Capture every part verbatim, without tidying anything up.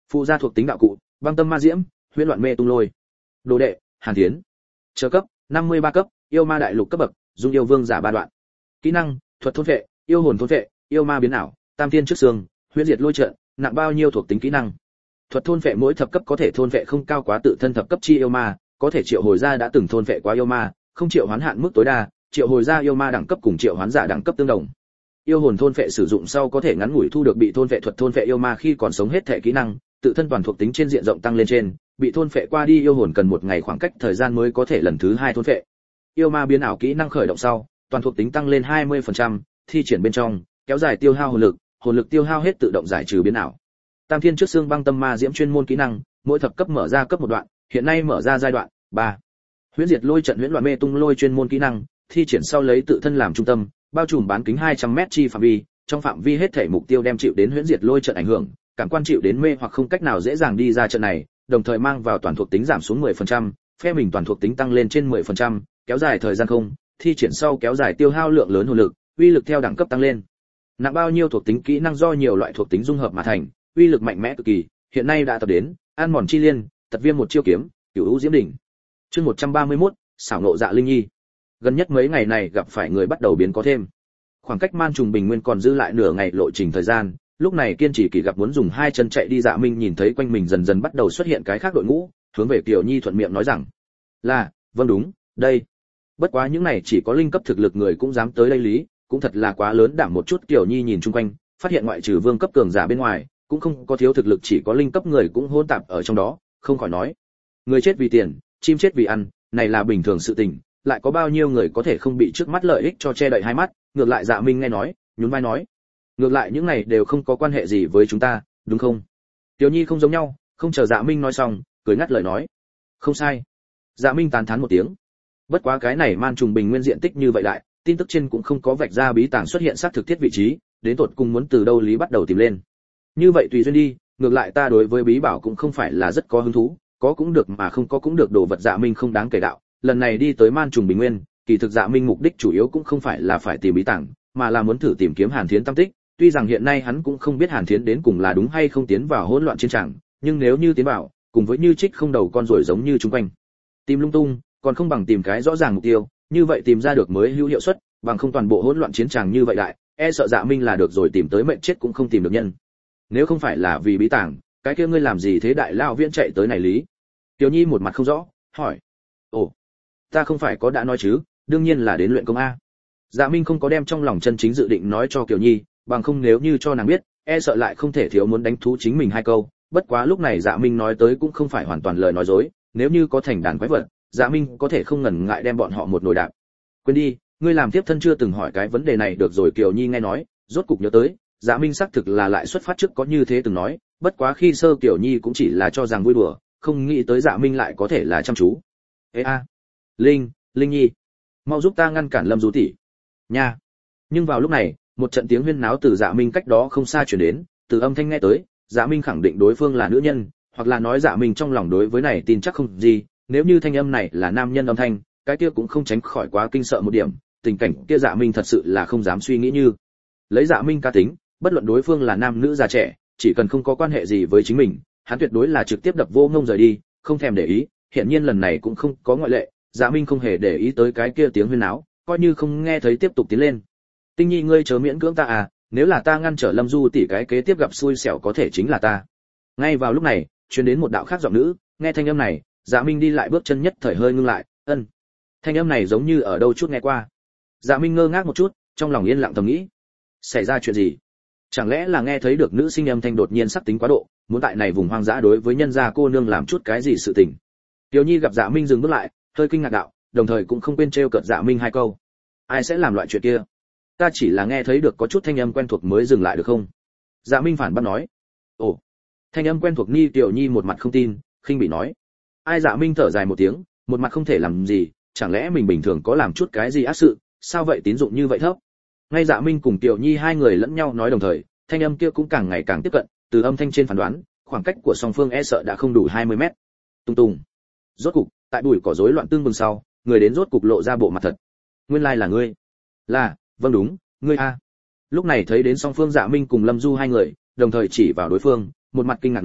Phụ gia thuộc tính đạo cụ: băng tâm ma diễm, huyễn loạn mê tung lôi. Đồ đệ: Hàn Thiến. Chờ cấp: năm mươi ba cấp, yêu ma đại lục cấp bậc, dung yêu vương giả ba đoạn. Kỹ năng: thuật thôn vệ, yêu hồn thôn vệ, yêu ma biến ảo, tam thiên trước xương, huyễn diệt lôi trận. Nặng bao nhiêu thuộc tính kỹ năng? Thuật thôn vệ mỗi thập cấp có thể thôn vệ không cao quá tự thân thập cấp chi yêu ma, có thể triệu hồi ra đã từng thôn vệ quá yêu ma, không triệu hoán hạn mức tối đa, triệu hồi ra yêu ma đẳng cấp cùng triệu hoán giả đẳng cấp tương đồng. Yêu hồn thôn vệ sử dụng sau có thể ngắn ngủi thu được bị thôn vệ thuật thôn vệ yêu ma khi còn sống hết thể kỹ năng, tự thân toàn thuộc tính trên diện rộng tăng lên trên, bị thôn vệ qua đi yêu hồn cần một ngày khoảng cách thời gian mới có thể lần thứ hai thôn vệ. Yêu ma biến ảo kỹ năng khởi động sau, toàn thuộc tính tăng lên hai mươi phần trăm, thi triển bên trong, kéo dài tiêu hao hồn lực, hồn lực tiêu hao hết tự động giải trừ biến ảo. Tam thiên trước xương băng tâm ma diễm chuyên môn kỹ năng, mỗi thập cấp mở ra cấp một đoạn, hiện nay mở ra giai đoạn ba. Huyễn diệt lôi trận huyễn loạn mê tung lôi chuyên môn kỹ năng, thi triển sau lấy tự thân làm trung tâm, bao trùm bán kính hai trăm mét chi phạm vi, trong phạm vi hết thể mục tiêu đem chịu đến huyễn diệt lôi trận ảnh hưởng, cảm quan chịu đến mê hoặc không cách nào dễ dàng đi ra trận này, đồng thời mang vào toàn thuộc tính giảm xuống mười phần trăm, phe mình toàn thuộc tính tăng lên trên mười phần trăm, kéo dài thời gian không, thi triển sau kéo dài tiêu hao lượng lớn hồn lực, uy lực theo đẳng cấp tăng lên. Nặng bao nhiêu thuộc tính kỹ năng do nhiều loại thuộc tính dung hợp mà thành, uy lực mạnh mẽ cực kỳ, hiện nay đã tập đến an mòn chi liên, tật viêm một chiêu kiếm, cửu u diễm đỉnh. Chương một trăm ba mươi mốt, xảo nộ dạ linh nhi. Gần nhất mấy ngày này gặp phải người bắt đầu biến có thêm. Khoảng cách Man Trùng Bình Nguyên còn dư lại nửa ngày lộ trình thời gian, lúc này Kiên Chỉ Kỳ gặp muốn dùng hai chân chạy đi Dạ Minh nhìn thấy quanh mình dần dần bắt đầu xuất hiện cái khác đội ngũ, hướng về Kiều Nhi thuận miệng nói rằng: "Là, vâng đúng, đây. Bất quá những này chỉ có linh cấp thực lực người cũng dám tới đây lý, cũng thật là quá lớn đảm một chút." Kiều Nhi nhìn chung quanh, phát hiện ngoại trừ vương cấp cường giả bên ngoài, cũng không có thiếu thực lực chỉ có linh cấp người cũng hỗn tạp ở trong đó, không khỏi nói: "Người chết vì tiền, chim chết vì ăn, này là bình thường sự tình, lại có bao nhiêu người có thể không bị trước mắt lợi ích cho che đậy hai mắt." Ngược lại Dạ Minh nghe nói, nhún vai nói: "Ngược lại những này đều không có quan hệ gì với chúng ta, đúng không?" Tiểu Nhi không giống nhau, không chờ Dạ Minh nói xong, cười ngắt lời nói: "Không sai." Dạ Minh tán thán một tiếng. Bất quá cái này Man Trùng Bình Nguyên diện tích như vậy đại, tin tức trên cũng không có vạch ra bí tàng xuất hiện xác thực thiết vị trí, đến tột cùng muốn từ đâu lý bắt đầu tìm lên. Như vậy tùy duyên đi, ngược lại ta đối với bí bảo cũng không phải là rất có hứng thú, có cũng được mà không có cũng được, đồ vật Dạ Minh không đáng kể đạo. Lần này đi tới Man Trùng Bình Nguyên, kỳ thực Dạ Minh mục đích chủ yếu cũng không phải là phải tìm bí tàng, mà là muốn thử tìm kiếm Hàn Thiến tâm tích. Tuy rằng hiện nay hắn cũng không biết Hàn Thiến đến cùng là đúng hay không tiến vào hỗn loạn chiến trường, nhưng nếu như tiến vào, cùng với như trích không đầu con rồi giống như chúng quanh tìm lung tung, còn không bằng tìm cái rõ ràng mục tiêu, như vậy tìm ra được mới hữu hiệu suất, bằng không toàn bộ hỗn loạn chiến trường như vậy đại, e sợ Dạ Minh là được rồi tìm tới mệnh chết cũng không tìm được nhân. Nếu không phải là vì bí tàng, cái kia ngươi làm gì thế đại lao viễn chạy tới này lý? Tiểu Nhi một mặt không rõ, hỏi: "Ồ, ta không phải có đã nói chứ, đương nhiên là đến luyện công a." Dạ Minh không có đem trong lòng chân chính dự định nói cho Kiều Nhi, bằng không nếu như cho nàng biết, e sợ lại không thể thiếu muốn đánh thú chính mình hai câu. Bất quá lúc này Dạ Minh nói tới cũng không phải hoàn toàn lời nói dối, nếu như có thành đàn quái vật, Dạ Minh có thể không ngần ngại đem bọn họ một nồi đạp. "Quên đi, ngươi làm tiếp thân chưa từng hỏi cái vấn đề này được rồi." Kiều Nhi nghe nói, rốt cục nhớ tới, Dạ Minh xác thực là lại xuất phát trước có như thế từng nói, bất quá khi sơ Kiều Nhi cũng chỉ là cho rằng vui đùa, không nghĩ tới Dạ Minh lại có thể là chăm chú. "Ê a, Linh, Linh Nhi, mau giúp ta ngăn cản Lâm Du tỷ." Nha. Nhưng vào lúc này, một trận tiếng huyên náo từ Dạ Minh cách đó không xa truyền đến, từ âm thanh nghe tới, Dạ Minh khẳng định đối phương là nữ nhân, hoặc là nói Dạ Minh trong lòng đối với này tin chắc không gì, nếu như thanh âm này là nam nhân âm thanh, cái kia cũng không tránh khỏi quá kinh sợ một điểm, tình cảnh kia Dạ Minh thật sự là không dám suy nghĩ như. Lấy Dạ Minh cá tính, bất luận đối phương là nam nữ già trẻ, chỉ cần không có quan hệ gì với chính mình, hắn tuyệt đối là trực tiếp đập vô ngông rời đi, không thèm để ý, hiện nhiên lần này cũng không có ngoại lệ, Dạ Minh không hề để ý tới cái kia tiếng huyên náo, coi như không nghe thấy tiếp tục tiến lên. "Tinh Nhi ngươi chớ miễn cưỡng ta à, nếu là ta ngăn trở Lâm Du tỷ cái kế tiếp gặp xui xẻo có thể chính là ta." Ngay vào lúc này, truyền đến một đạo khác giọng nữ, nghe thanh âm này, Dạ Minh đi lại bước chân nhất thời hơi ngưng lại, ân. Thanh âm này giống như ở đâu chút nghe qua. Dạ Minh ngơ ngác một chút, trong lòng yên lặng thầm nghĩ, xảy ra chuyện gì? Chẳng lẽ là nghe thấy được nữ sinh âm thanh đột nhiên sắc tính quá độ, muốn tại này vùng hoang dã đối với nhân gia cô nương làm chút cái gì sự tình. Tiểu Nhi gặp Dạ Minh dừng bước lại, hơi kinh ngạc đạo, đồng thời cũng không quên trêu cợt Dạ Minh hai câu. "Ai sẽ làm loại chuyện kia? Ta chỉ là nghe thấy được có chút thanh âm quen thuộc mới dừng lại được không?" Dạ Minh phản bác nói. "Ồ, thanh âm quen thuộc?" Ni Tiểu Nhi một mặt không tin, khinh bỉ nói. Ai? Dạ Minh thở dài một tiếng, một mặt không thể làm gì, chẳng lẽ mình bình thường có làm chút cái gì ác sự, sao vậy tín dụng như vậy thấp? Ngay Dạ Minh cùng Tiểu Nhi hai người lẫn nhau nói đồng thời, thanh âm kia cũng càng ngày càng tiếp cận, từ âm thanh trên phán đoán, khoảng cách của song phương e sợ đã không đủ hai mươi mét. Tung tung. Rốt cục, tại bụi cỏ rối loạn tương bừng sau, người đến rốt cục lộ ra bộ mặt thật. "Nguyên lai là ngươi." "Là, vâng đúng, ngươi a." Lúc này thấy đến song phương Dạ Minh cùng Lâm Du hai người, đồng thời chỉ vào đối phương, một mặt kinh ngạc nói,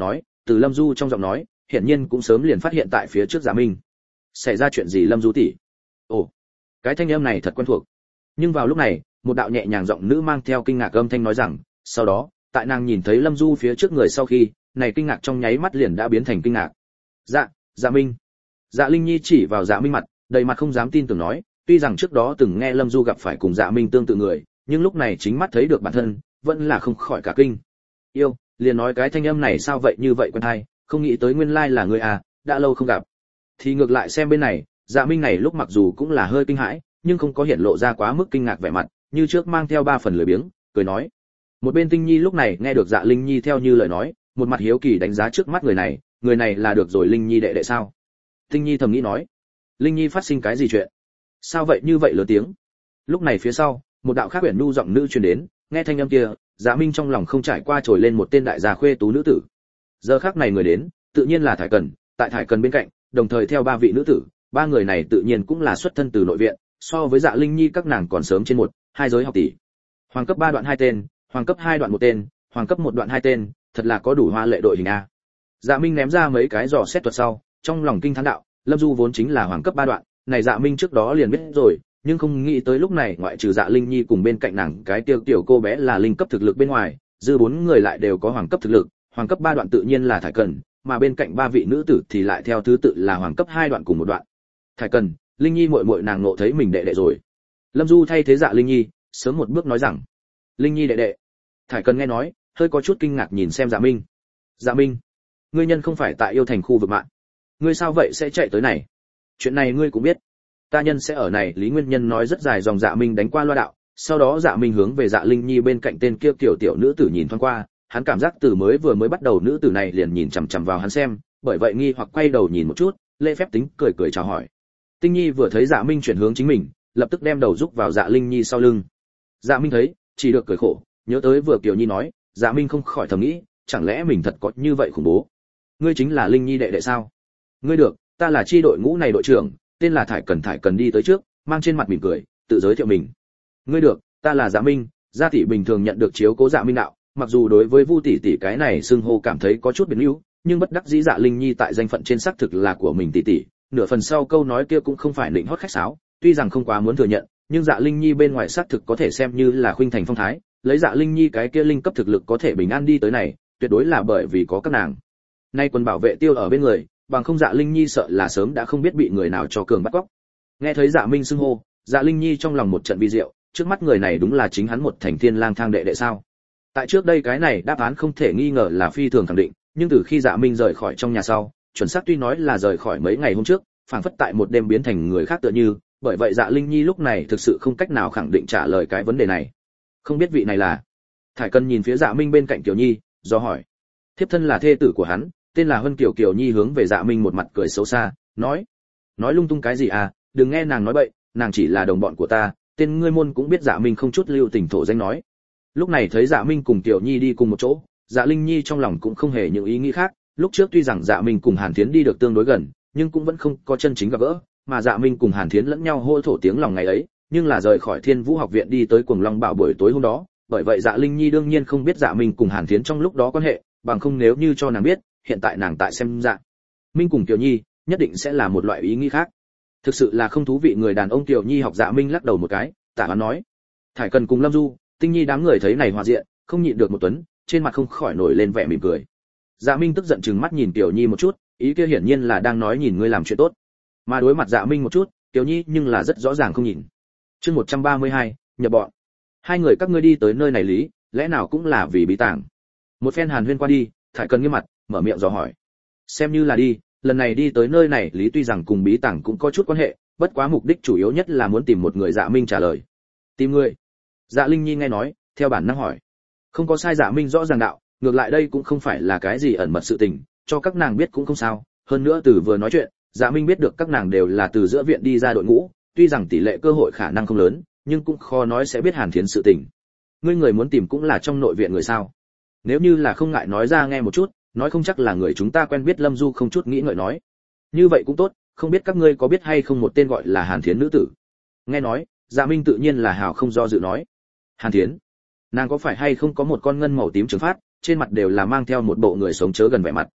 từ Lâm Du trong giọng nói hiển nhiên cũng sớm liền phát hiện tại phía trước Dạ Minh. Xảy ra chuyện gì Lâm Du tỷ? Ồ, cái thanh âm này thật quen thuộc. Nhưng vào lúc này, một đạo nhẹ nhàng giọng nữ mang theo kinh ngạc âm thanh nói rằng, sau đó, tại nàng nhìn thấy Lâm Du phía trước người sau khi, này kinh ngạc trong nháy mắt liền đã biến thành kinh ngạc. Dạ, Dạ Minh. Dạ Linh Nhi chỉ vào Dạ Minh mặt, đầy mặt không dám tin tưởng nói, tuy rằng trước đó từng nghe Lâm Du gặp phải cùng Dạ Minh tương tự người, nhưng lúc này chính mắt thấy được bản thân, vẫn là không khỏi cả kinh. Yêu, liền nói cái thanh âm này sao vậy như vậy quen tai, không nghĩ tới nguyên lai là người à, đã lâu không gặp. Thì ngược lại xem bên này, Dạ Minh này lúc mặc dù cũng là hơi kinh hãi, nhưng không có hiện lộ ra quá mức kinh ngạc vẻ mặt, như trước mang theo ba phần lười biếng, cười nói. Một bên Tinh Nhi lúc này nghe được Dạ Linh Nhi theo như lời nói, một mặt hiếu kỳ đánh giá trước mắt người này, người này là được rồi Linh Nhi đệ đệ sao? Tinh Nhi thầm nghĩ nói, Linh Nhi phát sinh cái gì chuyện? Sao vậy như vậy lớn tiếng? Lúc này phía sau, một đạo khác huyền nu giọng nữ truyền đến, nghe thanh âm kia, Dạ Minh trong lòng không trải qua trồi lên một tên đại gia khuê tú nữ tử. Giờ khắc này người đến, tự nhiên là Thải Cần, tại Thải Cần bên cạnh, đồng thời theo ba vị nữ tử, ba người này tự nhiên cũng là xuất thân từ nội viện, so với Dạ Linh Nhi các nàng còn sớm trên một, hai giới học tỷ. Hoàng cấp ba đoạn hai tên, hoàng cấp hai đoạn một tên, hoàng cấp một đoạn hai tên, thật là có đủ hoa lệ đội hình a. Dạ Minh ném ra mấy cái dò xét thuật sau, trong lòng kinh thán đạo, Lâm Du vốn chính là hoàng cấp ba đoạn, này Dạ Minh trước đó liền biết rồi, nhưng không nghĩ tới lúc này ngoại trừ Dạ Linh Nhi cùng bên cạnh nàng cái tiêu tiểu cô bé là linh cấp thực lực bên ngoài, dư bốn người lại đều có hoàng cấp thực lực, hoàng cấp ba đoạn tự nhiên là Thải Cần, mà bên cạnh ba vị nữ tử thì lại theo thứ tự là hoàng cấp hai đoạn cùng một đoạn. Thải Cần, Linh Nhi muội muội nàng ngộ thấy mình đệ đệ rồi. Lâm Du thay thế Dạ Linh Nhi, sớm một bước nói rằng, Linh Nhi đệ đệ. Thải Cần nghe nói, hơi có chút kinh ngạc nhìn xem Dạ Minh. Dạ Minh, ngươi nhân không phải tại yêu thành khu vực mạng, ngươi sao vậy sẽ chạy tới này? Chuyện này ngươi cũng biết. Ta nhân sẽ ở này, Lý Nguyên Nhân nói rất dài dòng. Dạ Minh đánh qua loa đạo, sau đó Dạ Minh hướng về Dạ Linh Nhi bên cạnh tên kia tiểu tiểu nữ tử nhìn thoáng qua, hắn cảm giác từ mới vừa mới bắt đầu nữ tử này liền nhìn chằm chằm vào hắn xem, bởi vậy nghi hoặc quay đầu nhìn một chút, lễ phép tính cười cười chào hỏi. Tinh Nhi vừa thấy Dạ Minh chuyển hướng chính mình, lập tức đem đầu rúc vào Dạ Linh Nhi sau lưng. Dạ Minh thấy, chỉ được cười khổ, nhớ tới vừa Kiều Nhi nói, Dạ Minh không khỏi thầm nghĩ, chẳng lẽ mình thật có như vậy khủng bố? Ngươi chính là Linh Nhi đệ đệ sao? Ngươi được, ta là chi đội ngũ này đội trưởng, tên là Thải Cần. Thải Cần đi tới trước, mang trên mặt mỉm cười, tự giới thiệu mình. Ngươi được, ta là Dạ Minh, gia tỷ bình thường nhận được chiếu cố Dạ Minh đạo, mặc dù đối với Vu tỷ tỷ cái này xưng hô cảm thấy có chút biến yếu, nhưng bất đắc dĩ Dạ Linh Nhi tại danh phận trên xác thực là của mình tỷ tỷ, nửa phần sau câu nói kia cũng không phải định hót khách sáo, tuy rằng không quá muốn thừa nhận, nhưng Dạ Linh Nhi bên ngoài xác thực có thể xem như là khuynh thành phong thái, lấy Dạ Linh Nhi cái kia linh cấp thực lực có thể bình an đi tới này, tuyệt đối là bởi vì có các nàng. Nay quân bảo vệ tiêu ở bên người, bằng không Dạ Linh Nhi sợ là sớm đã không biết bị người nào cho cường bắt cóc. Nghe thấy Dạ Minh xưng hô, Dạ Linh Nhi trong lòng một trận vi diệu, trước mắt người này đúng là chính hắn một thành thiên lang thang đệ đệ sao? Tại trước đây cái này đáp án không thể nghi ngờ là phi thường khẳng định, nhưng từ khi Dạ Minh rời khỏi trong nhà sau, chuẩn xác tuy nói là rời khỏi mấy ngày hôm trước, phảng phất tại một đêm biến thành người khác tựa như, bởi vậy Dạ Linh Nhi lúc này thực sự không cách nào khẳng định trả lời cái vấn đề này. Không biết vị này là? Thải Cần nhìn phía Dạ Minh bên cạnh Kiều Nhi, do hỏi. Thiếp thân là thê tử của hắn, tên là Hân Kiều. Kiều Nhi hướng về Dạ Minh một mặt cười xấu xa, nói: nói lung tung cái gì à, đừng nghe nàng nói bậy, nàng chỉ là đồng bọn của ta, tên ngươi môn cũng biết. Dạ Minh không chút lưu tình thổ danh nói. Lúc này thấy Dạ Minh cùng Kiều Nhi đi cùng một chỗ, Dạ Linh Nhi trong lòng cũng không hề những ý nghĩ khác, lúc trước tuy rằng Dạ Minh cùng Hàn Thiến đi được tương đối gần, nhưng cũng vẫn không có chân chính gặp gỡ, mà Dạ Minh cùng Hàn Thiến lẫn nhau hô thổ tiếng lòng ngày ấy, nhưng là rời khỏi Thiên Vũ học viện đi tới Cuồng Long Bảo buổi tối hôm đó, bởi vậy Dạ Linh Nhi đương nhiên không biết Dạ Minh cùng Hàn Thiến trong lúc đó quan hệ, bằng không nếu như cho nàng biết, hiện tại nàng tại xem Dạ Minh cùng Kiều Nhi, nhất định sẽ là một loại ý nghĩ khác. Thực sự là không thú vị. Người đàn ông Kiều Nhi học Dạ Minh lắc đầu một cái, tả hắn nói: Thải Cần cùng Lâm Du, Tinh Nhi đám người thấy này hòa diện, không nhịn được một tuấn, trên mặt không khỏi nổi lên vẻ mỉm cười. Dạ Minh tức giận trừng mắt nhìn Kiều Nhi một chút, ý kia hiển nhiên là đang nói nhìn ngươi làm chuyện tốt. Mà đối mặt Dạ Minh một chút, Kiều Nhi nhưng là rất rõ ràng không nhìn. Chương một trăm ba mươi hai, nhập bọn. Hai người các ngươi đi tới nơi này lý, lẽ nào cũng là vì bí tàng? Một phen hàn huyên qua đi, Thải Cần nghiêm mặt, mở miệng dò hỏi. Xem như là đi, lần này đi tới nơi này lý tuy rằng cùng bí tàng cũng có chút quan hệ, bất quá mục đích chủ yếu nhất là muốn tìm một người. Dạ Minh trả lời. Tìm người? Dạ Linh Nhi nghe nói, theo bản năng hỏi. Không có sai. Dạ Minh rõ ràng đạo, ngược lại đây cũng không phải là cái gì ẩn mật sự tình, cho các nàng biết cũng không sao, hơn nữa từ vừa nói chuyện, Dạ Minh biết được các nàng đều là từ giữa viện đi ra đội ngũ, tuy rằng tỷ lệ cơ hội khả năng không lớn, nhưng cũng khó nói sẽ biết Hàn Thiến sự tình. Ngươi người muốn tìm cũng là trong nội viện người sao? Nếu như là không ngại nói ra nghe một chút, nói không chắc là người chúng ta quen biết. Lâm Du không chút nghĩ ngợi nói. Như vậy cũng tốt, không biết các ngươi có biết hay không một tên gọi là Hàn Thiến nữ tử? Nghe nói, Dạ Minh tự nhiên là hào không do dự nói. Hàn Thiến? Nàng có phải hay không có một con ngân màu tím trứng phát, trên mặt đều là mang theo một bộ người sống chớ gần vẻ mặt.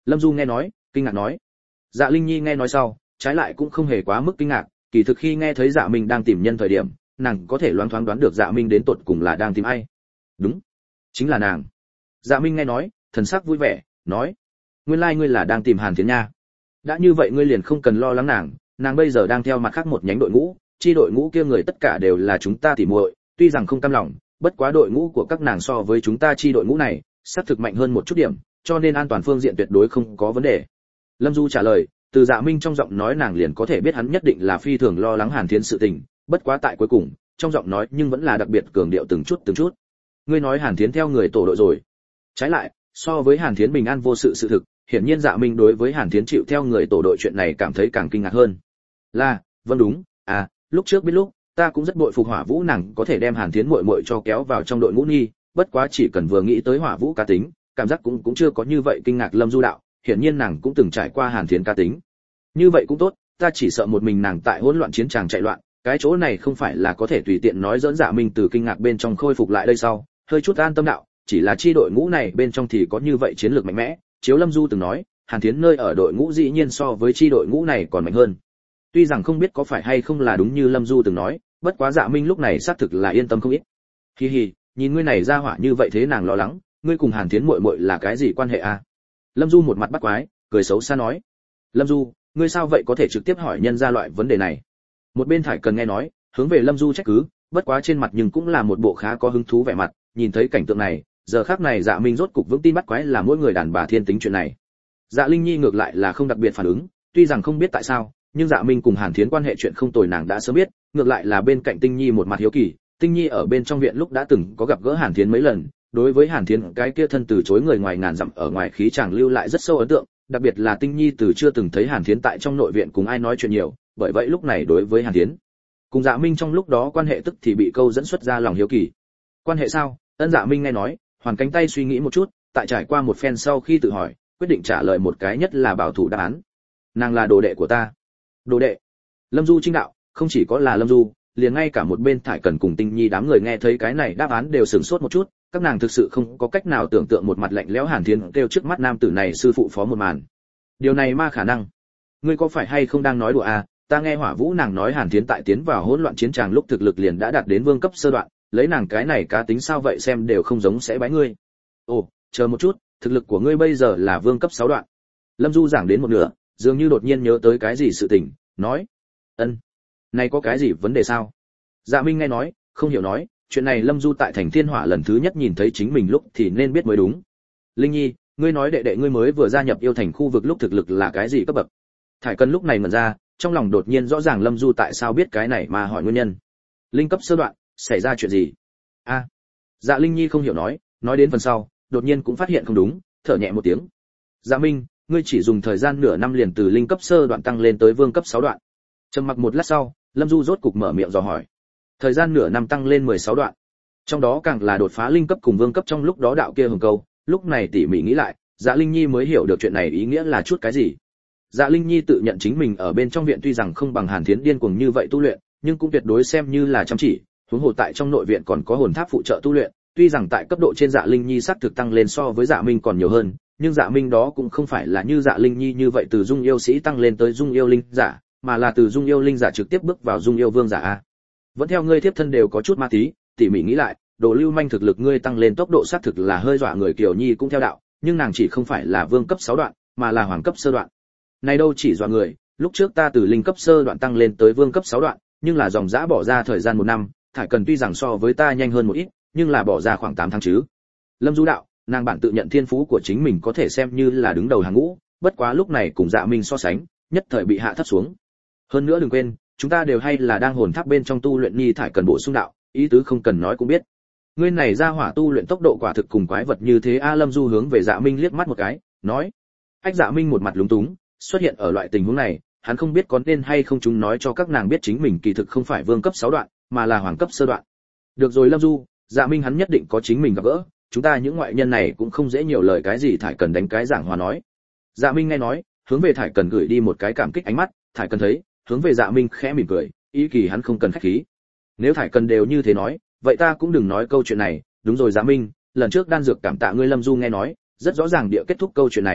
Lâm Du nghe nói, kinh ngạc nói. Dạ Linh Nhi nghe nói sau, trái lại cũng không hề quá mức kinh ngạc, kỳ thực khi nghe thấy Dạ Minh đang tìm nhân thời điểm, nàng có thể loáng thoáng đoán được Dạ Minh đến tột cùng là đang tìm ai. Đúng, chính là nàng. Dạ Minh nghe nói, thần sắc vui vẻ, nói: "Nguyên lai like ngươi là đang tìm Hàn Thiến nha. Đã như vậy ngươi liền không cần lo lắng nàng, nàng bây giờ đang theo mặt khác một nhánh đội ngũ, chi đội ngũ kia người tất cả đều là chúng ta tỉ muội, tuy rằng không cam lòng, bất quá đội ngũ của các nàng so với chúng ta chi đội ngũ này, xác thực mạnh hơn một chút điểm, cho nên an toàn phương diện tuyệt đối không có vấn đề." Lâm Du trả lời, từ Dạ Minh trong giọng nói nàng liền có thể biết hắn nhất định là phi thường lo lắng Hàn Thiến sự tình, bất quá tại cuối cùng, trong giọng nói nhưng vẫn là đặc biệt cường điệu từng chút từng chút. "Ngươi nói Hàn Thiến theo người tổ đội rồi?" Trái lại, so với Hàn Thiến bình an vô sự sự thực, hiển nhiên Dạ Minh đối với Hàn Thiến chịu theo người tổ đội chuyện này cảm thấy càng kinh ngạc hơn. "Là, vâng đúng, à, lúc trước biết lúc, ta cũng rất bội phục Hỏa Vũ nàng có thể đem Hàn Thiến muội muội cho kéo vào trong đội ngũ nghi, bất quá chỉ cần vừa nghĩ tới Hỏa Vũ cá tính, cảm giác cũng cũng chưa có như vậy kinh ngạc." Lâm Du đạo, hiển nhiên nàng cũng từng trải qua Hàn Thiến cá tính. Như vậy cũng tốt, ta chỉ sợ một mình nàng tại hỗn loạn chiến trường chạy loạn, cái chỗ này không phải là có thể tùy tiện nói dẫn Dạ Minh từ kinh ngạc bên trong khôi phục lại đây sau, hơi chút an tâm đạo, chỉ là chi đội ngũ này bên trong thì có như vậy chiến lược mạnh mẽ, chiếu Lâm Du từng nói, Hàn Thiến nơi ở đội ngũ dĩ nhiên so với chi đội ngũ này còn mạnh hơn. Tuy rằng không biết có phải hay không là đúng như Lâm Du từng nói, bất quá Dạ Minh lúc này xác thực là yên tâm không ít. Hi hi, nhìn ngươi này ra hỏa như vậy thế nàng lo lắng, ngươi cùng Hàn Thiến muội muội là cái gì quan hệ a? Lâm Du một mặt bắt quái, cười xấu xa nói. Lâm Du, ngươi sao vậy có thể trực tiếp hỏi nhân ra loại vấn đề này? Một bên Thải Cần nghe nói, hướng về Lâm Du trách cứ, bất quá trên mặt nhưng cũng là một bộ khá có hứng thú vẻ mặt, nhìn thấy cảnh tượng này, giờ khắc này Dạ Minh rốt cục vững tin bắt quái là mỗi người đàn bà thiên tính chuyện này. Dạ Linh Nhi ngược lại là không đặc biệt phản ứng, tuy rằng không biết tại sao, nhưng Dạ Minh cùng Hàn Thiến quan hệ chuyện không tồi nàng đã sớm biết, ngược lại là bên cạnh Tinh Nhi một mặt hiếu kỳ, Tinh Nhi ở bên trong viện lúc đã từng có gặp gỡ Hàn Thiến mấy lần, đối với Hàn Thiến cái kia thân từ chối người ngoài ngàn dặm ở ngoài khí chàng lưu lại rất sâu ấn tượng, đặc biệt là Tinh Nhi từ chưa từng thấy Hàn Thiến tại trong nội viện cùng ai nói chuyện nhiều, bởi vậy lúc này đối với Hàn Thiến cùng Dạ Minh trong lúc đó quan hệ tức thì bị câu dẫn xuất ra lòng hiếu kỳ. Quan hệ sao? Ân Dạ Minh nghe nói, hoàn cánh tay suy nghĩ một chút, tại trải qua một phen sau khi tự hỏi, quyết định trả lời một cái nhất là bảo thủ đáp án. Nàng là đồ đệ của ta. Đồ đệ? Lâm Du trinh đạo, không chỉ có là Lâm Du, liền ngay cả một bên Thải Cần cùng Tinh Nhi đám người nghe thấy cái này đáp án đều sửng sốt một chút, các nàng thực sự không có cách nào tưởng tượng một mặt lạnh lẽo Hàn Thiến kêu trước mắt nam tử này sư phụ phó một màn. Điều này ma khả năng. Ngươi có phải hay không đang nói đùa à? Ta nghe Hỏa Vũ nàng nói Hàn Thiến tại tiến vào hỗn loạn chiến tràng lúc thực lực liền đã đạt đến vương cấp sơ đoạn, lấy nàng cái này cá tính sao vậy xem đều không giống sẽ bái ngươi. Ồ, chờ một chút, thực lực của ngươi bây giờ là vương cấp sáu đoạn. Lâm Du giảng đến một nửa, dường như đột nhiên nhớ tới cái gì sự tình, nói: "Ân, này có cái gì vấn đề sao?" Dạ Minh nghe nói, không hiểu nói, chuyện này Lâm Du tại Thành Thiên Hỏa lần thứ nhất nhìn thấy chính mình lúc thì nên biết mới đúng. Linh Nhi, ngươi nói đệ đệ ngươi mới vừa gia nhập yêu thành khu vực lúc thực lực là cái gì cấp bậc? Thải Cần lúc này ngẩn ra, trong lòng đột nhiên rõ ràng Lâm Du tại sao biết cái này mà hỏi nguyên nhân. Linh cấp sơ đoạn, xảy ra chuyện gì? A. À, Dạ Linh Nhi không hiểu nói, nói đến phần sau, đột nhiên cũng phát hiện không đúng, thở nhẹ một tiếng. Dạ Minh, ngươi chỉ dùng thời gian nửa năm liền từ linh cấp sơ đoạn tăng lên tới vương cấp sáu đoạn. Trầm mặc một lát sau, Lâm Du rốt cục mở miệng dò hỏi. Thời gian nửa năm tăng lên mười sáu đoạn. Trong đó càng là đột phá linh cấp cùng vương cấp trong lúc đó đạo kia hừng câu, lúc này tỉ mỉ nghĩ lại, Dạ Linh Nhi mới hiểu được chuyện này ý nghĩa là chút cái gì. Dạ Linh Nhi tự nhận chính mình ở bên trong viện tuy rằng không bằng Hàn Thiến điên cuồng như vậy tu luyện, nhưng cũng tuyệt đối xem như là chăm chỉ, huống hồ tại trong nội viện còn có hồn tháp phụ trợ tu luyện, tuy rằng tại cấp độ trên Dạ Linh Nhi xác thực tăng lên so với Dạ Minh còn nhiều hơn, nhưng Dạ Minh đó cũng không phải là như Dạ Linh Nhi như vậy từ dung yêu sĩ tăng lên tới dung yêu linh giả, mà là từ dung yêu linh giả trực tiếp bước vào dung yêu vương giả a. Vẫn theo ngươi tiếp thân đều có chút ma tí, tỉ mỉ nghĩ lại, Đồ Lưu Manh thực lực ngươi tăng lên tốc độ xác thực là hơi dọa người, Kiều Nhi cũng theo đạo, nhưng nàng chỉ không phải là vương cấp sáu đoạn, mà là hoàng cấp sơ đoạn. Này đâu chỉ dọa người, lúc trước ta từ linh cấp sơ đoạn tăng lên tới vương cấp sáu đoạn, nhưng là dòng dã bỏ ra thời gian một năm, Thải Cần tuy rằng so với ta nhanh hơn một ít, nhưng là bỏ ra khoảng tám tháng chứ. Lâm Du đạo, nàng bản tự nhận thiên phú của chính mình có thể xem như là đứng đầu hàng ngũ, bất quá lúc này cùng Dạ Minh so sánh, nhất thời bị hạ thấp xuống. Hơn nữa đừng quên, chúng ta đều hay là đang hồn tháp bên trong tu luyện, Nhi Thải Cần bổ sung đạo, ý tứ không cần nói cũng biết. Ngươi này ra hỏa tu luyện tốc độ quả thực cùng quái vật như thế a. Lâm Du hướng về Dạ Minh liếc mắt một cái, nói. Ách Dạ Minh một mặt lúng túng, xuất hiện ở loại tình huống này, hắn không biết có nên hay không chúng nói cho các nàng biết chính mình kỳ thực không phải vương cấp sáu đoạn, mà là hoàng cấp sơ đoạn. Được rồi Lâm Du, Dạ Minh hắn nhất định có chính mình gặp gỡ, chúng ta những ngoại nhân này cũng không dễ nhiều lời cái gì. Thải Cần đánh cái giảng hòa nói. Dạ Minh nghe nói, hướng về Thải Cần gửi đi một cái cảm kích ánh mắt, Thải Cần thấy, hướng về Dạ Minh khẽ mỉm cười, ý kỳ hắn không cần khách khí. Nếu Thải Cần đều như thế nói, vậy ta cũng đừng nói câu chuyện này. Đúng rồi Dạ Minh, lần trước đan dược cảm tạ ngươi. Lâm Du nghe nói, rất rõ ràng địa kết thúc câu chuyện này,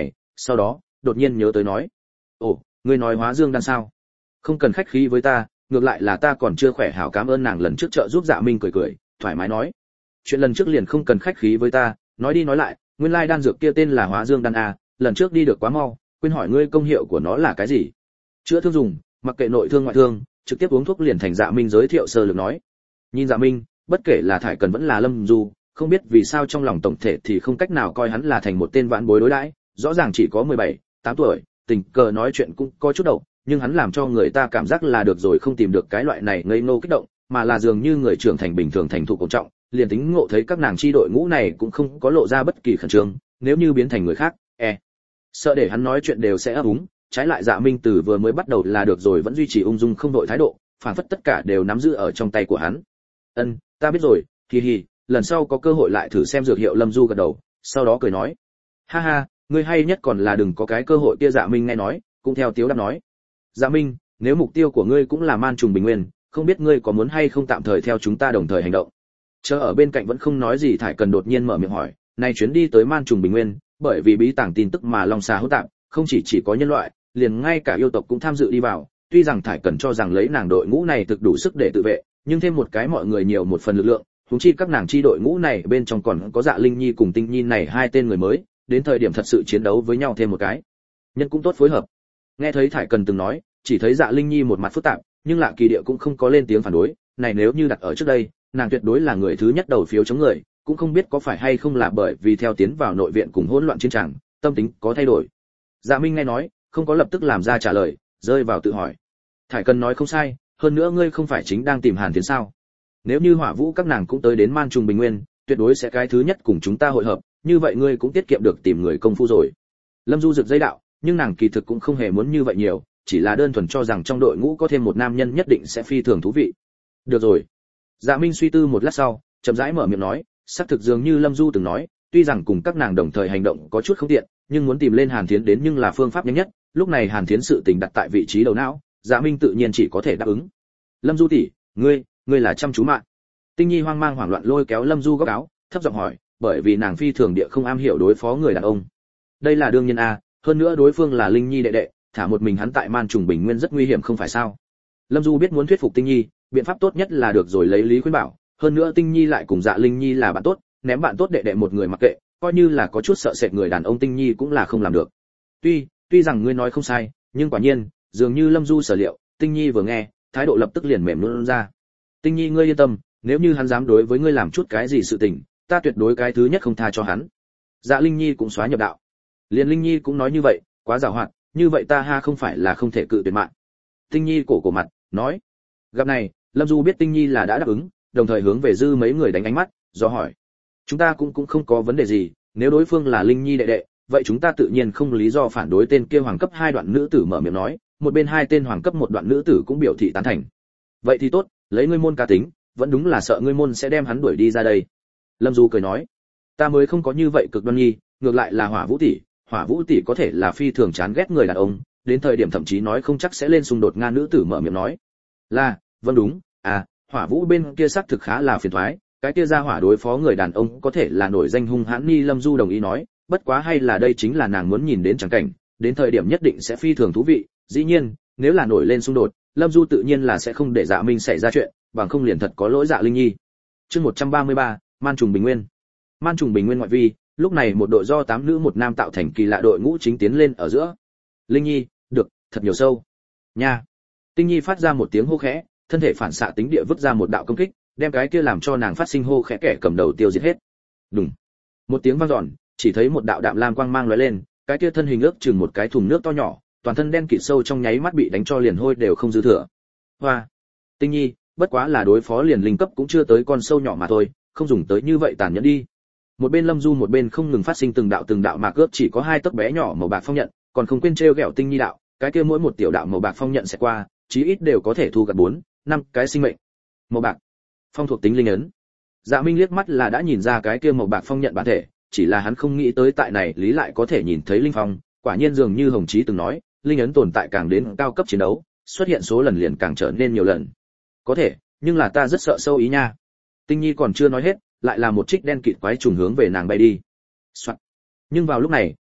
sau đó đột nhiên nhớ tới nói, ồ, ngươi nói hóa dương đan sao? Không cần khách khí với ta, ngược lại là ta còn chưa khỏe hảo. Cảm ơn nàng lần trước trợ giúp Dạ Minh cười cười thoải mái nói, chuyện lần trước liền không cần khách khí với ta, nói đi nói lại, nguyên lai đan dược kia tên là hóa dương đan a, lần trước đi được quá mau, quên hỏi ngươi công hiệu của nó là cái gì. Chữa thương dùng, mặc kệ nội thương ngoại thương, trực tiếp uống thuốc liền thành. Dạ Minh giới thiệu sơ lược nói. Nhìn Dạ Minh, bất kể là Thải Cần vẫn là Lâm Du, không biết vì sao trong lòng tổng thể thì không cách nào coi hắn là thành một tên vãn bối đối đãi, rõ ràng chỉ có mười bảy, tám tuổi, tình cờ nói chuyện cũng có chút đầu, nhưng hắn làm cho người ta cảm giác là được rồi, không tìm được cái loại này ngây ngô kích động, mà là dường như người trưởng thành bình thường thành thục cổ trọng, liền tính ngộ thấy các nàng chi đội ngũ này cũng không có lộ ra bất kỳ khẩn trương, nếu như biến thành người khác, e sợ để hắn nói chuyện đều sẽ ấp úng. Trái lại Dạ Minh từ vừa mới bắt đầu là được rồi vẫn duy trì ung dung không đội thái độ, phản phất tất cả đều nắm giữ ở trong tay của hắn. Ân, ta biết rồi, hi hi, lần sau có cơ hội lại thử xem dược hiệu. Lâm Du gật đầu, sau đó cười nói, ha ha, ngươi hay nhất còn là đừng có cái cơ hội kia. Dạ Minh nghe nói, cũng theo tiếu đáp nói, Dạ Minh, nếu mục tiêu của ngươi cũng là man trùng bình nguyên, không biết ngươi có muốn hay không tạm thời theo chúng ta đồng thời hành động. Chờ ở bên cạnh vẫn không nói gì Thải Cần đột nhiên mở miệng hỏi, này chuyến đi tới man trùng bình nguyên, bởi vì bí tàng tin tức mà long xà hỗn tạp, không chỉ chỉ có nhân loại, liền ngay cả yêu tộc cũng tham dự đi vào. Tuy rằng Thải Cần cho rằng lấy nàng đội ngũ này thực đủ sức để tự vệ, nhưng thêm một cái mọi người nhiều một phần lực lượng, huống chi các nàng chi đội ngũ này bên trong còn có Dạ Linh Nhi cùng Tinh Nhi này hai tên người mới, đến thời điểm thật sự chiến đấu với nhau thêm một cái, nhân cũng tốt phối hợp. Nghe thấy Thải Cần từng nói, chỉ thấy Dạ Linh Nhi một mặt phức tạp, nhưng Lạ Kỳ Địa cũng không có lên tiếng phản đối, này nếu như đặt ở trước đây, nàng tuyệt đối là người thứ nhất đầu phiếu chống người, cũng không biết có phải hay không là bởi vì theo tiến vào nội viện cùng hỗn loạn chiến trường, tâm tính có thay đổi. Dạ Minh nghe nói, không có lập tức làm ra trả lời, rơi vào tự hỏi. Thải Cần nói không sai, hơn nữa ngươi không phải chính đang tìm Hàn Thiến sao? Nếu như Hỏa Vũ các nàng cũng tới đến man trùng bình nguyên, tuyệt đối sẽ cái thứ nhất cùng chúng ta hội hợp, như vậy ngươi cũng tiết kiệm được tìm người công phu rồi. Lâm Du rực dây đạo, nhưng nàng kỳ thực cũng không hề muốn như vậy nhiều, chỉ là đơn thuần cho rằng trong đội ngũ có thêm một nam nhân nhất định sẽ phi thường thú vị. Được rồi. Dạ Minh suy tư một lát sau, chậm rãi mở miệng nói, xác thực dường như Lâm Du từng nói, tuy rằng cùng các nàng đồng thời hành động có chút không tiện, nhưng muốn tìm lên Hàn Thiến đến nhưng là phương pháp nhanh nhất. Lúc này Hàn Thiến sự tình đặt tại vị trí đầu não, Dạ Minh tự nhiên chỉ có thể đáp ứng. Lâm Du tỷ, ngươi, ngươi là chăm chú mạng. Tinh Nhi hoang mang hoảng loạn lôi kéo Lâm Du góc áo, thấp giọng hỏi, bởi vì nàng phi thường địa không am hiểu đối phó người đàn ông. Đây là đương nhiên a, hơn nữa đối phương là Linh Nhi đệ đệ, thả một mình hắn tại man trùng bình nguyên rất nguy hiểm không phải sao? Lâm Du biết muốn thuyết phục Tinh Nhi, biện pháp tốt nhất là được rồi lấy lý khuyên bảo, hơn nữa Tinh Nhi lại cùng Dạ Linh Nhi là bạn tốt, ném bạn tốt đệ đệ một người mặc kệ, coi như là có chút sợ sệt người đàn ông Tinh Nhi cũng là không làm được. Tuy, tuy rằng ngươi nói không sai, nhưng quả nhiên, dường như Lâm Du sở liệu, Tinh Nhi vừa nghe, thái độ lập tức liền mềm luôn ra. Tinh Nhi ngươi yên tâm, nếu như hắn dám đối với ngươi làm chút cái gì sự tình, ta tuyệt đối cái thứ nhất không tha cho hắn. Dạ Linh Nhi cũng xóa nhập đạo. Liên Linh Nhi cũng nói như vậy, quá giàu hoạt, như vậy ta ha không phải là không thể cự tuyệt mạng. Tinh Nhi cổ cổ mặt, nói. Gặp này, Lâm Du biết Tinh Nhi là đã đáp ứng, đồng thời hướng về Dư mấy người đánh ánh mắt, do hỏi. Chúng ta cũng cũng không có vấn đề gì, nếu đối phương là Linh Nhi đệ đệ, vậy chúng ta tự nhiên không lý do phản đối. Tên kia hoàng cấp hai đoạn nữ tử mở miệng nói, một bên hai tên hoàng cấp một đoạn nữ tử cũng biểu thị tán thành. Vậy thì tốt, lấy ngươi môn cá tính, vẫn đúng là sợ ngươi môn sẽ đem hắn đuổi đi ra đây. Lâm Du cười nói, ta mới không có như vậy cực đoan nghi, ngược lại là Hỏa Vũ tỷ, Hỏa Vũ tỷ có thể là phi thường chán ghét người đàn ông, đến thời điểm thậm chí nói không chắc sẽ lên xung đột. Nga nữ tử mở miệng nói, là, vâng đúng, à, Hỏa Vũ bên kia xác thực khá là phiền toái, cái kia ra hỏa đối phó người đàn ông có thể là nổi danh hung hãn. Ni Lâm Du đồng ý nói, bất quá hay là đây chính là nàng muốn nhìn đến chẳng cảnh, đến thời điểm nhất định sẽ phi thường thú vị. Dĩ nhiên, nếu là nổi lên xung đột, Lâm Du tự nhiên là sẽ không để Dạ Minh xảy ra chuyện, bằng không liền thật có lỗi Dạ Linh Nhi. Chương một trăm ba mươi ba, Man trùng bình nguyên. Man trùng bình nguyên ngoại vi, lúc này một đội do tám nữ một nam tạo thành kỳ lạ đội ngũ chính tiến lên ở giữa. Linh Nhi, được, thật nhiều sâu. Nha. Tinh Nhi phát ra một tiếng hô khẽ, thân thể phản xạ tính địa vứt ra một đạo công kích, đem cái kia làm cho nàng phát sinh hô khẽ kẻ cầm đầu tiêu diệt hết. Đùng. Một tiếng vang dọn, chỉ thấy một đạo đạm lam quang mang lóe lên, cái kia thân hình ước chừng một cái thùng nước to nhỏ, toàn thân đen kịt sâu trong nháy mắt bị đánh cho liền hôi đều không dư thừa. Hoa. Tinh Nhi, bất quá là đối phó liền linh cấp cũng chưa tới con sâu nhỏ mà thôi, không dùng tới như vậy tàn nhẫn đi. Một bên Lâm Du một bên không ngừng phát sinh từng đạo từng đạo mạc cướp chỉ có hai tấc bé nhỏ màu bạc phong nhận, còn không quên trêu ghẹo Tinh Nhi đạo, cái kia mỗi một tiểu đạo màu bạc phong nhận sẽ qua, chí ít đều có thể thu gặt bốn, năm cái sinh mệnh. Màu bạc, phong thuộc tính linh ấn. Dạ Minh liếc mắt là đã nhìn ra cái kia màu bạc phong nhận bản thể, chỉ là hắn không nghĩ tới tại này lý lại có thể nhìn thấy linh phong, quả nhiên dường như Hồng Chí từng nói, linh ấn tồn tại càng đến cao cấp chiến đấu, xuất hiện số lần liền càng trở nên nhiều lần. Có thể, nhưng là ta rất sợ sâu ý nha. Tinh Nhi còn chưa nói hết, lại là một trích đen kịt quái trùng hướng về nàng bay đi. Soạn. Nhưng vào lúc này,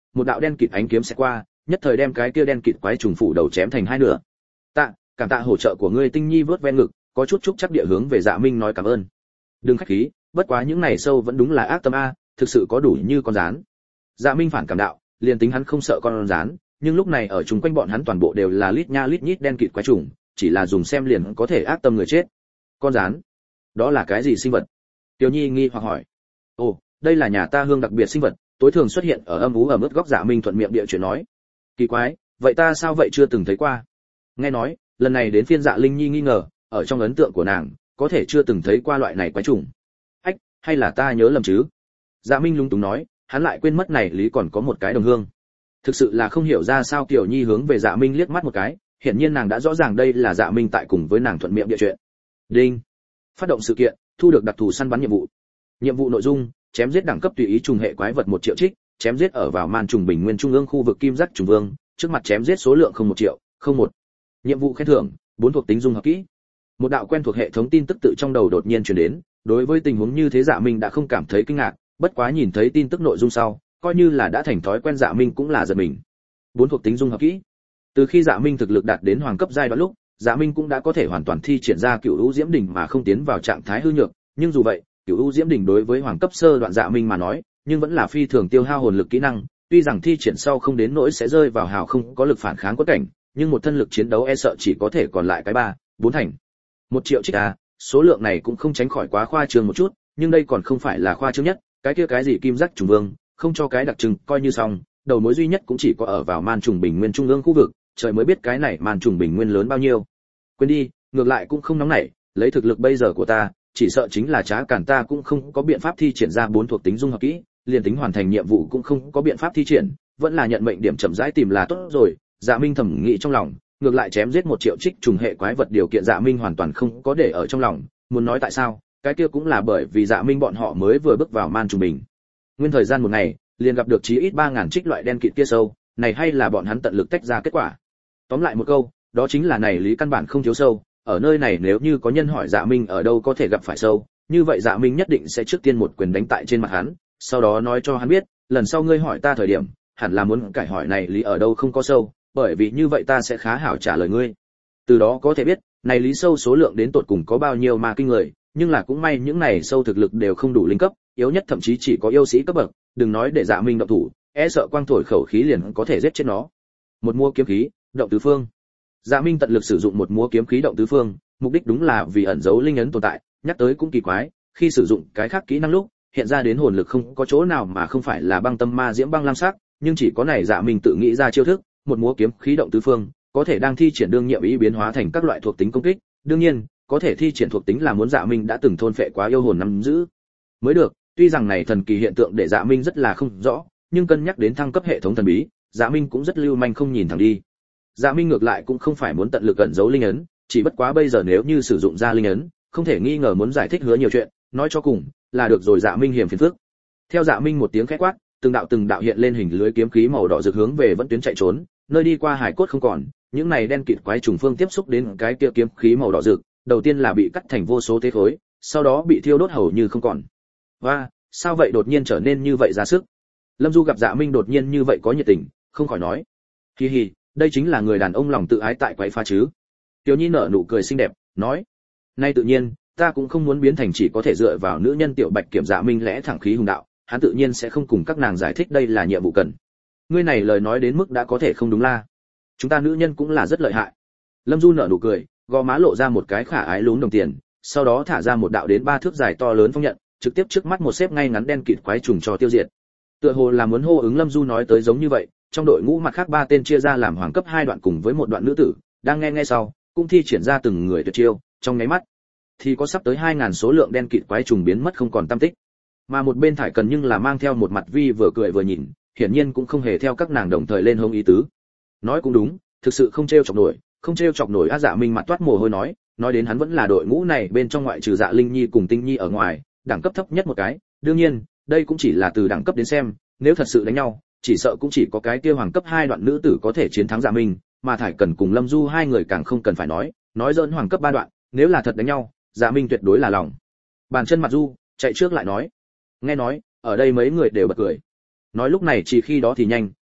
một đạo đen kịt ánh kiếm sẽ qua, nhất thời đem cái kia đen kịt quái trùng phủ đầu chém thành hai nửa. Tạ, cảm tạ hỗ trợ của ngươi. Tinh Nhi vớt ven ngực, có chút chúc chắc địa hướng về Dạ Minh nói cảm ơn. Đừng khách khí, bất quá những này sâu vẫn đúng là ác tâm a, thực sự có đủ như con rán. Dạ Minh phản cảm đạo, liền tính hắn không sợ con rán, nhưng lúc này ở chung quanh bọn hắn toàn bộ đều là lít nha lít nhít đen kịt quái trùng, chỉ là dùng xem liền có thể ác tâm người chết. Con rán? Đó là cái gì sinh vật? Tiểu Nhi nghi hoặc hỏi. Ồ, đây là nhà ta hương đặc biệt sinh vật, tối thường xuất hiện ở âm ú ở mức góc. Dạ Minh thuận miệng địa chuyện nói. Kỳ quái, vậy ta sao vậy chưa từng thấy qua? Nghe nói, lần này đến phiên Dạ Linh Nhi nghi ngờ, ở trong ấn tượng của nàng, có thể chưa từng thấy qua loại này quái trùng. Ách, hay là ta nhớ lầm chứ? Dạ Minh lung túng nói, hắn lại quên mất này lý còn có một cái đồng hương. Thực sự là không hiểu ra sao. Tiểu Nhi hướng về Dạ Minh liếc mắt một cái, hiển nhiên nàng đã rõ ràng đây là Dạ Minh tại cùng với nàng thuận miệng địa chuyện. Đinh. Phát động sự kiện, thu được đặc thù săn bắn nhiệm vụ. Nhiệm vụ nội dung: chém giết đẳng cấp tùy ý trùng hệ quái vật một triệu trích, chém giết ở vào man trùng bình nguyên trung ương khu vực kim giác trùng vương, trước mặt chém giết số lượng không một triệu, không một. Nhiệm vụ khen thưởng: bốn thuộc tính dung hợp kỹ. Một đạo quen thuộc hệ thống tin tức tự trong đầu đột nhiên truyền đến, đối với tình huống như thế Dạ Minh đã không cảm thấy kinh ngạc, bất quá nhìn thấy tin tức nội dung sau, coi như là đã thành thói quen, Dạ Minh cũng là giật mình. Bốn thuộc tính dung hợp kỹ. Từ khi Dạ Minh thực lực đạt đến hoàng cấp giai đoạn lúc, Dạ Minh cũng đã có thể hoàn toàn thi triển ra Cửu U Diễm Đỉnh mà không tiến vào trạng thái hư nhược, nhưng dù vậy, Cửu U Diễm Đỉnh đối với hoàng cấp sơ đoạn Dạ Minh mà nói, nhưng vẫn là phi thường tiêu hao hồn lực kỹ năng, tuy rằng thi triển sau không đến nỗi sẽ rơi vào hào không có lực phản kháng quất cảnh, nhưng một thân lực chiến đấu e sợ chỉ có thể còn lại cái ba, bốn thành. Một triệu trích à, số lượng này cũng không tránh khỏi quá khoa trương một chút, nhưng đây còn không phải là khoa trương nhất, cái kia cái gì kim giác trùng vương, không cho cái đặc trưng coi như xong, đầu mối duy nhất cũng chỉ có ở vào man trùng bình nguyên trung ương khu vực, trời mới biết cái này man trùng bình nguyên lớn bao nhiêu. Quên đi, ngược lại cũng không nóng nảy, lấy thực lực bây giờ của ta, chỉ sợ chính là Trá Cản ta cũng không có biện pháp thi triển ra bốn thuộc tính dung hợp kỹ, liền tính hoàn thành nhiệm vụ cũng không có biện pháp thi triển, vẫn là nhận mệnh điểm chậm rãi tìm là tốt rồi. Dạ Minh thầm nghĩ trong lòng, ngược lại chém giết một triệu trích trùng hệ quái vật điều kiện Dạ Minh hoàn toàn không có để ở trong lòng, muốn nói tại sao, cái kia cũng là bởi vì Dạ Minh bọn họ mới vừa bước vào man trùng bình. Nguyên thời gian một ngày, liền gặp được chí ít ba ngàn trích loại đen kịt kia sâu, này hay là bọn hắn tận lực tách ra kết quả. Tóm lại một câu, đó chính là này lý căn bản không thiếu sâu, ở nơi này nếu như có nhân hỏi Dạ Minh ở đâu có thể gặp phải sâu, như vậy Dạ Minh nhất định sẽ trước tiên một quyền đánh tại trên mặt hắn, sau đó nói cho hắn biết, lần sau ngươi hỏi ta thời điểm, hẳn là muốn cải hỏi này lý ở đâu không có sâu, bởi vì như vậy ta sẽ khá hảo trả lời ngươi. Từ đó có thể biết, này lý sâu số lượng đến tột cùng có bao nhiêu mà kinh người, nhưng là cũng may những này sâu thực lực đều không đủ linh cấp, yếu nhất thậm chí chỉ có yêu sĩ cấp bậc, đừng nói để Dạ Minh động thủ, e sợ quang thổi khẩu khí liền có thể giết chết nó. Một mua kiếm khí, động tứ phương. Dạ Minh tận lực sử dụng một múa kiếm khí động tứ phương, mục đích đúng là vì ẩn giấu linh ấn tồn tại, nhắc tới cũng kỳ quái, khi sử dụng cái khác kỹ năng lúc, hiện ra đến hồn lực không có chỗ nào mà không phải là băng tâm ma diễm băng lam sắc, nhưng chỉ có này Dạ Minh tự nghĩ ra chiêu thức, một múa kiếm khí động tứ phương, có thể đang thi triển đương nhiệm ý biến hóa thành các loại thuộc tính công kích, đương nhiên, có thể thi triển thuộc tính là muốn Dạ Minh đã từng thôn phệ quá yêu hồn nắm giữ mới được, tuy rằng này thần kỳ hiện tượng để Dạ Minh rất là không rõ, nhưng cân nhắc đến thăng cấp hệ thống thần bí, Dạ Minh cũng rất lưu manh không nhìn thẳng đi. Dạ Minh ngược lại cũng không phải muốn tận lực ẩn giấu linh ấn, chỉ bất quá bây giờ nếu như sử dụng ra linh ấn, không thể nghi ngờ muốn giải thích hứa nhiều chuyện, nói cho cùng là được rồi. Dạ Minh hiểm phiền phức. Theo Dạ Minh một tiếng khẽ quát, từng đạo từng đạo hiện lên hình lưới kiếm khí màu đỏ rực hướng về vẫn tuyến chạy trốn, nơi đi qua hải cốt không còn, những này đen kịt quái trùng phương tiếp xúc đến cái kia kiếm khí màu đỏ rực, đầu tiên là bị cắt thành vô số thế khối, sau đó bị thiêu đốt hầu như không còn. Và, sao vậy đột nhiên trở nên như vậy ra sức? Lâm Du gặp Dạ Minh đột nhiên như vậy có nhiệt tình, không khỏi nói: "Hi hi, đây chính là người đàn ông lòng tự ái tại quái pha chứ." Tiểu Nhi nở nụ cười xinh đẹp, nói: "Nay tự nhiên, ta cũng không muốn biến thành chỉ có thể dựa vào nữ nhân tiểu Bạch Kiểm." Dạ Minh lẽ thẳng khí hùng đạo, hắn tự nhiên sẽ không cùng các nàng giải thích đây là nhiệm vụ cần. Ngươi này lời nói đến mức đã có thể không đúng la. Chúng ta nữ nhân cũng là rất lợi hại. Lâm Du nở nụ cười, gò má lộ ra một cái khả ái lún đồng tiền, sau đó thả ra một đạo đến ba thước dài to lớn phong nhận, trực tiếp trước mắt một xếp ngay ngắn đen kịt quái trùng cho tiêu diệt. Tựa hồ là muốn hô ứng Lâm Du nói tới giống như vậy, trong đội ngũ mặt khác ba tên chia ra làm hoàng cấp hai đoạn cùng với một đoạn nữ tử, đang nghe nghe sau, cũng thi triển ra từng người tuyệt chiêu, trong nháy mắt thì có sắp tới hai ngàn số lượng đen kịt quái trùng biến mất không còn tăm tích. Mà một bên Thải Cần nhưng là mang theo một mặt vi vừa cười vừa nhìn, hiển nhiên cũng không hề theo các nàng đồng thời lên hông ý tứ. Nói cũng đúng, thực sự không trêu chọc nổi, không trêu chọc nổi. A Dạ Minh mặt toát mồ hôi nói, nói đến hắn vẫn là đội ngũ này bên trong ngoại trừ Dạ Linh Nhi cùng Tinh Nhi ở ngoài, đẳng cấp thấp nhất một cái, đương nhiên, đây cũng chỉ là từ đẳng cấp đến xem, nếu thật sự đánh nhau, chỉ sợ cũng chỉ có cái kia hoàng cấp hai đoạn nữ tử có thể chiến thắng Dạ Minh, mà Thải Cần cùng Lâm Du hai người càng không cần phải nói, nói dỡn hoàng cấp ba đoạn, nếu là thật đánh nhau, Dạ Minh tuyệt đối là lòng bàn chân mặt Du, chạy trước lại nói. Nghe nói, ở đây mấy người đều bật cười. Nói lúc này chỉ khi đó thì nhanh,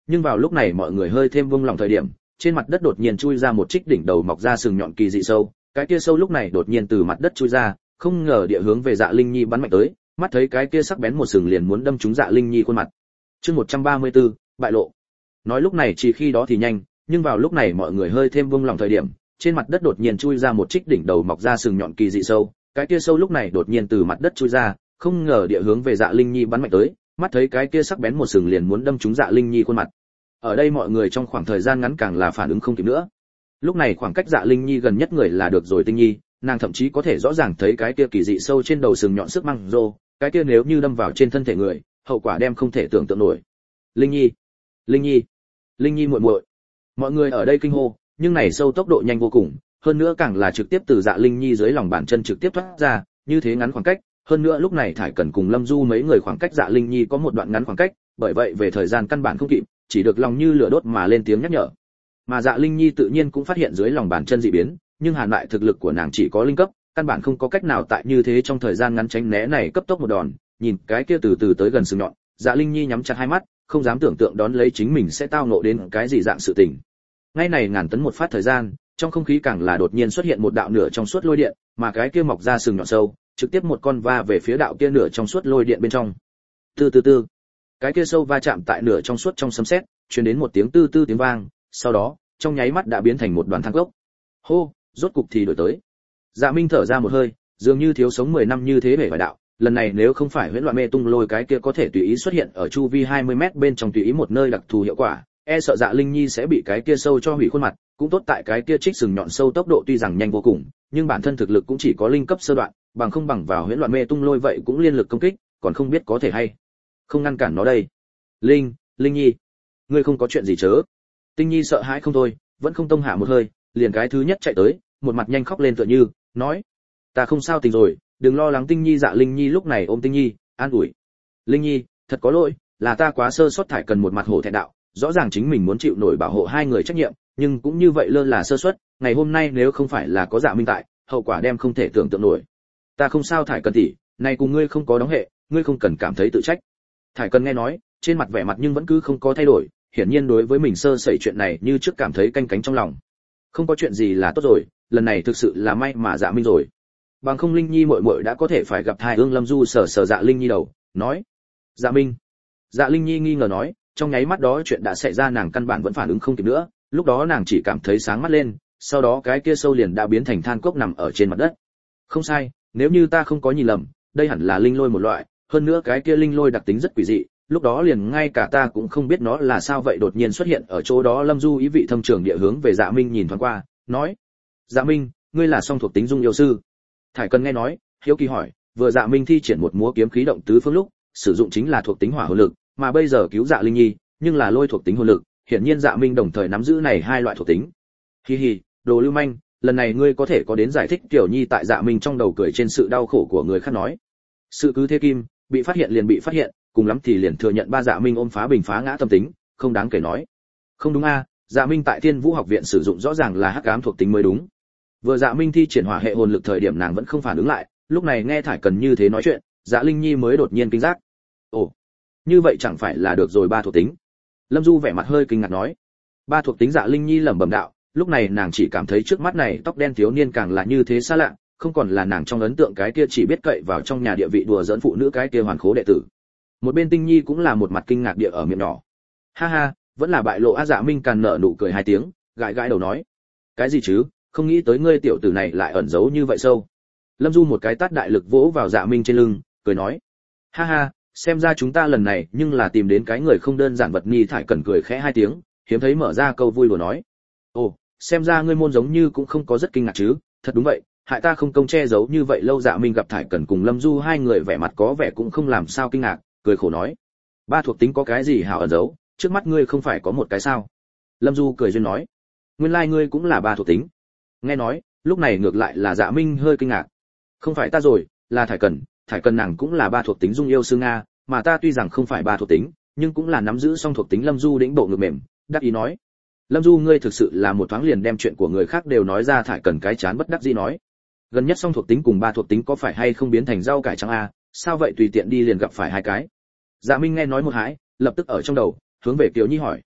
Nhưng vào lúc này mọi người hơi thêm vung lòng thời điểm, trên mặt đất đột nhiên chui ra một trích đỉnh đầu mọc ra sừng nhọn kỳ dị sâu, cái kia sâu lúc này đột nhiên từ mặt đất chui ra, không ngờ địa hướng về Dạ Linh Nhi bắn mạnh tới, mắt thấy cái kia sắc bén một sừng liền muốn đâm trúng Dạ Linh Nhi khuôn mặt. Chương một trăm ba mươi tư, bại lộ. Nói lúc này chỉ khi đó thì nhanh, nhưng vào lúc này mọi người hơi thêm vung lòng thời điểm, trên mặt đất đột nhiên chui ra một trích đỉnh đầu mọc ra sừng nhọn kỳ dị sâu, cái kia sâu lúc này đột nhiên từ mặt đất chui ra, không ngờ địa hướng về Dạ Linh Nhi bắn mạnh tới, mắt thấy cái kia sắc bén một sừng liền muốn đâm trúng Dạ Linh Nhi khuôn mặt. Ở đây mọi người trong khoảng thời gian ngắn càng là phản ứng không kịp nữa. Lúc này khoảng cách Dạ Linh Nhi gần nhất người là được rồi Tinh Nhi, nàng thậm chí có thể rõ ràng thấy cái kia kỳ dị sâu trên đầu sừng nhọn sức măng rô, cái kia nếu như đâm vào trên thân thể người, hậu quả đem không thể tưởng tượng nổi. Linh Nhi, Linh Nhi, Linh Nhi muội muội. Mọi người ở đây kinh hô, nhưng này sâu tốc độ nhanh vô cùng, hơn nữa càng là trực tiếp từ Dạ Linh Nhi dưới lòng bàn chân trực tiếp thoát ra, như thế ngắn khoảng cách, hơn nữa lúc này Thải Cần cùng Lâm Du mấy người khoảng cách Dạ Linh Nhi có một đoạn ngắn khoảng cách, bởi vậy về thời gian căn bản không kịp, chỉ được lòng như lửa đốt mà lên tiếng nhắc nhở. Mà Dạ Linh Nhi tự nhiên cũng phát hiện dưới lòng bàn chân dị biến, nhưng hàn lại thực lực của nàng chỉ có linh cấp, căn bản không có cách nào tại như thế trong thời gian ngắn tránh né này cấp tốc một đòn, nhìn cái kia từ từ tới gần sừng nhọn, Dạ Linh Nhi nhắm chặt hai mắt, không dám tưởng tượng đón lấy chính mình sẽ tao ngộ đến cái gì dạng sự tình. Ngay này ngàn tấn một phát thời gian, trong không khí càng là đột nhiên xuất hiện một đạo nửa trong suốt lôi điện, mà cái kia mọc ra sừng nhọn sâu, trực tiếp một con va về phía đạo kia nửa trong suốt lôi điện bên trong. Từ từ từ, cái kia sâu va chạm tại nửa trong suốt trong sấm sét, truyền đến một tiếng tư tư tiếng vang, sau đó, trong nháy mắt đã biến thành một đoàn than cốc. Hô, rốt cục thì đổi tới. Dạ Minh thở ra một hơi, dường như thiếu sống mười năm như thế bể vải đạo, lần này nếu không phải huyễn loạn mê tung lôi cái kia có thể tùy ý xuất hiện ở chu vi hai mươi mét bên trong tùy ý một nơi đặc thù hiệu quả, e sợ Dạ Linh Nhi sẽ bị cái kia sâu cho hủy khuôn mặt, cũng tốt tại cái kia trích sừng nhọn sâu tốc độ tuy rằng nhanh vô cùng, nhưng bản thân thực lực cũng chỉ có linh cấp sơ đoạn, bằng không bằng vào huyễn loạn mê tung lôi vậy cũng liên lực công kích, còn không biết có thể hay không ngăn cản nó đây. Linh, Linh Nhi, ngươi không có chuyện gì chớ? Tinh Nhi sợ hãi không thôi, vẫn không tông hạ một hơi, liền cái thứ nhất chạy tới, một mặt nhanh khóc lên tựa như, nói: "Ta không sao tình rồi, đừng lo lắng." Tinh Nhi Dạ Linh Nhi lúc này ôm Tinh Nhi, an ủi: "Linh Nhi, thật có lỗi, là ta quá sơ suất." Thải Cần một mặt hổ thẹn đạo, rõ ràng chính mình muốn chịu nổi bảo hộ hai người trách nhiệm, nhưng cũng như vậy lơ là sơ suất, ngày hôm nay nếu không phải là có Dạ Minh tại, hậu quả đem không thể tưởng tượng nổi. "Ta không sao Thải Cần tỷ, này cùng ngươi không có đóng hệ, ngươi không cần cảm thấy tự trách." Thải Cần nghe nói, trên mặt vẻ mặt nhưng vẫn cứ không có thay đổi, hiển nhiên đối với mình sơ sẩy chuyện này như trước cảm thấy canh cánh trong lòng. Không có chuyện gì là tốt rồi, lần này thực sự là may mà Dạ Minh rồi. Bằng không Linh Nhi muội muội đã có thể phải gặp thai ương. Lâm Du sờ sờ Dạ Linh Nhi đầu, nói: "Dạ Minh." Dạ Linh Nhi nghi ngờ nói, trong nháy mắt đó chuyện đã xảy ra nàng căn bản vẫn phản ứng không kịp nữa, lúc đó nàng chỉ cảm thấy sáng mắt lên, sau đó cái kia sâu liền đã biến thành than cốc nằm ở trên mặt đất. Không sai, nếu như ta không có nhìn lầm, đây hẳn là linh lôi một loại, hơn nữa cái kia linh lôi đặc tính rất quỷ dị, lúc đó liền ngay cả ta cũng không biết nó là sao vậy đột nhiên xuất hiện ở chỗ đó. Lâm Du ý vị thâm trường địa hướng về Dạ Minh nhìn thoáng qua, nói: "Dạ Minh, ngươi là song thuộc tính dung yêu sư?" Thải Cần nghe nói, hiếu kỳ hỏi, vừa Dạ Minh thi triển một múa kiếm khí động tứ phương lúc, sử dụng chính là thuộc tính hỏa hồn lực, mà bây giờ cứu Dạ Linh Nhi, nhưng là lôi thuộc tính hồn lực, hiển nhiên Dạ Minh đồng thời nắm giữ này hai loại thuộc tính. Hi hi, đồ lưu manh, lần này ngươi có thể có đến giải thích. Tiểu Nhi tại Dạ Minh trong đầu cười trên sự đau khổ của người khác nói: "Sự cứ thế kim, bị phát hiện liền bị phát hiện, cùng lắm thì liền thừa nhận." Ba Dạ Minh ôm phá bình phá ngã tâm tính, không đáng kể nói: "Không đúng a, Dạ Minh tại Thiên Vũ học viện sử dụng rõ ràng là hắc ám thuộc tính mới đúng." Vừa Dạ Minh thi triển hỏa hệ hồn lực thời điểm nàng vẫn không phản ứng lại, lúc này nghe Thải Cần như thế nói chuyện, Dạ Linh Nhi mới đột nhiên kinh giác. Ồ, như vậy chẳng phải là được rồi ba thuộc tính? Lâm Du vẻ mặt hơi kinh ngạc nói. Ba thuộc tính. Dạ Linh Nhi lẩm bẩm đạo, lúc này nàng chỉ cảm thấy trước mắt này tóc đen thiếu niên càng là như thế xa lạ, không còn là nàng trong ấn tượng cái kia chỉ biết cậy vào trong nhà địa vị đùa giỡn phụ nữ cái kia hoàn khố đệ tử. Một bên Tinh Nhi cũng là một mặt kinh ngạc địa ở miệng nhỏ. Ha ha, vẫn là bại lộ a. Dạ Minh càn nở nụ cười hai tiếng, gãi gãi đầu nói: "Cái gì chứ, không nghĩ tới ngươi tiểu tử này lại ẩn giấu như vậy sâu." Lâm Du một cái tát đại lực vỗ vào Dạ Minh trên lưng, cười nói: "Ha ha, xem ra chúng ta lần này nhưng là tìm đến cái người không đơn giản vật nhi." Thải Cần cười khẽ hai tiếng, hiếm thấy mở ra câu vui đùa nói: "Ồ, xem ra ngươi môn giống như cũng không có rất kinh ngạc chứ." "Thật đúng vậy, hại ta không công che giấu như vậy lâu." Dạ Minh gặp Thải Cần cùng Lâm Du hai người vẻ mặt có vẻ cũng không làm sao kinh ngạc, cười khổ nói: "Ba thuộc tính có cái gì hảo ẩn giấu, trước mắt ngươi không phải có một cái sao?" Lâm Du cười duyên nói: "Nguyên lai like ngươi cũng là ba thuộc tính." Nghe nói, lúc này ngược lại là Dạ Minh hơi kinh ngạc. "Không phải ta rồi, là Thải Cần, Thải Cần nàng cũng là ba thuộc tính dung yêu sư nga, mà ta tuy rằng không phải ba thuộc tính, nhưng cũng là nắm giữ song thuộc tính." Lâm Du đĩnh bộ ngực mềm, đắc ý nói. "Lâm Du ngươi thực sự là một thoáng liền đem chuyện của người khác đều nói ra." Thải Cần cái chán bất đắc dĩ nói. "Gần nhất song thuộc tính cùng ba thuộc tính có phải hay không biến thành rau cải trắng a, sao vậy tùy tiện đi liền gặp phải hai cái?" Dạ Minh nghe nói một hãi, lập tức ở trong đầu hướng về Kiều Nhi hỏi: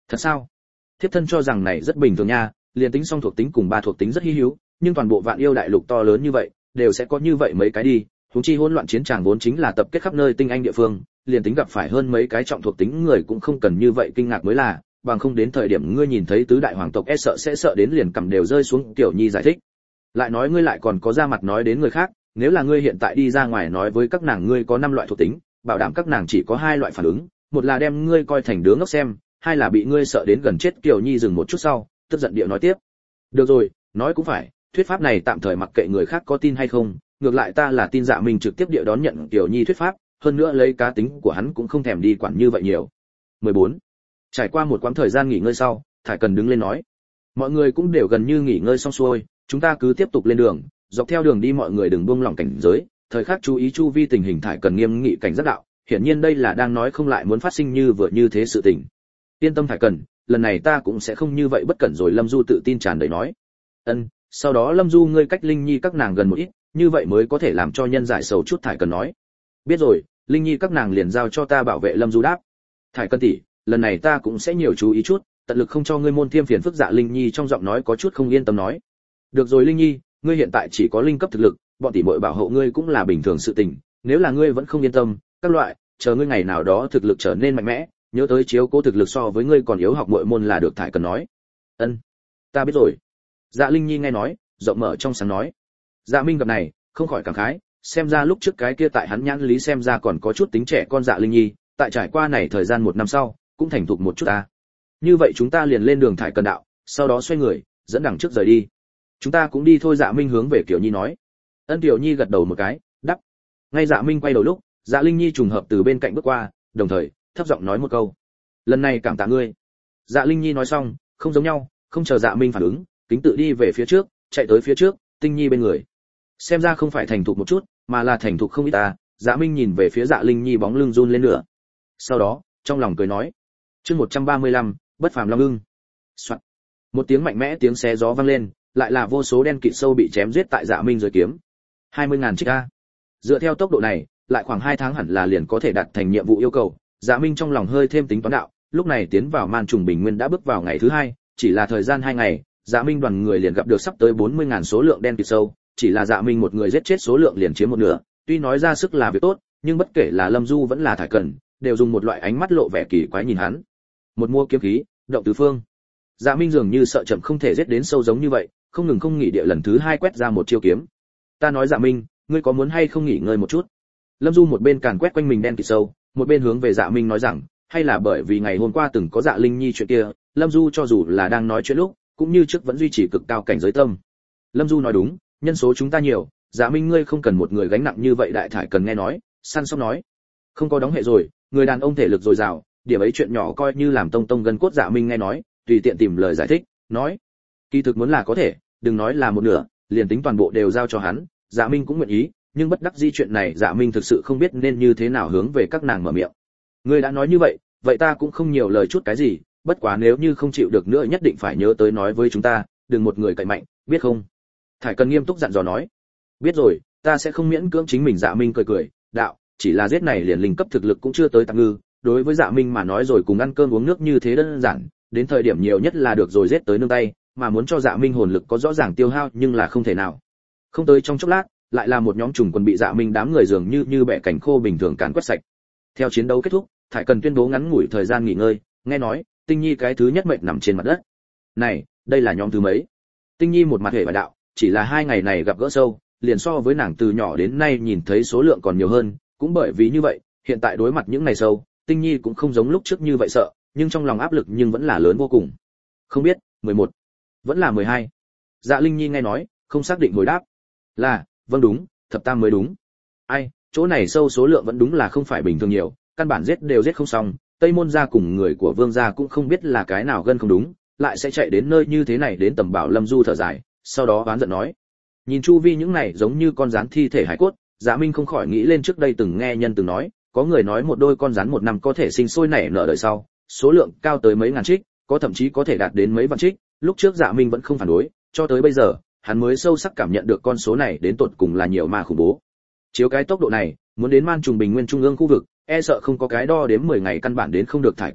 Thật sao? Thiếp thân cho rằng này rất bình thường nha, liền tính song thuộc tính cùng ba thuộc tính rất hi hữu, nhưng toàn bộ vạn yêu đại lục to lớn như vậy, đều sẽ có như vậy mấy cái đi, huống chi hỗn loạn chiến tràng vốn chính là tập kết khắp nơi tinh anh địa phương, liền tính gặp phải hơn mấy cái trọng thuộc tính người cũng không cần như vậy kinh ngạc mới là, bằng không đến thời điểm ngươi nhìn thấy tứ đại hoàng tộc e sợ sẽ sợ đến liền cầm đều rơi xuống. Tiểu Nhi giải thích. Lại nói ngươi lại còn có ra mặt nói đến người khác, nếu là ngươi hiện tại đi ra ngoài nói với các nàng ngươi có năm loại thuộc tính, bảo đảm các nàng chỉ có hai loại phản ứng, một là đem ngươi coi thành đứa ngốc xem, hai là bị ngươi sợ đến gần chết. Kiều Nhi dừng một chút sau, tức giận điệu nói tiếp. Được rồi, nói cũng phải, thuyết pháp này tạm thời mặc kệ người khác có tin hay không, ngược lại ta là tin Dạ Minh trực tiếp địa đón nhận Kiều Nhi thuyết pháp, hơn nữa lấy cá tính của hắn cũng không thèm đi quản như vậy nhiều. mười bốn. Trải qua một quãng thời gian nghỉ ngơi sau, Thải Cần đứng lên nói. Mọi người cũng đều gần như nghỉ ngơi xong xuôi, chúng ta cứ tiếp tục lên đường, dọc theo đường đi mọi người đừng buông lỏng cảnh giới, thời khắc chú ý chu vi tình hình. Thải Cần nghiêm nghị cảnh giác đạo, hiển nhiên đây là đang nói không lại muốn phát sinh như vừa như thế sự tình. Yên tâm Thải Cần, lần này ta cũng sẽ không như vậy bất cẩn rồi. Lâm Du tự tin tràn đầy nói. Ân, sau đó Lâm Du ngươi cách Linh Nhi các nàng gần một ít, như vậy mới có thể làm cho nhân giải sầu chút. Thải Cần nói. Biết rồi, Linh Nhi các nàng liền giao cho ta bảo vệ. Lâm Du đáp. Thải Cần tỷ, lần này ta cũng sẽ nhiều chú ý chút, tận lực không cho ngươi môn thiêm phiền phức. Dạ Linh Nhi trong giọng nói có chút không yên tâm nói. Được rồi Linh Nhi, ngươi hiện tại chỉ có linh cấp thực lực, bọn tỷ muội bảo hộ ngươi cũng là bình thường sự tình, nếu là ngươi vẫn không yên tâm, các loại, chờ ngươi ngày nào đó thực lực trở nên mạnh mẽ, nhớ tới chiếu cố thực lực so với ngươi còn yếu học muội môn là được. Thải Cần nói. Ân, ta biết rồi. Dạ Linh Nhi nghe nói, rộng mở trong sáng nói. Dạ Minh gặp này, không khỏi cảm khái, xem ra lúc trước cái kia tại hắn nhãn lý xem ra còn có chút tính trẻ con Dạ Linh Nhi, tại trải qua này thời gian một năm sau, cũng thành thục một chút ta. Như vậy chúng ta liền lên đường. Thải Cần đạo, sau đó xoay người, dẫn đằng trước rời đi. Chúng ta cũng đi thôi. Dạ Minh hướng về Kiều Nhi nói. Ân. Kiều Nhi gật đầu một cái, đáp. Ngay Dạ Minh quay đầu lúc, Dạ Linh Nhi trùng hợp từ bên cạnh bước qua, đồng thời thấp giọng nói một câu. Lần này cảm tạ ngươi. Dạ Linh Nhi nói xong, không giống nhau, không chờ Dạ Minh phản ứng, kính tự đi về phía trước, chạy tới phía trước, Tinh Nhi bên người. Xem ra không phải thành thục một chút, mà là thành thục không ít ta. Dạ Minh nhìn về phía Dạ Linh Nhi bóng lưng run lên nữa. Sau đó, trong lòng cười nói. Chương một trăm ba mươi lăm, bất phàm long ưng. Soạn. Một tiếng mạnh mẽ tiếng xé gió vang lên, lại là vô số đen kịt sâu bị chém giết tại Dạ Minh dưới kiếm. hai mươi ngàn trích a. Dựa theo tốc độ này, lại khoảng hai tháng hẳn là liền có thể đạt thành nhiệm vụ yêu cầu. Dạ Minh trong lòng hơi thêm tính toán đạo, lúc này tiến vào Man Trùng Bình Nguyên đã bước vào ngày thứ hai, chỉ là thời gian hai ngày, Dạ Minh đoàn người liền gặp được sắp tới bốn mươi ngàn số lượng đen kịt sâu, chỉ là Dạ Minh một người giết chết số lượng liền chiếm một nửa, tuy nói ra sức là việc tốt, nhưng bất kể là Lâm Du vẫn là Thải Cần, đều dùng một loại ánh mắt lộ vẻ kỳ quái nhìn hắn. Một mua kiếm khí, động tứ phương. Dạ Minh dường như sợ chậm không thể giết đến sâu giống như vậy, không ngừng không nghỉ địa lần thứ hai quét ra một chiêu kiếm. Ta nói Dạ Minh, ngươi có muốn hay không nghỉ ngơi một chút? Lâm Du một bên càn quét quanh mình đen kịt sâu, một bên hướng về Dạ Minh nói rằng, hay là bởi vì ngày hôm qua từng có Dạ Linh Nhi chuyện kia, Lâm Du cho dù là đang nói chuyện lúc, cũng như trước vẫn duy trì cực cao cảnh giới tâm. Lâm Du nói đúng, nhân số chúng ta nhiều, Dạ Minh ngươi không cần một người gánh nặng như vậy. Đại Thải Cần nghe nói, săn sóc nói, không có đóng hệ rồi, người đàn ông thể lực dồi dào, điểm ấy chuyện nhỏ coi như làm tông tông gân cốt. Dạ Minh nghe nói, tùy tiện tìm lời giải thích, nói, kỳ thực muốn là có thể, đừng nói là một nửa, liền tính toàn bộ đều giao cho hắn, Dạ Minh cũng nguyện ý, nhưng bất đắc dĩ chuyện này Dạ Minh thực sự không biết nên như thế nào hướng về các nàng mở miệng. Ngươi đã nói như vậy, vậy ta cũng không nhiều lời chút cái gì, bất quá nếu như không chịu được nữa nhất định phải nhớ tới nói với chúng ta, đừng một người cậy mạnh, biết không? Thải Cần nghiêm túc dặn dò nói. Biết rồi, ta sẽ không miễn cưỡng chính mình. Dạ Minh cười cười, đạo, chỉ là giết này liền linh cấp thực lực cũng chưa tới tạm ngư, đối với Dạ Minh mà nói rồi cùng ăn cơm uống nước như thế đơn giản, đến thời điểm nhiều nhất là được rồi giết tới nương tay, mà muốn cho Dạ Minh hồn lực có rõ ràng tiêu hao nhưng là không thể nào. Không tới trong chốc lát, lại là một nhóm trùng quân bị Dạ Minh đám người dường như như bẻ cảnh khô bình thường càn quét sạch. Theo chiến đấu kết thúc, Thải Cần tuyên bố ngắn ngủi thời gian nghỉ ngơi, nghe nói, Tinh Nhi cái thứ nhất mệnh nằm trên mặt đất. Này, đây là nhóm thứ mấy? Tinh Nhi một mặt hề và đạo, chỉ là hai ngày này gặp gỡ sâu, liền so với nàng từ nhỏ đến nay nhìn thấy số lượng còn nhiều hơn, cũng bởi vì như vậy, hiện tại đối mặt những ngày sâu, Tinh Nhi cũng không giống lúc trước như vậy sợ, nhưng trong lòng áp lực nhưng vẫn là lớn vô cùng. Không biết, mười một, vẫn là mười hai. Dạ Linh Nhi nghe nói, không xác định hồi đáp. Là, vâng đúng, thập tam mới đúng. Ai, chỗ này sâu số lượng vẫn đúng là không phải bình thường nhiều, căn bản giết đều giết không xong, Tây Môn gia cùng người của Vương gia cũng không biết là cái nào gân không đúng, lại sẽ chạy đến nơi như thế này đến tầm bảo. Lâm Du thở dài, sau đó oán giận nói. Nhìn chu vi những này giống như con rắn thi thể hải cốt, Dạ Minh không khỏi nghĩ lên trước đây từng nghe nhân từng nói, có người nói một đôi con rắn một năm có thể sinh sôi nảy nở đời sau, số lượng cao tới mấy ngàn trích, có thậm chí có thể đạt đến mấy vạn trích. Lúc trước Dạ Minh vẫn không phản đối, cho tới bây giờ, hắn mới sâu sắc cảm nhận được con số này đến tột cùng là nhiều mà khủng bố. Chiếu cái tốc độ này, muốn đến Man Trùng Bình Nguyên trung ương khu vực, e sợ không có cái đo đếm mười ngày căn bản đến không được. Thải Cần đạo,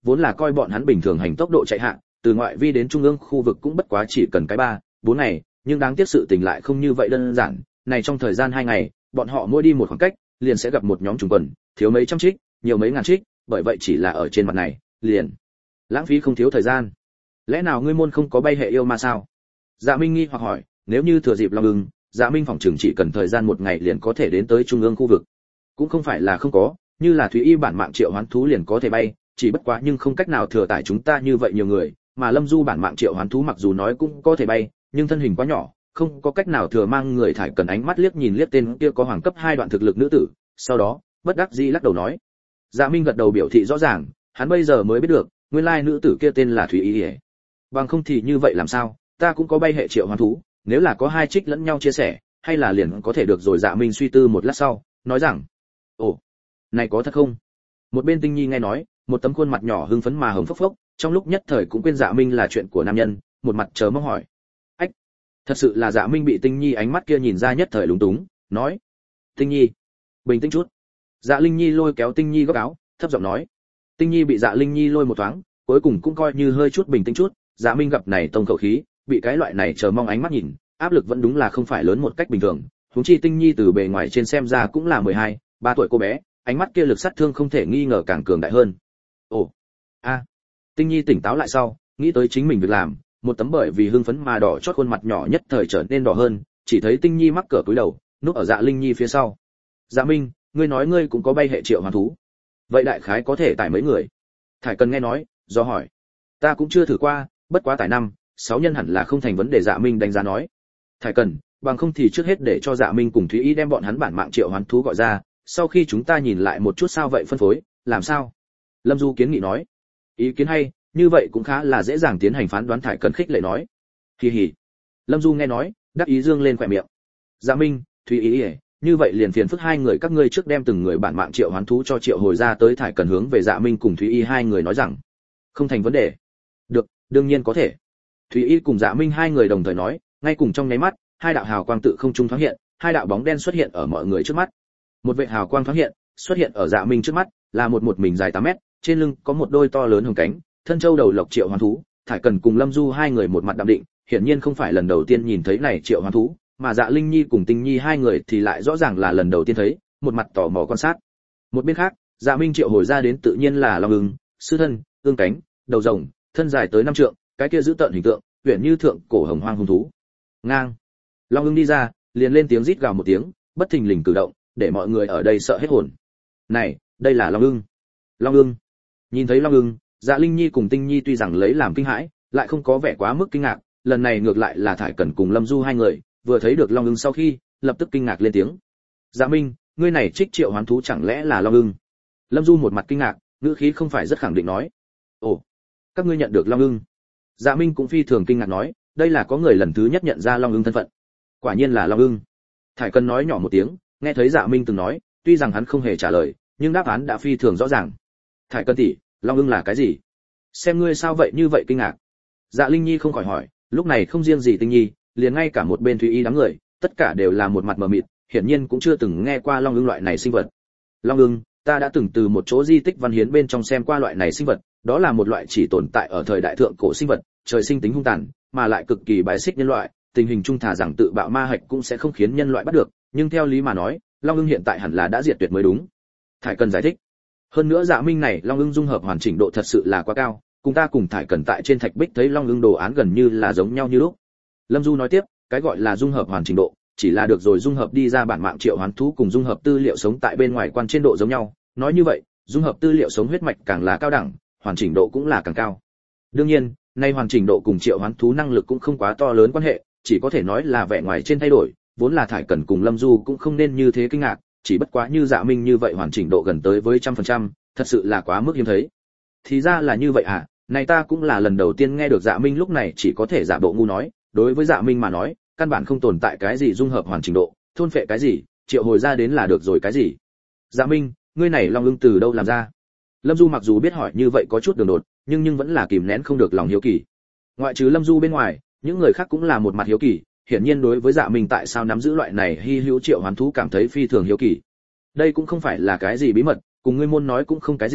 vốn là coi bọn hắn bình thường hành tốc độ chạy hạ, từ ngoại vi đến trung ương khu vực cũng bất quá chỉ cần cái ba, bốn ngày, nhưng đáng tiếc sự tình lại không như vậy đơn giản, này trong thời gian hai ngày, bọn họ mỗi đi một khoảng cách, liền sẽ gặp một nhóm trùng quần, thiếu mấy trăm trích, nhiều mấy ngàn trích, bởi vậy chỉ là ở trên mặt này, liền lãng phí không thiếu thời gian. Lẽ nào ngươi môn không có bay hệ yêu ma sao? Dạ Minh nghi hoặc hỏi, nếu như thừa dịp Long Ưng, Dạ Minh phỏng chừng chỉ cần thời gian một ngày liền có thể đến tới trung ương khu vực. Cũng không phải là không có, như là Thúy Y bản mạng triệu hoán thú liền có thể bay, chỉ bất quá nhưng không cách nào thừa tải chúng ta như vậy nhiều người, mà Lâm Du bản mạng triệu hoán thú mặc dù nói cũng có thể bay, nhưng thân hình quá nhỏ, không có cách nào thừa mang người thải cần ánh mắt liếc nhìn liếc tên kia có hoàng cấp hai đoạn thực lực nữ tử, sau đó, bất đắc dĩ lắc đầu nói. Dạ Minh gật đầu biểu thị rõ ràng, hắn bây giờ mới biết được, nguyên lai nữ tử kia tên là Thúy Y. Bằng không thì như vậy làm sao, ta cũng có bay hệ triệu hoán thú, nếu là có hai trích lẫn nhau chia sẻ, hay là liền có thể được rồi. Dạ Minh suy tư một lát sau, nói rằng, ồ, này có thật không? Một bên Tinh Nhi nghe nói, một tấm khuôn mặt nhỏ hưng phấn mà hồng phốc phốc, trong lúc nhất thời cũng quên Dạ Minh là chuyện của nam nhân, một mặt chờ mong hỏi. Ách, thật sự là Dạ Minh bị Tinh Nhi ánh mắt kia nhìn ra nhất thời lúng túng, nói, Tinh Nhi, bình tĩnh chút. Dạ Linh Nhi lôi kéo Tinh Nhi góc áo, thấp giọng nói. Tinh Nhi bị Dạ Linh Nhi lôi một thoáng, cuối cùng cũng coi như hơi chút bình tĩnh chút. Dạ Minh gặp này tông khẩu khí, bị cái loại này chờ mong ánh mắt nhìn, áp lực vẫn đúng là không phải lớn một cách bình thường. Huống chi Tinh Nhi từ bề ngoài trên xem ra cũng là mười hai, ba tuổi cô bé, ánh mắt kia lực sát thương không thể nghi ngờ càng cường đại hơn. Ồ, a. À. Tinh Nhi tỉnh táo lại sau, nghĩ tới chính mình việc làm, một tấm bởi vì hưng phấn mà đỏ chót khuôn mặt nhỏ nhất thời trở nên đỏ hơn, chỉ thấy Tinh Nhi mắc cỡ cúi đầu, núp ở Dạ Linh Nhi phía sau. Dạ Minh, ngươi nói ngươi cũng có bay hệ triệu hoán thú, vậy đại khái có thể tải mấy người? Thải Cần nghe nói, do hỏi. Ta cũng chưa thử qua, bất quá tải năm, sáu nhân hẳn là không thành vấn đề. Dạ Minh đánh giá nói. Thải Cần, bằng không thì trước hết để cho Dạ Minh cùng Thúy Y đem bọn hắn bản mạng triệu hoán thú gọi ra, sau khi chúng ta nhìn lại một chút sao vậy phân phối, làm sao? Lâm Du kiến nghị nói. Ý kiến hay, như vậy cũng khá là dễ dàng tiến hành phán đoán. Thải Cần khích lệ nói. Kỳ hỉ. Lâm Du nghe nói, đắc ý dương lên khỏe miệng. Dạ Minh, Thúy Y, như vậy liền phiền phức hai người các ngươi trước đem từng người bản mạng triệu hoán thú cho triệu hồi ra tới. Thải Cần hướng về Dạ Minh cùng Thúy Y hai người nói rằng. Không thành vấn đề. Được, đương nhiên có thể. Thúy Y cùng Dạ Minh hai người đồng thời nói, ngay cùng trong nháy mắt, hai đạo hào quang tự không trung thoáng hiện, hai đạo bóng đen xuất hiện ở mọi người trước mắt. Một vệt hào quang thoáng hiện, xuất hiện ở Dạ Minh trước mắt, là một một mình dài tám mét, trên lưng có một đôi to lớn hồng cánh, thân châu đầu lộc triệu hoán thú. Thải Cần cùng Lâm Du hai người một mặt đạm định, hiển nhiên không phải lần đầu tiên nhìn thấy này triệu hoán thú, mà Dạ Linh Nhi cùng Tinh Nhi hai người thì lại rõ ràng là lần đầu tiên thấy, một mặt tò mò quan sát. Một bên khác, Dạ Minh triệu hồi ra đến tự nhiên là long ưng, sư thân, ương cánh, đầu rồng, thân dài tới năm trượng, cái kia giữ tợn hình tượng, huyền như thượng cổ hồng hoang hung thú. Ngang. Long ưng đi ra, liền lên tiếng rít gào một tiếng, bất thình lình cử động, để mọi người ở đây sợ hết hồn. Này, đây là long ưng. Long ưng. Nhìn thấy long ưng, Dạ Linh Nhi cùng Tinh Nhi tuy rằng lấy làm kinh hãi, lại không có vẻ quá mức kinh ngạc, lần này ngược lại là Thải Cẩn cùng Lâm Du hai người, vừa thấy được long ưng sau khi, lập tức kinh ngạc lên tiếng. Dạ Minh, ngươi này trích triệu hoán thú chẳng lẽ là long ưng? Lâm Du một mặt kinh ngạc, ngữ khí không phải rất khẳng định nói. Ồ, các ngươi nhận được long ưng? Dạ Minh cũng phi thường kinh ngạc nói, đây là có người lần thứ nhất nhận ra long ưng thân phận. Quả nhiên là long ưng. Thải Cẩn nói nhỏ một tiếng, nghe thấy Dạ Minh từng nói, tuy rằng hắn không hề trả lời, nhưng đáp án đã phi thường rõ ràng. Thải Cẩn tỷ, long ưng là cái gì? Xem ngươi sao vậy như vậy kinh ngạc. Dạ Linh Nhi không khỏi hỏi, lúc này không riêng gì Tinh Nhi, liền ngay cả một bên Thúy Y đám người, tất cả đều là một mặt mờ mịt, hiển nhiên cũng chưa từng nghe qua long ưng loại này sinh vật. Long ưng, ta đã từng từ một chỗ di tích văn hiến bên trong xem qua loại này sinh vật, đó là một loại chỉ tồn tại ở thời đại thượng cổ sinh vật, trời sinh tính hung tàn, mà lại cực kỳ bài xích nhân loại, tình hình trung thả rằng tự bạo ma hạch cũng sẽ không khiến nhân loại bắt được, nhưng theo lý mà nói, long ưng hiện tại hẳn là đã diệt tuyệt mới đúng. Thải Cần giải thích. Hơn nữa Dạ Minh này long ưng dung hợp hoàn chỉnh độ thật sự là quá cao, cùng ta cùng Thải Cần tại trên thạch bích thấy long ưng đồ án gần như là giống nhau như lúc. Lâm Du nói tiếp, cái gọi là dung hợp hoàn chỉnh độ, chỉ là được rồi dung hợp đi ra bản mạng triệu hoán thú cùng dung hợp tư liệu sống tại bên ngoài quan trên độ giống nhau, nói như vậy, dung hợp tư liệu sống huyết mạch càng là cao đẳng, hoàn chỉnh độ cũng là càng cao. Đương nhiên, nay hoàn chỉnh độ cùng triệu hoán thú năng lực cũng không quá to lớn quan hệ, chỉ có thể nói là vẻ ngoài trên thay đổi, vốn là Thải Cần cùng Lâm Du cũng không nên như thế kinh ngạc, chỉ bất quá như Dạ Minh như vậy hoàn chỉnh độ gần tới với trăm phần trăm, thật sự là quá mức hiếm thấy. Thì ra là như vậy à, này ta cũng là lần đầu tiên nghe được. Dạ Minh lúc này chỉ có thể giả bộ ngu nói, đối với Dạ Minh mà nói, căn bản không tồn tại cái gì dung hợp hoàn chỉnh độ, thôn phệ cái gì, triệu hồi ra đến là được rồi cái gì. Dạ Minh, ngươi này long ưng từ đâu làm ra? Lâm Du mặc dù biết hỏi như vậy có chút đường đột, nhưng nhưng vẫn là kìm nén không được lòng hiếu kỳ. Ngoại trừ Lâm Du bên ngoài, những người khác cũng là một mặt hiếu kỳ, hiển nhiên đối với Dạ Minh tại sao nắm giữ loại này hy hữu triệu hoán thú cảm thấy phi thường hiếu kỳ. Đây cũng không phải là cái gì bí mật, cùng ngươi môn nói cũng không cái gì,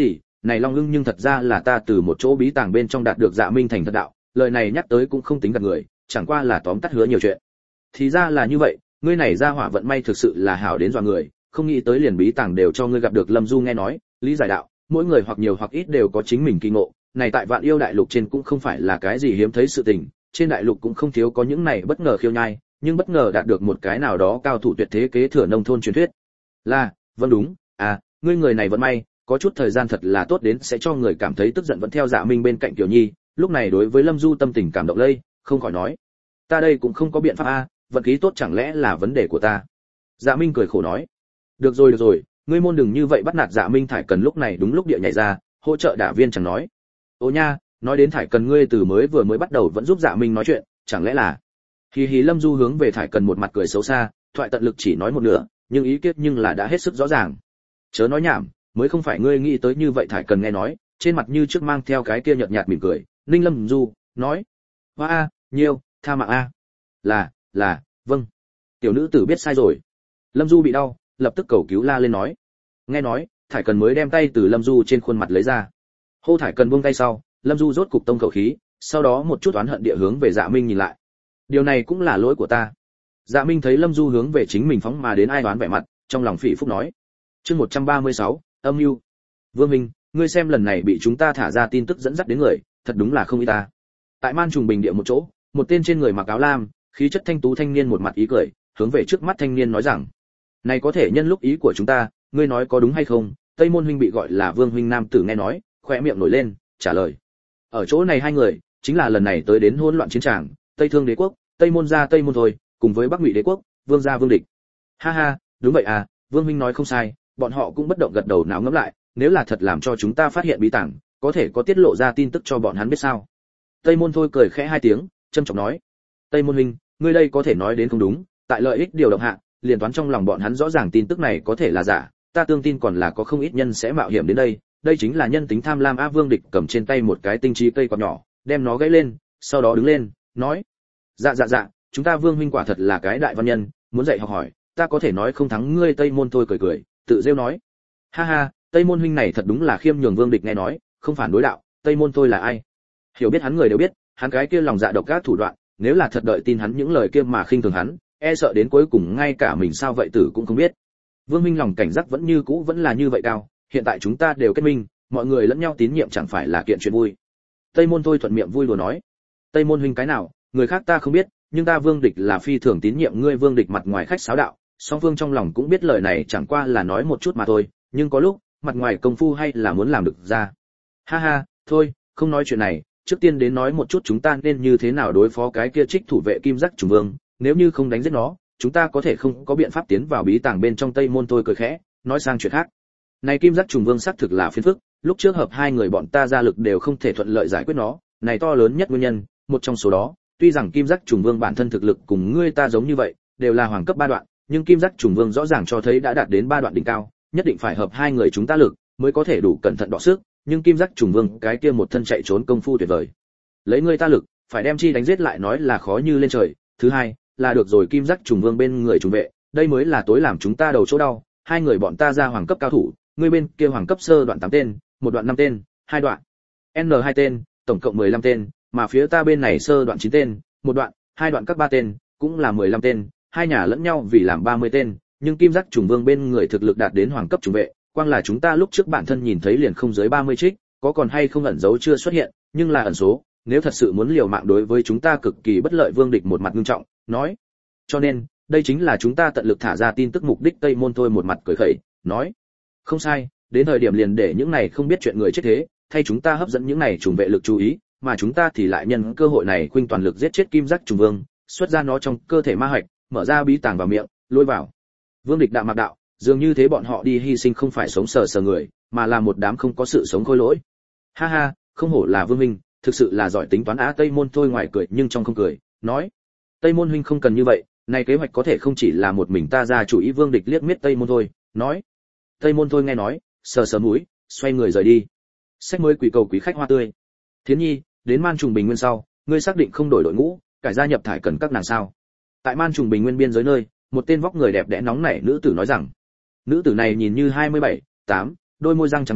này long ưng nhưng thật ra là ta từ một chỗ bí tàng bên trong đạt được Dạ Minh thành thật đạo, lời này nhắc tới cũng không tính gạt người, chẳng qua là tóm tắt hứa nhiều chuyện. Thì ra là như vậy, ngươi này ra hỏa vận may thực sự là hảo đến dọa người, không nghĩ tới liền bí tàng đều cho ngươi gặp được. Lâm Du nghe nói, lý giải đạo, mỗi người hoặc nhiều hoặc ít đều có chính mình kỳ ngộ, này tại Vạn Yêu đại lục trên cũng không phải là cái gì hiếm thấy sự tình, trên đại lục cũng không thiếu có những này bất ngờ khiêu nhai, nhưng bất ngờ đạt được một cái nào đó cao thủ tuyệt thế kế thừa nông thôn truyền thuyết. Là, vâng đúng, à, ngươi người này vận may, có chút thời gian thật là tốt đến sẽ cho người cảm thấy tức giận vẫn theo Dạ Minh bên cạnh Kiều Nhi, lúc này đối với Lâm Du tâm tình cảm động lây, không khỏi nói, ta đây cũng không có biện pháp a, vận khí tốt chẳng lẽ là vấn đề của ta. Dạ Minh cười khổ nói, được rồi được rồi, ngươi môn đừng như vậy bắt nạt. Dạ Minh Thải Cần lúc này đúng lúc địa nhảy ra, hỗ trợ đả viên chẳng nói, ô nha, nói đến Thải Cần ngươi từ mới vừa mới bắt đầu vẫn giúp Dạ Minh nói chuyện, chẳng lẽ là. Hì hì. Lâm Du hướng về Thải Cần một mặt cười xấu xa, thoại tận lực chỉ nói một nửa, nhưng ý kết nhưng là đã hết sức rõ ràng. Chớ nói nhảm, mới không phải ngươi nghĩ tới như vậy. Thải Cần nghe nói, trên mặt như trước mang theo cái kia nhợt nhạt mỉm cười, ninh Lâm Du nói, hoa a, nhiêu, tha mạng a. Là, là, vâng. Tiểu nữ tử biết sai rồi. Lâm Du bị đau, lập tức cầu cứu la lên nói. Nghe nói, Thải Cần mới đem tay từ Lâm Du trên khuôn mặt lấy ra. Hô Thải Cần buông tay sau, Lâm Du rốt cục tông khẩu khí, sau đó một chút oán hận địa hướng về Dạ Minh nhìn lại. Điều này cũng là lỗi của ta. Dạ Minh thấy Lâm Du hướng về chính mình phóng mà đến ai đoán vẻ mặt, trong lòng phỉ phúc nói. Chương một trăm ba mươi sáu, âm mưu. Vương Minh, ngươi xem lần này bị chúng ta thả ra tin tức dẫn dắt đến người, thật đúng là không ít ta. Tại Man Trùng Bình địa một chỗ, một tên trên người mặc áo lam, khí chất thanh tú thanh niên một mặt ý cười, hướng về trước mắt thanh niên nói rằng, này có thể nhân lúc ý của chúng ta, ngươi nói có đúng hay không? Tây Môn huynh bị gọi là Vương huynh nam tử nghe nói, khóe miệng nổi lên, trả lời. Ở chỗ này hai người, chính là lần này tới đến hỗn loạn chiến tràng, Tây Thương đế quốc, Tây Môn gia Tây Môn thôi, cùng với Bắc Ngụy đế quốc, Vương gia Vương địch. Ha ha, đúng vậy à, Vương huynh nói không sai, bọn họ cũng bất động gật đầu não ngẫm lại, nếu là thật làm cho chúng ta phát hiện bí tàng, có thể có tiết lộ ra tin tức cho bọn hắn biết sao? Tây Môn thôi cười khẽ hai tiếng, trâm trọng nói. Tây Môn huynh, ngươi đây có thể nói đến không đúng, tại lợi ích điều động hạ, liền toán trong lòng bọn hắn rõ ràng tin tức này có thể là giả, ta tương tin còn là có không ít nhân sẽ mạo hiểm đến đây, đây chính là nhân tính tham lam. A Vương địch cầm trên tay một cái tinh trí cây quạt nhỏ, đem nó gãy lên, sau đó đứng lên, nói: "Dạ dạ dạ, chúng ta Vương huynh quả thật là cái đại văn nhân, muốn dạy học hỏi, ta có thể nói không thắng ngươi." Tây Môn thôi cười cười, tự rêu nói: "Ha ha, Tây Môn huynh này thật đúng là khiêm nhường." Vương địch nghe nói, không phản đối đạo: "Tây Môn thôi là ai? Hiểu biết hắn người đều biết, hắn cái kia lòng dạ độc ác thủ đoạn, nếu là thật đợi tin hắn những lời kia mà khinh thường hắn, e sợ đến cuối cùng ngay cả mình sao vậy tử cũng không biết." Vương minh lòng cảnh giác vẫn như cũ vẫn là như vậy cao, hiện tại chúng ta đều kết minh, mọi người lẫn nhau tín nhiệm chẳng phải là kiện chuyện vui. Tây Môn thôi thuận miệng vui đùa nói: "Tây Môn huynh cái nào, người khác ta không biết, nhưng ta Vương địch là phi thường tín nhiệm ngươi." Vương địch mặt ngoài khách sáo đạo, song Vương trong lòng cũng biết lời này chẳng qua là nói một chút mà thôi, nhưng có lúc, mặt ngoài công phu hay là muốn làm được ra. Ha ha, thôi, không nói chuyện này, trước tiên đến nói một chút chúng ta nên như thế nào đối phó cái kia trích thủ vệ Kim Giác Trùng Vương, nếu như không đánh giết nó, chúng ta có thể không có biện pháp tiến vào bí tàng bên trong. Tây Môn thôi cười khẽ, nói sang chuyện khác. Này Kim Giác Trùng Vương xác thực là phiền phức, lúc trước hợp hai người bọn ta ra lực đều không thể thuận lợi giải quyết nó, này to lớn nhất nguyên nhân, một trong số đó, tuy rằng Kim Giác Trùng Vương bản thân thực lực cùng ngươi ta giống như vậy, đều là hoàng cấp ba đoạn, nhưng Kim Giác Trùng Vương rõ ràng cho thấy đã đạt đến ba đoạn đỉnh cao, nhất định phải hợp hai người chúng ta lực mới có thể đủ cẩn thận đọ sức, nhưng Kim Giác Trùng Vương cái kia một thân chạy trốn công phu tuyệt vời, lấy ngươi ta lực, phải đem chi đánh giết lại nói là khó như lên trời. Thứ hai, là được rồi Kim Giác Trùng Vương bên người trùng vệ, đây mới là tối làm chúng ta đầu chỗ đau, hai người bọn ta ra hoàng cấp cao thủ, ngươi bên kia hoàng cấp sơ đoạn tám tên, một đoạn năm tên, hai đoạn N hai tên, tổng cộng mười lăm tên, mà phía ta bên này sơ đoạn chín tên, một đoạn, hai đoạn các ba tên, cũng là mười lăm tên, hai nhà lẫn nhau vì làm ba mươi tên, nhưng Kim Giác Trùng Vương bên người thực lực đạt đến hoàng cấp trùng vệ, quang là chúng ta lúc trước bản thân nhìn thấy liền không dưới ba mươi trích, có còn hay không ẩn dấu chưa xuất hiện, nhưng là ẩn số, nếu thật sự muốn liều mạng đối với chúng ta cực kỳ bất lợi. Vương địch một mặt nghiêm trọng, nói: "Cho nên, đây chính là chúng ta tận lực thả ra tin tức mục đích." Tây Môn thôi một mặt cười khẩy, nói: "Không sai, đến thời điểm liền để những này không biết chuyện người chết thế, thay chúng ta hấp dẫn những này trùng vệ lực chú ý, mà chúng ta thì lại nhân cơ hội này khuynh toàn lực giết chết Kim Giác Trùng Vương, xuất ra nó trong cơ thể ma hạch, mở ra bí tàng vào miệng, lôi vào." Vương địch đạm mạc đạo, dường như thế bọn họ đi hy sinh không phải sống sờ sờ người, mà là một đám không có sự sống khôi lỗi. Ha ha, không hổ là Vương minh, thực sự là giỏi tính toán. Á Tây Môn thôi ngoài cười nhưng trong không cười, nói: "Tây Môn huynh không cần như vậy, này kế hoạch có thể không chỉ là một mình ta ra chủ ý." Vương địch liếc miết Tây Môn thôi, nói. Tây Môn thôi nghe nói, sờ sờ mũi, xoay người rời đi. Sách mới quỷ cầu quý khách hoa tươi. Thiến Nhi, đến Man Trùng Bình Nguyên sau, ngươi xác định không đổi đội ngũ, cải gia nhập thải cần các nàng sao? Tại Man Trùng Bình Nguyên biên giới nơi, một tên vóc người đẹp đẽ nóng nảy nữ tử nói rằng. Nữ tử này nhìn như hai mươi bảy, tám, đôi môi răng trắng tinh,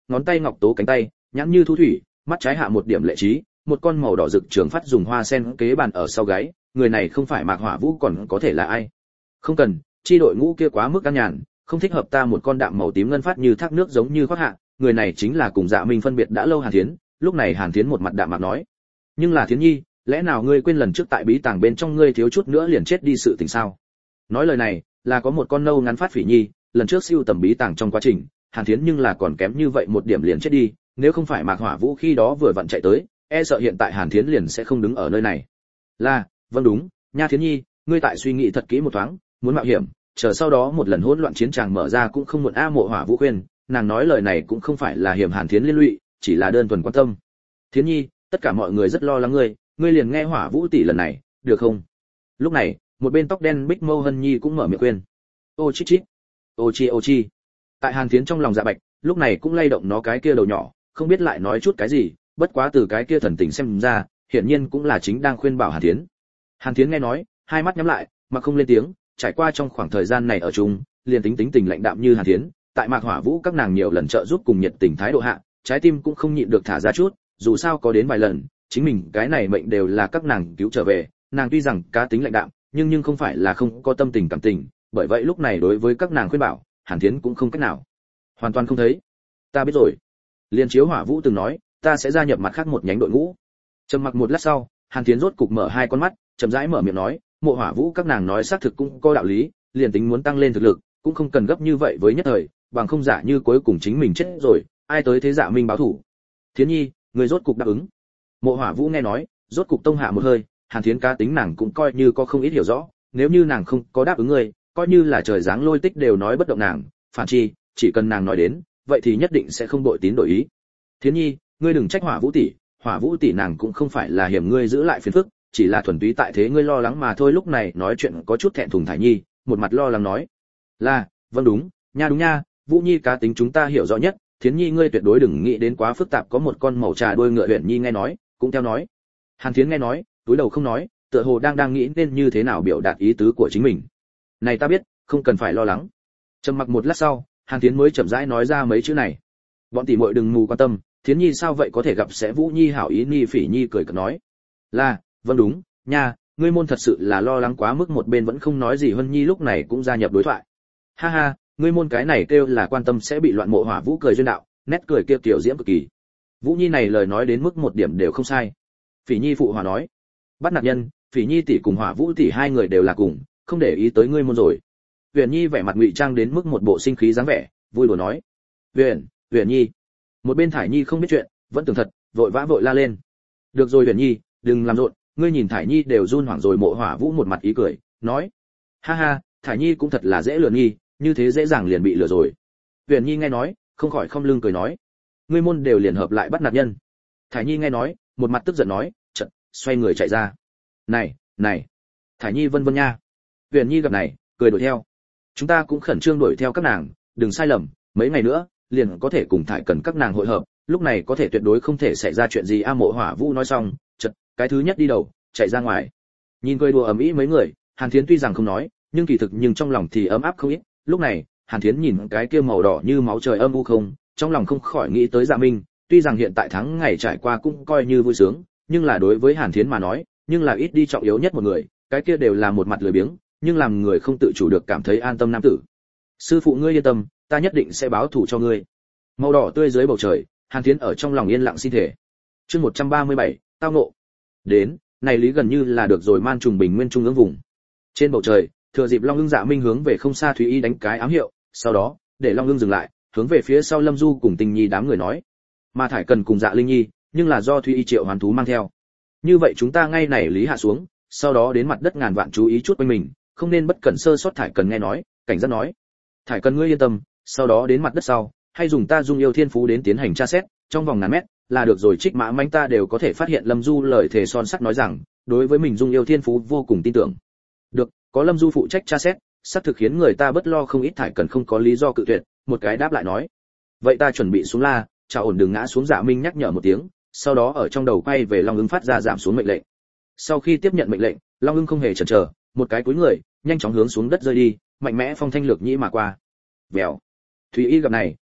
ngón tay ngọc tố cánh tay, nhãn như thu thủy, mắt trái hạ một điểm lệ trí, một con màu đỏ rực trường phát dùng hoa sen kế bàn ở sau gáy, người này không phải Mạc Hỏa Vũ còn có thể là ai? Không cần, chi đội ngũ kia quá mức căn nhàn, không thích hợp ta một con đạm màu tím ngân phát như thác nước giống như khoác hạ, người này chính là cùng Dạ Minh phân biệt đã lâu Hàn Thiến. Lúc này Hàn Thiến một mặt đạm mạc nói, nhưng là Thiến Nhi, lẽ nào ngươi quên lần trước tại bí tàng bên trong ngươi thiếu chút nữa liền chết đi sự tình sao? Nói lời này là có một con nâu ngắn phát Phỉ Nhi, lần trước siêu tầm bí tàng trong quá trình, Hàn Thiến nhưng là còn kém như vậy một điểm liền chết đi, nếu không phải Mạc Hỏa Vũ khi đó vừa vặn chạy tới, e sợ hiện tại Hàn Thiến liền sẽ không đứng ở nơi này. Là, vâng đúng, nha Thiến Nhi, ngươi tại suy nghĩ thật kỹ một thoáng, muốn mạo hiểm, chờ sau đó một lần hỗn loạn chiến tràng mở ra cũng không muộn. A Mộ Hỏa Vũ khuyên, nàng nói lời này cũng không phải là hiểm Hàn Thiến liên lụy, chỉ là đơn thuần quan tâm. Thiến Nhi, tất cả mọi người rất lo lắng ngươi, ngươi liền nghe Hỏa Vũ tỷ lần này, được không? Lúc này, một bên tóc đen Bích Mâu Hân Nhi cũng mở miệng khuyên. Ô chít chít, ô chi ô chi. Tại Hàn Thiến trong lòng Dạ Bạch, lúc này cũng lay động nó cái kia đầu nhỏ, không biết lại nói chút cái gì, bất quá từ cái kia thần tình xem ra, hiển nhiên cũng là chính đang khuyên bảo Hàn Thiến. Hàn Thiến nghe nói, hai mắt nhắm lại, mà không lên tiếng, trải qua trong khoảng thời gian này ở chung, liền tính tính tình lạnh đạm như Hàn Thiến, tại Mạc Hỏa Vũ các nàng nhiều lần trợ giúp cùng nhiệt tình thái độ hạ, trái tim cũng không nhịn được thả ra chút, dù sao có đến vài lần, chính mình cái này mệnh đều là các nàng cứu trở về, nàng tuy rằng cá tính lạnh đạm, nhưng nhưng không phải là không có tâm tình cảm tình, bởi vậy lúc này đối với các nàng khuyên bảo, Hàn Thiến cũng không cách nào, hoàn toàn không thấy. Ta biết rồi. Liên chiếu Hỏa Vũ từng nói, ta sẽ gia nhập mặt khác một nhánh đội ngũ. Trầm mặc một lát sau, Hàn Thiến rốt cục mở hai con mắt, chậm rãi mở miệng nói, Mộ Hỏa Vũ các nàng nói xác thực cũng có đạo lý, liền tính muốn tăng lên thực lực, cũng không cần gấp như vậy với nhất thời, bằng không giả như cuối cùng chính mình chết rồi, ai tới thế Dạ Minh báo thủ. Thiến Nhi, người rốt cục đáp ứng. Mộ Hỏa Vũ nghe nói, rốt cục tông hạ một hơi, Hàn Thiến cá tính nàng cũng coi như có không ít hiểu rõ, nếu như nàng không có đáp ứng người, coi như là trời giáng lôi tích đều nói bất động nàng, phản chi, chỉ cần nàng nói đến, vậy thì nhất định sẽ không đổi tín đổi ý. Thiến Nhi, ngươi đừng trách Hỏa Vũ tỷ, Hỏa Vũ tỷ nàng cũng không phải là hiểm ngươi giữ lại phiền phức, chỉ là thuần túy tại thế ngươi lo lắng mà thôi. Lúc này nói chuyện có chút thẹn thùng Thải Nhi, một mặt lo lắng nói, là, vâng đúng, nha đúng nha, Vũ Nhi cá tính chúng ta hiểu rõ nhất, Thiến Nhi ngươi tuyệt đối đừng nghĩ đến quá phức tạp. Có một con màu trà đuôi ngựa Huyền Nhi nghe nói, cũng theo nói. Hàn Thiến nghe nói, túi đầu không nói, tựa hồ đang đang nghĩ nên như thế nào biểu đạt ý tứ của chính mình. Này ta biết, không cần phải lo lắng. Trầm mặc một lát sau, Hàn Thiến mới chậm rãi nói ra mấy chữ này. Bọn tỷ muội đừng mù quan tâm, Thiến Nhi sao vậy có thể gặp sẽ Vũ Nhi hảo ý. Nhi Phỉ Nhi cười cợt nói, là, vâng đúng, nha, ngươi môn thật sự là lo lắng quá mức. Một bên vẫn không nói gì Hân Nhi lúc này cũng gia nhập đối thoại. Ha ha, ngươi môn cái này kêu là quan tâm sẽ bị loạn. Mộ Hỏa Vũ cười duyên đạo, nét cười kia tiểu diễm cực kỳ. Vũ Nhi này lời nói đến mức một điểm đều không sai. Phỉ Nhi phụ hòa nói, bắt nạt nhân, Phỉ Nhi tỷ cùng Hỏa Vũ tỷ hai người đều là cùng, không để ý tới ngươi môn rồi. Huyền Nhi vẻ mặt ngụy trang đến mức một bộ sinh khí dáng vẻ, vui đùa nói, Huyền, Huyền Nhi. Một bên Thải Nhi không biết chuyện, vẫn tưởng thật, vội vã vội la lên, được rồi Huyền Nhi, đừng làm rộn, ngươi nhìn Thải Nhi đều run hoảng rồi. Mộ Hỏa Vũ một mặt ý cười, nói, ha ha, Thải Nhi cũng thật là dễ lừa Nhi, như thế dễ dàng liền bị lừa rồi. Huyền Nhi nghe nói, không khỏi không lưng cười nói, ngươi môn đều liền hợp lại bắt nạt nhân. Thải Nhi nghe nói, một mặt tức giận nói, chợt xoay người chạy ra. Này, này, Thải Nhi vân vân nha. Huyền Nhi gặp này, cười đuổi theo. Chúng ta cũng khẩn trương đuổi theo các nàng, đừng sai lầm, mấy ngày nữa liền có thể cùng Thải Cần các nàng hội hợp, lúc này có thể tuyệt đối không thể xảy ra chuyện gì. A Mộ Hỏa Vũ nói xong, chợt cái thứ nhất đi đầu, chạy ra ngoài. Nhìn cười đùa ầm ĩ mấy người, Hàn Thiến tuy rằng không nói, nhưng kỳ thực nhưng trong lòng thì ấm áp không ít. Lúc này, Hàn Thiến nhìn cái kia màu đỏ như máu trời âm u không, trong lòng không khỏi nghĩ tới Dạ Minh, tuy rằng hiện tại tháng ngày trải qua cũng coi như vui sướng, nhưng là đối với Hàn Thiến mà nói, nhưng là ít đi trọng yếu nhất một người, cái kia đều là một mặt lười biếng, nhưng làm người không tự chủ được cảm thấy an tâm nam tử. Sư phụ ngươi yên tâm, ta nhất định sẽ báo thù cho ngươi. Màu đỏ tươi dưới bầu trời, Hàn Thiến ở trong lòng yên lặng xin thể. Chương một trăm ba mươi bảy, tao ngộ. Đến, này lý gần như là được rồi. Man trùng bình nguyên trung ương vùng. Trên bầu trời, thừa dịp Long Ưng Dạ Minh hướng về không xa Thúy Y đánh cái ám hiệu, sau đó, để Long Ưng dừng lại, hướng về phía sau Lâm Du cùng Tình Nhi đám người nói, mà Thải Cần cùng Dạ Linh Nhi, nhưng là do Thúy Y triệu hoàn thú mang theo. Như vậy chúng ta ngay này lý hạ xuống, sau đó đến mặt đất ngàn vạn chú ý chút quanh mình, không nên bất cẩn sơ sót. Thải Cần nghe nói, cảnh giác nói, Thải Cần ngươi yên tâm, sau đó đến mặt đất sau, hay dùng ta Dung Yêu Thiên Phú đến tiến hành tra xét, trong vòng ngàn mét là được rồi. Trích Mã Mãnh ta đều có thể phát hiện. Lâm Du lời thề son sắt nói rằng, đối với mình Dung Yêu Thiên Phú vô cùng tin tưởng. Được, có Lâm Du phụ trách tra xét, sắp thực khiến người ta bất lo không ít. Thải Cần không có lý do cự tuyệt, một cái đáp lại nói, vậy ta chuẩn bị xuống la, chào ổn đừng ngã xuống. Dạ Minh nhắc nhở một tiếng, sau đó ở trong đầu quay về Long Ưng phát ra giảm xuống mệnh lệnh. Sau khi tiếp nhận mệnh lệnh, Long Ưng không hề chần chờ, một cái cúi người, nhanh chóng hướng xuống đất rơi đi, mạnh mẽ phong thanh lược nhĩ mà qua. Vèo. Thúy Y gặp này,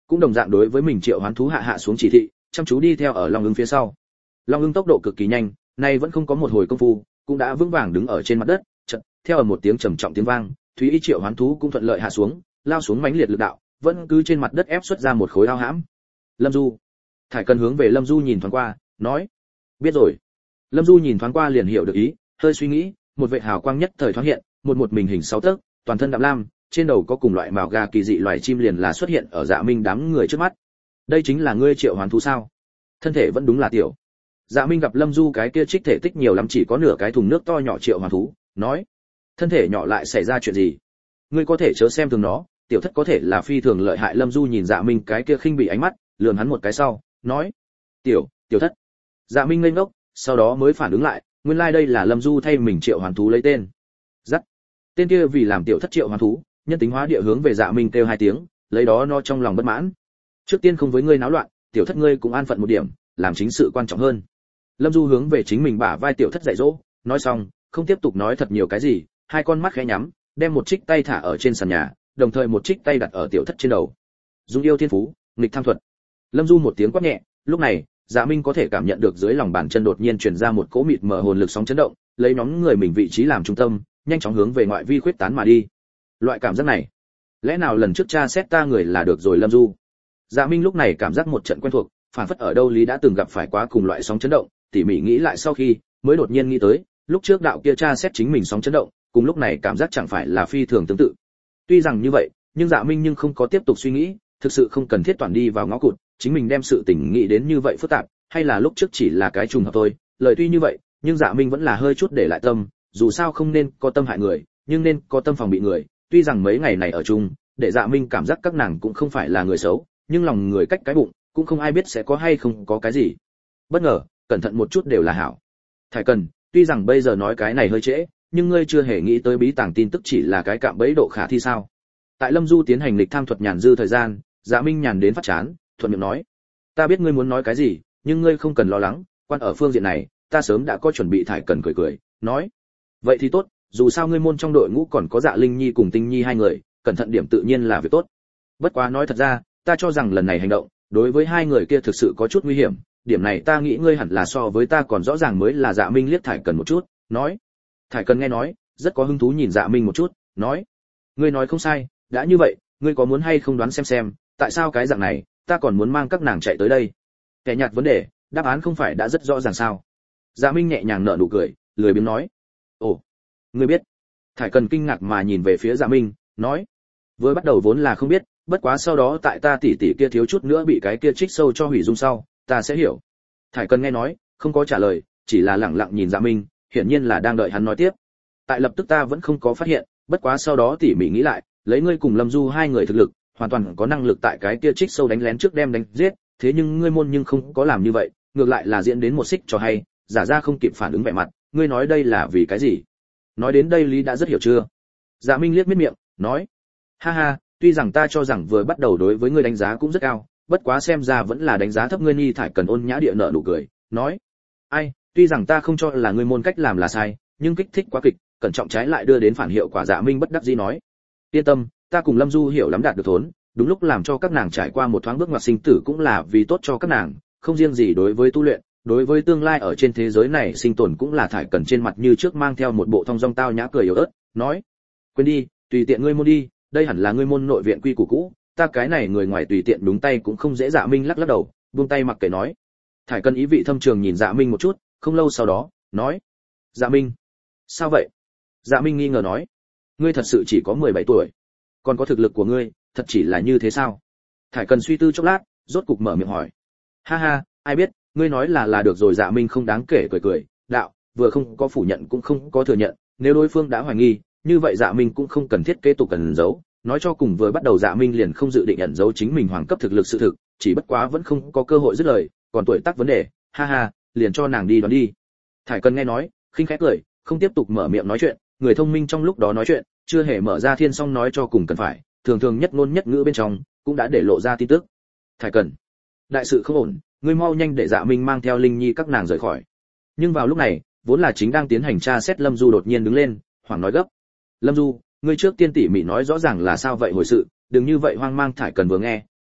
cũng đồng dạng đối với mình triệu hoán thú hạ hạ xuống chỉ thị, chăm chú đi theo ở Long Ưng phía sau. Long Ưng tốc độ cực kỳ nhanh, nay vẫn không có một hồi công phu, cũng đã vững vàng đứng ở trên mặt đất, chợt, theo ở một tiếng trầm trọng tiếng vang, Thúy Y triệu hoán thú cũng thuận lợi hạ xuống, lao xuống mãnh liệt lực đạo, vẫn cứ trên mặt đất ép xuất ra một khối ao hãm. Lâm Du. Thải Cần hướng về Lâm Du nhìn thoáng qua, nói: "Biết rồi." Lâm Du nhìn thoáng qua liền hiểu được ý, hơi suy nghĩ, một vệt hào quang nhất thời thoáng hiện, một một mình hình sáu tấc, toàn thân đạm lam, trên đầu có cùng loại mào gà kỳ dị loài chim liền là xuất hiện ở Dạ Minh đám người trước mắt. Đây chính là ngươi triệu hoán thú sao? Thân thể vẫn đúng là tiểu. Dạ Minh gặp Lâm Du cái kia trích thể tích nhiều lắm chỉ có nửa cái thùng nước to nhỏ triệu hoán thú, nói: thân thể nhỏ lại xảy ra chuyện gì? Ngươi có thể chớ xem thường nó, tiểu thất có thể là phi thường lợi hại. Lâm Du nhìn Dạ Minh cái kia khinh bỉ ánh mắt, lườm hắn một cái sau, nói: tiểu, tiểu thất. Dạ Minh ngây ngốc, sau đó mới phản ứng lại, nguyên lai like đây là Lâm Du thay mình triệu hoán thú lấy tên. Dắt. Tên kia vì làm tiểu thất triệu hoán thú, nhân tính hóa địa hướng về Dạ Minh kêu hai tiếng, lấy đó nó trong lòng bất mãn. Trước tiên không với ngươi náo loạn, tiểu thất ngươi cũng an phận một điểm, làm chính sự quan trọng hơn. Lâm Du hướng về chính mình bả vai tiểu thất dạy dỗ, nói xong, không tiếp tục nói thật nhiều cái gì, hai con mắt khẽ nhắm, đem một trích tay thả ở trên sàn nhà, đồng thời một trích tay đặt ở tiểu thất trên đầu. Dung yêu thiên phú, nghịch tham thuật. Lâm Du một tiếng quát nhẹ, lúc này, Dạ Minh có thể cảm nhận được dưới lòng bàn chân đột nhiên truyền ra một cỗ mịt mờ hồn lực sóng chấn động, lấy nhóm người mình vị trí làm trung tâm, nhanh chóng hướng về ngoại vi khuyết tán mà đi. Loại cảm giác này, lẽ nào lần trước tra xét ta người là được rồi Lâm Du? Dạ Minh lúc này cảm giác một trận quen thuộc, phản phất ở đâu lý đã từng gặp phải quá cùng loại sóng chấn động, tỉ mỉ nghĩ lại sau khi, mới đột nhiên nghĩ tới, lúc trước đạo kia tra xét chính mình sóng chấn động, cùng lúc này cảm giác chẳng phải là phi thường tương tự. Tuy rằng như vậy, nhưng Dạ Minh nhưng không có tiếp tục suy nghĩ, thực sự không cần thiết toàn đi vào ngõ cụt, chính mình đem sự tình nghĩ đến như vậy phức tạp, hay là lúc trước chỉ là cái trùng hợp thôi. Lời tuy như vậy, nhưng Dạ Minh vẫn là hơi chút để lại tâm, dù sao không nên có tâm hại người, nhưng nên có tâm phòng bị người. Tuy rằng mấy ngày này ở chung, để Dạ Minh cảm giác các nàng cũng không phải là người xấu, nhưng lòng người cách cái bụng, cũng không ai biết sẽ có hay không có cái gì. Bất ngờ, cẩn thận một chút đều là hảo. Thải Cần, tuy rằng bây giờ nói cái này hơi trễ, nhưng ngươi chưa hề nghĩ tới bí tàng tin tức chỉ là cái cạm bẫy độ khả thi sao? Tại Lâm Du tiến hành lịch tham thuật nhàn dư thời gian, Dạ Minh nhàn đến phát chán, thuận miệng nói: ta biết ngươi muốn nói cái gì, nhưng ngươi không cần lo lắng, quan ở phương diện này, ta sớm đã có chuẩn bị. Thải Cần cười cười, nói: vậy thì tốt, dù sao ngươi môn trong đội ngũ còn có Dạ Linh Nhi cùng Tinh Nhi hai người, cẩn thận điểm tự nhiên là việc tốt. Bất quá nói thật ra, ta cho rằng lần này hành động, đối với hai người kia thực sự có chút nguy hiểm, điểm này ta nghĩ ngươi hẳn là so với ta còn rõ ràng mới là. Dạ Minh liếc Thải Cần một chút, nói. Thải Cần nghe nói, rất có hứng thú nhìn Dạ Minh một chút, nói: ngươi nói không sai, đã như vậy, ngươi có muốn hay không đoán xem xem, tại sao cái dạng này, ta còn muốn mang các nàng chạy tới đây? Kẻ nhạt vấn đề, đáp án không phải đã rất rõ ràng sao? Dạ Minh nhẹ nhàng nở nụ cười, lười biếng nói: ồ, ngươi biết? Thải Cần kinh ngạc mà nhìn về phía Dạ Minh, nói: vừa bắt đầu vốn là không biết, bất quá sau đó tại ta tỷ tỷ kia thiếu chút nữa bị cái kia trích sâu cho hủy dung sau, ta sẽ hiểu. Thải Cần nghe nói, không có trả lời, chỉ là lặng lặng nhìn Dạ Minh, hiển nhiên là đang đợi hắn nói tiếp. Tại lập tức ta vẫn không có phát hiện, bất quá sau đó tỉ mỉ nghĩ lại, lấy ngươi cùng Lâm Du hai người thực lực, hoàn toàn có năng lực tại cái kia trích sâu đánh lén trước đem đánh giết, thế nhưng ngươi môn nhưng không có làm như vậy, ngược lại là diễn đến một xích cho hay, giả ra không kịp phản ứng vẻ mặt, ngươi nói đây là vì cái gì? Nói đến đây Lý đã rất hiểu chưa? Dạ Minh liếc miết miệng, nói: ha ha, tuy rằng ta cho rằng vừa bắt đầu đối với ngươi đánh giá cũng rất cao, bất quá xem ra vẫn là đánh giá thấp ngươi. Nhi Thải Cần ôn nhã địa nở nụ cười, nói: ai, tuy rằng ta không cho là ngươi môn cách làm là sai, nhưng kích thích quá kịch, cẩn trọng trái lại đưa đến phản hiệu quả. Dạ Minh bất đắc dĩ nói: yên tâm, ta cùng Lâm Du hiểu lắm đạt được thốn, đúng lúc làm cho các nàng trải qua một thoáng bước ngoặt sinh tử cũng là vì tốt cho các nàng, không riêng gì đối với tu luyện, đối với tương lai ở trên thế giới này sinh tồn cũng là. Thải Cần trên mặt như trước mang theo một bộ thong dong tao nhã cười yếu ớt, nói: quên đi, tùy tiện ngươi môn đi, đây hẳn là ngươi môn nội viện quy củ cũ, ta cái này người ngoài tùy tiện đúng tay cũng không dễ. Dạ Minh lắc lắc đầu, buông tay mặc kệ nói. Thải Cần ý vị thâm trường nhìn Dạ Minh một chút, không lâu sau đó, nói: Dạ Minh, sao vậy? Dạ Minh nghi ngờ nói: ngươi thật sự chỉ có mười bảy tuổi, còn có thực lực của ngươi, thật chỉ là như thế sao? Thải Cần suy tư chốc lát, rốt cục mở miệng hỏi: ha ha, ai biết, ngươi nói là là được rồi. Dạ Minh không đáng kể cười cười, đạo: vừa không có phủ nhận cũng không có thừa nhận, nếu đối phương đã hoài nghi, như vậy Dạ Minh cũng không cần thiết kế tục ẩn giấu. Nói cho cùng vừa bắt đầu Dạ Minh liền không dự định ẩn giấu chính mình hoàng cấp thực lực sự thực, chỉ bất quá vẫn không có cơ hội dứt lời, còn tuổi tác vấn đề, ha ha, liền cho nàng đi đoán đi. Thải Cần nghe nói, khinh khẽ cười, không tiếp tục mở miệng nói chuyện, người thông minh trong lúc đó nói chuyện, chưa hề mở ra thiên song nói cho cùng cần phải, thường thường nhất ngôn nhất ngữ bên trong, cũng đã để lộ ra tin tức. Thải Cần, đại sự không ổn, ngươi mau nhanh để Dạ Minh mang theo Linh Nhi các nàng rời khỏi. Nhưng vào lúc này, vốn là chính đang tiến hành tra xét Lâm Du đột nhiên đứng lên, hoảng nói gấp: Lâm Du, ngươi trước tiên tỉ mỉ nói rõ ràng là sao vậy hồi sự, đừng như vậy hoang mang. Thải Cần vừa nghe,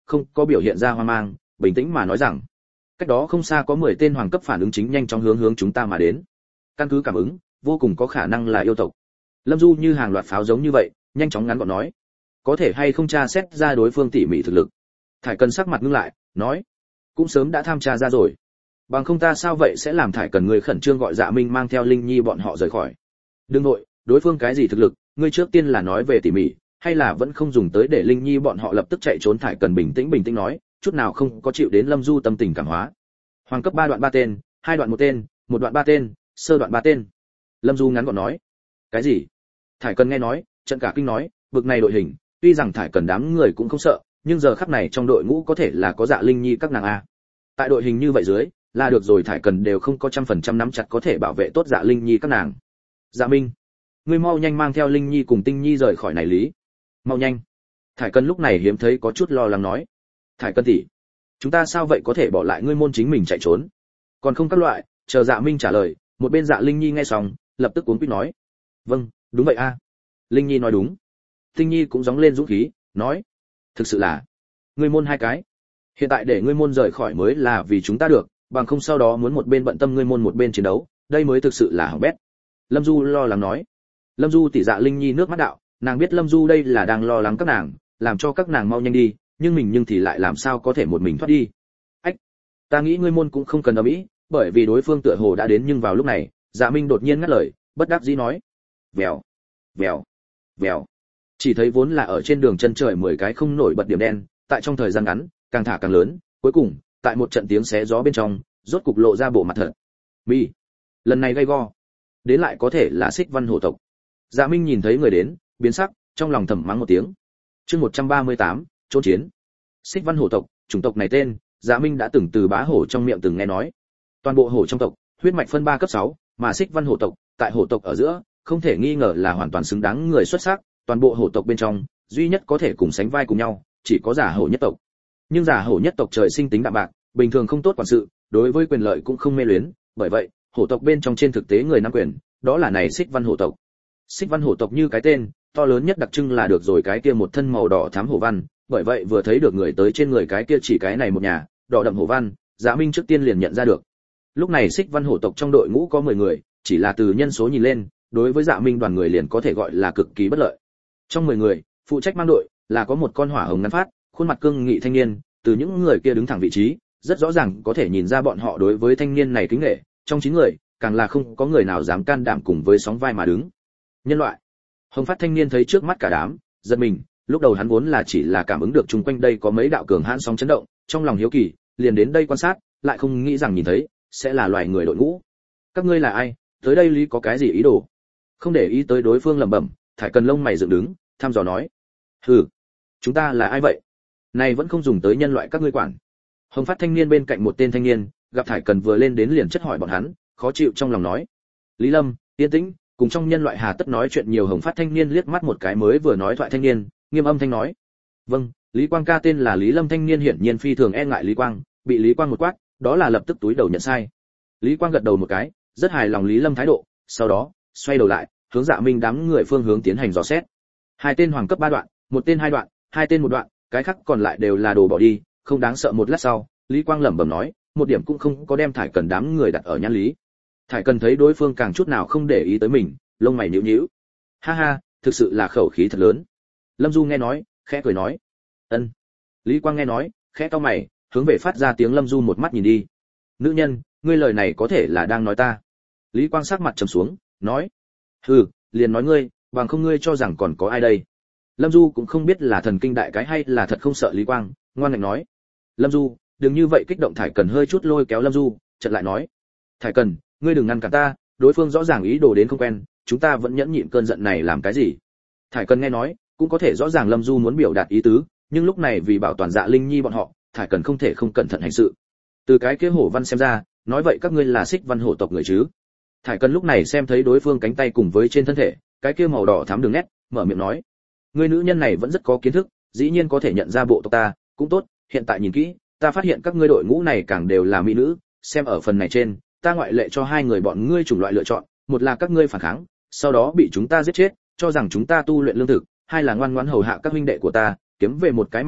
không có biểu hiện ra hoang mang, bình tĩnh mà nói rằng cách đó không xa có mười tên hoàng cấp phản ứng chính nhanh chóng hướng hướng chúng ta mà đến. Căn cứ cảm ứng, vô cùng có khả năng là yêu tộc. Lâm Du như hàng loạt pháo giống như vậy, nhanh chóng ngắn gọn nói, có thể hay không tra xét ra đối phương tỉ mỉ thực lực. Thải Cần sắc mặt ngưng lại, nói, cũng sớm đã tham tra ra rồi. Bằng không ta sao vậy sẽ làm Thải Cần người khẩn trương gọi Dạ Minh mang theo Linh Nhi bọn họ rời khỏi. Đừng nội, đối phương cái gì thực lực, ngươi trước tiên là nói về tỉ mỉ, hay là vẫn không dùng tới để Linh Nhi bọn họ lập tức chạy trốn. Thải Cần bình tĩnh bình tĩnh nói, chút nào không có chịu đến Lâm Du tâm tình cảm hóa. Hoàng cấp ba đoạn ba tên, hai đoạn một tên, một đoạn ba tên, sơ đoạn ba tên. Lâm Du ngắn gọn nói, cái gì? Thải Cần nghe nói, trận cả kinh nói, bực này đội hình, tuy rằng Thải Cần đám người cũng không sợ, nhưng giờ khắc này trong đội ngũ có thể là có Dạ Linh Nhi các nàng a. Tại đội hình như vậy dưới, là được rồi, Thải Cần đều không có trăm phần trăm nắm chặt có thể bảo vệ tốt Dạ Linh Nhi các nàng. Dạ Minh, ngươi mau nhanh mang theo Linh Nhi cùng Tinh Nhi rời khỏi này lý. Mau nhanh. Thải Cần lúc này hiếm thấy có chút lo lắng nói, Thải Cần tỷ, chúng ta sao vậy có thể bỏ lại ngươi môn chính mình chạy trốn? Còn không các loại, chờ Dạ Minh trả lời, một bên Dạ Linh Nhi nghe xong, lập tức cuống quýt nói, vâng, đúng vậy a. Linh Nhi nói đúng. Tinh Nhi cũng gióng lên dũng khí, nói, thực sự là ngươi môn hai cái, hiện tại để ngươi môn rời khỏi mới là vì chúng ta được, bằng không sau đó muốn một bên bận tâm ngươi môn một bên chiến đấu, đây mới thực sự là hỏng bét. Lâm Du lo lắng nói. Lâm Du tỷ Dạ Linh Nhi nước mắt đạo, nàng biết Lâm Du đây là đang lo lắng các nàng, làm cho các nàng mau nhanh đi, nhưng mình nhưng thì lại làm sao có thể một mình thoát đi. Ách, ta nghĩ ngươi môn cũng không cần ầm ĩ, bởi vì đối phương tựa hồ đã đến. Nhưng vào lúc này, Dạ Minh đột nhiên ngắt lời, bất đắc dĩ nói, vèo, vèo, vèo. Chỉ thấy vốn là ở trên đường chân trời mười cái không nổi bật điểm đen, tại trong thời gian ngắn, càng thả càng lớn, cuối cùng, tại một trận tiếng xé gió bên trong, rốt cục lộ ra bộ mặt thật. Mi, lần này gay go, đến lại có thể là Xích Văn hổ tộc. Dạ Minh nhìn thấy người đến, biến sắc, trong lòng thầm mắng một tiếng. Chương một trăm ba mươi tám, trốn chiến. Xích Văn hổ tộc, chủng tộc này tên, Dạ Minh đã từng từ bá hổ trong miệng từng nghe nói. Toàn bộ hổ trong tộc, huyết mạch phân ba cấp sáu, mà Xích Văn hổ tộc, tại hổ tộc ở giữa, không thể nghi ngờ là hoàn toàn xứng đáng người xuất sắc, toàn bộ hổ tộc bên trong, duy nhất có thể cùng sánh vai cùng nhau, chỉ có Giả Hổ nhất tộc. Nhưng Giả Hổ nhất tộc trời sinh tính đạm bạc, bình thường không tốt quản sự, đối với quyền lợi cũng không mê luyến, bởi vậy, hổ tộc bên trong trên thực tế người nắm quyền, đó là này Xích Văn hổ tộc. Xích Văn hổ tộc như cái tên, to lớn nhất đặc trưng là được rồi cái kia một thân màu đỏ thắm hổ văn, bởi vậy vừa thấy được người tới trên người cái kia chỉ cái này một nhà, đỏ đậm hổ văn, Dạ Minh trước tiên liền nhận ra được. Lúc này Xích Văn hổ tộc trong đội ngũ có mười người, chỉ là từ nhân số nhìn lên, đối với Dạ Minh đoàn người liền có thể gọi là cực kỳ bất lợi. Trong mười người, phụ trách mang đội là có một con hỏa hồng ngắn phát, khuôn mặt cương nghị thanh niên, từ những người kia đứng thẳng vị trí, rất rõ ràng có thể nhìn ra bọn họ đối với thanh niên này kính nể, trong chín người, càng là không có người nào dám can đảm cùng với sóng vai mà đứng. Nhân loại. Hồng phát thanh niên thấy trước mắt cả đám, giật mình, lúc đầu hắn vốn là chỉ là cảm ứng được chung quanh đây có mấy đạo cường hãn sóng chấn động, trong lòng hiếu kỳ, liền đến đây quan sát, lại không nghĩ rằng nhìn thấy sẽ là loài người đội ngũ. Các ngươi là ai, tới đây lý có cái gì ý đồ? Không để ý tới đối phương lẩm bẩm, Thải Cần lông mày dựng đứng, thăm dò nói, hừ, chúng ta là ai vậy? Này vẫn không dùng tới nhân loại các ngươi quản. Hồng phát thanh niên bên cạnh một tên thanh niên, gặp Thải Cần vừa lên đến liền chất hỏi bọn hắn, khó chịu trong lòng nói, Lý Lâm, yên tĩnh, cùng trong nhân loại hà tất nói chuyện nhiều. Hồng phát thanh niên liếc mắt một cái mới vừa nói thoại thanh niên, nghiêm âm thanh nói, vâng, Lý Quang ca tên là Lý Lâm. Thanh niên hiển nhiên phi thường e ngại Lý Quang, bị Lý Quang một quát, đó là lập tức túi đầu nhận sai. Lý Quang gật đầu một cái, rất hài lòng Lý Lâm thái độ, sau đó xoay đầu lại, hướng Dạ Minh đám người phương hướng tiến hành dò xét. Hai tên hoàng cấp ba đoạn, một tên hai đoạn, hai tên một đoạn, cái khác còn lại đều là đồ bỏ đi, không đáng sợ. Một lát sau, Lý Quang lẩm bẩm nói, một điểm cũng không có đem Thải Cần đám người đặt ở nhãn lý. Thải Cần thấy đối phương càng chút nào không để ý tới mình, lông mày nhíu nhíu. Ha ha, thực sự là khẩu khí thật lớn. Lâm Du nghe nói, khẽ cười nói, ân. Lý Quang nghe nói, khẽ cau mày, hướng về phát ra tiếng Lâm Du một mắt nhìn đi. Nữ nhân, ngươi lời này có thể là đang nói ta? Lý Quang sắc mặt trầm xuống, nói, hừ, liền nói ngươi, bằng không ngươi cho rằng còn có ai đây? Lâm Du cũng không biết là thần kinh đại cái hay là thật không sợ Lý Quang, ngoan ngạnh nói, Lâm Du, đừng như vậy kích động. Thải Cần hơi chút lôi kéo Lâm Du, chợt lại nói, Thải Cần, ngươi đừng ngăn cản ta, đối phương rõ ràng ý đồ đến không quen, chúng ta vẫn nhẫn nhịn cơn giận này làm cái gì? Thải Cần nghe nói, cũng có thể rõ ràng Lâm Du muốn biểu đạt ý tứ, nhưng lúc này vì bảo toàn Dạ Linh Nhi bọn họ, Thải Cần không thể không cẩn thận hành sự. Từ cái kia hổ văn xem ra, nói vậy các ngươi là Xích Văn hổ tộc người chứ? Thải Cần lúc này xem thấy đối phương cánh tay cùng với trên thân thể, cái kia màu đỏ thắm đường nét, mở miệng nói, người nữ nhân này vẫn rất có kiến thức, dĩ nhiên có thể nhận ra bộ tộc ta, cũng tốt, hiện tại nhìn kỹ, ta phát hiện các ngươi đội ngũ này càng đều là mỹ nữ, xem ở phần này trên, ta ngoại lệ cho hai người bọn ngươi chủng loại lựa chọn, một là các ngươi phản kháng, sau đó bị chúng ta giết chết, cho rằng chúng ta tu luyện lương thực, hai là ngoan ngoãn hầu hạ các huynh đệ của ta, kiếm về một cái mạng nhỏ,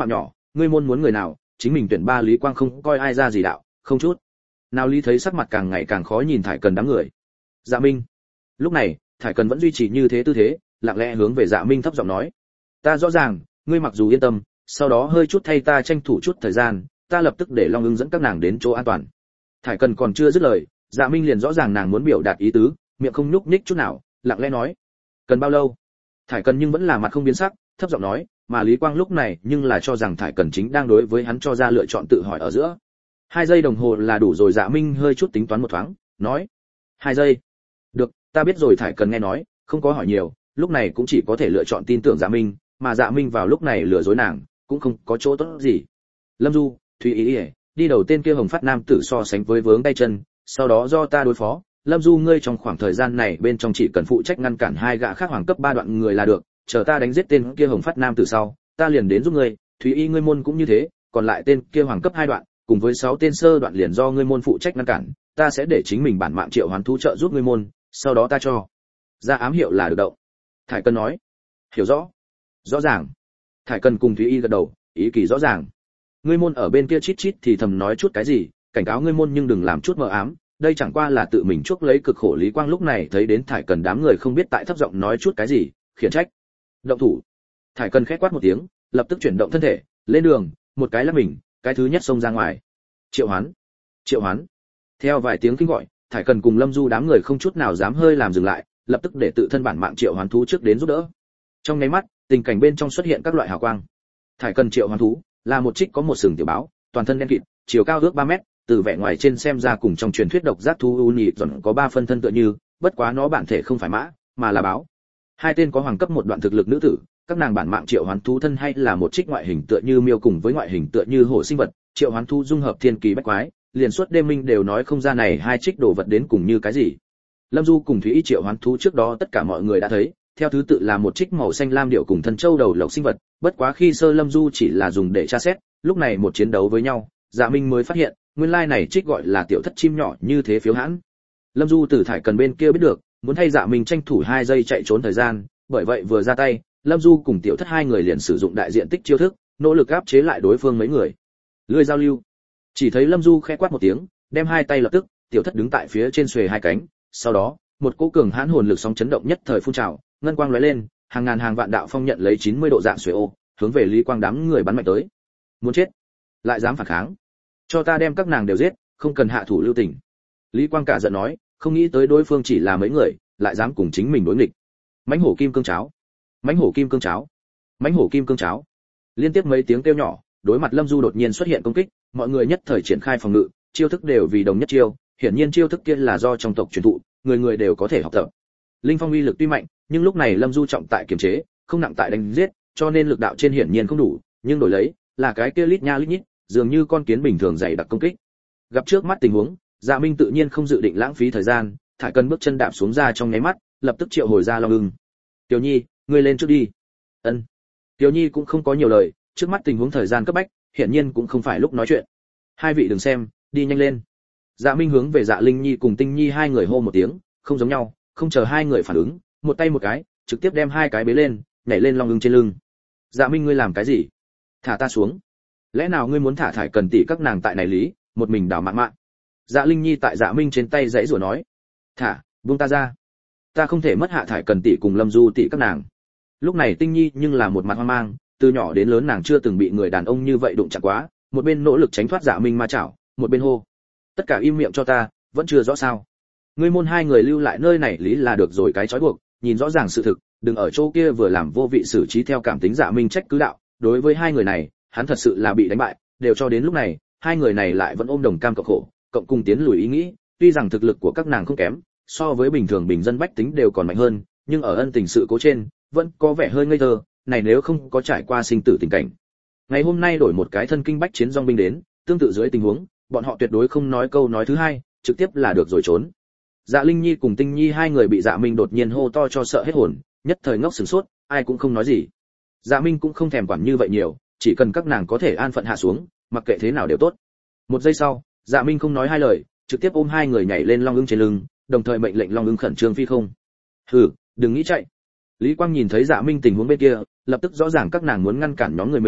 ngươi môn muốn người nào, chính mình tuyển ba. Lý Quang không coi ai ra gì đạo, không chút nào Lý thấy sắc mặt càng ngày càng khó nhìn Thải Cần đám người. Dạ Minh. Lúc này, Thải Cần vẫn duy trì như thế tư thế, lặng lẽ hướng về Dạ Minh thấp giọng nói: "Ta rõ ràng, ngươi mặc dù yên tâm, sau đó hơi chút thay ta tranh thủ chút thời gian, ta lập tức để Long Ưng dẫn các nàng đến chỗ an toàn." Thải Cần còn chưa dứt lời, Dạ Minh liền rõ ràng nàng muốn biểu đạt ý tứ, miệng không nhúc nhích chút nào, lặng lẽ nói: "Cần bao lâu?" Thải Cần nhưng vẫn là mặt không biến sắc, thấp giọng nói, mà Lý Quang lúc này nhưng là cho rằng Thải Cần chính đang đối với hắn cho ra lựa chọn tự hỏi ở giữa. Hai giây đồng hồ là đủ rồi. Dạ Minh hơi chút tính toán một thoáng, nói: "Hai giây." "Được, ta biết rồi." Thải Cần nghe nói, không có hỏi nhiều, lúc này cũng chỉ có thể lựa chọn tin tưởng Dạ Minh, mà Dạ Minh vào lúc này lừa dối nàng, cũng không có chỗ tốt gì. Lâm Du, Thúy Ý, Ý đi đầu tên kia Hồng Phát nam tử so sánh với vướng tay chân, sau đó do ta đối phó. Lâm Du, ngươi trong khoảng thời gian này bên trong chỉ cần phụ trách ngăn cản hai gã khác hoàng cấp ba đoạn người là được, chờ ta đánh giết tên kia Hồng Phát nam tử sau, ta liền đến giúp ngươi. Thúy Y ngươi môn cũng như thế, còn lại tên kia hoàng cấp hai đoạn, cùng với sáu tên sơ đoạn liền do ngươi môn phụ trách ngăn cản, ta sẽ để chính mình bản mạng triệu hoán thú trợ giúp ngươi môn, sau đó ta cho ra ám hiệu là được động. Thải Cần nói: "Hiểu rõ." "Rõ ràng." Thải Cần cùng Thúy Y gật đầu, ý kỳ rõ ràng. Ngươi môn ở bên kia chít chít thì thầm nói chút cái gì, cảnh cáo ngươi môn nhưng đừng làm chút mờ ám, đây chẳng qua là tự mình chuốc lấy cực khổ. Lý Quang lúc này thấy đến Thải Cần đám người không biết tại thấp giọng nói chút cái gì, khiển trách: "Động thủ." Thải Cần khẽ quát một tiếng, lập tức chuyển động thân thể, lên đường, một cái lắc mình, cái thứ nhất xông ra ngoài. "Triệu hoán, triệu hoán." Theo vài tiếng kinh gọi, Thải Cần cùng Lâm Du đám người không chút nào dám hơi làm dừng lại, lập tức để tự thân bản mạng triệu hoán thú trước đến giúp đỡ. Trong nháy mắt, tình cảnh bên trong xuất hiện các loại hào quang. Thải Cần triệu hoán thú là một trích có một sừng tiểu báo, toàn thân đen kịt, chiều cao ước ba mét, từ vẻ ngoài trên xem ra cùng trong truyền thuyết độc giác thú u nhị dần có ba phân thân tựa như, bất quá nó bản thể không phải mã, mà là báo. Hai tên có hoàng cấp một đoạn thực lực nữ tử, các nàng bản mạng triệu hoán thú thân hay là một trích ngoại hình tựa như miêu cùng với ngoại hình tựa như hổ sinh vật, triệu hoán thú dung hợp thiên kỳ bách quái, liền suốt đêm minh đều nói không ra này hai trích đồ vật đến cùng như cái gì. Lâm Du cùng Thúy Y triệu hoán thú trước đó tất cả mọi người đã thấy, theo thứ tự là một trích màu xanh lam điệu cùng thân châu đầu lộc sinh vật, bất quá khi sơ Lâm Du chỉ là dùng để tra xét, lúc này một chiến đấu với nhau, Dạ Minh mới phát hiện, nguyên lai này trích gọi là tiểu thất chim nhỏ như thế phiếu hãn. Lâm Du từ Thải Cần bên kia biết được, muốn thay Dạ Minh tranh thủ hai giây chạy trốn thời gian, bởi vậy vừa ra tay, Lâm Du cùng tiểu thất hai người liền sử dụng đại diện tích chiêu thức, nỗ lực áp chế lại đối phương mấy người. Lưỡi giao lưu. Chỉ thấy Lâm Du khẽ quát một tiếng, đem hai tay lập tức, tiểu thất đứng tại phía trên xuề hai cánh, sau đó, một cỗ cường hãn hồn lực sóng chấn động nhất thời phun trào, ngân quang lóe lên, hàng ngàn hàng vạn đạo phong nhận lấy chín mươi độ dạng xuề ô, hướng về Lý Quang đám người bắn mạnh tới. Muốn chết, lại dám phản kháng, cho ta đem các nàng đều giết, không cần hạ thủ lưu tình. Lý Quang cả giận nói, không nghĩ tới đối phương chỉ là mấy người, lại dám cùng chính mình đối nghịch. Mãnh hổ kim cương cháo, mãnh hổ kim cương cháo, mãnh hổ kim cương cháo. Liên tiếp mấy tiếng kêu nhỏ, đối mặt Lâm Du đột nhiên xuất hiện công kích, mọi người nhất thời triển khai phòng ngự, chiêu thức đều vì đồng nhất chiêu, hiển nhiên chiêu thức kia là do trong tộc truyền thụ, người người đều có thể học tập. Linh phong uy lực tuy mạnh, nhưng lúc này Lâm Du trọng tại kiềm chế, không nặng tại đánh giết, cho nên lực đạo trên hiển nhiên không đủ, nhưng đổi lấy là cái kia lít nha lít nhít, dường như con kiến bình thường dày đặc công kích. Gặp trước mắt tình huống, Dạ Minh tự nhiên không dự định lãng phí thời gian, Thải Cần bước chân đạp xuống ra trong nháy mắt, lập tức triệu hồi ra Long Ưng. "Tiểu Nhi, ngươi lên trước đi." "Ân." Tiểu Nhi cũng không có nhiều lời, trước mắt tình huống thời gian cấp bách, hiển nhiên cũng không phải lúc nói chuyện. "Hai vị đừng xem, đi nhanh lên." Dạ Minh hướng về Dạ Linh Nhi cùng Tinh Nhi hai người hô một tiếng, không giống nhau, không chờ hai người phản ứng, một tay một cái, trực tiếp đem hai cái bế lên, nhảy lên Long Ưng trên lưng. "Dạ Minh ngươi làm cái gì? Thả ta xuống. Lẽ nào ngươi muốn thả Thải Cần tỷ các nàng tại này lý, một mình đảo mạng mạng?" Dạ Linh Nhi tại Dạ Minh trên tay giãy giụa nói, "Thả, buông ta ra. Ta không thể mất hạ Thải Cần tỷ cùng Lâm Du tỷ các nàng." Lúc này Tinh Nhi nhưng là một mặt hoang mang, từ nhỏ đến lớn nàng chưa từng bị người đàn ông như vậy đụng chạm quá, một bên nỗ lực tránh thoát Dạ Minh ma chảo, một bên hô, "Tất cả im miệng cho ta, vẫn chưa rõ sao? Ngươi môn hai người lưu lại nơi này lý là được rồi, cái trói buộc, nhìn rõ ràng sự thực, đừng ở chỗ kia vừa làm vô vị xử trí theo cảm tính." Dạ Minh trách cứ đạo, đối với hai người này, hắn thật sự là bị đánh bại, đều cho đến lúc này, hai người này lại vẫn ôm đồng cam cộng khổ, cộng cùng tiến lùi ý nghĩ, tuy rằng thực lực của các nàng không kém, so với bình thường bình dân bách tính đều còn mạnh hơn, nhưng ở ân tình sự cố trên, vẫn có vẻ hơi ngây thơ, này nếu không có trải qua sinh tử tình cảnh. Ngày hôm nay đổi một cái thân kinh bách chiến dòng binh đến, tương tự dưới tình huống, bọn họ tuyệt đối không nói câu nói thứ hai, trực tiếp là được rồi trốn. Dạ Linh Nhi cùng Tinh Nhi hai người bị Dạ Minh đột nhiên hô to cho sợ hết hồn, nhất thời ngốc sửng sốt, ai cũng không nói gì. Dạ Minh cũng không thèm quản như vậy nhiều, chỉ cần các nàng có thể an phận hạ xuống, mặc kệ thế nào đều tốt. Một giây sau, Dạ Minh không nói hai lời, trực tiếp ôm hai người nhảy lên Long Ưng trên lưng, đồng thời mệnh lệnh Long Ưng khẩn trương phi không. "Hừ, đừng nghĩ chạy." Lý Quang nhìn thấy Dạ Minh tình huống bên kia, lập tức rõ ràng các nàng muốn ngăn cản nhóm người mình,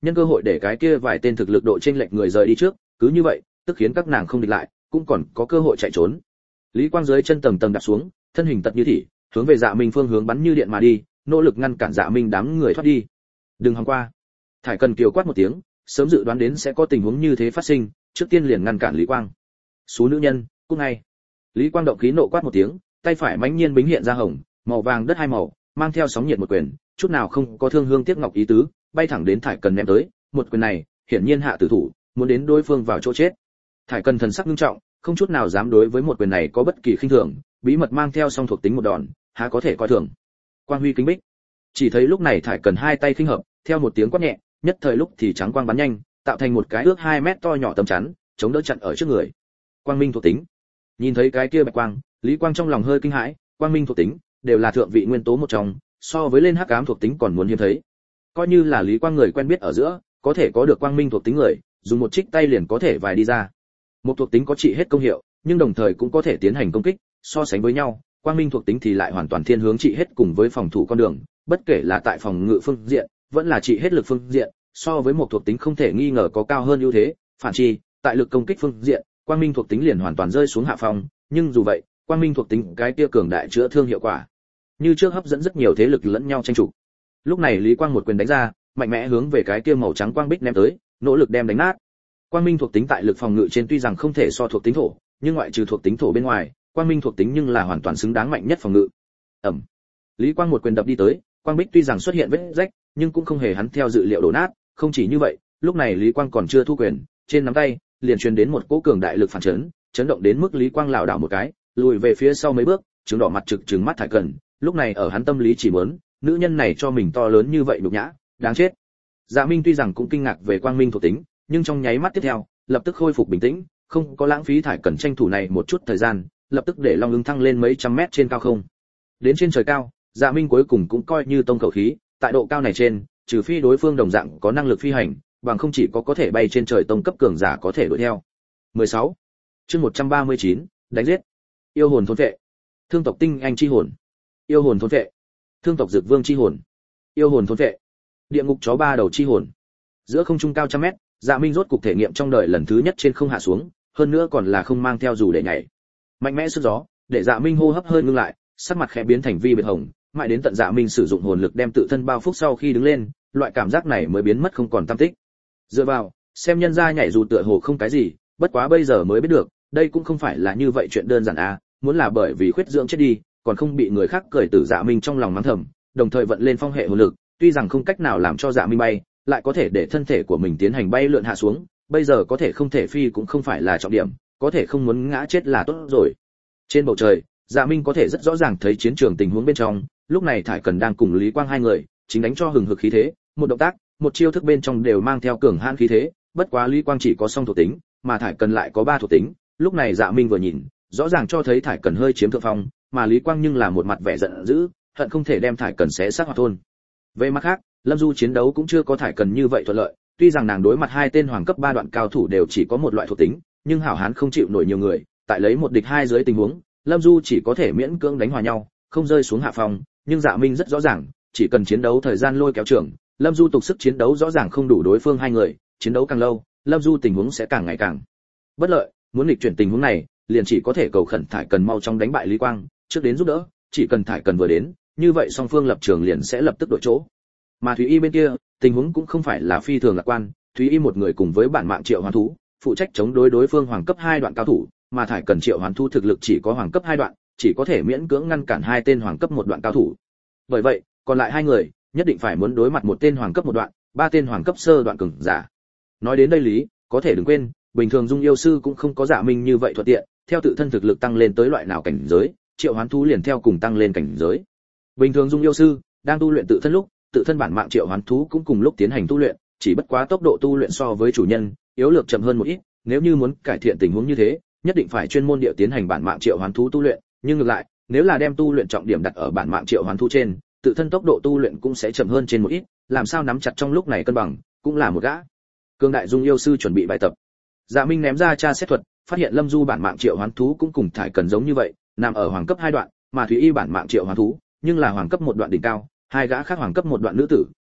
nhân cơ hội để cái kia vài tên thực lực độ chênh lệch người rời đi trước, cứ như vậy, tức khiến các nàng không địch lại, cũng còn có cơ hội chạy trốn. Lý Quang dưới chân tầng tầng đạp xuống, thân hình tật như thỉ, hướng về Dạ Minh phương hướng bắn như điện mà đi, nỗ lực ngăn cản Dạ Minh đám người thoát đi. Đừng hòng qua. Thải Cần kiều quát một tiếng, sớm dự đoán đến sẽ có tình huống như thế phát sinh, trước tiên liền ngăn cản Lý Quang. Số nữ nhân, cút ngay. Lý Quang động khí nộ quát một tiếng, tay phải mãnh nhiên bính hiện ra hồng, màu vàng đất hai màu, mang theo sóng nhiệt một quyền, chút nào không có thương hương tiếc ngọc ý tứ, bay thẳng đến Thải Cần ném tới, một quyền này, hiển nhiên hạ tử thủ, muốn đến đối phương vào chỗ chết. Thải Cần thần sắc nghiêm trọng, không chút nào dám đối với một quyền này có bất kỳ khinh thường, bí mật mang theo song thuộc tính một đòn, há có thể coi thường. Quang huy kính bích. Chỉ thấy lúc này Thải Cần hai tay khinh hợp, theo một tiếng quát nhẹ, nhất thời lúc thì trắng quang bắn nhanh, tạo thành một cái ước hai mét to nhỏ tấm chắn, chống đỡ chặn ở trước người. Quang minh thuộc tính. Nhìn thấy cái kia bạch quang, Lý Quang trong lòng hơi kinh hãi, quang minh thuộc tính đều là thượng vị nguyên tố một trong, so với lên hắc ám thuộc tính còn muốn hiếm thấy. Coi như là Lý Quang người quen biết ở giữa, có thể có được quang minh thuộc tính người, dùng một trích tay liền có thể vài đi ra. Một thuộc tính có trị hết công hiệu, nhưng đồng thời cũng có thể tiến hành công kích, so sánh với nhau, quang minh thuộc tính thì lại hoàn toàn thiên hướng trị hết cùng với phòng thủ con đường, bất kể là tại phòng ngự phương diện, vẫn là trị hết lực phương diện, so với một thuộc tính không thể nghi ngờ có cao hơn ưu thế, phản chi, tại lực công kích phương diện, quang minh thuộc tính liền hoàn toàn rơi xuống hạ phong, nhưng dù vậy, quang minh thuộc tính cái kia cường đại chữa thương hiệu quả, như trước hấp dẫn rất nhiều thế lực lẫn nhau tranh chủ. Lúc này Lý Quang một quyền đánh ra, mạnh mẽ hướng về cái kia màu trắng quang bích ném tới, nỗ lực đem đánh nát. Quang minh thuộc tính tại lực phòng ngự trên tuy rằng không thể so thuộc tính thổ, nhưng ngoại trừ thuộc tính thổ bên ngoài, quang minh thuộc tính nhưng là hoàn toàn xứng đáng mạnh nhất phòng ngự. Ầm. Lý Quang một quyền đập đi tới, quang bích tuy rằng xuất hiện vết rách, nhưng cũng không hề hắn theo dự liệu đổ nát, không chỉ như vậy, lúc này Lý Quang còn chưa thu quyền, trên nắm tay liền truyền đến một cỗ cường đại lực phản chấn, chấn động đến mức Lý Quang lảo đảo một cái, lùi về phía sau mấy bước, trừng đỏ mặt trực trừng mắt Thải Cần, lúc này ở hắn tâm lý chỉ muốn, nữ nhân này cho mình to lớn như vậy nhục nhã, đáng chết. Dạ Minh tuy rằng cũng kinh ngạc về quang minh thuộc tính, nhưng trong nháy mắt tiếp theo, lập tức khôi phục bình tĩnh, không có lãng phí Thải Cần tranh thủ này một chút thời gian, lập tức để Long Ưng thăng lên mấy trăm mét trên cao không. Đến trên trời cao, Dạ Minh cuối cùng cũng coi như tông khẩu khí, tại độ cao này trên, trừ phi đối phương đồng dạng có năng lực phi hành, bằng không chỉ có có thể bay trên trời tông cấp cường giả có thể đuổi theo. mười sáu. Chương một trăm ba mươi chín, đánh giết. Yêu hồn thôn vệ. Thương tộc tinh anh chi hồn. Yêu hồn thôn vệ. Thương tộc dược vương chi hồn. Yêu hồn thôn vệ. Địa ngục chó ba đầu chi hồn. Giữa không trung cao trăm mét, Dạ Minh rốt cục thể nghiệm trong đời lần thứ nhất trên không hạ xuống, hơn nữa còn là không mang theo dù để nhảy. Mạnh mẽ sức gió, để Dạ Minh hô hấp hơi ngưng lại, sắc mặt khẽ biến thành vi biệt hồng, mãi đến tận Dạ Minh sử dụng hồn lực đem tự thân bao phúc sau khi đứng lên, loại cảm giác này mới biến mất không còn tăm tích. Dựa vào, xem nhân gia nhảy dù tựa hồ không cái gì, bất quá bây giờ mới biết được, đây cũng không phải là như vậy chuyện đơn giản à, muốn là bởi vì khuyết dưỡng chết đi, còn không bị người khác cười tử Dạ Minh trong lòng mắng thầm, đồng thời vận lên phong hệ hồn lực, tuy rằng không cách nào làm cho Dạ Minh bay, lại có thể để thân thể của mình tiến hành bay lượn hạ xuống, bây giờ có thể không thể phi cũng không phải là trọng điểm, có thể không muốn ngã chết là tốt rồi. Trên bầu trời, Dạ Minh có thể rất rõ ràng thấy chiến trường tình huống bên trong, lúc này Thải Cần đang cùng Lý Quang hai người, chính đánh cho hừng hực khí thế, một động tác, một chiêu thức bên trong đều mang theo cường hãn khí thế, bất quá Lý Quang chỉ có song thuộc tính, mà Thải Cần lại có ba thuộc tính, lúc này Dạ Minh vừa nhìn, rõ ràng cho thấy Thải Cần hơi chiếm thượng phong, mà Lý Quang nhưng là một mặt vẻ giận dữ, hận không thể đem Thải Cần xé xác hoặc thôn. Về mặt khác, Lâm Du chiến đấu cũng chưa có Thải Cần như vậy thuận lợi, tuy rằng nàng đối mặt hai tên hoàng cấp ba đoạn cao thủ đều chỉ có một loại thuộc tính, nhưng hảo hán không chịu nổi nhiều người, tại lấy một địch hai dưới tình huống, Lâm Du chỉ có thể miễn cưỡng đánh hòa nhau, không rơi xuống hạ phong, nhưng Dạ Minh rất rõ ràng, chỉ cần chiến đấu thời gian lôi kéo trưởng, Lâm Du tục sức chiến đấu rõ ràng không đủ đối phương hai người, chiến đấu càng lâu, Lâm Du tình huống sẽ càng ngày càng bất lợi, muốn nghịch chuyển tình huống này, liền chỉ có thể cầu khẩn Thải Cần mau chóng đánh bại Lý Quang, trước đến giúp đỡ, chỉ cần Thải Cần vừa đến, như vậy song phương lập trường liền sẽ lập tức đổi chỗ. Mà Thúy Y bên kia, tình huống cũng không phải là phi thường lạc quan, Thúy Y một người cùng với bản mạng Triệu Hoán thú, phụ trách chống đối đối phương hoàng cấp hai đoạn cao thủ, mà Thải Cần Triệu Hoán thú thực lực chỉ có hoàng cấp hai đoạn, chỉ có thể miễn cưỡng ngăn cản hai tên hoàng cấp một đoạn cao thủ. Bởi vậy, còn lại hai người, nhất định phải muốn đối mặt một tên hoàng cấp một đoạn, ba tên hoàng cấp sơ đoạn cường giả. Nói đến đây lý, có thể đừng quên, bình thường Dung yêu sư cũng không có Dạ Minh như vậy thuận tiện, theo tự thân thực lực tăng lên tới loại nào cảnh giới, Triệu Hoán thú liền theo cùng tăng lên cảnh giới. Bình thường Dung yêu sư đang tu luyện tự thân lúc, tự thân bản mạng Triệu Hoán thú cũng cùng lúc tiến hành tu luyện, chỉ bất quá tốc độ tu luyện so với chủ nhân, yếu lược chậm hơn một ít, nếu như muốn cải thiện tình huống như thế, nhất định phải chuyên môn địa tiến hành bản mạng Triệu Hoán thú tu luyện, nhưng ngược lại, nếu là đem tu luyện trọng điểm đặt ở bản mạng Triệu Hoán thú trên, tự thân tốc độ tu luyện cũng sẽ chậm hơn trên một ít, làm sao nắm chặt trong lúc này cân bằng, cũng là một gã. Cương đại Dung yêu sư chuẩn bị bài tập. Dạ Minh ném ra tra xét thuật, phát hiện Lâm Du bản mạng Triệu Hoán thú cũng cùng Thải Cần giống như vậy, nằm ở hoàng cấp hai đoạn, mà Thúy Y bản mạng Triệu Hoán thú, nhưng là hoàng cấp một đoạn đỉnh cao, hai gã khác hoàng cấp một đoạn nữ tử,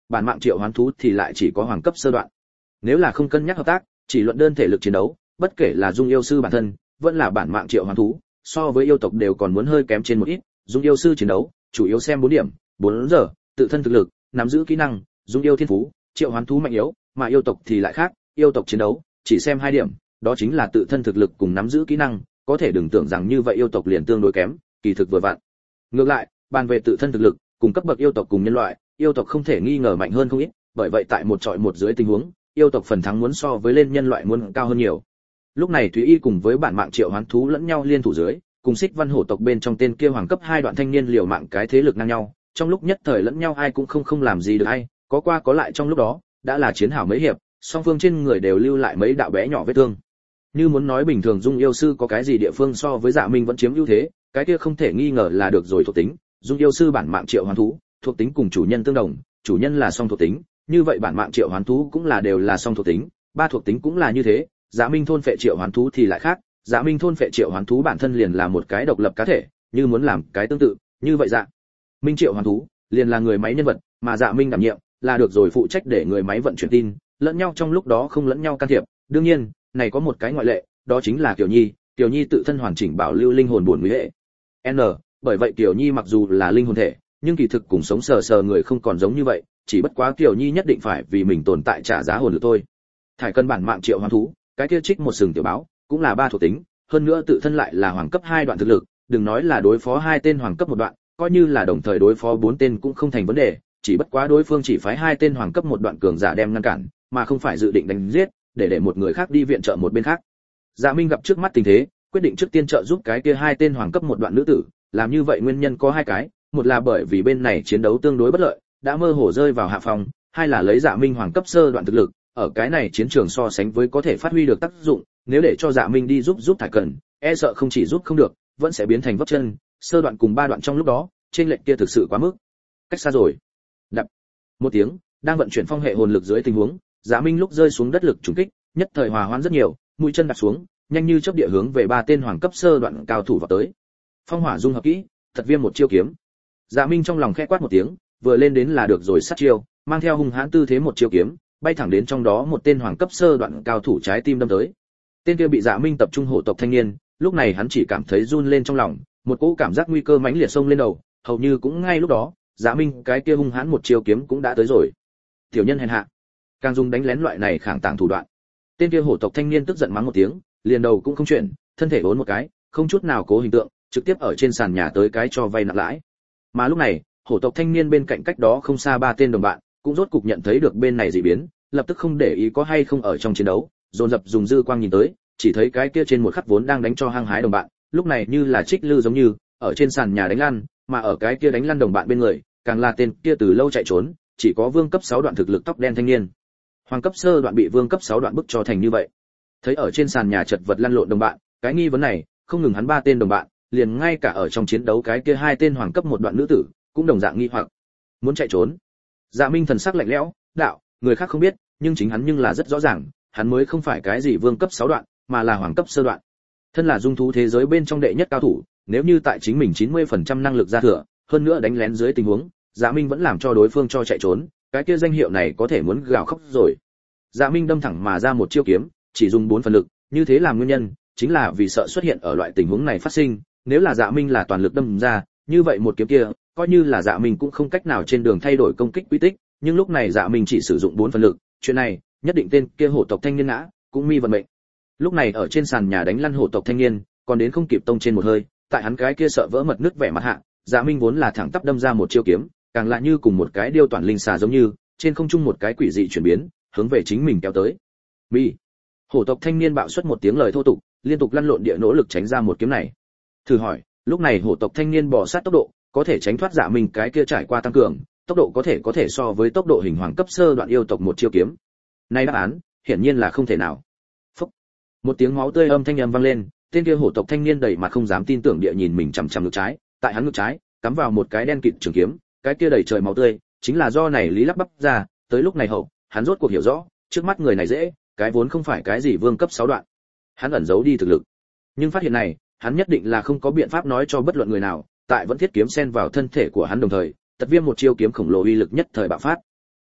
bản mạng triệu hoán thú thì lại chỉ có hoàng cấp sơ đoạn. Nếu là không cân nhắc hợp tác, chỉ luận đơn thể lực chiến đấu, bất kể là dung yêu sư bản thân, vẫn là bản mạng triệu hoán thú, so với yêu tộc đều còn muốn hơi kém trên một ít. Dung yêu sư chiến đấu, chủ yếu xem bốn điểm, bốn giờ, tự thân thực lực, nắm giữ kỹ năng, dung yêu thiên phú, triệu hoán thú mạnh yếu, mà yêu tộc thì lại khác, yêu tộc chiến đấu, chỉ xem hai điểm, đó chính là tự thân thực lực cùng nắm giữ kỹ năng, có thể đừng tưởng rằng như vậy yêu tộc liền tương đối kém, kỳ thực vừa vặn. Ngược lại, bàn về tự thân thực lực, cùng cấp bậc yêu tộc cùng nhân loại, yêu tộc không thể nghi ngờ mạnh hơn không ít, bởi vậy tại một trọi một dưới tình huống, yêu tộc phần thắng muốn so với lên nhân loại muốn cao hơn nhiều. Lúc này Thúy Y cùng với bản mạng triệu hoán thú lẫn nhau liên thủ dưới, cùng Xích Văn hổ tộc bên trong tên kia hoàng cấp hai đoạn thanh niên liều mạng cái thế lực ngang nhau, trong lúc nhất thời lẫn nhau ai cũng không không làm gì được ai, có qua có lại trong lúc đó, đã là chiến hảo mấy hiệp, song phương trên người đều lưu lại mấy đạo bé nhỏ vết thương. Như muốn nói bình thường Dung yêu sư có cái gì địa phương so với Dạ Minh vẫn chiếm ưu thế, cái kia không thể nghi ngờ là được rồi thuộc tính. Dung yêu sư bản mạng triệu hoán thú, thuộc tính cùng chủ nhân tương đồng, chủ nhân là song thuộc tính, như vậy bản mạng triệu hoán thú cũng là đều là song thuộc tính, ba thuộc tính cũng là như thế. Dạ Minh thôn phệ triệu hoán thú thì lại khác, Dạ Minh thôn phệ triệu hoán thú bản thân liền là một cái độc lập cá thể, như muốn làm cái tương tự, như vậy Dạ Minh triệu hoán thú liền là người máy nhân vật, mà Dạ Minh đảm nhiệm là được rồi phụ trách để người máy vận chuyển tin, lẫn nhau trong lúc đó không lẫn nhau can thiệp. Đương nhiên, này có một cái ngoại lệ, đó chính là Kiều Nhi, Kiều Nhi tự thân hoàn chỉnh bảo lưu linh hồn buồn nguy hệ. N, bởi vậy Kiều Nhi mặc dù là linh hồn thể, nhưng kỳ thực cùng sống sờ sờ người không còn giống như vậy, chỉ bất quá Kiều Nhi nhất định phải vì mình tồn tại trả giá hồn lực thôi. Thải cân bản mạng triệu hoán thú, cái kia trích một sừng tiểu báo, cũng là ba thuộc tính, hơn nữa tự thân lại là hoàng cấp hai đoạn thực lực, đừng nói là đối phó hai tên hoàng cấp một đoạn, coi như là đồng thời đối phó bốn tên cũng không thành vấn đề, chỉ bất quá đối phương chỉ phái hai tên hoàng cấp một đoạn cường giả đem ngăn cản, mà không phải dự định đánh giết, để để một người khác đi viện trợ một bên khác. Dạ Minh gặp trước mắt tình thế, quyết định trước tiên trợ giúp cái kia hai tên hoàng cấp một đoạn nữ tử, làm như vậy nguyên nhân có hai cái, một là bởi vì bên này chiến đấu tương đối bất lợi, đã mơ hồ rơi vào hạ phòng, hai là lấy Dạ Minh hoàng cấp sơ đoạn thực lực, ở cái này chiến trường so sánh với có thể phát huy được tác dụng, nếu để cho Dạ Minh đi giúp giúp Thải Cần, e sợ không chỉ giúp không được, vẫn sẽ biến thành vấp chân, sơ đoạn cùng ba đoạn trong lúc đó, trên lệnh kia thực sự quá mức. Cách xa rồi. Đập. Một tiếng, đang vận chuyển phong hệ hồn lực dưới tình huống, Dạ Minh lúc rơi xuống đất lực trùng kích, nhất thời hòa hoãn rất nhiều, mũi chân đặt xuống, nhanh như chớp địa hướng về ba tên hoàng cấp sơ đoạn cao thủ vào tới. Phong hỏa dung hợp kỹ, thật viêm một chiêu kiếm. Dạ Minh trong lòng khẽ quát một tiếng, vừa lên đến là được rồi sát chiêu, mang theo hung hãn tư thế một chiêu kiếm, bay thẳng đến trong đó một tên hoàng cấp sơ đoạn cao thủ trái tim đâm tới. Tên kia bị Dạ Minh tập trung hổ tộc thanh niên, lúc này hắn chỉ cảm thấy run lên trong lòng, một cỗ cảm giác nguy cơ mãnh liệt xông lên đầu, hầu như cũng ngay lúc đó, Dạ Minh cái kia hung hãn một chiêu kiếm cũng đã tới rồi. Tiểu nhân hèn hạ, càng dùng đánh lén loại này khảng tàng thủ đoạn. Tên kia hổ tộc thanh niên tức giận mắng một tiếng, liền đầu cũng không chuyển, thân thể uốn một cái, không chút nào cố hình tượng, trực tiếp ở trên sàn nhà tới cái cho vay nặng lãi. Mà lúc này, hổ tộc thanh niên bên cạnh cách đó không xa ba tên đồng bạn, cũng rốt cục nhận thấy được bên này dị biến, lập tức không để ý có hay không ở trong chiến đấu, dồn dập dùng dư quang nhìn tới, chỉ thấy cái kia trên một khắc vốn đang đánh cho hăng hái đồng bạn, lúc này như là trích lư giống như, ở trên sàn nhà đánh lăn, mà ở cái kia đánh lăn đồng bạn bên người, càng là tên kia từ lâu chạy trốn, chỉ có vương cấp sáu đoạn thực lực tóc đen thanh niên. Hoàng cấp sơ đoạn bị vương cấp sáu đoạn bức cho thành như vậy. Thấy ở trên sàn nhà chật vật lăn lộn đồng bạn, cái nghi vấn này, không ngừng hắn ba tên đồng bạn, liền ngay cả ở trong chiến đấu cái kia hai tên hoàng cấp một đoạn nữ tử, cũng đồng dạng nghi hoặc. Muốn chạy trốn. Dạ Minh thần sắc lạnh lẽo, đạo, người khác không biết, nhưng chính hắn nhưng là rất rõ ràng, hắn mới không phải cái gì vương cấp sáu đoạn, mà là hoàng cấp sơ đoạn. Thân là dung thú thế giới bên trong đệ nhất cao thủ, nếu như tại chính mình chín mươi phần trăm năng lực ra thừa, hơn nữa đánh lén dưới tình huống, Dạ Minh vẫn làm cho đối phương cho chạy trốn, cái kia danh hiệu này có thể muốn gào khóc rồi. Dạ Minh đâm thẳng mà ra một chiêu kiếm, chỉ dùng bốn phần lực, như thế làm nguyên nhân, chính là vì sợ xuất hiện ở loại tình huống này phát sinh, nếu là Dạ Minh là toàn lực đâm ra, như vậy một kiếm kia, coi như là Dạ Minh cũng không cách nào trên đường thay đổi công kích quy tích, nhưng lúc này Dạ Minh chỉ sử dụng bốn phần lực, chuyện này, nhất định tên kia hổ tộc thanh niên ngã, cũng mi vận mệnh. Lúc này ở trên sàn nhà đánh lăn hổ tộc thanh niên, còn đến không kịp tông trên một hơi, tại hắn cái kia sợ vỡ mật nước vẻ mặt hạ, Dạ Minh vốn là thẳng tắp đâm ra một chiêu kiếm, càng lại như cùng một cái điêu toàn linh xà giống như, trên không trung một cái quỷ dị chuyển biến, hướng về chính mình kéo tới. Mi. Hổ tộc thanh niên bạo xuất một tiếng lời thô tục, liên tục lăn lộn địa nỗ lực tránh ra một kiếm này. Thử hỏi, lúc này hổ tộc thanh niên bỏ sát tốc độ, có thể tránh thoát Dạ Minh cái kia trải qua tăng cường, tốc độ có thể có thể so với tốc độ hình hoàng cấp sơ đoạn yêu tộc một chiêu kiếm. Nay đáp án, hiển nhiên là không thể nào. Phốc. Một tiếng máu tươi âm thanh âm vang lên, tên kia hổ tộc thanh niên đầy mặt không dám tin tưởng địa nhìn mình chằm chằm ngực trái, tại hắn ngực trái, cắm vào một cái đen kịt trường kiếm, cái kia đầy trời máu tươi, chính là do này lý lắp bắp ra, tới lúc này hậu, hắn rốt cuộc hiểu rõ, trước mắt người này dễ, cái vốn không phải cái gì vương cấp sáu đoạn. Hắn ẩn giấu đi thực lực. Nhưng phát hiện này, hắn nhất định là không có biện pháp nói cho bất luận người nào, tại vẫn thiết kiếm xen vào thân thể của hắn đồng thời, tật viêm một chiêu kiếm khổng lồ uy lực nhất thời bạo phát.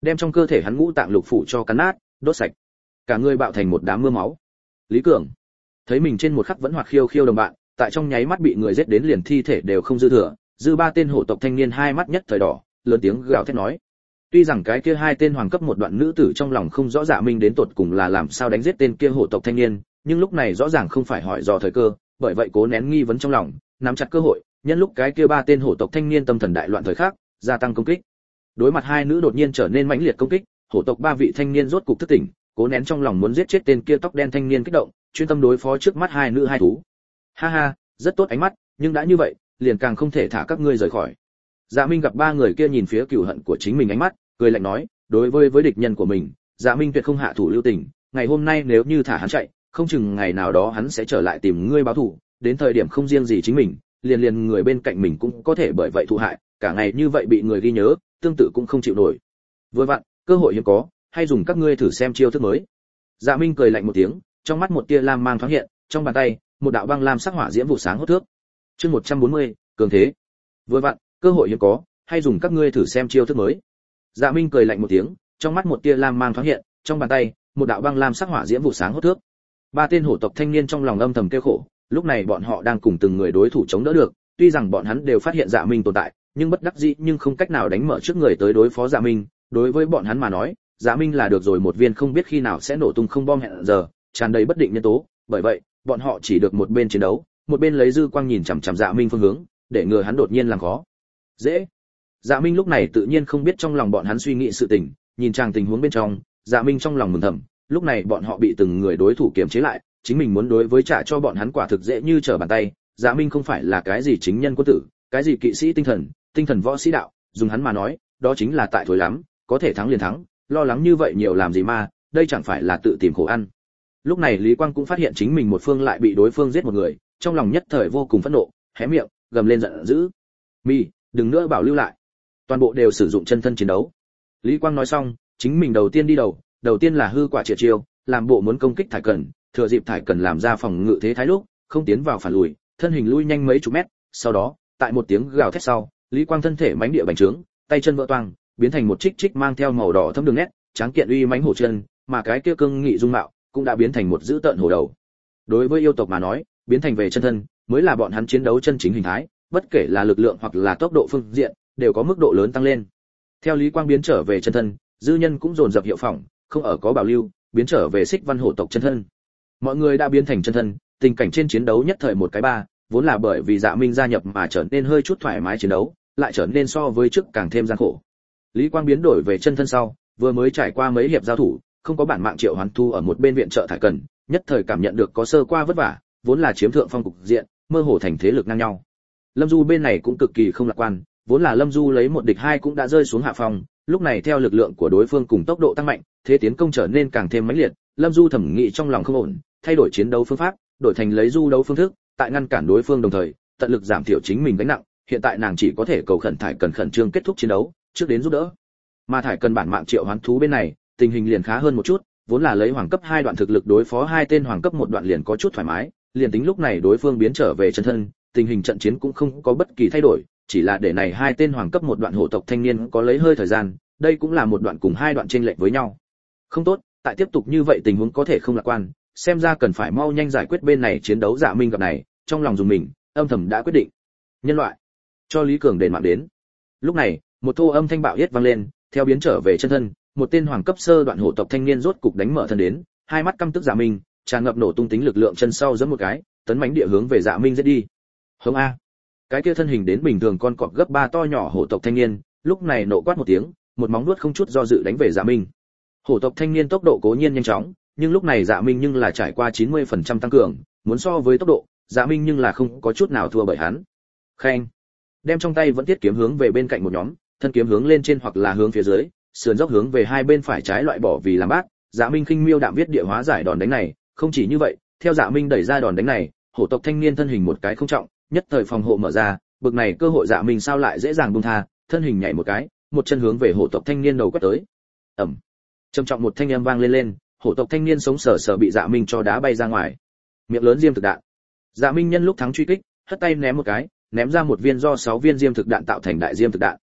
đem trong cơ thể hắn ngũ tạng lục phủ cho cắn nát, đốt sạch. Cả người bạo thành một đám mưa máu. Lý Cường thấy mình trên một khắc vẫn hoạt khiêu khiêu đồng bạn, tại trong nháy mắt bị người giết đến liền thi thể đều không dư thừa, dư ba tên hổ tộc thanh niên hai mắt nhất thời đỏ, lớn tiếng gào thét nói. Tuy rằng cái kia hai tên hoàng cấp một đoạn nữ tử trong lòng không rõ Dạ Minh đến tột cùng là làm sao đánh giết tên kia hổ tộc thanh niên, nhưng lúc này rõ ràng không phải hỏi dò thời cơ, bởi vậy cố nén nghi vấn trong lòng, nắm chặt cơ hội, nhân lúc cái kia ba tên hổ tộc thanh niên tâm thần đại loạn thời khắc, gia tăng công kích. Đối mặt hai nữ đột nhiên trở nên mãnh liệt công kích, hổ tộc ba vị thanh niên rốt cục thức tỉnh, cố nén trong lòng muốn giết chết tên kia tóc đen thanh niên kích động, chuyên tâm đối phó trước mắt hai nữ hai thú. Ha ha, rất tốt ánh mắt, nhưng đã như vậy, liền càng không thể thả các ngươi rời khỏi. Dạ Minh gặp ba người kia nhìn phía cừu hận của chính mình ánh mắt, cười lạnh nói, đối với với địch nhân của mình, Dạ Minh tuyệt không hạ thủ lưu tình, ngày hôm nay nếu như thả hắn chạy, không chừng ngày nào đó hắn sẽ trở lại tìm ngươi báo thù, đến thời điểm không riêng gì chính mình, liền liền người bên cạnh mình cũng có thể bởi vậy thụ hại, cả ngày như vậy bị người ghi nhớ, tương tự cũng không chịu nổi. Vừa vặn, cơ hội hiếm có, hay dùng các ngươi thử xem chiêu thức mới. Dạ Minh cười lạnh một tiếng, trong mắt một tia lam mang thoáng hiện, trong bàn tay, một đạo băng lam sắc hỏa diễm vụ sáng hốt thước. Chương một trăm bốn mươi, cường thế. Vừa vặn, cơ hội hiếm có, hay dùng các ngươi thử xem chiêu thức mới. Dạ Minh cười lạnh một tiếng, trong mắt một tia lam mang thoáng hiện, trong bàn tay, một đạo băng lam sắc hỏa diễm vụ sáng hốt thước. Ba tên hổ tộc thanh niên trong lòng âm thầm kêu khổ, lúc này bọn họ đang cùng từng người đối thủ chống đỡ được, tuy rằng bọn hắn đều phát hiện Dạ Minh tồn tại, nhưng bất đắc dĩ nhưng không cách nào đánh mở trước người tới đối phó Dạ Minh, đối với bọn hắn mà nói, Dạ Minh là được rồi một viên không biết khi nào sẽ nổ tung không bom hẹn giờ, tràn đầy bất định nhân tố, bởi vậy, bọn họ chỉ được một bên chiến đấu, một bên lấy dư quang nhìn chằm chằm Dạ Minh phương hướng, để ngừa hắn đột nhiên làm khó. Dễ. Dạ Minh lúc này tự nhiên không biết trong lòng bọn hắn suy nghĩ sự tình, nhìn chàng tình huống bên trong, Dạ Minh trong lòng mừng thầm, lúc này bọn họ bị từng người đối thủ kiềm chế lại, chính mình muốn đối với trả cho bọn hắn quả thực dễ như trở bàn tay. Dạ Minh không phải là cái gì chính nhân quân tử, cái gì kỵ sĩ tinh thần, tinh thần võ sĩ đạo, dùng hắn mà nói, đó chính là tại thối lắm, có thể thắng liền thắng, lo lắng như vậy nhiều làm gì mà, đây chẳng phải là tự tìm khổ ăn. Lúc này Lý Quang cũng phát hiện chính mình một phương lại bị đối phương giết một người, trong lòng nhất thời vô cùng phẫn nộ, hé miệng, gầm lên giận dữ. "Mi, đừng nữa bảo lưu lại." Toàn bộ đều sử dụng chân thân chiến đấu. Lý Quang nói xong, chính mình đầu tiên đi đầu, đầu tiên là hư quả triệt chiêu, làm bộ muốn công kích Thải Cẩn, thừa dịp Thải Cẩn làm ra phòng ngự thế thái lúc, không tiến vào phản lùi, thân hình lui nhanh mấy chục mét, sau đó, tại một tiếng gào thét sau, Lý Quang thân thể mãnh địa bành trướng, tay chân vỡ toang, biến thành một trích trích mang theo màu đỏ thâm đường nét, tráng kiện uy mãnh hổ chân, mà cái kia cương nghị dung mạo cũng đã biến thành một dữ tợn hổ đầu. Đối với yêu tộc mà nói, biến thành về chân thân mới là bọn hắn chiến đấu chân chính hình thái, bất kể là lực lượng hoặc là tốc độ phương diện, đều có mức độ lớn tăng lên. Theo Lý Quang biến trở về chân thân, dư nhân cũng dồn dập hiệu phỏng, không ở có bảo lưu, biến trở về Xích Văn hổ tộc chân thân. Mọi người đã biến thành chân thân, tình cảnh trên chiến đấu nhất thời một cái ba, vốn là bởi vì Dạ Minh gia nhập mà trở nên hơi chút thoải mái chiến đấu, lại trở nên so với trước càng thêm gian khổ. Lý Quang biến đổi về chân thân sau, vừa mới trải qua mấy hiệp giao thủ, không có bản mạng Triệu Hoán Thu ở một bên viện trợ Thải Cần, nhất thời cảm nhận được có sơ qua vất vả, vốn là chiếm thượng phong cục diện, mơ hồ thành thế lực ngang nhau. Lâm Du bên này cũng cực kỳ không lạc quan, vốn là Lâm Du lấy một địch hai cũng đã rơi xuống hạ phong, lúc này theo lực lượng của đối phương cùng tốc độ tăng mạnh, thế tiến công trở nên càng thêm mãnh liệt, Lâm Du thẩm nghĩ trong lòng không ổn, thay đổi chiến đấu phương pháp, đổi thành lấy du đấu phương thức, tại ngăn cản đối phương đồng thời, tận lực giảm thiểu chính mình gánh nặng, hiện tại nàng chỉ có thể cầu khẩn Thải Cần khẩn trương kết thúc chiến đấu, trước đến giúp đỡ. Mà Thải Cần bản mạng Triệu Hoán Thú bên này, tình hình liền khá hơn một chút, vốn là lấy hoàng cấp hai đoạn thực lực đối phó hai tên hoàng cấp một đoạn liền có chút thoải mái, liền tính lúc này đối phương biến trở về chân thân, tình hình trận chiến cũng không có bất kỳ thay đổi, chỉ là để này hai tên hoàng cấp một đoạn hổ tộc thanh niên có lấy hơi thời gian, đây cũng là một đoạn cùng hai đoạn chênh lệch với nhau. Không tốt, tại tiếp tục như vậy tình huống có thể không lạc quan, xem ra cần phải mau nhanh giải quyết bên này chiến đấu. Dạ Minh gặp này, trong lòng dùng mình, âm thầm đã quyết định. Nhân loại, cho Lý Cường đền mạng đến. Lúc này, một thô âm thanh bạo yết vang lên, theo biến trở về chân thân, một tên hoàng cấp sơ đoạn hổ tộc thanh niên rốt cục đánh mở thân đến, hai mắt căm tức Dạ Minh, tràn ngập nổ tung tính lực lượng chân sau giẫm một cái, tấn mãnh địa hướng về Dạ Minh giết đi. Hống a! Cái kia thân hình đến bình thường con cọp gấp ba to nhỏ hổ tộc thanh niên, lúc này nộ quát một tiếng, một móng vuốt không chút do dự đánh về Dạ Minh. Hổ tộc thanh niên tốc độ cố nhiên nhanh chóng, nhưng lúc này Dạ Minh nhưng là trải qua chín mươi phần trăm tăng cường, muốn so với tốc độ, Dạ Minh nhưng là không có chút nào thua bởi hắn. Khen! Đem trong tay vẫn tiết kiếm hướng về bên cạnh một nhóm, thân kiếm hướng lên trên hoặc là hướng phía dưới, sườn dốc hướng về hai bên phải trái loại bỏ vì làm bát. Dạ Minh khinh miêu đạm viết địa hóa giải đòn đánh này, không chỉ như vậy, theo Dạ Minh đẩy ra đòn đánh này, hổ tộc thanh niên thân hình một cái không trọng, nhất thời phòng hộ mở ra, bực này cơ hội Dạ Minh sao lại dễ dàng buông tha, thân hình nhảy một cái, một chân hướng về hổ tộc thanh niên đầu quét tới. Ầm. Trầm trọng một thanh âm vang lên lên, hổ tộc thanh niên sống sờ sờ bị Dạ Minh cho đá bay ra ngoài. Miệng lớn diêm thực đạn. Dạ Minh nhân lúc thắng truy kích, hất tay ném một cái, ném ra một viên do sáu viên diêm thực đạn tạo thành đại diêm thực đạn.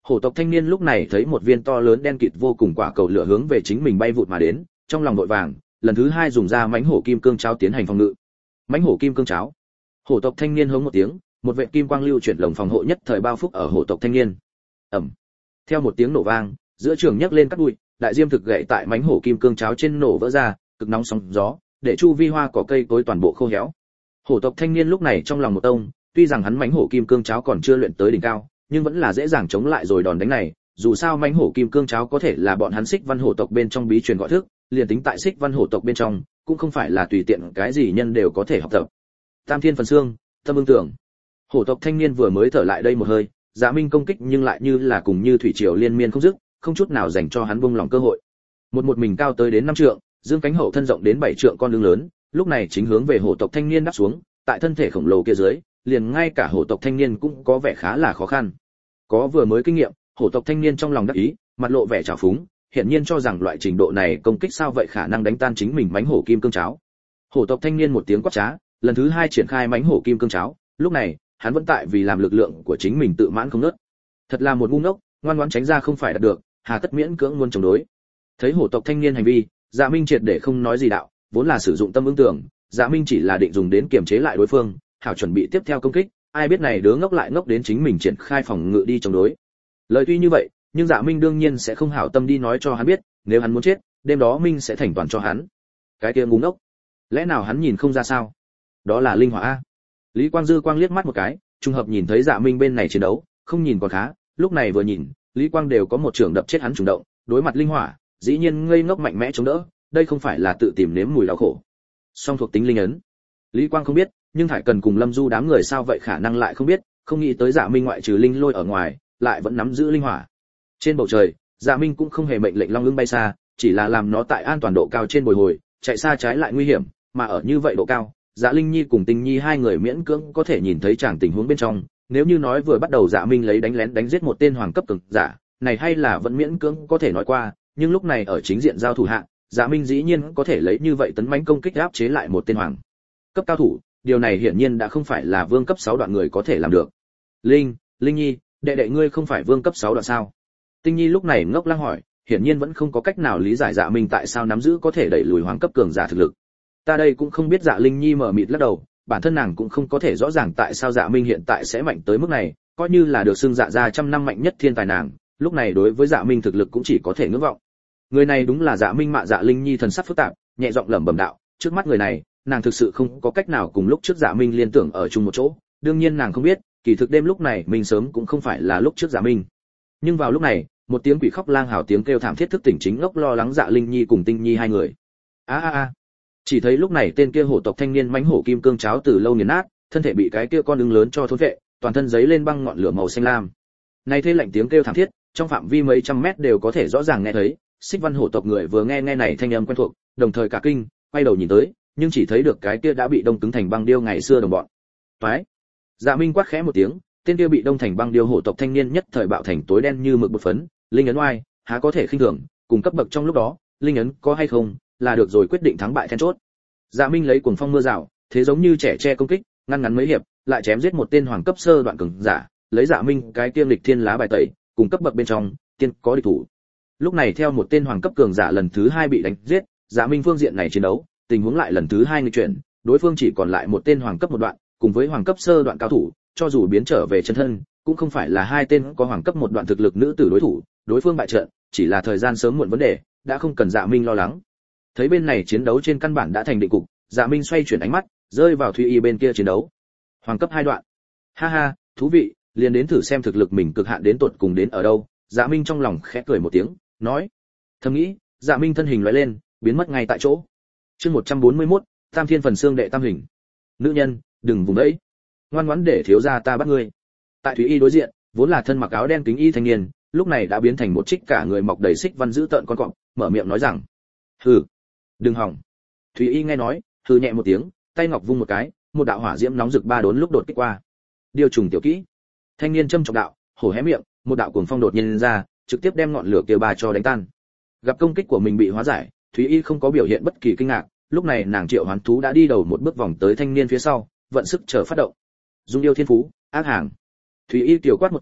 Hổ tộc thanh niên lúc này thấy một viên to lớn đen kịt vô cùng quả cầu lửa hướng về chính mình bay vụt mà đến, trong lòng vội vàng, lần thứ hai dùng ra mãnh hổ kim cương cháo tiến hành phòng ngự. Mãnh hổ kim cương cháo. Hổ tộc thanh niên hống một tiếng, một vệt kim quang lưu chuyển lồng phòng hộ nhất thời bao phủ ở hổ tộc thanh niên. Ầm. Theo một tiếng nổ vang, giữa trường nhấc lên cát bụi, đại diêm thực gậy tại mãnh hổ kim cương cháo trên nổ vỡ ra, cực nóng sóng gió, để chu vi hoa cỏ cây cối toàn bộ khô héo. Hổ tộc thanh niên lúc này trong lòng một tông, tuy rằng hắn mãnh hổ kim cương cháo còn chưa luyện tới đỉnh cao, nhưng vẫn là dễ dàng chống lại rồi đòn đánh này, dù sao mãnh hổ kim cương cháo có thể là bọn hắn Xích Văn hổ tộc bên trong bí truyền gọi thức, liền tính tại Xích Văn hổ tộc bên trong, cũng không phải là tùy tiện cái gì nhân đều có thể học tập. Tam Thiên Phần Xương, Tâm Ưng Tưởng. Hổ tộc thanh niên vừa mới thở lại đây một hơi, Dạ Minh công kích nhưng lại như là cùng như thủy triều liên miên không dứt, không chút nào dành cho hắn buông lòng cơ hội. Một một mình cao tới đến năm trượng, dương cánh hậu thân rộng đến bảy trượng con lưng lớn, lúc này chính hướng về hổ tộc thanh niên đáp xuống, tại thân thể khổng lồ kia dưới, liền ngay cả hổ tộc thanh niên cũng có vẻ khá là khó khăn. Có vừa mới kinh nghiệm, hổ tộc thanh niên trong lòng đắc ý, mặt lộ vẻ trào phúng, hiển nhiên cho rằng loại trình độ này công kích sao vậy khả năng đánh tan chính mình mãnh hổ kim cương cháo. Hổ tộc thanh niên một tiếng quát trá, lần thứ hai triển khai mãnh hổ kim cương cháo, lúc này, hắn vẫn tại vì làm lực lượng của chính mình tự mãn không ngớt. Thật là một ngu ngốc, ngoan ngoãn tránh ra không phải đạt được, hà tất miễn cưỡng luôn chống đối. Thấy hổ tộc thanh niên hành vi, Dạ Minh triệt để không nói gì đạo, vốn là sử dụng tâm ứng tưởng, Dạ Minh chỉ là định dùng đến kiềm chế lại đối phương, hảo chuẩn bị tiếp theo công kích, ai biết này đứa ngốc lại ngốc đến chính mình triển khai phòng ngự đi chống đối. Lời tuy như vậy, nhưng Dạ Minh đương nhiên sẽ không hảo tâm đi nói cho hắn biết, nếu hắn muốn chết, đêm đó Minh sẽ thành toàn cho hắn. Cái kia ngu ngốc, lẽ nào hắn nhìn không ra sao? Đó là linh hỏa a. Lý Quang Dư quang liếc mắt một cái, trùng hợp nhìn thấy Dạ Minh bên này chiến đấu, không nhìn còn khá, lúc này vừa nhìn, Lý Quang đều có một trường đập chết hắn trùng động, đối mặt linh hỏa, dĩ nhiên ngây ngốc mạnh mẽ chống đỡ, đây không phải là tự tìm nếm mùi đau khổ. Song thuộc tính linh ấn. Lý Quang không biết, nhưng Thải Cần cùng Lâm Du đám người sao vậy khả năng lại không biết, không nghĩ tới Dạ Minh ngoại trừ linh lôi ở ngoài, lại vẫn nắm giữ linh hỏa. Trên bầu trời, Dạ Minh cũng không hề mệnh lệnh long ưng bay xa, chỉ là làm nó tại an toàn độ cao trên bồi hồi, chạy xa trái lại nguy hiểm, mà ở như vậy độ cao, Dạ Linh Nhi cùng Tinh Nhi hai người miễn cưỡng có thể nhìn thấy chàng tình huống bên trong, nếu như nói vừa bắt đầu Dạ Minh lấy đánh lén đánh giết một tên hoàng cấp cường giả, này hay là vẫn miễn cưỡng có thể nói qua, nhưng lúc này ở chính diện giao thủ hạ, Dạ Minh dĩ nhiên có thể lấy như vậy tấn mãnh công kích áp chế lại một tên hoàng cấp cao thủ, điều này hiển nhiên đã không phải là vương cấp sáu đoạn người có thể làm được. Linh, Linh Nhi, đệ đệ ngươi không phải vương cấp sáu đoạn sao? Tinh Nhi lúc này ngốc lăng hỏi, hiển nhiên vẫn không có cách nào lý giải Dạ Minh tại sao nắm giữ có thể đẩy lùi hoàng cấp cường giả thực lực. Ta đây cũng không biết. Dạ Linh Nhi mở mịt lắc đầu, bản thân nàng cũng không có thể rõ ràng tại sao Dạ Minh hiện tại sẽ mạnh tới mức này, coi như là được xưng Dạ gia trăm năm mạnh nhất thiên tài nàng, lúc này đối với Dạ Minh thực lực cũng chỉ có thể ngưỡng vọng. Người này đúng là Dạ Minh mạ. Dạ Linh Nhi thần sắc phức tạp, nhẹ giọng lẩm bẩm đạo, trước mắt người này, nàng thực sự không có cách nào cùng lúc trước Dạ Minh liên tưởng ở chung một chỗ, đương nhiên nàng không biết, kỳ thực đêm lúc này mình sớm cũng không phải là lúc trước Dạ Minh. Nhưng vào lúc này, một tiếng quỷ khóc lang hào tiếng kêu thảm thiết thức tỉnh chính ngốc lo lắng Dạ Linh Nhi cùng Tinh Nhi hai người. A a a. Chỉ thấy lúc này tên kia hổ tộc thanh niên mãnh hổ kim cương cháo từ lâu nghiền nát, thân thể bị cái kia con ưng lớn cho thôn vệ, toàn thân giấy lên băng ngọn lửa màu xanh lam. Này thế lạnh tiếng kêu thảm thiết, trong phạm vi mấy trăm mét đều có thể rõ ràng nghe thấy. Xích Văn hổ tộc người vừa nghe nghe này thanh âm quen thuộc, đồng thời cả kinh, quay đầu nhìn tới, nhưng chỉ thấy được cái kia đã bị đông cứng thành băng điêu ngày xưa đồng bọn. Phái. Dạ Minh quát khẽ một tiếng, tên kia bị đông thành băng điêu hổ tộc thanh niên nhất thời bạo thành tối đen như mực bột phấn, linh ấn oai, há có thể khinh thường, cùng cấp bậc trong lúc đó, linh ấn có hay không, là được rồi quyết định thắng bại then chốt. Dạ Minh lấy cuồng phong mưa rào, thế giống như trẻ che công kích, ngăn ngắn mấy hiệp, lại chém giết một tên hoàng cấp sơ đoạn cường giả, lấy Dạ Minh cái kia lịch thiên lá bài tẩy, cùng cấp bậc bên trong, tiên có địch thủ. Lúc này theo một tên hoàng cấp cường giả lần thứ hai bị đánh giết, Dạ Minh phương diện này chiến đấu, tình huống lại lần thứ hai nghịch chuyển, đối phương chỉ còn lại một tên hoàng cấp một đoạn, cùng với hoàng cấp sơ đoạn cao thủ, cho dù biến trở về chân thân, cũng không phải là hai tên có hoàng cấp một đoạn thực lực nữ tử đối thủ, đối phương bại trận, chỉ là thời gian sớm muộn vấn đề, đã không cần Dạ Minh lo lắng. Thấy bên này chiến đấu trên căn bản đã thành định cục, Dạ Minh xoay chuyển ánh mắt, rơi vào Thúy Y bên kia chiến đấu. Hoàng cấp hai đoạn. Ha ha, thú vị, liền đến thử xem thực lực mình cực hạn đến tột cùng đến ở đâu. Dạ Minh trong lòng khẽ cười một tiếng, nói. Thầm nghĩ, Dạ Minh thân hình lóe lên, biến mất ngay tại chỗ. Chương một trăm bốn mươi mốt, Tam Thiên Phần Xương đệ tam hình. Nữ nhân, đừng vùng đấy. Ngoan ngoãn để thiếu gia ta bắt ngươi. Tại Thúy Y đối diện, vốn là thân mặc áo đen kính y thanh niên, lúc này đã biến thành một trích cả người mọc đầy xích văn dữ tợn con cọp, mở miệng nói rằng: "Hừ, đừng hỏng." Thúy Y nghe nói, hừ nhẹ một tiếng, tay ngọc vung một cái, một đạo hỏa diễm nóng rực ba đốn lúc đột kích qua. Điều trùng tiểu kỹ. Thanh niên châm chọc đạo, hổ hé miệng, một đạo cuồng phong đột nhiên ra, trực tiếp đem ngọn lửa kia ba cho đánh tan. Gặp công kích của mình bị hóa giải, Thúy Y không có biểu hiện bất kỳ kinh ngạc, lúc này nàng triệu hoán thú đã đi đầu một bước vòng tới thanh niên phía sau, vận sức chờ phát động. Dung yêu thiên phú, ác hàng. Thúy Y tiểu quát một tiếng,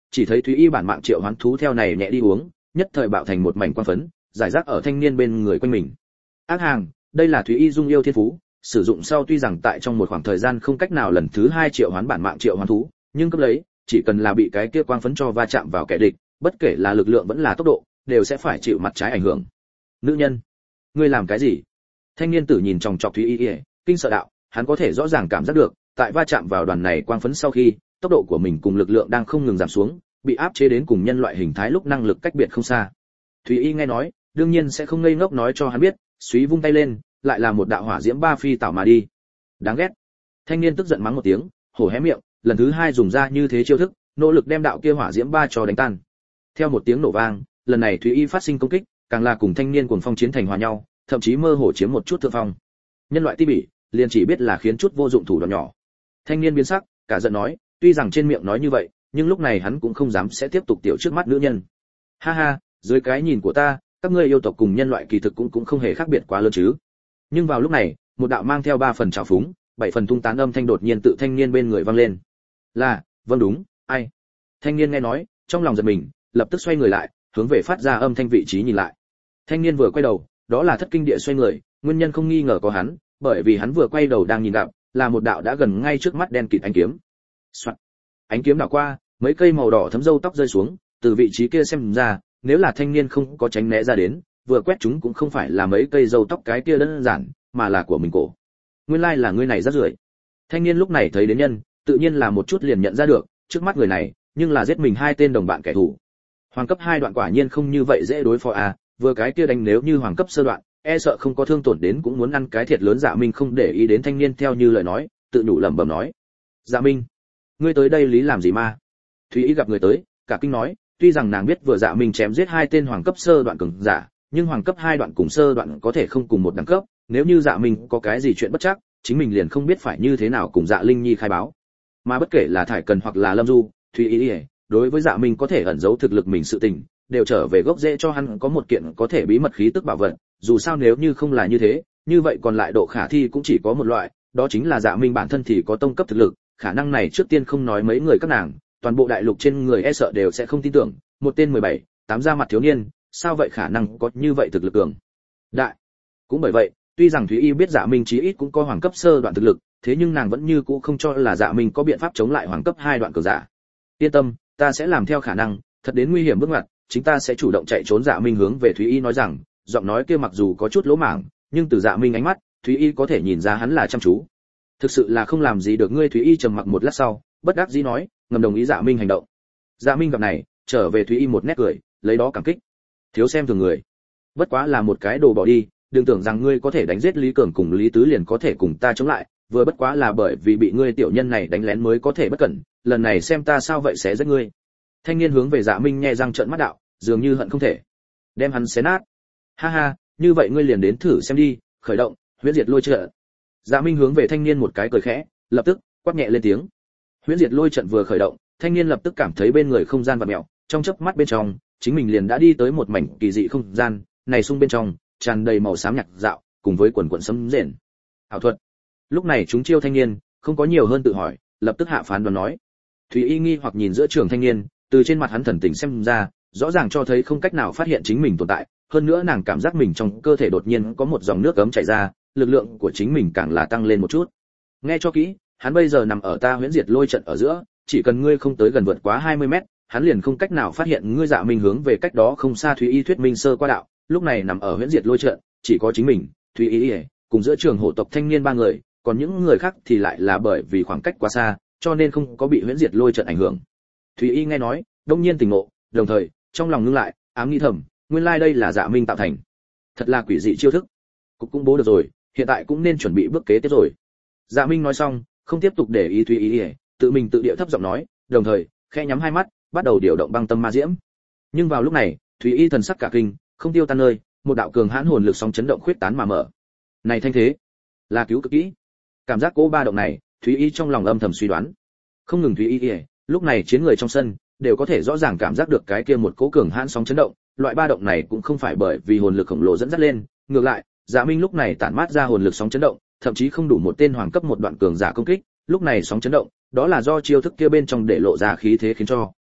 chỉ thấy Thúy Y bản mạng triệu hoán thú theo này nhẹ đi uống, nhất thời bạo thành một mảnh quang phấn, giải rác ở thanh niên bên người quanh mình. Ác hàng, đây là Thúy Y dung yêu thiên phú, sử dụng sau tuy rằng tại trong một khoảng thời gian không cách nào lần thứ hai triệu hoán bản mạng triệu hoán thú, nhưng cấp lấy, chỉ cần là bị cái kia quang phấn cho va chạm vào kẻ địch, bất kể là lực lượng vẫn là tốc độ, đều sẽ phải chịu mặt trái ảnh hưởng. Nữ nhân, ngươi làm cái gì? Thanh niên tử nhìn chòng chọc Thúy Y, kinh sợ đạo, hắn có thể rõ ràng cảm giác được, tại va chạm vào đoàn này quang phấn sau khi, tốc độ của mình cùng lực lượng đang không ngừng giảm xuống, bị áp chế đến cùng nhân loại hình thái lúc năng lực cách biệt không xa. Thúy Y nghe nói, đương nhiên sẽ không ngây ngốc nói cho hắn biết, suý vung tay lên, lại là một đạo hỏa diễm ba phi tảo mà đi. Đáng ghét. Thanh niên tức giận mắng một tiếng, hổ hé miệng, lần thứ hai dùng ra như thế chiêu thức, nỗ lực đem đạo kia hỏa diễm ba cho đánh tan. Theo một tiếng nổ vang, lần này Thúy Y phát sinh công kích, càng là cùng thanh niên cuồng phong chiến thành hòa nhau, thậm chí mơ hồ chiếm một chút thượng phong. Nhân loại ti bỉ, liền chỉ biết là khiến chút vô dụng thủ đoạn nhỏ. Thanh niên biến sắc, cả giận nói, tuy rằng trên miệng nói như vậy, nhưng lúc này hắn cũng không dám sẽ tiếp tục tiểu trước mắt nữ nhân. Ha ha, dưới cái nhìn của ta, các ngươi yêu tộc cùng nhân loại kỳ thực cũng cũng không hề khác biệt quá lớn chứ. Nhưng vào lúc này, một đạo mang theo ba phần trào phúng, bảy phần tung tán âm thanh đột nhiên tự thanh niên bên người vang lên. Là, vâng đúng, ai? Thanh niên nghe nói, trong lòng giật mình, lập tức xoay người lại, hướng về phát ra âm thanh vị trí nhìn lại. Thanh niên vừa quay đầu, đó là Thất Kinh Địa xoay người, nguyên nhân không nghi ngờ có hắn, bởi vì hắn vừa quay đầu đang nhìn gặp, là một đạo đã gần ngay trước mắt đen kịt ánh kiếm. Soạt. Ánh kiếm đảo qua, mấy cây màu đỏ thấm râu tóc rơi xuống, từ vị trí kia xem ra, nếu là thanh niên không có tránh né ra đến, vừa quét chúng cũng không phải là mấy cây râu tóc cái kia đơn giản, mà là của mình cổ. Nguyên lai là người này rất rưởi. Thanh niên lúc này thấy đến nhân, tự nhiên là một chút liền nhận ra được, trước mắt người này, nhưng là giết mình hai tên đồng bạn kẻ thù. Hoàng cấp hai đoạn quả nhiên không như vậy dễ đối phó à, vừa cái kia đánh nếu như hoàng cấp sơ đoạn, e sợ không có thương tổn đến cũng muốn ăn cái thiệt lớn. Dạ Minh không để ý đến thanh niên theo như lời nói, tự nhủ lẩm bẩm nói: "Dạ Minh, ngươi tới đây lý làm gì ma?" Thúy Y gặp người tới, cả kinh nói, tuy rằng nàng biết vừa Dạ Minh chém giết hai tên hoàng cấp sơ đoạn cường giả, nhưng hoàng cấp hai đoạn cùng sơ đoạn có thể không cùng một đẳng cấp, nếu như Dạ Minh có cái gì chuyện bất trắc, chính mình liền không biết phải như thế nào cùng Dạ Linh Nhi khai báo. Mà bất kể là Thải Cần hoặc là Lâm Du, Thúy Y, đối với Dạ Minh có thể ẩn giấu thực lực mình sự tình, đều trở về gốc rễ cho hắn có một kiện có thể bí mật khí tức bảo vật, dù sao nếu như không là như thế, như vậy còn lại độ khả thi cũng chỉ có một loại, đó chính là Dạ Minh bản thân thì có tông cấp thực lực, khả năng này trước tiên không nói mấy người các nàng, toàn bộ đại lục trên người e sợ đều sẽ không tin tưởng, một tên mười bảy, tám ra mặt thiếu niên, sao vậy khả năng có như vậy thực lực cường đại. Cũng bởi vậy, tuy rằng Thúy Y biết Dạ Minh chí ít cũng có hoàng cấp sơ đoạn thực lực, thế nhưng nàng vẫn như cũ không cho là Dạ Minh có biện pháp chống lại hoàng cấp hai đoạn cường giả. Yên tâm, ta sẽ làm theo khả năng, thật đến nguy hiểm bước ngoặt, chính ta sẽ chủ động chạy trốn. Dạ Minh hướng về Thúy Y nói rằng, giọng nói kia mặc dù có chút lỗ mảng, nhưng từ Dạ Minh ánh mắt, Thúy Y có thể nhìn ra hắn là chăm chú. Thực sự là không làm gì được ngươi. Thúy Y trầm mặc một lát sau, bất đắc dĩ nói, ngầm đồng ý Dạ Minh hành động. Dạ Minh gặp này, trở về Thúy Y một nét cười, lấy đó cảm kích. Thiếu xem thường người, bất quá là một cái đồ bỏ đi, đừng tưởng rằng ngươi có thể đánh giết Lý Cường cùng Lý Tứ liền có thể cùng ta chống lại, vừa bất quá là bởi vì bị ngươi tiểu nhân này đánh lén mới có thể bất cẩn, lần này xem ta sao vậy sẽ giết ngươi. Thanh niên hướng về Dạ Minh nhe răng trợn mắt đạo, dường như hận không thể đem hắn xé nát. Ha ha, như vậy ngươi liền đến thử xem đi, khởi động huyễn diệt lôi trận. Dạ Minh hướng về thanh niên một cái cười khẽ, lập tức quát nhẹ lên tiếng. Huyễn diệt lôi trận vừa khởi động, thanh niên lập tức cảm thấy bên người không gian vặn mèo, trong chớp mắt bên trong, chính mình liền đã đi tới một mảnh kỳ dị không gian, này xung bên trong tràn đầy màu xám nhạt dạo, cùng với quần quần sấm rền. Ảo thuật. Lúc này chúng chiêu thanh niên, không có nhiều hơn tự hỏi, lập tức hạ phán đoán nói. Thúy Y nghi hoặc nhìn giữa trường thanh niên, từ trên mặt hắn thần tình xem ra, rõ ràng cho thấy không cách nào phát hiện chính mình tồn tại, hơn nữa nàng cảm giác mình trong cơ thể đột nhiên có một dòng nước ấm chảy ra, lực lượng của chính mình càng là tăng lên một chút. Nghe cho kỹ, hắn bây giờ nằm ở ta huyễn diệt lôi trận ở giữa, chỉ cần ngươi không tới gần vượt quá hai mươi mét, hắn liền không cách nào phát hiện ngươi. Dạ Minh hướng về cách đó không xa Thúy Y thuyết minh sơ qua đạo, lúc này nằm ở huyễn diệt lôi trận, chỉ có chính mình, Thúy Y, cùng giữa trường hổ tộc thanh niên ba người, còn những người khác thì lại là bởi vì khoảng cách quá xa, cho nên không có bị huyễn diệt lôi trận ảnh hưởng. Thúy Y nghe nói, đông nhiên tỉnh ngộ, đồng thời trong lòng ngưng lại, ám nghĩ thầm, nguyên lai đây là Dạ Minh tạo thành, thật là quỷ dị chiêu thức. Cục cũng bố được rồi, hiện tại cũng nên chuẩn bị bước kế tiếp rồi. Dạ Minh nói xong, không tiếp tục để ý Thúy Y, tự mình tự điệu thấp giọng nói, đồng thời khẽ nhắm hai mắt, bắt đầu điều động băng tâm ma diễm. Nhưng vào lúc này, Thúy Y thần sắc cả kinh, không tiêu tan nơi, một đạo cường hãn hồn lực sóng chấn động khuyết tán mà mở. Này thanh thế, là cứu cực kỹ. Cảm giác cố ba động này, Thúy Y trong lòng âm thầm suy đoán. Không ngừng Thúy Y, lúc này chiến người trong sân đều có thể rõ ràng cảm giác được cái kia một cố cường hãn sóng chấn động, loại ba động này cũng không phải bởi vì hồn lực khổng lồ dẫn dắt lên, ngược lại, Dạ Minh lúc này tản mát ra hồn lực sóng chấn động, thậm chí không đủ một tên hoàng cấp một đoạn cường giả công kích, lúc này sóng chấn động, đó là do chiêu thức kia bên trong để lộ ra khí thế khiến cho.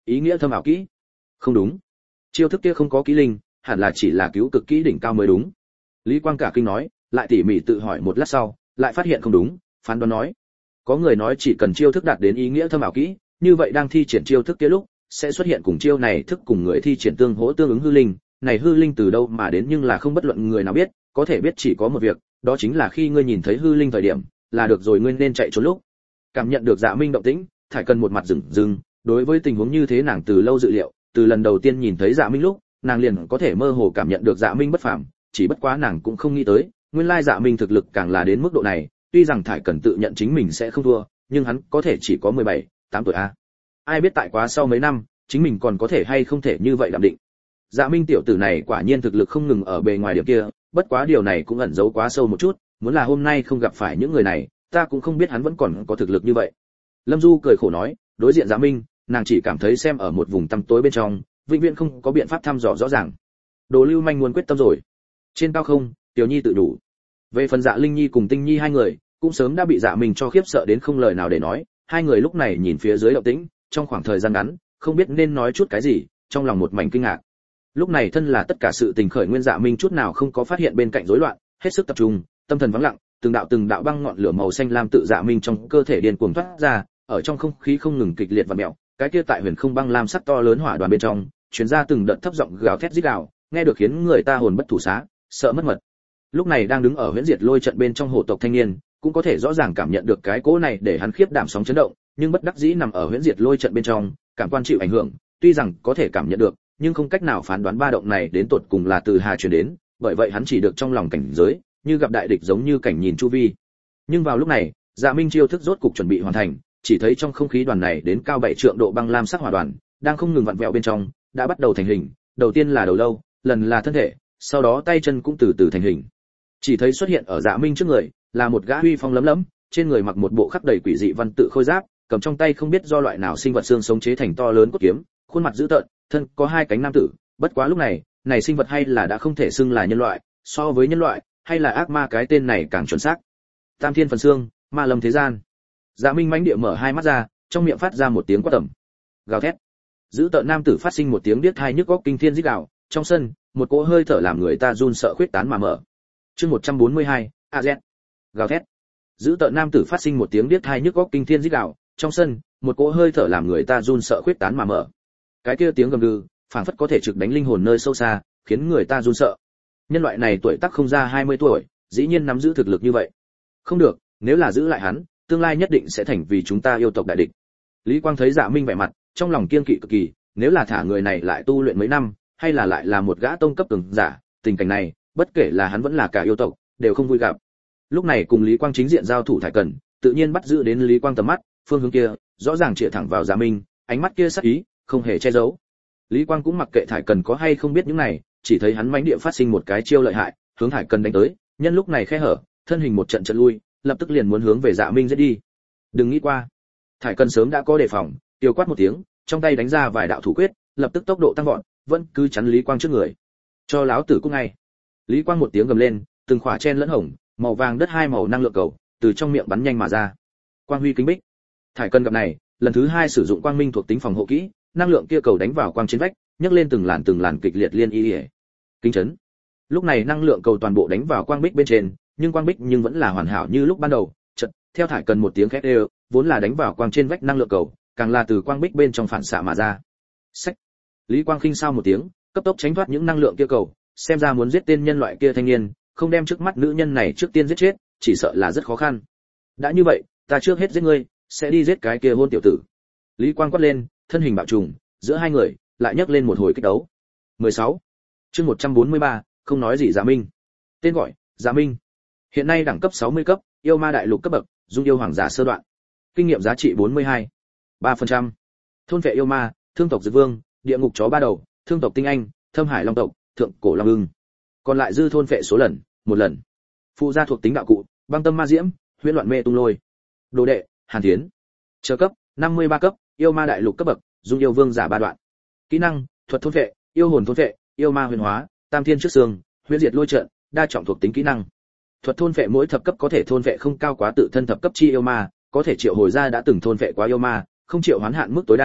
Ý nghĩa thâm ảo kỹ? Không đúng. Chiêu thức kia không có kỹ linh, hẳn là chỉ là cứu cực kỹ đỉnh cao mới đúng. Lý Quang cả kinh nói, lại tỉ mỉ tự hỏi một lát sau, lại phát hiện không đúng, phán đoán nói. Có người nói chỉ cần chiêu thức đạt đến ý nghĩa thâm ảo kỹ, như vậy đang thi triển chiêu thức kia lúc, sẽ xuất hiện cùng chiêu này thức cùng người thi triển tương hỗ tương ứng hư linh, này hư linh từ đâu mà đến nhưng là không bất luận người nào biết, có thể biết chỉ có một việc, đó chính là khi ngươi nhìn thấy hư linh thời điểm, là được rồi ngươi nên chạy trốn lúc. Cảm nhận được Dạ Minh động tĩnh, Thải Cần một mặt rừng rừng, đối với tình huống như thế nàng từ lâu dự liệu, từ lần đầu tiên nhìn thấy Dạ Minh lúc, nàng liền có thể mơ hồ cảm nhận được Dạ Minh bất phàm, chỉ bất quá nàng cũng không nghĩ tới, nguyên lai Dạ Minh thực lực càng là đến mức độ này, tuy rằng Thải Cần tự nhận chính mình sẽ không thua, nhưng hắn có thể chỉ có mười bảy, tám tuổi a. Ai biết tại quá sau mấy năm, chính mình còn có thể hay không thể như vậy đảm định. Dạ Minh tiểu tử này quả nhiên thực lực không ngừng ở bề ngoài điểm kia, bất quá điều này cũng ẩn giấu quá sâu một chút, muốn là hôm nay không gặp phải những người này, ta cũng không biết hắn vẫn còn có thực lực như vậy. Lâm Du cười khổ nói, đối diện Dạ Minh, nàng chỉ cảm thấy xem ở một vùng tăm tối bên trong, vĩnh viễn không có biện pháp thăm dò rõ ràng. Đồ Lưu Manh muốn quyết tâm rồi. Trên cao không, Tiểu Nhi tự đủ. Về phần Dạ Linh Nhi cùng Tinh Nhi hai người, cũng sớm đã bị Dạ Minh cho khiếp sợ đến không lời nào để nói, hai người lúc này nhìn phía dưới động tĩnh, trong khoảng thời gian ngắn, không biết nên nói chút cái gì, trong lòng một mảnh kinh ngạc. Lúc này thân là tất cả sự tình khởi nguyên Dạ Minh chút nào không có phát hiện bên cạnh rối loạn, hết sức tập trung, tâm thần vắng lặng, từng đạo từng đạo băng ngọn lửa màu xanh lam tự Dạ Minh trong cơ thể điên cuồng thoát ra, ở trong không khí không ngừng kịch liệt và mèo, cái kia tại huyền không băng lam sắc to lớn hỏa đoàn bên trong, truyền ra từng đợt thấp giọng gào thét rít gào, nghe được khiến người ta hồn bất thủ xá, sợ mất mật. Lúc này đang đứng ở huyễn diệt lôi trận bên trong hộ tộc thanh niên, cũng có thể rõ ràng cảm nhận được cái cỗ này để hắn khiếp đảm sóng chấn động, nhưng bất đắc dĩ nằm ở huyễn diệt lôi trận bên trong, cảm quan chịu ảnh hưởng, tuy rằng có thể cảm nhận được, nhưng không cách nào phán đoán ba động này đến tột cùng là từ hà truyền đến, bởi vậy hắn chỉ được trong lòng cảnh giới, như gặp đại địch giống như cảnh nhìn chu vi. Nhưng vào lúc này, Dạ Minh chiêu thức rốt cục chuẩn bị hoàn thành, chỉ thấy trong không khí đoàn này đến cao bảy trượng độ băng lam sắc hỏa đoàn, đang không ngừng vặn vẹo bên trong, đã bắt đầu thành hình, đầu tiên là đầu lâu, lần là thân thể, sau đó tay chân cũng từ từ thành hình. Chỉ thấy xuất hiện ở Dạ Minh trước người, là một gã huy phong lấm lấm, trên người mặc một bộ khắc đầy quỷ dị văn tự khôi giáp, cầm trong tay không biết do loại nào sinh vật xương sống chế thành to lớn cốt kiếm, khuôn mặt dữ tợn, thân có hai cánh nam tử, bất quá lúc này, này sinh vật hay là đã không thể xưng là nhân loại, so với nhân loại, hay là ác ma cái tên này càng chuẩn xác. Tam Thiên Phần Xương, Ma Lâm Thế Gian. Dạ Minh mãnh địa mở hai mắt ra, trong miệng phát ra một tiếng quát tẩm. Gào thét. Dữ tợn nam tử phát sinh một tiếng điếc tai nhức óc kinh thiên rít gào, trong sân, một cỗ hơi thở làm người ta run sợ khuyết tán mà mở. Chương một trăm bốn mươi hai, a zét. Gào thét. Dữ tợn nam tử phát sinh một tiếng điếc tai nhức óc kinh thiên rít gào, trong sân, một cỗ hơi thở làm người ta run sợ khuyết tán mà mở. Cái kia tiếng gầm gừ, phảng phất có thể trực đánh linh hồn nơi sâu xa, khiến người ta run sợ. Nhân loại này tuổi tác không ra hai mươi tuổi, dĩ nhiên nắm giữ thực lực như vậy. Không được, nếu là giữ lại hắn, tương lai nhất định sẽ thành vì chúng ta yêu tộc đại địch. Lý Quang thấy Dạ Minh vẻ mặt, trong lòng kiêng kỵ cực kỳ, nếu là thả người này lại tu luyện mấy năm, hay là lại là một gã tông cấp cường giả, tình cảnh này, bất kể là hắn vẫn là cả yêu tộc, đều không vui gặp. Lúc này cùng Lý Quang chính diện giao thủ Thải Cần, tự nhiên bắt giữ đến Lý Quang tầm mắt, phương hướng kia, rõ ràng chĩa thẳng vào Dạ Minh, ánh mắt kia sắc ý, không hề che giấu. Lý Quang cũng mặc kệ Thải Cần có hay không biết những này, chỉ thấy hắn mãnh địa phát sinh một cái chiêu lợi hại, hướng Thải Cần đánh tới, nhân lúc này khe hở, thân hình một trận trận lui, lập tức liền muốn hướng về Dạ Minh giết đi. Đừng nghĩ qua. Thải Cần sớm đã có đề phòng, tiêu quát một tiếng, trong tay đánh ra vài đạo thủ quyết, lập tức tốc độ tăng vọt, vẫn cứ chắn Lý Quang trước người. Cho láo tử cút ngay. Lý Quang một tiếng gầm lên, từng khỏa chen lẫn hồng, màu vàng đất hai màu năng lượng cầu, từ trong miệng bắn nhanh mà ra. Quang huy kính bích. Thải Cần gặp này, lần thứ hai sử dụng quang minh thuộc tính phòng hộ kỹ, năng lượng kia cầu đánh vào quang trên vách, nhấc lên từng làn từng làn kịch liệt liên y. Kính chấn. Lúc này năng lượng cầu toàn bộ đánh vào quang bích bên trên, nhưng quang bích nhưng vẫn là hoàn hảo như lúc ban đầu. Chợt, theo Thải Cần một tiếng khét đều, vốn là đánh vào quang trên vách năng lượng cầu, càng là từ quang bích bên trong phản xạ mà ra. Sách. Lý Quang khinh sao một tiếng, cấp tốc tránh thoát những năng lượng kia cầu, xem ra muốn giết tên nhân loại kia thanh niên, không đem trước mắt nữ nhân này trước tiên giết chết, chỉ sợ là rất khó khăn. Đã như vậy, ta trước hết giết ngươi, sẽ đi giết cái kia hôn tiểu tử. Lý Quang quát lên, thân hình bạo trùng, giữa hai người lại nhấc lên một hồi kích đấu. mười sáu. Chương một trăm bốn mươi ba, không nói gì Dạ Minh. Tên gọi: Dạ Minh. Hiện nay đẳng cấp sáu mươi cấp, yêu ma đại lục cấp bậc, dung yêu hoàng giả sơ đoạn. Kinh nghiệm giá trị bốn mươi hai, ba phần trăm. Thôn vệ yêu ma, thương tộc Dực Vương, địa ngục chó ba đầu, thương tộc Tinh Anh, Thâm Hải Long tộc, thượng cổ Long Ưng. Còn lại dư thôn vệ số lần, một lần. Phụ gia thuộc tính đạo cụ: Băng Tâm Ma Diễm, Huyễn Loạn Mê Tung Lôi. Đồ đệ: Hàn Thiến. Chờ cấp: năm mươi ba cấp, yêu ma đại lục cấp bậc, dung yêu vương giả ba đoạn. Kỹ năng: Thuật thôn vệ, yêu hồn thôn vệ, yêu ma huyền hóa, tam thiên trước xương, huyễn diệt lôi trận, đa trọng thuộc tính kỹ năng. Thuật thôn vệ mỗi thập cấp có thể thôn vệ không cao quá tự thân thập cấp chi yêu ma, có thể triệu hồi ra đã từng thôn vệ quá yêu ma, không triệu hoán hạn mức tối đa,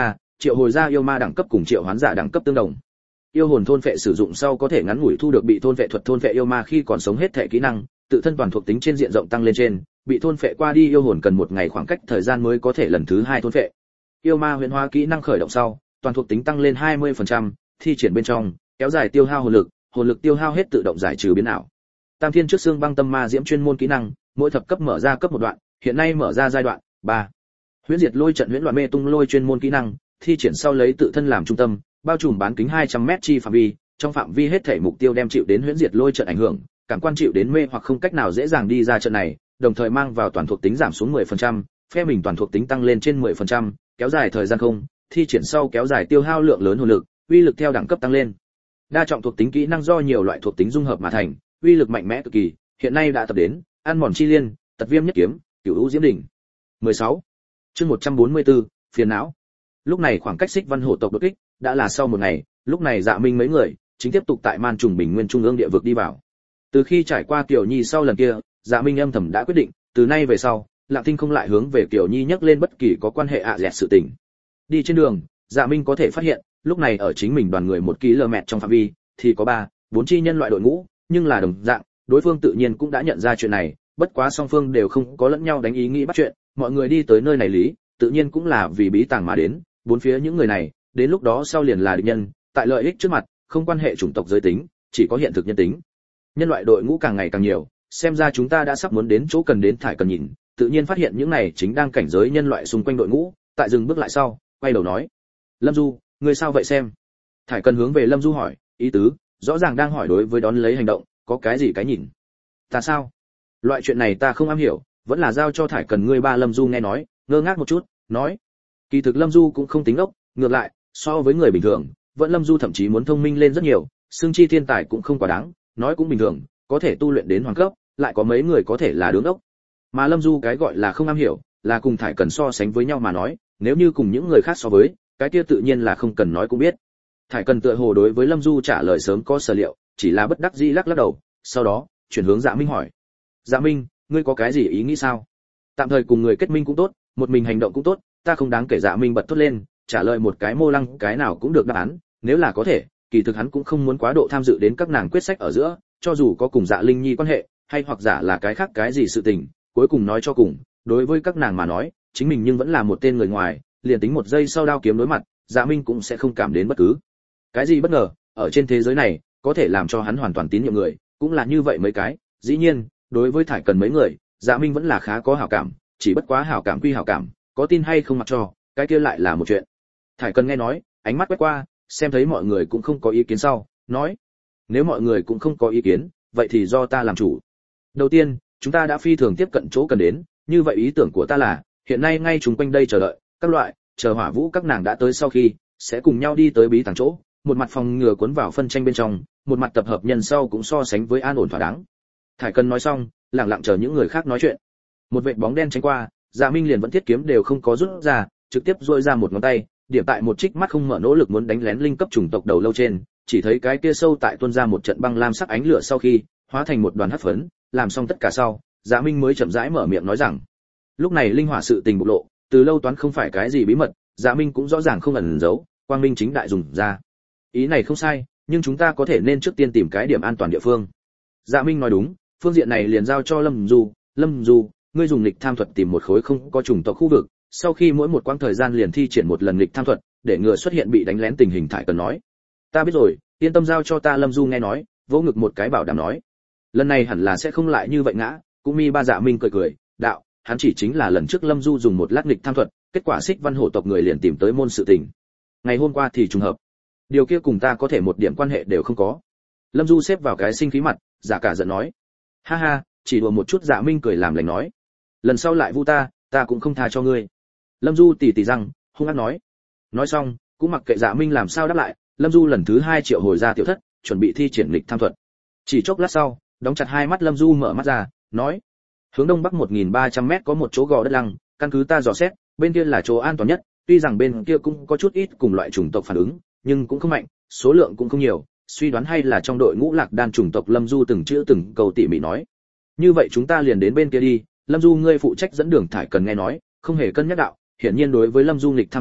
triệu hồi ra yêu ma đẳng cấp cùng triệu hoán giả đẳng cấp tương đồng. Yêu hồn thôn phệ sử dụng sau có thể ngắn ngủi thu được bị thôn phệ thuật thôn phệ yêu ma khi còn sống hết thể kỹ năng, tự thân toàn thuộc tính trên diện rộng tăng lên trên, bị thôn phệ qua đi yêu hồn cần một ngày khoảng cách thời gian mới có thể lần thứ hai thôn phệ. Yêu ma huyền hóa kỹ năng khởi động sau, toàn thuộc tính tăng lên hai mươi phần trăm, thi triển bên trong, kéo dài tiêu hao hồn lực, hồn lực tiêu hao hết tự động giải trừ biến ảo. Tam Thiên trước xương băng tâm ma diễm chuyên môn kỹ năng, mỗi thập cấp mở ra cấp một đoạn, hiện nay mở ra giai đoạn ba. Huyễn diệt lôi trận huyễn loạn mê tung lôi chuyên môn kỹ năng, thi triển sau lấy tự thân làm trung tâm, bao trùm bán kính hai trăm mét chi phạm vi, trong phạm vi hết thể mục tiêu đem chịu đến huyễn diệt lôi trận ảnh hưởng, cảm quan chịu đến mê hoặc không cách nào dễ dàng đi ra trận này, đồng thời mang vào toàn thuộc tính giảm xuống mười phần trăm, phe mình toàn thuộc tính tăng lên trên mười phần trăm, kéo dài thời gian không, thi triển sau kéo dài tiêu hao lượng lớn hồn lực, uy lực theo đẳng cấp tăng lên. Đa trọng thuộc tính kỹ năng do nhiều loại thuộc tính dung hợp mà thành, uy lực mạnh mẽ cực kỳ, hiện nay đã tập đến ăn mòn chi liên, tật viêm nhất kiếm, cửu u diễm đỉnh. mười sáu. Chương một trăm bốn mươi tư, phiền não. Lúc này khoảng cách Xích Văn hổ tộc đột kích đã là sau một ngày, lúc này Dạ Minh mấy người chính tiếp tục tại Man Trùng Bình Nguyên trung ương địa vực đi vào. Từ khi trải qua Kiều Nhi sau lần kia, Dạ Minh âm thầm đã quyết định, từ nay về sau, Lạng Tinh không lại hướng về Kiều Nhi nhắc lên bất kỳ có quan hệ ạ dẹt sự tình. Đi trên đường, Dạ Minh có thể phát hiện, lúc này ở chính mình đoàn người một km trong phạm vi thì có ba, bốn chi nhân loại đội ngũ, nhưng là đồng dạng, đối phương tự nhiên cũng đã nhận ra chuyện này, bất quá song phương đều không có lẫn nhau đánh ý nghĩ bắt chuyện, mọi người đi tới nơi này lý, tự nhiên cũng là vì bí tàng mà đến, bốn phía những người này, đến lúc đó sau liền là địch nhân, tại lợi ích trước mặt, không quan hệ chủng tộc giới tính, chỉ có hiện thực nhân tính. Nhân loại đội ngũ càng ngày càng nhiều, xem ra chúng ta đã sắp muốn đến chỗ cần đến thải cần nhìn, tự nhiên phát hiện những này chính đang cảnh giới nhân loại xung quanh đội ngũ, tại dừng bước lại sau, quay đầu nói: "Lâm Du, ngươi sao vậy xem?" Thải cần hướng về Lâm Du hỏi, ý tứ rõ ràng đang hỏi đối với đón lấy hành động, có cái gì cái nhìn. "Ta sao? Loại chuyện này ta không am hiểu, vẫn là giao cho Thải cần ngươi ba." Lâm Du nghe nói, ngơ ngác một chút, nói: "Kỳ thực Lâm Du cũng không tính ốc, ngược lại, so với người bình thường, vẫn Lâm Du thậm chí muốn thông minh lên rất nhiều, xương chi thiên tài cũng không quá đáng, nói cũng bình thường, có thể tu luyện đến hoàng cấp, lại có mấy người có thể là đứng ốc. Mà Lâm Du cái gọi là không am hiểu, là cùng Thải cần so sánh với nhau mà nói, nếu như cùng những người khác so với, cái kia tự nhiên là không cần nói cũng biết." Thải cần tựa hồ đối với Lâm Du trả lời sớm có sở liệu, chỉ là bất đắc dĩ lắc lắc đầu, sau đó chuyển hướng Dạ Minh hỏi: "Dạ Minh, ngươi có cái gì ý nghĩ sao? Tạm thời cùng người kết minh cũng tốt, một mình hành động cũng tốt, ta không đáng kể." Dạ Minh bật thốt lên, trả lời một cái mô lăng cái nào cũng được đáp án, nếu là có thể, kỳ thực hắn cũng không muốn quá độ tham dự đến các nàng quyết sách ở giữa, cho dù có cùng Dạ Linh Nhi quan hệ, hay hoặc giả là cái khác cái gì sự tình, cuối cùng nói cho cùng, đối với các nàng mà nói, chính mình nhưng vẫn là một tên người ngoài, liền tính một giây sau đao kiếm đối mặt, Dạ Minh cũng sẽ không cảm đến bất cứ cái gì bất ngờ, ở trên thế giới này, có thể làm cho hắn hoàn toàn tín nhiệm người, cũng là như vậy mấy cái, dĩ nhiên, đối với Thải cần mấy người, Dạ Minh vẫn là khá có hảo cảm, chỉ bất quá hảo cảm quy hảo cảm, có tin hay không mặc cho, cái kia lại là một chuyện. Thải cần nghe nói, ánh mắt quét qua, xem thấy mọi người cũng không có ý kiến sau, nói: "Nếu mọi người cũng không có ý kiến, vậy thì do ta làm chủ. Đầu tiên, chúng ta đã phi thường tiếp cận chỗ cần đến, như vậy ý tưởng của ta là, hiện nay ngay chúng quanh đây chờ đợi, các loại, chờ Hỏa Vũ các nàng đã tới sau khi, sẽ cùng nhau đi tới bí tàng chỗ, một mặt phòng ngừa cuốn vào phân tranh bên trong, một mặt tập hợp nhân sau cũng so sánh với an ổn thỏa đáng." Thải cần nói xong, lặng lặng chờ những người khác nói chuyện. Một vệt bóng đen tránh qua, Dạ Minh liền vẫn thiết kiếm đều không có rút ra, trực tiếp duỗi ra một ngón tay, điểm tại một trích mắt không mở nỗ lực muốn đánh lén linh cấp chủng tộc đầu lâu trên, chỉ thấy cái kia sâu tại tuôn ra một trận băng lam sắc ánh lửa sau khi, hóa thành một đoàn hắc phấn, làm xong tất cả sau, Dạ Minh mới chậm rãi mở miệng nói rằng: "Lúc này linh hỏa sự tình bộc lộ, từ lâu toán không phải cái gì bí mật, Dạ Minh cũng rõ ràng không ẩn giấu, quang minh chính đại dùng ra. Ý này không sai, nhưng chúng ta có thể nên trước tiên tìm cái điểm an toàn địa phương." Dạ Minh nói đúng, phương diện này liền giao cho Lâm Du. "Lâm Du, ngươi dùng lịch tham thuật tìm một khối không có chủng tộc khu vực, sau khi mỗi một quãng thời gian liền thi triển một lần lịch tham thuật, để ngừa xuất hiện bị đánh lén tình hình." Thải cần nói: "Ta biết rồi, yên tâm giao cho ta." Lâm Du nghe nói, vỗ ngực một cái bảo đảm nói: "Lần này hẳn là sẽ không lại như vậy ngã." Cũng mi ba Dạ Minh cười cười, đạo: "Hắn chỉ chính là lần trước Lâm Du dùng một lát lịch tham thuật, kết quả Xích Văn hổ tộc người liền tìm tới môn sự tình. Ngày hôm qua thì trùng hợp. Điều kia cùng ta có thể một điểm quan hệ đều không có." Lâm Du xếp vào cái sinh khí mặt, giả cả giận nói: "Ha ha, chỉ đùa một chút." Dạ Minh cười làm lành nói: "Lần sau lại vu ta, ta cũng không tha cho ngươi." Lâm Du tỉ tỉ răng, hung ác nói. Nói xong, cũng mặc kệ Dạ Minh làm sao đáp lại, Lâm Du lần thứ hai triệu hồi ra tiểu thất, chuẩn bị thi triển lịch tham thuật. Chỉ chốc lát sau, đóng chặt hai mắt Lâm Du mở mắt ra, nói: "Hướng đông bắc một nghìn ba trăm mét có một chỗ gò đất lăng, căn cứ ta dò xét, bên kia là chỗ an toàn nhất, tuy rằng bên kia cũng có chút ít cùng loại chủng tộc phản ứng, nhưng cũng không mạnh, số lượng cũng không nhiều, suy đoán hay là trong đội ngũ Lạc Đan chủng tộc." Lâm Du từng chữ từng câu tỉ mỉ nói: "Như vậy chúng ta liền đến bên kia đi." Lâm Du ngươi phụ trách dẫn đường. Thải cần nghe nói, không hề cân nhắc đạo, hiển nhiên đối với Lâm Du lịch tham thuật,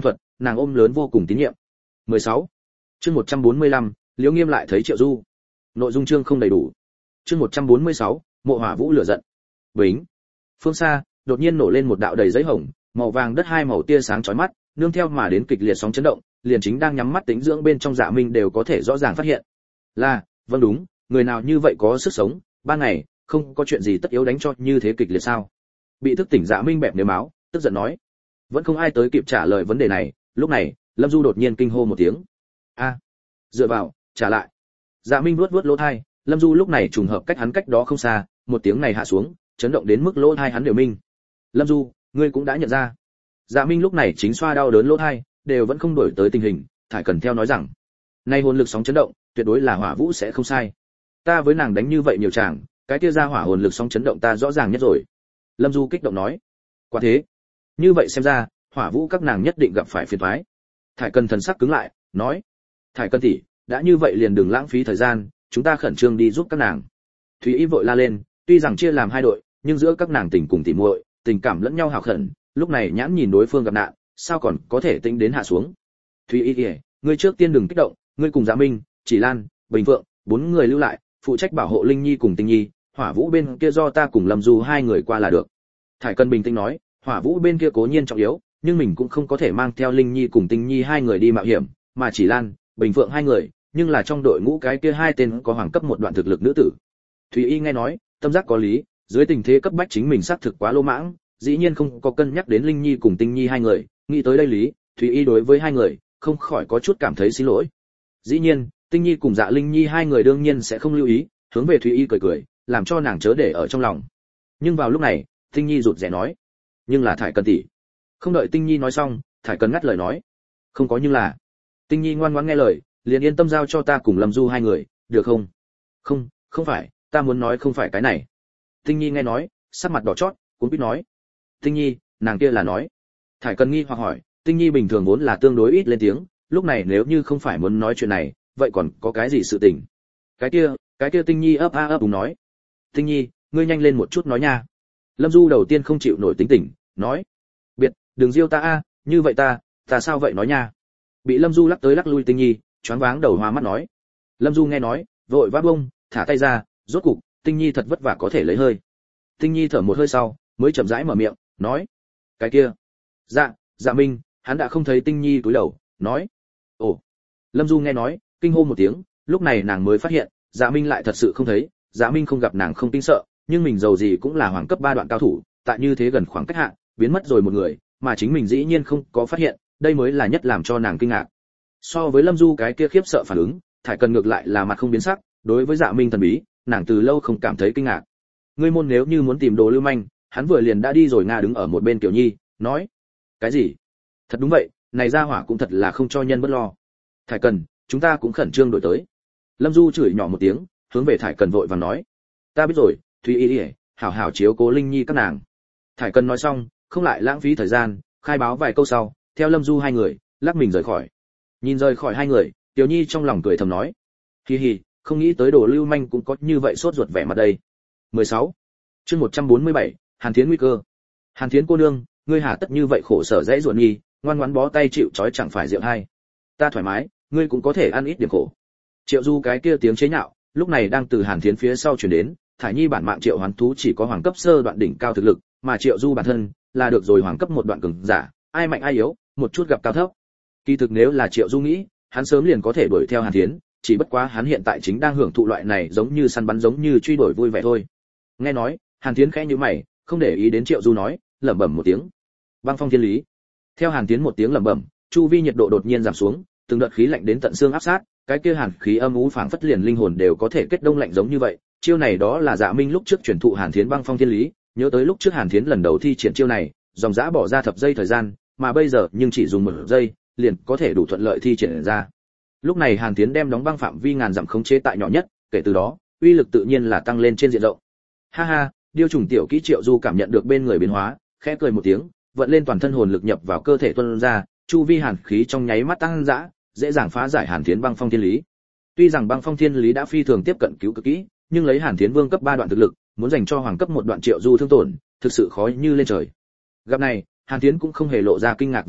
nàng ôm lớn vô cùng tín nhiệm. mười sáu. Chương một trăm bốn mươi lăm, Liễu Nghiêm lại thấy Triệu Du. Nội dung chương không đầy đủ. Chương một trăm bốn mươi sáu, Mộ Hỏa Vũ lửa giận. Bính. Phương xa, đột nhiên nổ lên một đạo đầy giấy hồng, màu vàng đất hai màu tia sáng chói mắt, nương theo mà đến kịch liệt sóng chấn động, liền chính đang nhắm mắt tĩnh dưỡng bên trong Dạ Minh đều có thể rõ ràng phát hiện. Là, vâng đúng, người nào như vậy có sức sống, ban ngày không có chuyện gì tất yếu đánh cho như thế kịch liệt sao? Bị thức tỉnh Dạ Minh bẹp nếu máu, tức giận nói. Vẫn không ai tới kịp trả lời vấn đề này, lúc này, Lâm Du đột nhiên kinh hô một tiếng. A, dựa vào, trả lại. Dạ Minh vuốt vuốt lỗ tai, Lâm Du lúc này trùng hợp cách hắn cách đó không xa, một tiếng này hạ xuống, chấn động đến mức lỗ tai hắn đều minh. Lâm Du, ngươi cũng đã nhận ra. Dạ Minh lúc này chính xoa đau đớn lỗ tai, đều vẫn không đổi tới tình hình, thải cần theo nói rằng, nay hồn lực sóng chấn động, tuyệt đối là Hỏa Vũ sẽ không sai. Ta với nàng đánh như vậy nhiều chàng, cái kia ra hỏa hồn lực sóng chấn động ta rõ ràng nhất rồi. Lâm Du kích động nói. Quả thế, như vậy xem ra, Hỏa Vũ các nàng nhất định gặp phải phiền toái. Thải cần thần sắc cứng lại, nói, Thải cần tỷ, đã như vậy liền đừng lãng phí thời gian, chúng ta khẩn trương đi giúp các nàng. Thúy Y vội la lên, tuy rằng chia làm hai đội, nhưng giữa các nàng tình cùng tỉ muội, tình cảm lẫn nhau hào khẩn, lúc này nhãn nhìn đối phương gặp nạn, sao còn có thể tính đến hạ xuống. Thúy Y kìa, ngươi trước tiên đừng kích động, ngươi cùng Dạ Minh, Chỉ Lan, Bình Phượng, bốn người lưu lại, phụ trách bảo hộ Linh Nhi cùng Tinh Nhi, Hỏa Vũ bên kia do ta cùng Lâm Du hai người qua là được. Thải Cần bình tĩnh nói, Hỏa Vũ bên kia cố nhiên trọng yếu, nhưng mình cũng không có thể mang theo Linh Nhi cùng Tinh Nhi hai người đi mạo hiểm, mà Chỉ Lan, Bình Phượng hai người, nhưng là trong đội ngũ cái kia hai tên có hoàng cấp một đoạn thực lực nữ tử. Thúy Y nghe nói, tâm giác có lý, dưới tình thế cấp bách chính mình xác thực quá lỗ mãng, dĩ nhiên không có cân nhắc đến Linh Nhi cùng Tinh Nhi hai người, nghĩ tới đây lý, Thúy Y đối với hai người, không khỏi có chút cảm thấy xin lỗi. Dĩ nhiên, Tinh Nhi cùng Dạ Linh Nhi hai người đương nhiên sẽ không lưu ý, hướng về Thúy Y cười cười, làm cho nàng chớ để ở trong lòng. Nhưng vào lúc này, Tinh Nhi rụt rè nói, nhưng là Thải Cần tỷ. Không đợi Tinh Nhi nói xong, Thải Cần ngắt lời nói, không có nhưng là. Tinh Nhi ngoan ngoãn nghe lời, liền yên tâm giao cho ta cùng Lâm Du hai người, được không? Không, không phải, ta muốn nói không phải cái này. Tinh Nhi nghe nói, sắc mặt đỏ chót, cuống quýt nói. Tinh Nhi, nàng kia là nói. Thải Cần nghi hoặc hỏi, Tinh Nhi bình thường vốn là tương đối ít lên tiếng, lúc này nếu như không phải muốn nói chuyện này, vậy còn có cái gì sự tình? Cái kia, cái kia Tinh Nhi ấp a ấp đúng nói. Tinh Nhi, ngươi nhanh lên một chút nói nha. Lâm Du đầu tiên không chịu nổi tính tình, nói. Biệt, đừng riêu ta a, như vậy ta, ta sao vậy nói nha. Bị Lâm Du lắc tới lắc lui Tinh Nhi, choáng váng đầu hoa mắt nói. Lâm Du nghe nói, vội vã bông, thả tay ra, rốt cục, Tinh Nhi thật vất vả có thể lấy hơi. Tinh Nhi thở một hơi sau, mới chậm rãi mở miệng, nói. Cái kia. Dạ, Dạ Minh, hắn đã không thấy Tinh Nhi cúi đầu, nói. Ồ. Lâm Du nghe nói, kinh hô một tiếng, lúc này nàng mới phát hiện, Dạ Minh lại thật sự không thấy, Dạ Minh không gặp nàng không kinh sợ, nhưng mình giàu gì cũng là hoàng cấp ba đoạn cao thủ, tại như thế gần khoảng cách hạ, biến mất rồi một người, mà chính mình dĩ nhiên không có phát hiện, đây mới là nhất làm cho nàng kinh ngạc. So với Lâm Du cái kia khiếp sợ phản ứng, Thải Cần ngược lại là mặt không biến sắc, đối với Dạ Minh thần bí, nàng từ lâu không cảm thấy kinh ngạc. Ngươi môn nếu như muốn tìm đồ lưu manh, hắn vừa liền đã đi rồi. Nga đứng ở một bên Tiểu Nhi, nói. Cái gì? Thật đúng vậy, này ra hỏa cũng thật là không cho nhân bất lo. Thải Cần, chúng ta cũng khẩn trương đổi tới. Lâm Du chửi nhỏ một tiếng, hướng về Thải Cần vội vàng nói. Ta biết rồi, Thúy Y, hảo hảo chiếu cố Linh Nhi các nàng. Thải Cần nói xong, không lại lãng phí thời gian, khai báo vài câu sau, theo Lâm Du hai người, lắc mình rời khỏi. Nhìn rời khỏi hai người, Tiểu Nhi trong lòng cười thầm nói. Hi hi, không nghĩ tới đồ lưu manh cũng có như vậy sốt ruột vẻ mặt đây. mười sáu. Chương một trăm bốn mươi bảy, Hàn Thiến nguy cơ. Hàn Thiến cô nương, ngươi hà tất như vậy khổ sở dễ ruột nghi, ngoan ngoãn bó tay chịu trói chẳng phải rượu hay. Ta thoải mái, ngươi cũng có thể ăn ít điểm khổ. Triệu Du cái kia tiếng chế nhạo, lúc này đang từ Hàn Thiến phía sau truyền đến, Thải Nhi bản mạng Triệu Hoán thú chỉ có hoàng cấp sơ đoạn đỉnh cao thực lực, mà Triệu Du bản thân là được rồi hoàng cấp một đoạn cường giả, ai mạnh ai yếu, một chút gặp cao thấp. Kỳ thực nếu là Triệu Du nghĩ, hắn sớm liền có thể đuổi theo Hàn Thiến, chỉ bất quá hắn hiện tại chính đang hưởng thụ loại này giống như săn bắn giống như truy đuổi vui vẻ thôi. Nghe nói, Hàn Thiến khẽ nhíu mày, không để ý đến Triệu Du nói, lẩm bẩm một tiếng. Băng phong thiên lý. Theo Hàn Thiến một tiếng lẩm bẩm, chu vi nhiệt độ đột nhiên giảm xuống, từng đợt khí lạnh đến tận xương áp sát, cái kia hàn khí âm u phảng phất liền linh hồn đều có thể kết đông lạnh giống như vậy. Chiêu này đó là Dạ Minh lúc trước truyền thụ Hàn Thiến băng phong thiên lý, nhớ tới lúc trước Hàn Thiến lần đầu thi triển chiêu này, dòng dã bỏ ra thập giây thời gian, mà bây giờ nhưng chỉ dùng một giây, liền có thể đủ thuận lợi thi triển ra. Lúc này Hàn Thiến đem đóng băng phạm vi ngàn dặm khống chế tại nhỏ nhất, kể từ đó, uy lực tự nhiên là tăng lên trên diện rộng. Ha ha, điêu trùng tiểu kỹ Triệu Du cảm nhận được bên người biến hóa, khẽ cười một tiếng, vận lên toàn thân hồn lực nhập vào cơ thể tuôn ra, chu vi hàn khí trong nháy mắt tăng dã, dễ dàng phá giải Hàn Thiến băng phong thiên lý. Tuy rằng băng phong thiên lý đã phi thường tiếp cận cứu cực kỹ, nhưng lấy Hàn Thiến vương cấp ba đoạn thực lực, muốn dành cho hoàng cấp một đoạn Triệu Du thương tổn, thực sự khó như lên trời. Gặp này, Hàn Thiến cũng không hề lộ ra kinh ngạc vẻ mặt,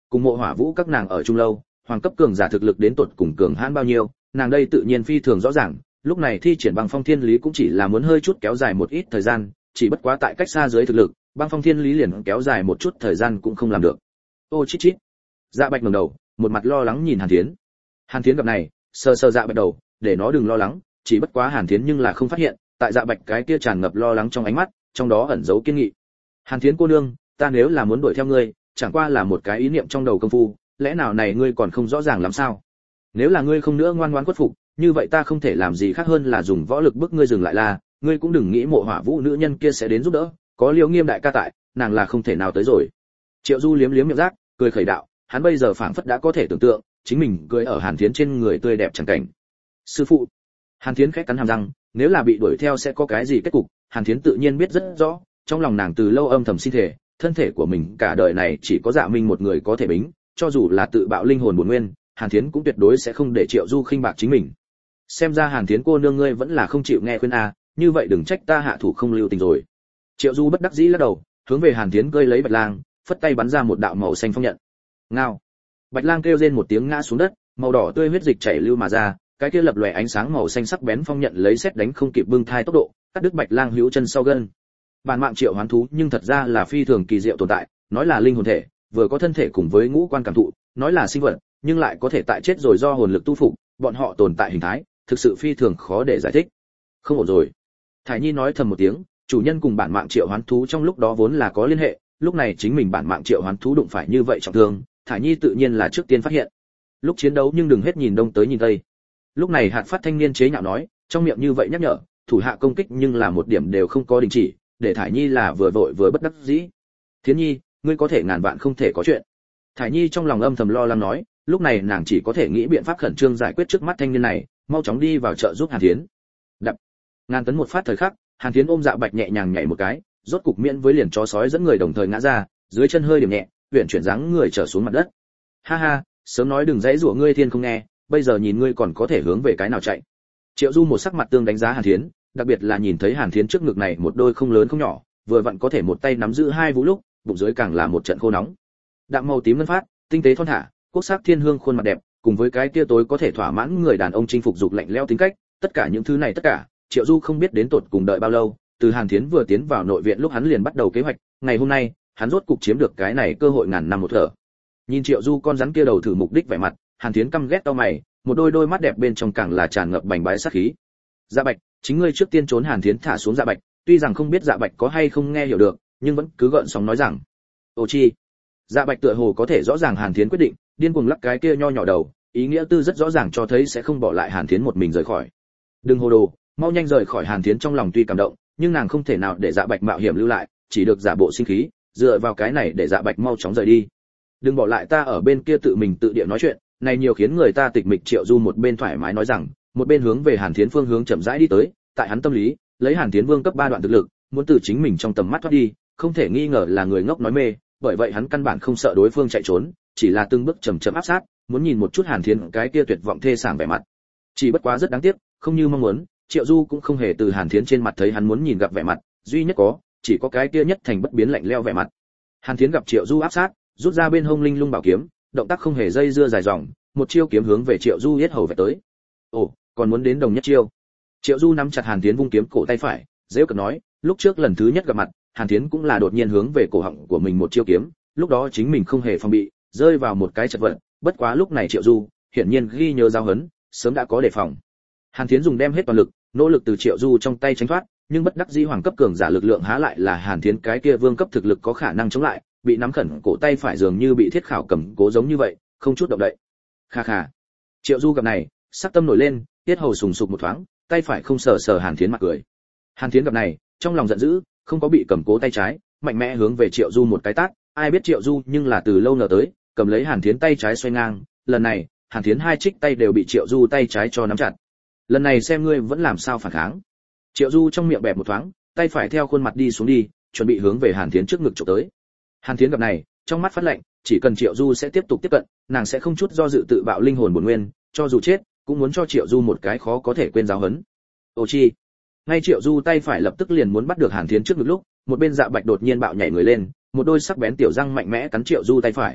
cùng Mộ Hỏa Vũ các nàng ở chung lâu, hoàng cấp cường giả thực lực đến tột cùng cường hãn bao nhiêu, nàng đây tự nhiên phi thường rõ ràng, lúc này thi triển Băng Phong Thiên Lý cũng chỉ là muốn hơi chút kéo dài một ít thời gian, chỉ bất quá tại cách xa dưới thực lực, Băng Phong Thiên Lý liền kéo dài một chút thời gian cũng không làm được. Ô chít chít. Dạ Bạch ngẩng đầu, một mặt lo lắng nhìn Hàn Thiến. Hàn Thiến gặp này, sờ sờ Dạ Bạch đầu, để nó đừng lo lắng, chỉ bất quá Hàn Thiến nhưng là không phát hiện, tại Dạ Bạch cái kia tràn ngập lo lắng trong ánh mắt, trong đó ẩn giấu kiên nghị. Hàn Thiến cô nương, ta nếu là muốn đuổi theo ngươi, chẳng qua là một cái ý niệm trong đầu công phu, lẽ nào này ngươi còn không rõ ràng lắm sao? Nếu là ngươi không nữa ngoan ngoãn khuất phục, như vậy ta không thể làm gì khác hơn là dùng võ lực bức ngươi dừng lại là, ngươi cũng đừng nghĩ Mộ Hỏa Vũ nữ nhân kia sẽ đến giúp đỡ, có Liễu Nghiêm đại ca tại, nàng là không thể nào tới rồi. Triệu Du liếm liếm miệng rác, cười khẩy đạo, hắn bây giờ phảng phất đã có thể tưởng tượng, chính mình cười ở Hàn Thiến trên người tươi đẹp chẳng cảnh. Sư phụ. Hàn Thiến khẽ cắn hàm răng, nếu là bị đuổi theo sẽ có cái gì kết cục, Hàn Thiến tự nhiên biết rất rõ, trong lòng nàng từ lâu âm thầm xin thề, thân thể của mình cả đời này chỉ có Dạ Minh một người có thể bính, cho dù là tự bạo linh hồn bổn nguyên, Hàn Thiến cũng tuyệt đối sẽ không để Triệu Du khinh bạc chính mình. Xem ra Hàn Thiến cô nương ngươi vẫn là không chịu nghe khuyên a, như vậy đừng trách ta hạ thủ không lưu tình rồi. Triệu Du bất đắc dĩ lắc đầu, hướng về Hàn Thiến cơi lấy Bạch Lang, phất tay bắn ra một đạo màu xanh phong nhận. Ngao. Bạch Lang kêu rên một tiếng ngã xuống đất, màu đỏ tươi huyết dịch chảy lưu mà ra, cái kia lập lòe ánh sáng màu xanh sắc bén phong nhận lấy xét đánh không kịp bưng thai tốc độ, cắt đứt Bạch Lang hữu chân sau gân. Bản mạng triệu hoán thú nhưng thật ra là phi thường kỳ diệu tồn tại, nói là linh hồn thể, vừa có thân thể cùng với ngũ quan cảm thụ, nói là sinh vật, nhưng lại có thể tại chết rồi do hồn lực tu phục, bọn họ tồn tại hình thái, thực sự phi thường khó để giải thích. Không ổn rồi. Thải Nhi nói thầm một tiếng, chủ nhân cùng bản mạng triệu hoán thú trong lúc đó vốn là có liên hệ, lúc này chính mình bản mạng triệu hoán thú đụng phải như vậy trọng thương, Thải Nhi tự nhiên là trước tiên phát hiện. Lúc chiến đấu nhưng đừng hết nhìn đông tới nhìn tây. Lúc này Hạt Phát thanh niên chế nhạo nói, trong miệng như vậy nhắc nhở, thủ hạ công kích nhưng là một điểm đều không có đình chỉ, để Thải Nhi là vừa vội vừa bất đắc dĩ. Thiến Nhi, ngươi có thể ngàn vạn không thể có chuyện. Thải Nhi trong lòng âm thầm lo lắng nói, lúc này nàng chỉ có thể nghĩ biện pháp khẩn trương giải quyết trước mắt thanh niên này, mau chóng đi vào chợ giúp Hàn Thiến. Đập. Ngàn tấn một phát thời khắc, Hàn Thiến ôm Dạ Bạch nhẹ nhàng nhảy một cái, rốt cục miễn với liền chó sói dẫn người đồng thời ngã ra, dưới chân hơi điểm nhẹ, huyền chuyển dáng người trở xuống mặt đất. Ha ha, sớm nói đừng dãy rủa ngươi thiên không nghe, bây giờ nhìn ngươi còn có thể hướng về cái nào chạy. Triệu Du một sắc mặt tương đánh giá Hàn Thiến, đặc biệt là nhìn thấy Hàn Thiến trước ngực này một đôi không lớn không nhỏ, vừa vặn có thể một tay nắm giữ hai vũ lúc, bụng dưới càng là một trận khô nóng. Đạm màu tím ngân phát, tinh tế thon thả, quốc sắc thiên hương khuôn mặt đẹp, cùng với cái kia tối có thể thỏa mãn người đàn ông chinh phục dục lạnh lẽo tính cách, tất cả những thứ này tất cả, Triệu Du không biết đến tột cùng đợi bao lâu, từ Hàn Thiến vừa tiến vào nội viện lúc hắn liền bắt đầu kế hoạch, ngày hôm nay, hắn rốt cục chiếm được cái này cơ hội ngàn năm một thở. Nhìn Triệu Du con rắn kia đầu thử mục đích vẻ mặt, Hàn Thiến căm ghét cau mày, một đôi đôi mắt đẹp bên trong càng là tràn ngập bành bái sát khí. Dạ Bạch, chính ngươi trước tiên trốn. Hàn Thiến thả xuống Dạ Bạch, tuy rằng không biết Dạ Bạch có hay không nghe hiểu được, nhưng vẫn cứ gợn sóng nói rằng, "Ô chi." Dạ Bạch tựa hồ có thể rõ ràng Hàn Thiến quyết định, điên cuồng lắc cái kia nho nhỏ đầu, ý nghĩa tư rất rõ ràng cho thấy sẽ không bỏ lại Hàn Thiến một mình rời khỏi. "Đừng hồ đồ, mau nhanh rời khỏi." Hàn Thiến trong lòng tuy cảm động, nhưng nàng không thể nào để Dạ Bạch mạo hiểm lưu lại, chỉ được giả bộ sinh khí, dựa vào cái này để Dạ Bạch mau chóng rời đi. "Đừng bỏ lại ta ở bên kia tự mình tự địa nói chuyện." Này nhiều khiến người ta tịch mịch. Triệu Du một bên thoải mái nói rằng, một bên hướng về Hàn Thiến phương hướng chậm rãi đi tới, tại hắn tâm lý, lấy Hàn Thiến vương cấp ba đoạn thực lực, muốn từ chính mình trong tầm mắt thoát đi, không thể nghi ngờ là người ngốc nói mê, bởi vậy hắn căn bản không sợ đối phương chạy trốn, chỉ là từng bước chậm chậm áp sát, muốn nhìn một chút Hàn Thiến cái kia tuyệt vọng thê sảng vẻ mặt. Chỉ bất quá rất đáng tiếc, không như mong muốn, Triệu Du cũng không hề từ Hàn Thiến trên mặt thấy hắn muốn nhìn gặp vẻ mặt, duy nhất có, chỉ có cái kia nhất thành bất biến lạnh lẽo vẻ mặt. Hàn Thiến gặp Triệu Du áp sát, rút ra bên hông linh lung bảo kiếm, động tác không hề dây dưa dài dòng, một chiêu kiếm hướng về Triệu Du yết hầu vạch tới. Ồ, còn muốn đến đồng nhất chiêu. Triệu Du nắm chặt Hàn Thiến vung kiếm cổ tay phải, giễu cợt nói, lúc trước lần thứ nhất gặp mặt, Hàn Thiến cũng là đột nhiên hướng về cổ họng của mình một chiêu kiếm, lúc đó chính mình không hề phòng bị, rơi vào một cái chật vật, bất quá lúc này Triệu Du, hiển nhiên ghi nhớ giáo huấn, sớm đã có đề phòng. Hàn Thiến dùng đem hết toàn lực, nỗ lực từ Triệu Du trong tay tránh thoát, nhưng bất đắc dĩ hoàng cấp cường giả lực lượng há lại là Hàn Thiến cái kia vương cấp thực lực có khả năng chống lại, bị nắm khẩn cổ tay phải dường như bị thiết khảo cầm cố giống như vậy, không chút động đậy. Kha kha. Triệu Du gặp này, sắc tâm nổi lên, tiết hầu sùng sục một thoáng, tay phải không sờ sờ Hàn Thiến mặt cười. Hàn Thiến gặp này, trong lòng giận dữ, không có bị cầm cố tay trái, mạnh mẽ hướng về Triệu Du một cái tát, ai biết Triệu Du nhưng là từ lâu ngờ tới, cầm lấy Hàn Thiến tay trái xoay ngang, lần này, Hàn Thiến hai trích tay đều bị Triệu Du tay trái cho nắm chặt. Lần này xem ngươi vẫn làm sao phản kháng. Triệu Du trong miệng bẹp một thoáng, tay phải theo khuôn mặt đi xuống đi, chuẩn bị hướng về Hàn Thiến trước ngực chụp tới. Hàn Thiến gặp này, trong mắt phát lạnh, chỉ cần Triệu Du sẽ tiếp tục tiếp cận, nàng sẽ không chút do dự tự bạo linh hồn bổn nguyên, cho dù chết, cũng muốn cho Triệu Du một cái khó có thể quên giáo huấn. Ô chi. Ngay Triệu Du tay phải lập tức liền muốn bắt được Hàn Thiến trước ngực lúc, một bên Dạ Bạch đột nhiên bạo nhảy người lên, một đôi sắc bén tiểu răng mạnh mẽ cắn Triệu Du tay phải.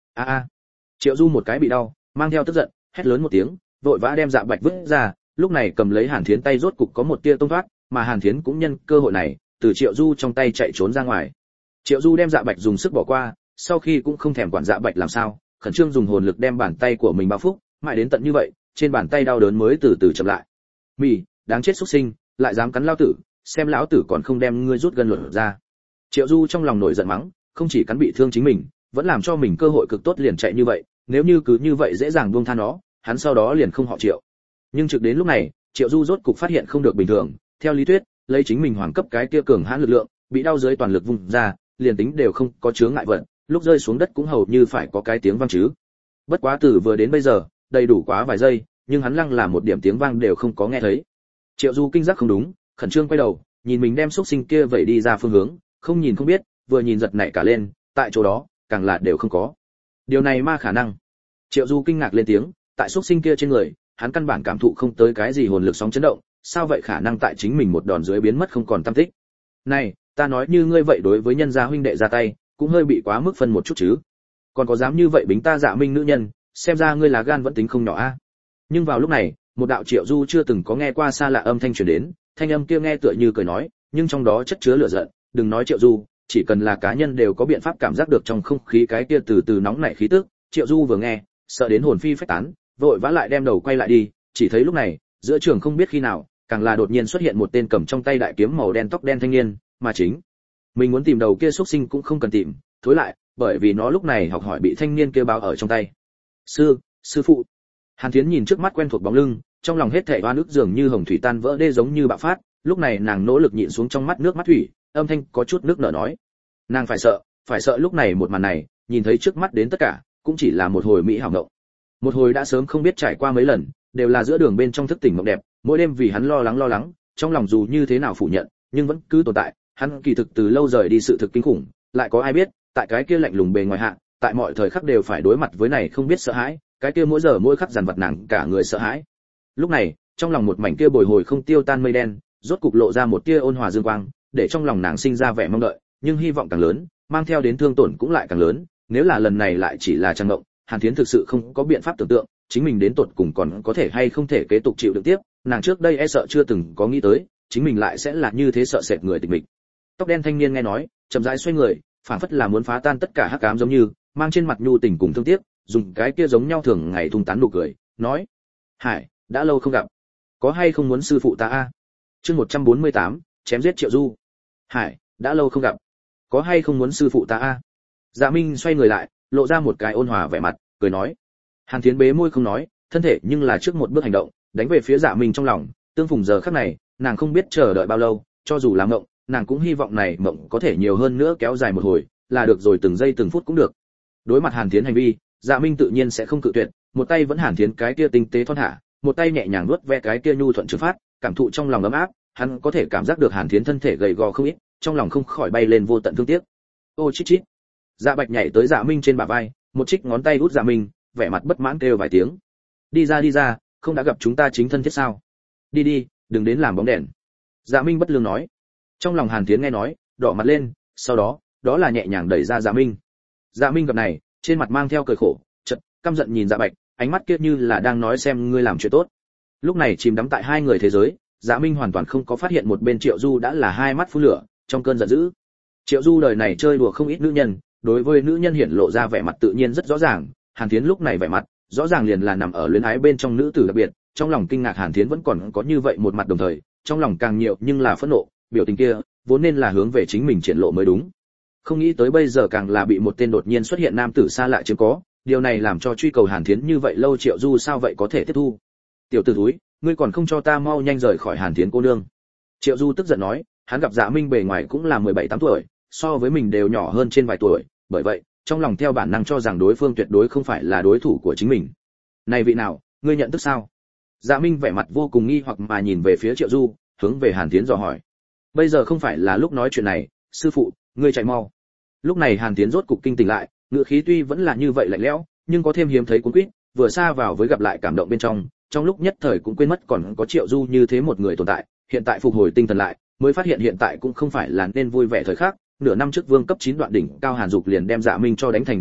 a a Triệu Du một cái bị đau, mang theo tức giận, hét lớn một tiếng, vội vã đem Dạ Bạch vứt ra, lúc này cầm lấy Hàn Thiến tay rốt cục có một tia tông thoát, mà Hàn Thiến cũng nhân cơ hội này, từ Triệu Du trong tay chạy trốn ra ngoài. Triệu Du đem Dạ Bạch dùng sức bỏ qua, sau khi cũng không thèm quản Dạ Bạch làm sao, khẩn trương dùng hồn lực đem bàn tay của mình bao phúc, mãi đến tận như vậy, trên bàn tay đau đớn mới từ từ chậm lại. Mỉ, đáng chết xuất sinh, lại dám cắn lão tử, xem lão tử còn không đem ngươi rút gân luận ra. Triệu Du trong lòng nổi giận mắng, không chỉ cắn bị thương chính mình, vẫn làm cho mình cơ hội cực tốt liền chạy như vậy, nếu như cứ như vậy dễ dàng buông tha nó, hắn sau đó liền không họ Triệu. Nhưng trực đến lúc này, Triệu Du rốt cục phát hiện không được bình thường, theo lý thuyết, lấy chính mình hoàng cấp cái kia cường hãn lực lượng, bị đau dưới toàn lực vùng ra, liền tính đều không có chướng ngại vật, lúc rơi xuống đất cũng hầu như phải có cái tiếng vang chứ. Bất quá từ vừa đến bây giờ, đầy đủ quá vài giây, nhưng hắn lăng là một điểm tiếng vang đều không có nghe thấy. Triệu Du kinh giác không đúng, khẩn trương quay đầu, nhìn mình đem xúc sinh kia vẩy đi ra phương hướng, không nhìn không biết, vừa nhìn giật nảy cả lên, tại chỗ đó, càng là đều không có. Điều này ma khả năng. Triệu Du kinh ngạc lên tiếng, tại xúc sinh kia trên người, hắn căn bản cảm thụ không tới cái gì hồn lực sóng chấn động, sao vậy khả năng tại chính mình một đòn dưới biến mất không còn tăm tích. Này, ta nói như ngươi vậy đối với nhân gia huynh đệ ra tay, cũng hơi bị quá mức phân một chút chứ. Còn có dám như vậy bính ta Dạ Minh nữ nhân, xem ra ngươi là gan vẫn tính không nhỏ a. Nhưng vào lúc này, một đạo Triệu Du chưa từng có nghe qua xa lạ âm thanh truyền đến, thanh âm kia nghe tựa như cười nói, nhưng trong đó chất chứa lửa giận, đừng nói Triệu Du, chỉ cần là cá nhân đều có biện pháp cảm giác được trong không khí cái kia từ từ nóng nảy khí tức. Triệu Du vừa nghe, sợ đến hồn phi phách tán, vội vã lại đem đầu quay lại đi, chỉ thấy lúc này, giữa trường không biết khi nào, càng là đột nhiên xuất hiện một tên cầm trong tay đại kiếm màu đen tóc đen thanh niên, mà chính mình muốn tìm đầu kia xuất sinh cũng không cần tìm, thối lại, bởi vì nó lúc này học hỏi bị thanh niên kia bao ở trong tay. Sư, sư phụ. Hàn Thiến nhìn trước mắt quen thuộc bóng lưng, trong lòng hết thảy oan ức dường như hồng thủy tan vỡ đê giống như bạo phát, lúc này nàng nỗ lực nhịn xuống trong mắt nước mắt thủy, âm thanh có chút nước nở nói. Nàng phải sợ, phải sợ lúc này một màn này, nhìn thấy trước mắt đến tất cả, cũng chỉ là một hồi mỹ hảo ngộng. Một hồi đã sớm không biết trải qua mấy lần, đều là giữa đường bên trong thức tỉnh mộng đẹp, mỗi đêm vì hắn lo lắng lo lắng, trong lòng dù như thế nào phủ nhận, nhưng vẫn cứ tồn tại, hắn kỳ thực từ lâu rời đi sự thực kinh khủng, lại có ai biết, tại cái kia lạnh lùng bề ngoài hạ, tại mọi thời khắc đều phải đối mặt với này không biết sợ hãi, cái kia mỗi giờ mỗi khắc dằn vặt nàng cả người sợ hãi. Lúc này, trong lòng một mảnh kia bồi hồi không tiêu tan mây đen, rốt cục lộ ra một tia ôn hòa dương quang, để trong lòng nàng sinh ra vẻ mong đợi, nhưng hy vọng càng lớn, mang theo đến thương tổn cũng lại càng lớn, nếu là lần này lại chỉ là trang ngộng, Hàn Thiến thực sự không có biện pháp tưởng tượng, chính mình đến tột cùng còn có thể hay không thể kế tục chịu đựng tiếp, nàng trước đây e sợ chưa từng có nghĩ tới, chính mình lại sẽ là như thế sợ sệt người tịch mịch. Tóc đen thanh niên nghe nói, chậm rãi xoay người, phảng phất là muốn phá tan tất cả hắc ám giống như, mang trên mặt nhu tình cùng thương tiếc, dùng cái kia giống nhau thường ngày tung tán nụ cười, nói: "Hải, đã lâu không gặp, có hay không muốn sư phụ ta a?" Chương một trăm bốn mươi tám, chém giết Triệu Du. "Hải, đã lâu không gặp, có hay không muốn sư phụ ta a?" Dạ Minh xoay người lại, lộ ra một cái ôn hòa vẻ mặt, cười nói. Hàn Thiến bế môi không nói, thân thể nhưng là trước một bước hành động, đánh về phía Dạ Minh trong lòng, tương phùng giờ khắc này, nàng không biết chờ đợi bao lâu, cho dù là mộng, nàng cũng hy vọng này mộng có thể nhiều hơn nữa kéo dài một hồi, là được rồi, từng giây từng phút cũng được. Đối mặt Hàn Thiến hành vi, Dạ Minh tự nhiên sẽ không cự tuyệt, một tay vẫn Hàn Thiến cái kia tinh tế thon thả, một tay nhẹ nhàng nuốt ve cái kia nhu thuận trường phát, cảm thụ trong lòng ấm áp, hắn có thể cảm giác được Hàn Thiến thân thể gầy gò không ít, trong lòng không khỏi bay lên vô tận thương tiếc. Ô chít chít. Dạ Bạch nhảy tới Dạ Minh trên bả vai, một trích ngón tay hút Dạ Minh, vẻ mặt bất mãn kêu vài tiếng. Đi ra đi ra, không đã gặp chúng ta chính thân thiết sao? Đi đi, đừng đến làm bóng đèn. Dạ Minh bất lương nói. Trong lòng Hàn Thiến nghe nói, đỏ mặt lên, sau đó, đó là nhẹ nhàng đẩy ra Dạ Minh. Dạ Minh gặp này, trên mặt mang theo cười khổ, chợt căm giận nhìn Dạ Bạch, ánh mắt kia như là đang nói xem ngươi làm chuyện tốt. Lúc này chìm đắm tại hai người thế giới, Dạ Minh hoàn toàn không có phát hiện một bên Triệu Du đã là hai mắt phun lửa, trong cơn giận dữ. Triệu Du đời này chơi đùa không ít nữ nhân, đối với nữ nhân hiển lộ ra vẻ mặt tự nhiên rất rõ ràng, Hàn Thiến lúc này vẻ mặt, rõ ràng liền là nằm ở luyến ái bên trong nữ tử đặc biệt, trong lòng kinh ngạc Hàn Thiến vẫn còn có như vậy một mặt đồng thời, trong lòng càng nhiều nhưng là phẫn nộ, biểu tình kia vốn nên là hướng về chính mình triển lộ mới đúng. Không nghĩ tới bây giờ càng là bị một tên đột nhiên xuất hiện nam tử xa lạ chiếm có, điều này làm cho truy cầu Hàn Thiến như vậy lâu Triệu Du sao vậy có thể tiếp thu. Tiểu tử thúi, ngươi còn không cho ta mau nhanh rời khỏi Hàn Thiến cô nương. Triệu Du tức giận nói, hắn gặp Dạ Minh bề ngoài cũng là mười bảy tám tuổi, so với mình đều nhỏ hơn trên vài tuổi, bởi vậy, trong lòng theo bản năng cho rằng đối phương tuyệt đối không phải là đối thủ của chính mình. Này vị nào, ngươi nhận thức sao? Dạ Minh vẻ mặt vô cùng nghi hoặc mà nhìn về phía Triệu Du, hướng về Hàn Thiến dò hỏi. Bây giờ không phải là lúc nói chuyện này, sư phụ, ngươi chạy mau. Lúc này Hàn Thiến rốt cục kinh tỉnh lại, ngựa khí tuy vẫn là như vậy lạnh lẽo, nhưng có thêm hiếm thấy cuốn quýt, vừa xa vào với gặp lại cảm động bên trong, trong lúc nhất thời cũng quên mất còn có Triệu Du như thế một người tồn tại, hiện tại phục hồi tinh thần lại, mới phát hiện hiện tại cũng không phải là nên vui vẻ thời khắc, nửa năm trước vương cấp chín đoạn đỉnh cao Hàn Dục liền đem Dạ Minh cho đánh thành như vậy,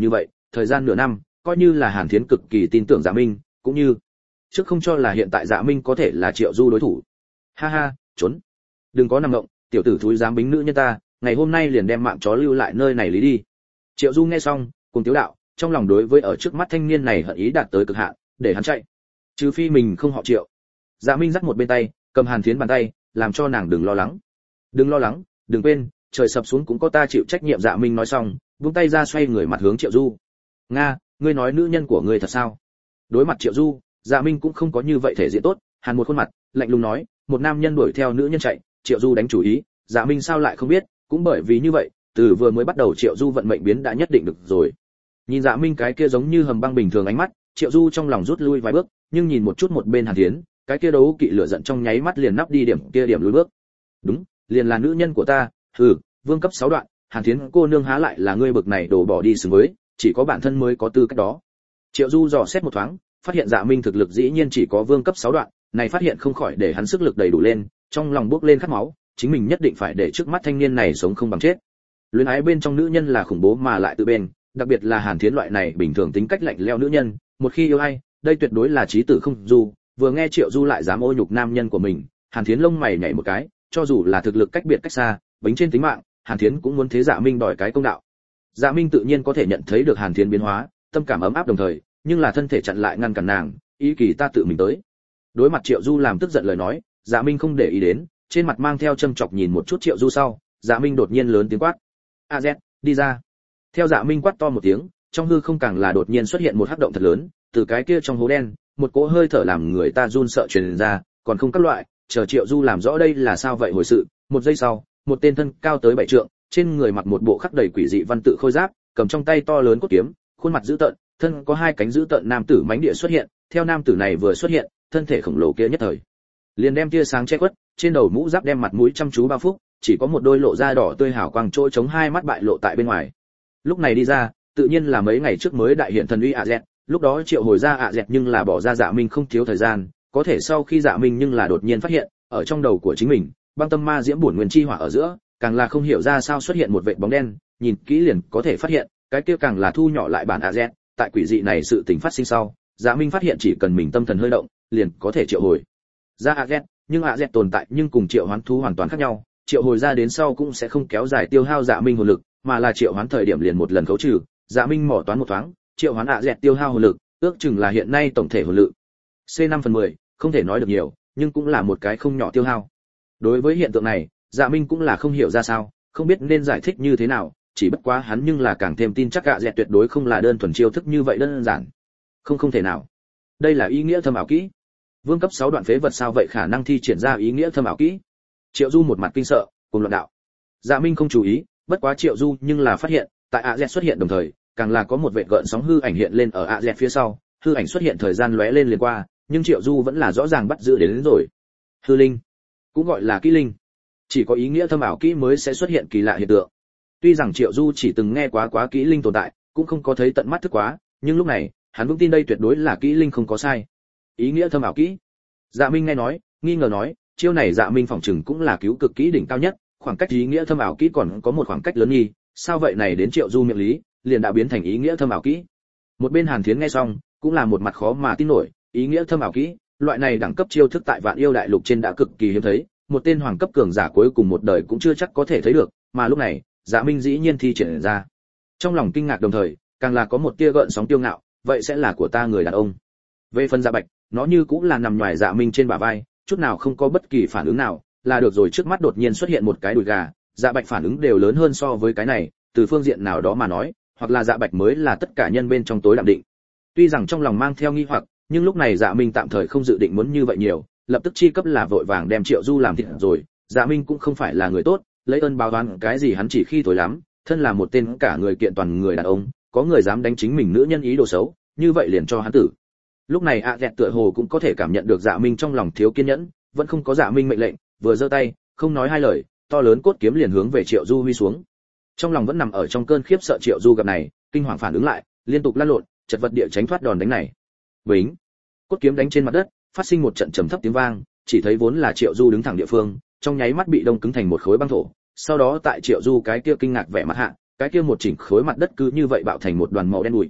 thời gian nửa năm coi như là Hàn Thiến cực kỳ tin tưởng Dạ Minh, cũng như trước không cho là hiện tại Dạ Minh có thể là Triệu Du đối thủ. Ha ha, trốn, đừng có nằm ngộng, tiểu tử thúi dám bính nữ nhân ta, ngày hôm nay liền đem mạng chó lưu lại nơi này lý đi. Triệu Du nghe xong cùng tiếu đạo, trong lòng đối với ở trước mắt thanh niên này hận ý đạt tới cực hạn, để hắn chạy, trừ phi mình không họ Triệu. Dạ Minh dắt một bên tay, cầm Hàn Thiến bàn tay, làm cho nàng đừng lo lắng, đừng lo lắng, đừng quên, trời sập xuống cũng có ta chịu trách nhiệm. Dạ Minh nói xong buông tay ra, xoay người mặt hướng Triệu Du. Nga, ngươi nói nữ nhân của ngươi thật sao? Đối mặt Triệu Du, Dạ Minh cũng không có như vậy thể diện tốt, hàn một khuôn mặt lạnh lùng nói, một nam nhân đuổi theo nữ nhân chạy, Triệu Du đánh chủ ý, Dạ Minh sao lại không biết, cũng bởi vì như vậy, từ vừa mới bắt đầu Triệu Du vận mệnh biến đã nhất định được rồi. Nhìn Dạ Minh cái kia giống như hầm băng bình thường ánh mắt, Triệu Du trong lòng rút lui vài bước, nhưng nhìn một chút một bên Hàn Thiến, cái kia đấu kỵ lửa giận trong nháy mắt liền nắp đi điểm kia điểm lùi bước. Đúng, liền là nữ nhân của ta, hừ, vương cấp sáu đoạn, Hàn Thiến cô nương há lại là ngươi bực này đổ bỏ đi xứng với, chỉ có bản thân mới có tư cách đó. Triệu Du dò xét một thoáng, phát hiện Dạ Minh thực lực dĩ nhiên chỉ có vương cấp sáu đoạn, này phát hiện không khỏi để hắn sức lực đầy đủ lên, trong lòng bốc lên khát máu, chính mình nhất định phải để trước mắt thanh niên này sống không bằng chết. Luyến ái bên trong nữ nhân là khủng bố mà lại tự bên, đặc biệt là Hàn Thiến loại này bình thường tính cách lạnh lẽo nữ nhân, một khi yêu ai, đây tuyệt đối là chí tử không du. Vừa nghe Triệu Du lại dám ô nhục nam nhân của mình, Hàn Thiến lông mày nhảy một cái, cho dù là thực lực cách biệt cách xa, bính trên tính mạng, Hàn Thiến cũng muốn thế Dạ Minh đòi cái công đạo. Dạ Minh tự nhiên có thể nhận thấy được Hàn Thiến biến hóa, tâm cảm ấm áp đồng thời, nhưng là thân thể chặn lại ngăn cản nàng, ý kỳ ta tự mình tới. Đối mặt Triệu Du làm tức giận lời nói, Dạ Minh không để ý đến, trên mặt mang theo châm chọc nhìn một chút Triệu Du sau, Dạ Minh đột nhiên lớn tiếng quát, "A Z, đi ra!" Theo Dạ Minh quát to một tiếng, trong hư không càng là đột nhiên xuất hiện một hắc động thật lớn, từ cái kia trong hố đen, một cỗ hơi thở làm người ta run sợ truyền ra, còn không các loại, chờ Triệu Du làm rõ đây là sao vậy hồi sự, một giây sau, một tên thân cao tới bảy trượng, trên người mặc một bộ khắc đầy quỷ dị văn tự khôi giáp, cầm trong tay to lớn cốt kiếm, khuôn mặt dữ tợn, thân có hai cánh dữ tợn nam tử mãnh địa xuất hiện, theo nam tử này vừa xuất hiện, thân thể khổng lồ kia nhất thời liền đem tia sáng che khuất, trên đầu mũ giáp đem mặt mũi chăm chú bao phúc, chỉ có một đôi lộ da đỏ tươi hào quang trôi chống hai mắt bại lộ tại bên ngoài. Lúc này đi ra, tự nhiên là mấy ngày trước mới đại hiện thần uy ạ dẹt, lúc đó Triệu hồi ra ạ dẹt nhưng là bỏ ra Dạ Minh không thiếu thời gian, có thể sau khi Dạ Minh nhưng là đột nhiên phát hiện, ở trong đầu của chính mình, băng tâm ma diễm bổn nguyên chi hỏa ở giữa, càng là không hiểu ra sao xuất hiện một vệt bóng đen, nhìn kỹ liền có thể phát hiện, cái kia càng là thu nhỏ lại bản ạ dẹt, tại quỷ dị này sự tình phát sinh sau, Dạ Minh phát hiện chỉ cần mình tâm thần hơi động, liền có thể triệu hồi ra ạ dẹt, nhưng ạ dẹt tồn tại nhưng cùng triệu hoán thú hoàn toàn khác nhau, triệu hồi ra đến sau cũng sẽ không kéo dài tiêu hao Dạ Minh hồn lực, mà là triệu hoán thời điểm liền một lần khấu trừ. Dạ Minh mỏ toán một thoáng, triệu hoán ạ dẹt tiêu hao hồn lực, ước chừng là hiện nay tổng thể hồn lực C năm phần mười, không thể nói được nhiều, nhưng cũng là một cái không nhỏ tiêu hao. Đối với hiện tượng này, Dạ Minh cũng là không hiểu ra sao, không biết nên giải thích như thế nào, chỉ bất quá hắn nhưng là càng thêm tin chắc ạ dẹt tuyệt đối không là đơn thuần chiêu thức như vậy đơn giản. Không không thể nào. Đây là ý nghĩa thâm ảo kỹ. Vương cấp sáu đoạn phế vật sao vậy khả năng thi triển ra ý nghĩa thâm ảo kỹ? Triệu Du một mặt kinh sợ, cùng luận đạo. Dạ Minh không chú ý, bất quá Triệu Du nhưng là phát hiện, tại ạ dẹt xuất hiện đồng thời, càng là có một vệt gợn sóng hư ảnh hiện lên ở ạ dẹt phía sau, hư ảnh xuất hiện thời gian lóe lên liền qua, nhưng Triệu Du vẫn là rõ ràng bắt giữ đến, đến rồi. Hư linh, cũng gọi là kỹ linh, chỉ có ý nghĩa thâm ảo kỹ mới sẽ xuất hiện kỳ lạ hiện tượng. Tuy rằng Triệu Du chỉ từng nghe quá quá kỹ linh tồn tại, cũng không có thấy tận mắt thức quá, nhưng lúc này, hắn vững tin đây tuyệt đối là kỹ linh không có sai. Ý nghĩa thâm ảo kỹ. Dạ Minh nghe nói, nghi ngờ nói, chiêu này Dạ Minh phỏng chừng cũng là cứu cực kỹ đỉnh cao nhất, khoảng cách ý nghĩa thâm ảo kỹ còn có một khoảng cách lớn nghi, sao vậy này đến Triệu Du miệng lý, liền đã biến thành ý nghĩa thâm ảo kỹ. Một bên Hàn Thiến nghe xong, cũng là một mặt khó mà tin nổi, ý nghĩa thâm ảo kỹ, loại này đẳng cấp chiêu thức tại Vạn Yêu Đại Lục trên đã cực kỳ hiếm thấy, một tên hoàng cấp cường giả cuối cùng một đời cũng chưa chắc có thể thấy được, mà lúc này, Dạ Minh dĩ nhiên thi triển ra. Trong lòng kinh ngạc đồng thời, càng là có một tia gợn sóng tiêu ngạo, vậy sẽ là của ta người đàn ông. Về phần Dạ Bạch, nó như cũng là nằm nhòi Dạ Minh trên bả vai, chút nào không có bất kỳ phản ứng nào, là được rồi. Trước mắt đột nhiên xuất hiện một cái đùi gà, Dạ Bạch phản ứng đều lớn hơn so với cái này, từ phương diện nào đó mà nói, hoặc là Dạ Bạch mới là tất cả nhân bên trong tối đạm định. Tuy rằng trong lòng mang theo nghi hoặc, nhưng lúc này Dạ Minh tạm thời không dự định muốn như vậy nhiều, lập tức chi cấp là vội vàng đem Triệu Du làm thịt rồi. Dạ Minh cũng không phải là người tốt, lấy ơn báo oán cái gì hắn chỉ khi tối lắm, thân là một tên cả người kiện toàn người đàn ông, có người dám đánh chính mình nữ nhân ý đồ xấu, như vậy liền cho hắn tử. Lúc này ạ dẹt tựa hồ cũng có thể cảm nhận được Dạ Minh trong lòng thiếu kiên nhẫn, vẫn không có Dạ Minh mệnh lệnh, vừa giơ tay, không nói hai lời, to lớn cốt kiếm liền hướng về Triệu Du huy xuống. Trong lòng vẫn nằm ở trong cơn khiếp sợ Triệu Du gặp này, kinh hoàng phản ứng lại, liên tục lăn lộn, chật vật địa tránh thoát đòn đánh này. Bính, cốt kiếm đánh trên mặt đất, phát sinh một trận trầm thấp tiếng vang, chỉ thấy vốn là Triệu Du đứng thẳng địa phương, trong nháy mắt bị đông cứng thành một khối băng thổ. Sau đó tại Triệu Du cái kia kinh ngạc vẻ mặt hạ, cái kia một chỉnh khối mặt đất cứ như vậy bạo thành một đoàn màu đen bụi,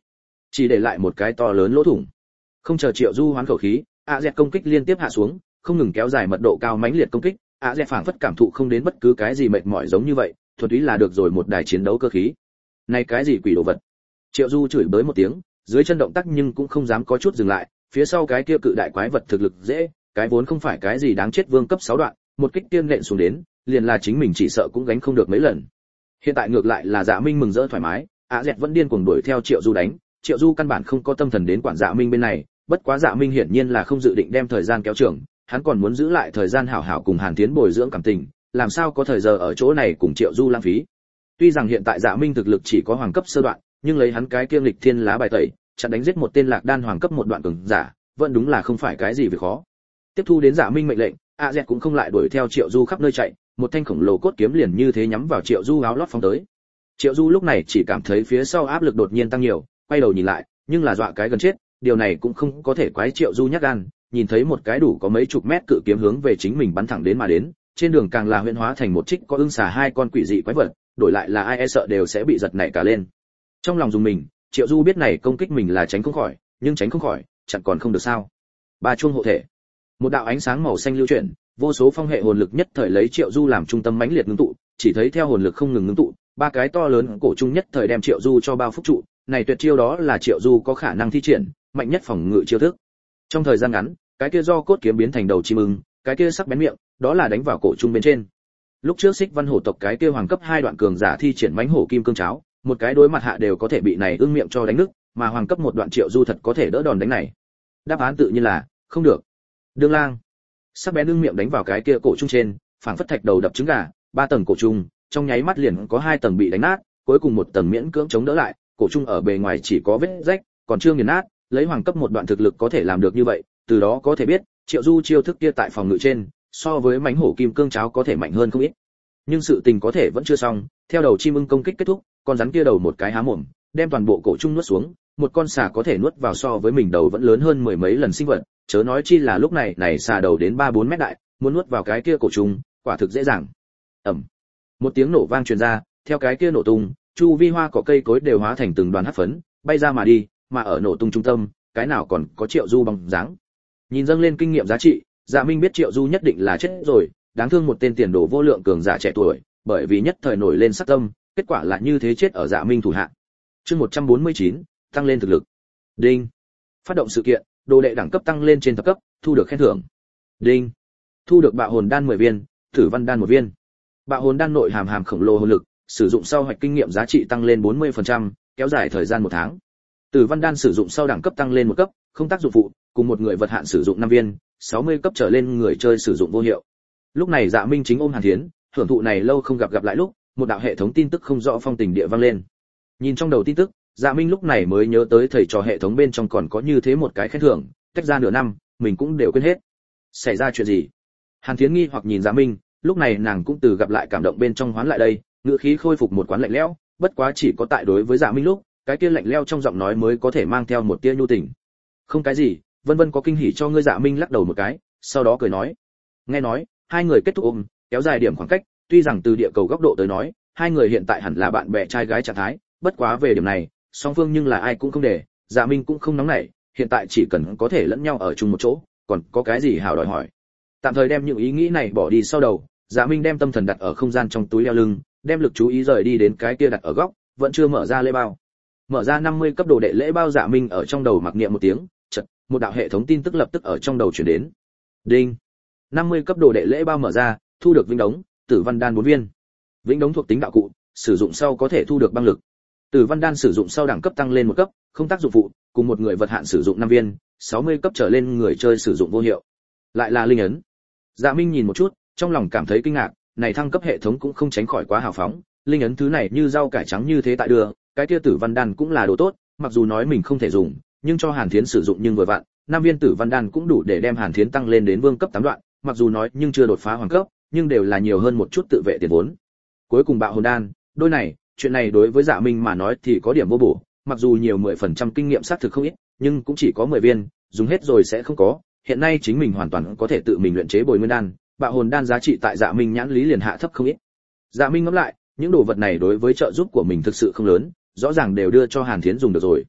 chỉ để lại một cái to lớn lỗ thủng. Không chờ Triệu Du hoán khẩu khí, A Dẹt công kích liên tiếp hạ xuống, không ngừng kéo dài mật độ cao mãnh liệt công kích, A Dẹt phảng phất cảm thụ không đến bất cứ cái gì mệt mỏi giống như vậy, thuần túy là được rồi một đài chiến đấu cơ khí. Này cái gì quỷ đồ vật? Triệu Du chửi bới một tiếng, dưới chân động tác nhưng cũng không dám có chút dừng lại, phía sau cái kia cự đại quái vật thực lực dễ, cái vốn không phải cái gì đáng chết vương cấp sáu đoạn, một kích tiên nện xuống đến, liền là chính mình chỉ sợ cũng gánh không được mấy lần. Hiện tại ngược lại là Dạ Minh mừng rỡ thoải mái, A Dẹt vẫn điên cuồng đuổi theo Triệu Du đánh, Triệu Du căn bản không có tâm thần đến quản Dạ Minh bên này, bất quá Dạ Minh hiển nhiên là không dự định đem thời gian kéo trường, hắn còn muốn giữ lại thời gian hảo hảo cùng Hàn Tiến bồi dưỡng cảm tình, làm sao có thời giờ ở chỗ này cùng Triệu Du lãng phí. Tuy rằng hiện tại Dạ Minh thực lực chỉ có hoàng cấp sơ đoạn, nhưng lấy hắn cái kiêm lịch thiên lá bài tẩy, chặn đánh giết một tên lạc đan hoàng cấp một đoạn cường giả, vẫn đúng là không phải cái gì việc khó. Tiếp thu đến Dạ Minh mệnh lệnh, A Dẹt cũng không lại đuổi theo Triệu Du khắp nơi chạy, một thanh khổng lồ cốt kiếm liền như thế nhắm vào Triệu Du áo lót phóng tới. Triệu Du lúc này chỉ cảm thấy phía sau áp lực đột nhiên tăng nhiều, quay đầu nhìn lại, nhưng là dọa cái gần chết, điều này cũng không có thể quái Triệu Du nhát gan, nhìn thấy một cái đủ có mấy chục mét cự kiếm hướng về chính mình bắn thẳng đến mà đến, trên đường càng là huyễn hóa thành một trích có ưng xà hai con quỷ dị quái vật, đổi lại là ai e sợ đều sẽ bị giật nảy cả lên. Trong lòng dùng mình, Triệu Du biết này công kích mình là tránh không khỏi, nhưng tránh không khỏi, chặn còn không được sao? Ba chuông hộ thể. Một đạo ánh sáng màu xanh lưu chuyển, vô số phong hệ hồn lực nhất thời lấy Triệu Du làm trung tâm mãnh liệt ngưng tụ, chỉ thấy theo hồn lực không ngừng ngưng tụ, ba cái to lớn cổ trung nhất thời đem Triệu Du cho bao phúc trụ, này tuyệt chiêu đó là Triệu Du có khả năng thi triển, mạnh nhất phòng ngự chiêu thức. Trong thời gian ngắn, cái kia do cốt kiếm biến thành đầu chim ưng, cái kia sắc bén miệng, đó là đánh vào cổ trung bên trên. Lúc trước Xích Văn hổ tộc cái kia hoàng cấp hai đoạn cường giả thi triển mãnh hổ kim cương cháo, một cái đối mặt hạ đều có thể bị này ưng miệng cho đánh nứt, mà hoàng cấp một đoạn Triệu Du thật có thể đỡ đòn đánh này. Đáp án tự nhiên là không được. Đương lang. Sắc bén ưng miệng đánh vào cái kia cổ trung trên, phảng phất thạch đầu đập trứng gà, ba tầng cổ trung, trong nháy mắt liền có hai tầng bị đánh nát, cuối cùng một tầng miễn cưỡng chống đỡ lại, cổ trung ở bề ngoài chỉ có vết rách, còn chưa nghiền nát, lấy hoàng cấp một đoạn thực lực có thể làm được như vậy, từ đó có thể biết, Triệu Du chiêu thức kia tại phòng ngự trên, so với mãnh hổ kim cương cháo có thể mạnh hơn không ít. Nhưng sự tình có thể vẫn chưa xong, theo đầu chim ưng công kích kết thúc, con rắn kia đầu một cái há mồm, đem toàn bộ cổ trung nuốt xuống, một con xà có thể nuốt vào so với mình đầu vẫn lớn hơn mười mấy lần sinh vật, chớ nói chi là lúc này này xà đầu đến ba bốn mét đại, muốn nuốt vào cái kia cổ trung, quả thực dễ dàng. Ầm. Một tiếng nổ vang truyền ra, theo cái kia nổ tung, chu vi hoa cỏ cây cối đều hóa thành từng đoàn hắc phấn, bay ra mà đi, mà ở nổ tung trung tâm, cái nào còn có Triệu Du bóng dáng. Nhìn dâng lên kinh nghiệm giá trị, Dạ Minh biết Triệu Du nhất định là chết rồi, đáng thương một tên tiền đồ vô lượng cường giả trẻ tuổi, bởi vì nhất thời nổi lên sát tâm, kết quả là như thế chết ở Dạ Minh thủ hạ. Chương một trăm bốn mươi chín, tăng lên thực lực. Đinh. Phát động sự kiện, đồ đệ đẳng cấp tăng lên trên thập cấp, thu được khen thưởng. Đinh. Thu được bạo hồn đan mười viên, thử văn đan một viên. Bạo hồn đan nội hàm hàm khổng lồ hồn lực, sử dụng sau hoạch kinh nghiệm giá trị tăng lên bốn mươi phần trăm, kéo dài thời gian một tháng. Tử văn đan sử dụng sau đẳng cấp tăng lên một cấp, không tác dụng phụ, cùng một người vật hạn sử dụng năm viên, sáu mươi cấp trở lên người chơi sử dụng vô hiệu. Lúc này Dạ Minh chính ôm Hàn Thiến, hưởng thụ này lâu không gặp gặp lại lúc, một đạo hệ thống tin tức không rõ phong tình địa vang lên. Nhìn trong đầu tin tức, Dạ Minh lúc này mới nhớ tới thầy trò hệ thống bên trong còn có như thế một cái khen thưởng, cách ra nửa năm, mình cũng đều quên hết. Xảy ra chuyện gì? Hàn Thiến nghi hoặc nhìn Dạ Minh, lúc này nàng cũng từ gặp lại cảm động bên trong hoán lại đây, ngữ khí khôi phục một quán lạnh lẽo, bất quá chỉ có tại đối với Dạ Minh lúc, cái kia lạnh lẽo trong giọng nói mới có thể mang theo một tia nhu tình. Không cái gì, vân vân có kinh hỉ cho ngươi. Dạ Minh lắc đầu một cái, sau đó cười nói, nghe nói hai người kết thúc ôm, kéo dài điểm khoảng cách, tuy rằng từ địa cầu góc độ tới nói, hai người hiện tại hẳn là bạn bè trai gái trạng thái, bất quá về điểm này, song phương nhưng là ai cũng không để, Dạ Minh cũng không nóng nảy, hiện tại chỉ cần có thể lẫn nhau ở chung một chỗ, còn có cái gì hảo đòi hỏi. Tạm thời đem những ý nghĩ này bỏ đi sau đầu, Dạ Minh đem tâm thần đặt ở không gian trong túi đeo lưng, đem lực chú ý rời đi đến cái kia đặt ở góc, vẫn chưa mở ra lễ bao. Mở ra năm mươi cấp đồ đệ lễ bao, Dạ Minh ở trong đầu mặc niệm một tiếng, chợt, một đạo hệ thống tin tức lập tức ở trong đầu truyền đến. Đinh. năm mươi cấp đồ đệ lễ bao mở ra, thu được vĩnh đống, tử văn đan bốn viên. Vĩnh đống thuộc tính đạo cụ, sử dụng sau có thể thu được băng lực. Tử văn đan sử dụng sau đẳng cấp tăng lên một cấp, không tác dụng phụ, cùng một người vật hạn sử dụng năm viên, sáu mươi cấp trở lên người chơi sử dụng vô hiệu. Lại là linh ấn. Dạ Minh nhìn một chút, trong lòng cảm thấy kinh ngạc, này thăng cấp hệ thống cũng không tránh khỏi quá hào phóng, linh ấn thứ này như rau cải trắng như thế tại đưa, cái kia tử văn đan cũng là đồ tốt, mặc dù nói mình không thể dùng, nhưng cho Hàn Thiến sử dụng nhưng vừa vặn, năm viên tử văn đan cũng đủ để đem Hàn Thiến tăng lên đến vương cấp tám đoạn, mặc dù nói nhưng chưa đột phá hoàng cấp, nhưng đều là nhiều hơn một chút tự vệ tiền vốn. Cuối cùng bạo hồn đan, đôi này, chuyện này đối với Dạ Minh mà nói thì có điểm vô bổ, mặc dù nhiều mười phần trăm kinh nghiệm xác thực không ít, nhưng cũng chỉ có mười viên, dùng hết rồi sẽ không có, hiện nay chính mình hoàn toàn có thể tự mình luyện chế bồi nguyên đan, bạo hồn đan giá trị tại Dạ Minh nhãn lý liền hạ thấp không ít. Dạ Minh ngẫm lại, những đồ vật này đối với trợ giúp của mình thực sự không lớn, rõ ràng đều đưa cho Hàn Thiến dùng được rồi.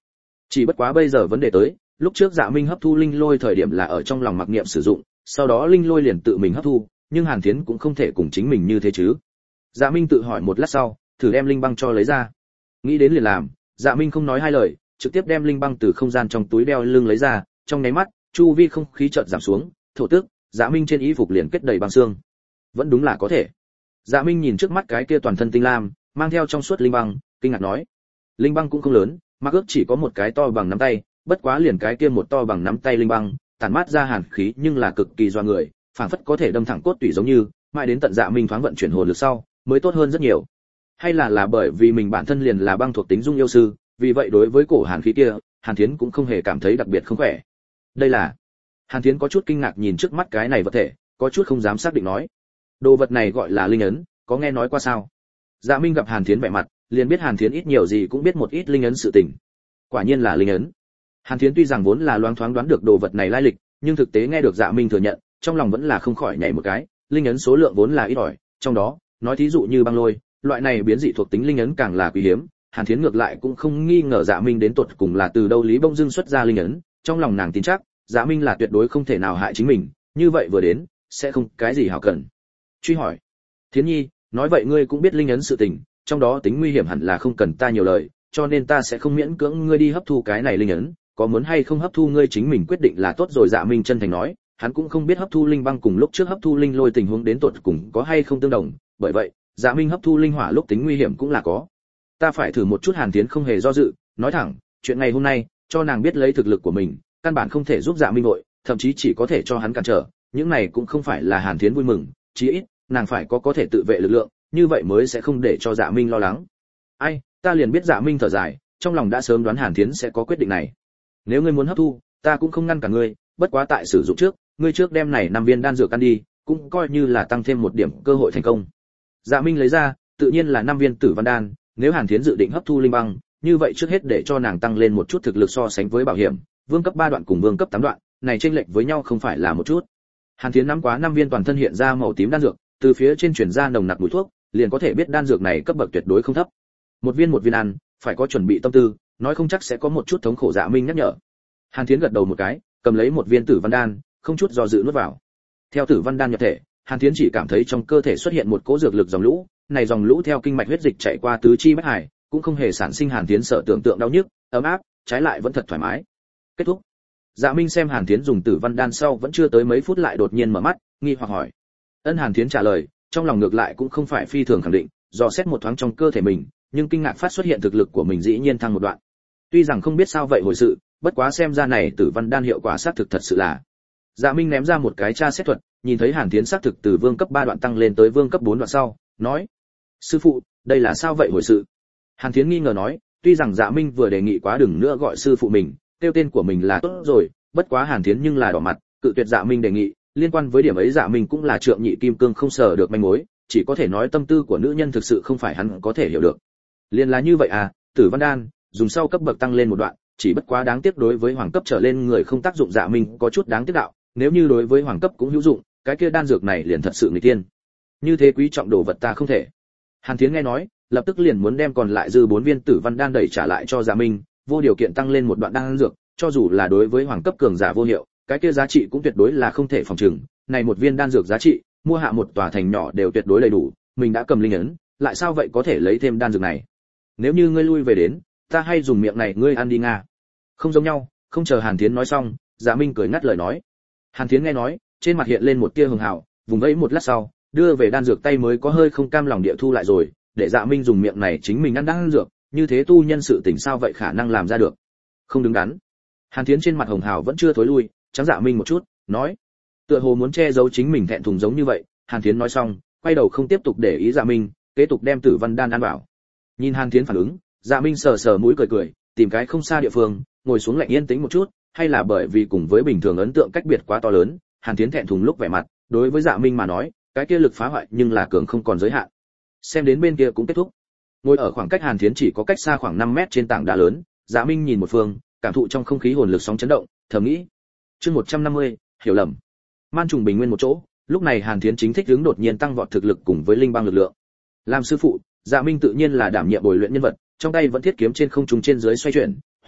Chỉ bất quá bây giờ vấn đề tới, lúc trước Dạ Minh hấp thu linh lôi thời điểm là ở trong lòng mặc niệm sử dụng, sau đó linh lôi liền tự mình hấp thu, nhưng Hàn Thiến cũng không thể cùng chính mình như thế chứ. Dạ Minh tự hỏi một lát sau, thử đem linh băng cho lấy ra. Nghĩ đến liền làm, Dạ Minh không nói hai lời, trực tiếp đem linh băng từ không gian trong túi đeo lưng lấy ra, trong nháy mắt, chu vi không khí chợt giảm xuống, thổ tức, Dạ Minh trên y phục liền kết đầy băng xương. Vẫn đúng là có thể. Dạ Minh nhìn trước mắt cái kia toàn thân tinh lam, mang theo trong suốt linh băng, kinh ngạc nói: "Linh băng cũng không lớn, mà ước chỉ có một cái to bằng nắm tay, bất quá liền cái kia một to bằng nắm tay linh băng, tản mát ra hàn khí nhưng là cực kỳ doa người, phảng phất có thể đâm thẳng cốt tủy giống như, mãi đến tận Dạ Minh thoáng vận chuyển hồn lực sau, mới tốt hơn rất nhiều. Hay là là bởi vì mình bản thân liền là băng thuộc tính dung yêu sư, vì vậy đối với cổ hàn khí kia, Hàn Thiến cũng không hề cảm thấy đặc biệt không khỏe. Đây là... Hàn Thiến có chút kinh ngạc nhìn trước mắt cái này vật thể, có chút không dám xác định nói. Đồ vật này gọi là linh ấn, có nghe nói qua sao? Dạ Minh gặp Hàn Thiến vẻ mặt, liền biết Hàn Thiến ít nhiều gì cũng biết một ít linh ấn sự tình. Quả nhiên là linh ấn. Hàn Thiến tuy rằng vốn là loáng thoáng đoán được đồ vật này lai lịch, nhưng thực tế nghe được Dạ Minh thừa nhận, trong lòng vẫn là không khỏi nhảy một cái, linh ấn số lượng vốn là ít ỏi, trong đó, nói thí dụ như băng lôi, loại này biến dị thuộc tính linh ấn càng là quý hiếm. Hàn Thiến ngược lại cũng không nghi ngờ Dạ Minh đến tột cùng là từ đâu Lý Bông Dương xuất ra linh ấn, trong lòng nàng tin chắc, Dạ Minh là tuyệt đối không thể nào hại chính mình, như vậy vừa đến, sẽ không cái gì hảo cần. Truy hỏi: "Thiến Nhi, nói vậy ngươi cũng biết linh ấn sự tình, trong đó tính nguy hiểm hẳn là không cần ta nhiều lời, cho nên ta sẽ không miễn cưỡng ngươi đi hấp thu cái này linh ấn, có muốn hay không hấp thu ngươi chính mình quyết định là tốt rồi." Dạ Minh chân thành nói, hắn cũng không biết hấp thu linh băng cùng lúc trước hấp thu linh lôi tình huống đến tột cùng có hay không tương đồng, bởi vậy, Dạ Minh hấp thu linh hỏa lúc tính nguy hiểm cũng là có. Ta phải thử một chút. Hàn Thiến không hề do dự, nói thẳng, chuyện ngày hôm nay, cho nàng biết lấy thực lực của mình, căn bản không thể giúp Dạ Minh vội, thậm chí chỉ có thể cho hắn cản trở, những này cũng không phải là Hàn Thiến vui mừng, chí ít, nàng phải có có thể tự vệ lực lượng, như vậy mới sẽ không để cho Dạ Minh lo lắng. Ai, ta liền biết Dạ Minh thở dài, trong lòng đã sớm đoán Hàn Thiến sẽ có quyết định này. Nếu ngươi muốn hấp thu, ta cũng không ngăn cả ngươi, bất quá tại sử dụng trước, ngươi trước đem này năm viên đan dược ăn đi, cũng coi như là tăng thêm một điểm cơ hội thành công. Dạ Minh lấy ra, tự nhiên là năm viên tử văn đan, nếu Hàn Thiến dự định hấp thu linh băng, như vậy trước hết để cho nàng tăng lên một chút thực lực so sánh với bảo hiểm, vương cấp ba đoạn cùng vương cấp tám đoạn, này chênh lệch với nhau không phải là một chút. Hàn Thiến nắm quá năm viên toàn thân hiện ra màu tím đan dược, từ phía trên truyền ra nồng nặc mùi thuốc, liền có thể biết đan dược này cấp bậc tuyệt đối không thấp. Một viên một viên ăn, phải có chuẩn bị tâm tư, nói không chắc sẽ có một chút thống khổ. Dạ Minh nhắc nhở. Hàn Thiến gật đầu một cái, cầm lấy một viên tử văn đan, không chút do dự nuốt vào. Theo tử văn đan nhập thể, Hàn Thiến chỉ cảm thấy trong cơ thể xuất hiện một cỗ dược lực dòng lũ, này dòng lũ theo kinh mạch huyết dịch chạy qua tứ chi bách hải, cũng không hề sản sinh Hàn Thiến sợ tưởng tượng đau nhức, ấm áp, trái lại vẫn thật thoải mái. Kết thúc. Dạ Minh xem Hàn Thiến dùng tử văn đan sau vẫn chưa tới mấy phút lại đột nhiên mở mắt, nghi hoặc hỏi. Ân. Hàn Thiến trả lời, trong lòng ngược lại cũng không phải phi thường khẳng định, dò xét một thoáng trong cơ thể mình, nhưng kinh ngạc phát xuất hiện thực lực của mình dĩ nhiên thăng một đoạn. Tuy rằng không biết sao vậy hồi sự, bất quá xem ra này tử văn đan hiệu quả xác thực thật sự là. Dạ Minh ném ra một cái tra xét thuật, nhìn thấy Hàn Thiến xác thực từ vương cấp ba đoạn tăng lên tới vương cấp bốn đoạn sau, nói: "Sư phụ, đây là sao vậy hồi sự?" Hàn Thiến nghi ngờ nói, tuy rằng Dạ Minh vừa đề nghị quá đừng nữa gọi sư phụ mình, tiêu tên của mình là tốt rồi, bất quá Hàn Thiến nhưng là đỏ mặt, cự tuyệt Dạ Minh đề nghị, liên quan với điểm ấy Dạ Minh cũng là trượng nhị kim cương không sở được manh mối, chỉ có thể nói tâm tư của nữ nhân thực sự không phải hắn có thể hiểu được. Liên là như vậy à, tử văn đan, dùng sau cấp bậc tăng lên một đoạn, chỉ bất quá đáng tiếc đối với hoàng cấp trở lên người không tác dụng. Dạ Minh có chút đáng tiếc đạo, nếu như đối với hoàng cấp cũng hữu dụng, cái kia đan dược này liền thật sự nghịch tiên. Như thế quý trọng đồ vật ta không thể. Hàn Thiến nghe nói, lập tức liền muốn đem còn lại dư bốn viên tử văn đan đẩy trả lại cho Dạ Minh, vô điều kiện tăng lên một đoạn đan dược, cho dù là đối với hoàng cấp cường giả vô hiệu, cái kia giá trị cũng tuyệt đối là không thể phòng trừng. Này một viên đan dược giá trị, mua hạ một tòa thành nhỏ đều tuyệt đối đầy đủ, mình đã cầm linh ấn, lại sao vậy có thể lấy thêm đan dược này? Nếu như ngươi lui về đến, ta hay dùng miệng này ngươi ăn đi nga. Không giống nhau. Không chờ Hàn Thiến nói xong, Dạ Minh cười ngắt lời nói. Hàn Thiến nghe nói, trên mặt hiện lên một tia hường hào, vùng vẫy một lát sau, đưa về đan dược tay mới có hơi không cam lòng địa thu lại rồi, để Dạ Minh dùng miệng này chính mình ăn đan dược, như thế tu nhân sự tình sao vậy khả năng làm ra được? Không đứng đắn. Hàn Thiến trên mặt hồng hào vẫn chưa thối lui, trắng Dạ Minh một chút, nói, tựa hồ muốn che giấu chính mình thẹn thùng giống như vậy. Hàn Thiến nói xong, quay đầu không tiếp tục để ý Dạ Minh, kế tục đem tử văn đan ăn vào. Nhìn Hàn Thiến phản ứng, Dạ Minh sờ sờ mũi cười cười, tìm cái không xa địa phương, ngồi xuống lạnh yên tĩnh một chút, hay là bởi vì cùng với bình thường ấn tượng cách biệt quá to lớn, Hàn Thiến thẹn thùng lúc vẻ mặt, đối với Dạ Minh mà nói, cái kia lực phá hoại nhưng là cường không còn giới hạn. Xem đến bên kia cũng kết thúc. Ngồi ở khoảng cách Hàn Thiến chỉ có cách xa khoảng năm mét trên tảng đá lớn, Dạ Minh nhìn một phương, cảm thụ trong không khí hồn lực sóng chấn động, thầm nghĩ. Chương một trăm năm mươi, hiểu lầm. Man trùng bình nguyên một chỗ, lúc này Hàn Thiến chính thích ứng đột nhiên tăng vọt thực lực cùng với linh băng lực lượng. Làm sư phụ, Dạ Minh tự nhiên là đảm nhiệm bồi luyện nhân vật, trong tay vẫn thiết kiếm trên không trung trên dưới xoay chuyển, hoặc bát,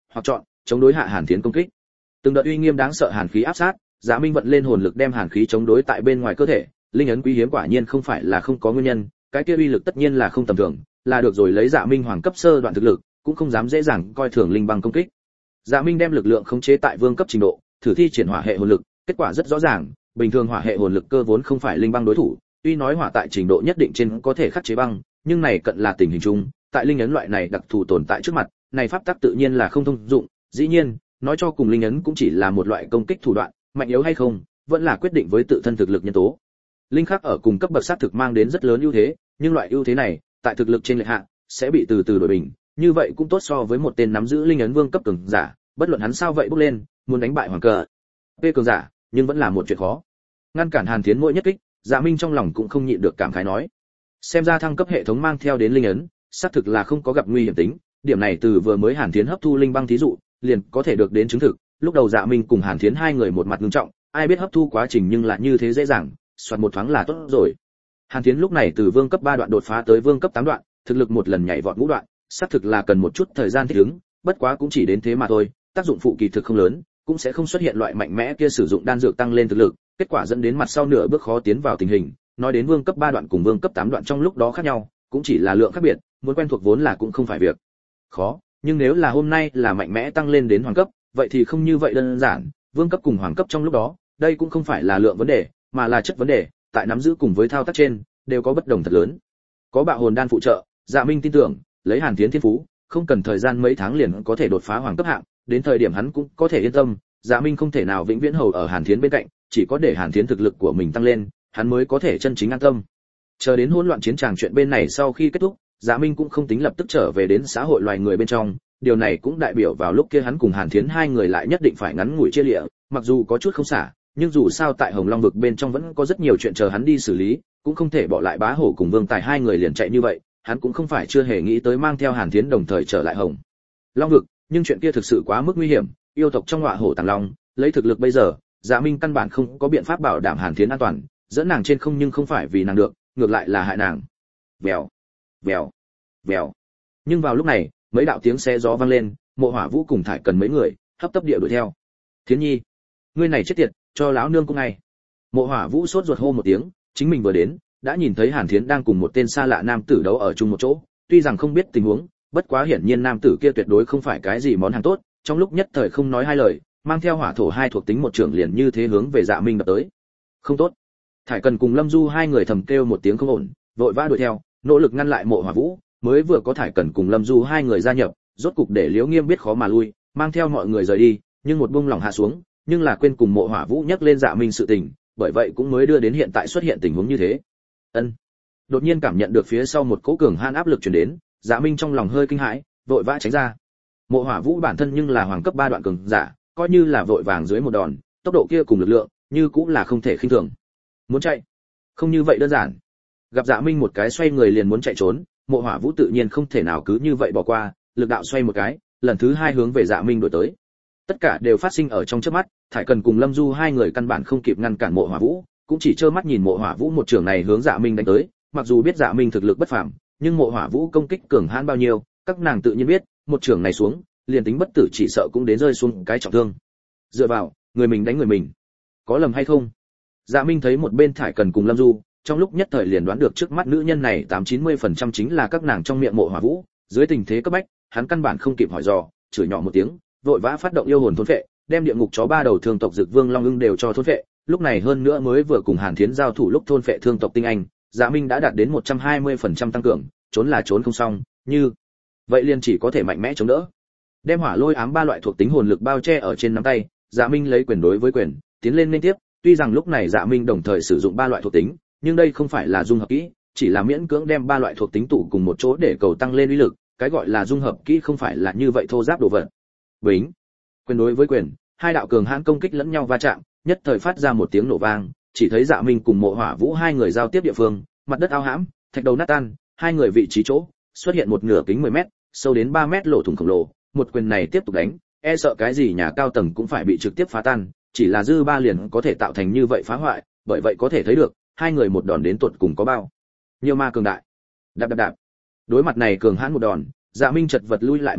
hoặc chọn chống đối hạ Hàn Thiến công kích. Từng đợt uy nghiêm đáng sợ hàn khí áp sát, Dạ Minh vận lên hồn lực đem hàn khí chống đối tại bên ngoài cơ thể, linh ấn quý hiếm quả nhiên không phải là không có nguyên nhân, cái kia uy lực tất nhiên là không tầm thường, là được rồi lấy Dạ Minh hoàng cấp sơ đoạn thực lực, cũng không dám dễ dàng coi thường linh băng công kích. Dạ Minh đem lực lượng khống chế tại vương cấp trình độ, thử thi triển hỏa hệ hồn lực, kết quả rất rõ ràng, bình thường hỏa hệ hồn lực cơ vốn không phải linh băng đối thủ, tuy nói hỏa tại trình độ nhất định trên có thể khắc chế băng, nhưng này cận là tình hình chung, tại linh ấn loại này đặc thù tồn tại trước mặt, này pháp tắc tự nhiên là không thông dụng, dĩ nhiên, nói cho cùng linh ấn cũng chỉ là một loại công kích thủ đoạn, mạnh yếu hay không, vẫn là quyết định với tự thân thực lực nhân tố. Linh khắc ở cùng cấp bậc sát thực mang đến rất lớn ưu thế, nhưng loại ưu thế này, tại thực lực trên lệch hạ, sẽ bị từ từ đổi bình, như vậy cũng tốt so với một tên nắm giữ linh ấn vương cấp cường giả, bất luận hắn sao vậy bước lên, muốn đánh bại hoàng cờ. P cường giả, nhưng vẫn là một chuyện khó. Ngăn cản Hàn Thiến mỗi nhất kích, Dạ Minh trong lòng cũng không nhịn được cảm khái nói. Xem ra thăng cấp hệ thống mang theo đến linh ấn, xác thực là không có gặp nguy hiểm tính, điểm này từ vừa mới Hàn Thiến hấp thu linh băng thí dụ, liền có thể được đến chứng thực. Lúc đầu Dạ Minh cùng Hàn Thiến hai người một mặt nghiêm trọng, ai biết hấp thu quá trình nhưng lại như thế dễ dàng, soạt một thoáng là tốt rồi. Hàn Thiến lúc này từ vương cấp ba đoạn đột phá tới vương cấp tám đoạn, thực lực một lần nhảy vọt ngũ đoạn, xác thực là cần một chút thời gian thích ứng, bất quá cũng chỉ đến thế mà thôi, tác dụng phụ kỳ thực không lớn, cũng sẽ không xuất hiện loại mạnh mẽ kia sử dụng đan dược tăng lên thực lực, kết quả dẫn đến mặt sau nửa bước khó tiến vào tình hình. Nói đến vương cấp ba đoạn cùng vương cấp tám đoạn trong lúc đó khác nhau, cũng chỉ là lượng khác biệt, muốn quen thuộc vốn là cũng không phải việc khó, nhưng nếu là hôm nay là mạnh mẽ tăng lên đến hoàng cấp, vậy thì không như vậy đơn giản, vương cấp cùng hoàng cấp trong lúc đó, đây cũng không phải là lượng vấn đề, mà là chất vấn đề, tại nắm giữ cùng với thao tác trên, đều có bất đồng thật lớn. Có bạo hồn đan phụ trợ, Dạ Minh tin tưởng, lấy Hàn Thiến thiên phú, không cần thời gian mấy tháng liền có thể đột phá hoàng cấp hạng, đến thời điểm hắn cũng có thể yên tâm, Dạ Minh không thể nào vĩnh viễn hầu ở Hàn Thiến bên cạnh, chỉ có để Hàn Thiến thực lực của mình tăng lên, hắn mới có thể chân chính an tâm. Chờ đến hỗn loạn chiến tràng chuyện bên này sau khi kết thúc, Dạ Minh cũng không tính lập tức trở về đến xã hội loài người bên trong, điều này cũng đại biểu vào lúc kia hắn cùng Hàn Thiến hai người lại nhất định phải ngắn ngủi chia lìa, mặc dù có chút không xả, nhưng dù sao tại Hồng Long vực bên trong vẫn có rất nhiều chuyện chờ hắn đi xử lý, cũng không thể bỏ lại Bá Hổ cùng Vương Tài hai người liền chạy như vậy, hắn cũng không phải chưa hề nghĩ tới mang theo Hàn Thiến đồng thời trở lại Hồng Long vực, nhưng chuyện kia thực sự quá mức nguy hiểm, yêu tộc trong Ngọa Hổ Tàng Long, lấy thực lực bây giờ, Dạ Minh căn bản không có biện pháp bảo đảm Hàn Thiến an toàn, dẫn nàng trên không nhưng không phải vì nàng được, ngược lại là hại nàng. Vèo, vèo, vèo. Nhưng vào lúc này, mấy đạo tiếng xe gió vang lên, Mộ Hỏa Vũ cùng Thải Cần mấy người hấp tấp địa đuổi theo. Thiến Nhi, ngươi này chết tiệt, cho lão nương cũng ngay. Mộ Hỏa Vũ sốt ruột hô một tiếng, chính mình vừa đến, đã nhìn thấy Hàn Thiến đang cùng một tên xa lạ nam tử đấu ở chung một chỗ, tuy rằng không biết tình huống, bất quá hiển nhiên nam tử kia tuyệt đối không phải cái gì món hàng tốt, trong lúc nhất thời không nói hai lời, mang theo hỏa thổ hai thuộc tính một trưởng liền như thế hướng về Dạ Minh đập tới. Không tốt. Thải Cần cùng Lâm Du hai người thầm kêu một tiếng không ổn, vội vã đuổi theo, nỗ lực ngăn lại Mộ Hỏa Vũ, mới vừa có Thải Cần cùng Lâm Du hai người gia nhập, rốt cục để Liễu Nghiêm biết khó mà lui, mang theo mọi người rời đi, nhưng một buông lỏng hạ xuống, nhưng là quên cùng Mộ Hỏa Vũ nhắc lên Dạ Minh sự tình, bởi vậy cũng mới đưa đến hiện tại xuất hiện tình huống như thế. Ân. Đột nhiên cảm nhận được phía sau một cỗ cường hãn áp lực truyền đến, Dạ Minh trong lòng hơi kinh hãi, vội vã tránh ra. Mộ Hỏa Vũ bản thân nhưng là hoàng cấp ba đoạn cường giả, coi như là vội vàng dưới một đòn, tốc độ kia cùng lực lượng, như cũng là không thể khinh thường. Muốn chạy, không như vậy đơn giản. Gặp Dạ Minh một cái xoay người liền muốn chạy trốn, Mộ Hỏa Vũ tự nhiên không thể nào cứ như vậy bỏ qua, lực đạo xoay một cái, lần thứ hai hướng về Dạ Minh đuổi tới. Tất cả đều phát sinh ở trong chớp mắt, Thải Cần cùng Lâm Du hai người căn bản không kịp ngăn cản Mộ Hỏa Vũ, cũng chỉ trơ mắt nhìn Mộ Hỏa Vũ một trường này hướng Dạ Minh đánh tới, mặc dù biết Dạ Minh thực lực bất phàm, nhưng Mộ Hỏa Vũ công kích cường hãn bao nhiêu, các nàng tự nhiên biết, một trường này xuống, liền tính bất tử chỉ sợ cũng đến rơi xuống cái trọng thương. Dựa vào, người mình đánh người mình, có lầm hay không? Dạ Minh thấy một bên Thải Cần cùng Lâm Du, trong lúc nhất thời liền đoán được trước mắt nữ nhân này tám chín mươi phần trăm chính là các nàng trong miệng Mộ Hỏa Vũ, dưới tình thế cấp bách, hắn căn bản không kịp hỏi dò, chửi nhỏ một tiếng, vội vã phát động yêu hồn thôn phệ, đem địa ngục chó ba đầu thương tộc Dực Vương Long Ưng đều cho thôn phệ, lúc này hơn nữa mới vừa cùng Hàn Thiến giao thủ lúc thôn phệ thương tộc tinh anh, Dạ Minh đã đạt đến một trăm hai mươi phần trăm tăng cường, trốn là trốn không xong, như vậy liền chỉ có thể mạnh mẽ chống đỡ. Đem hỏa lôi ám ba loại thuộc tính hồn lực bao che ở trên nắm tay, Dạ Minh lấy quyền đối với quyền, tiến lên liên tiếp, tuy rằng lúc này Dạ Minh đồng thời sử dụng ba loại thuộc tính, nhưng đây không phải là dung hợp kỹ, chỉ là miễn cưỡng đem ba loại thuộc tính tụ cùng một chỗ để cầu tăng lên uy lực, cái gọi là dung hợp kỹ không phải là như vậy thô giáp đồ vật. Bính, quyền đối với quyền, hai đạo cường hãn công kích lẫn nhau va chạm, nhất thời phát ra một tiếng nổ vang, chỉ thấy Dạ Minh cùng Mộ Hỏa Vũ hai người giao tiếp địa phương, mặt đất ao hãm, thạch đầu nát tan, hai người vị trí chỗ xuất hiện một nửa kính mười mét, sâu đến ba mét lỗ thủng khổng lồ, một quyền này tiếp tục đánh, e sợ cái gì nhà cao tầng cũng phải bị trực tiếp phá tan, chỉ là dư ba liền có thể tạo thành như vậy phá hoại, bởi vậy có thể thấy được, hai người một đòn đến tuột cùng có bao nhiêu ma cường đại. Đạp đạp đạp. Đối mặt này cường hãn một đòn, Dạ Minh chật vật lui lại mấy bước,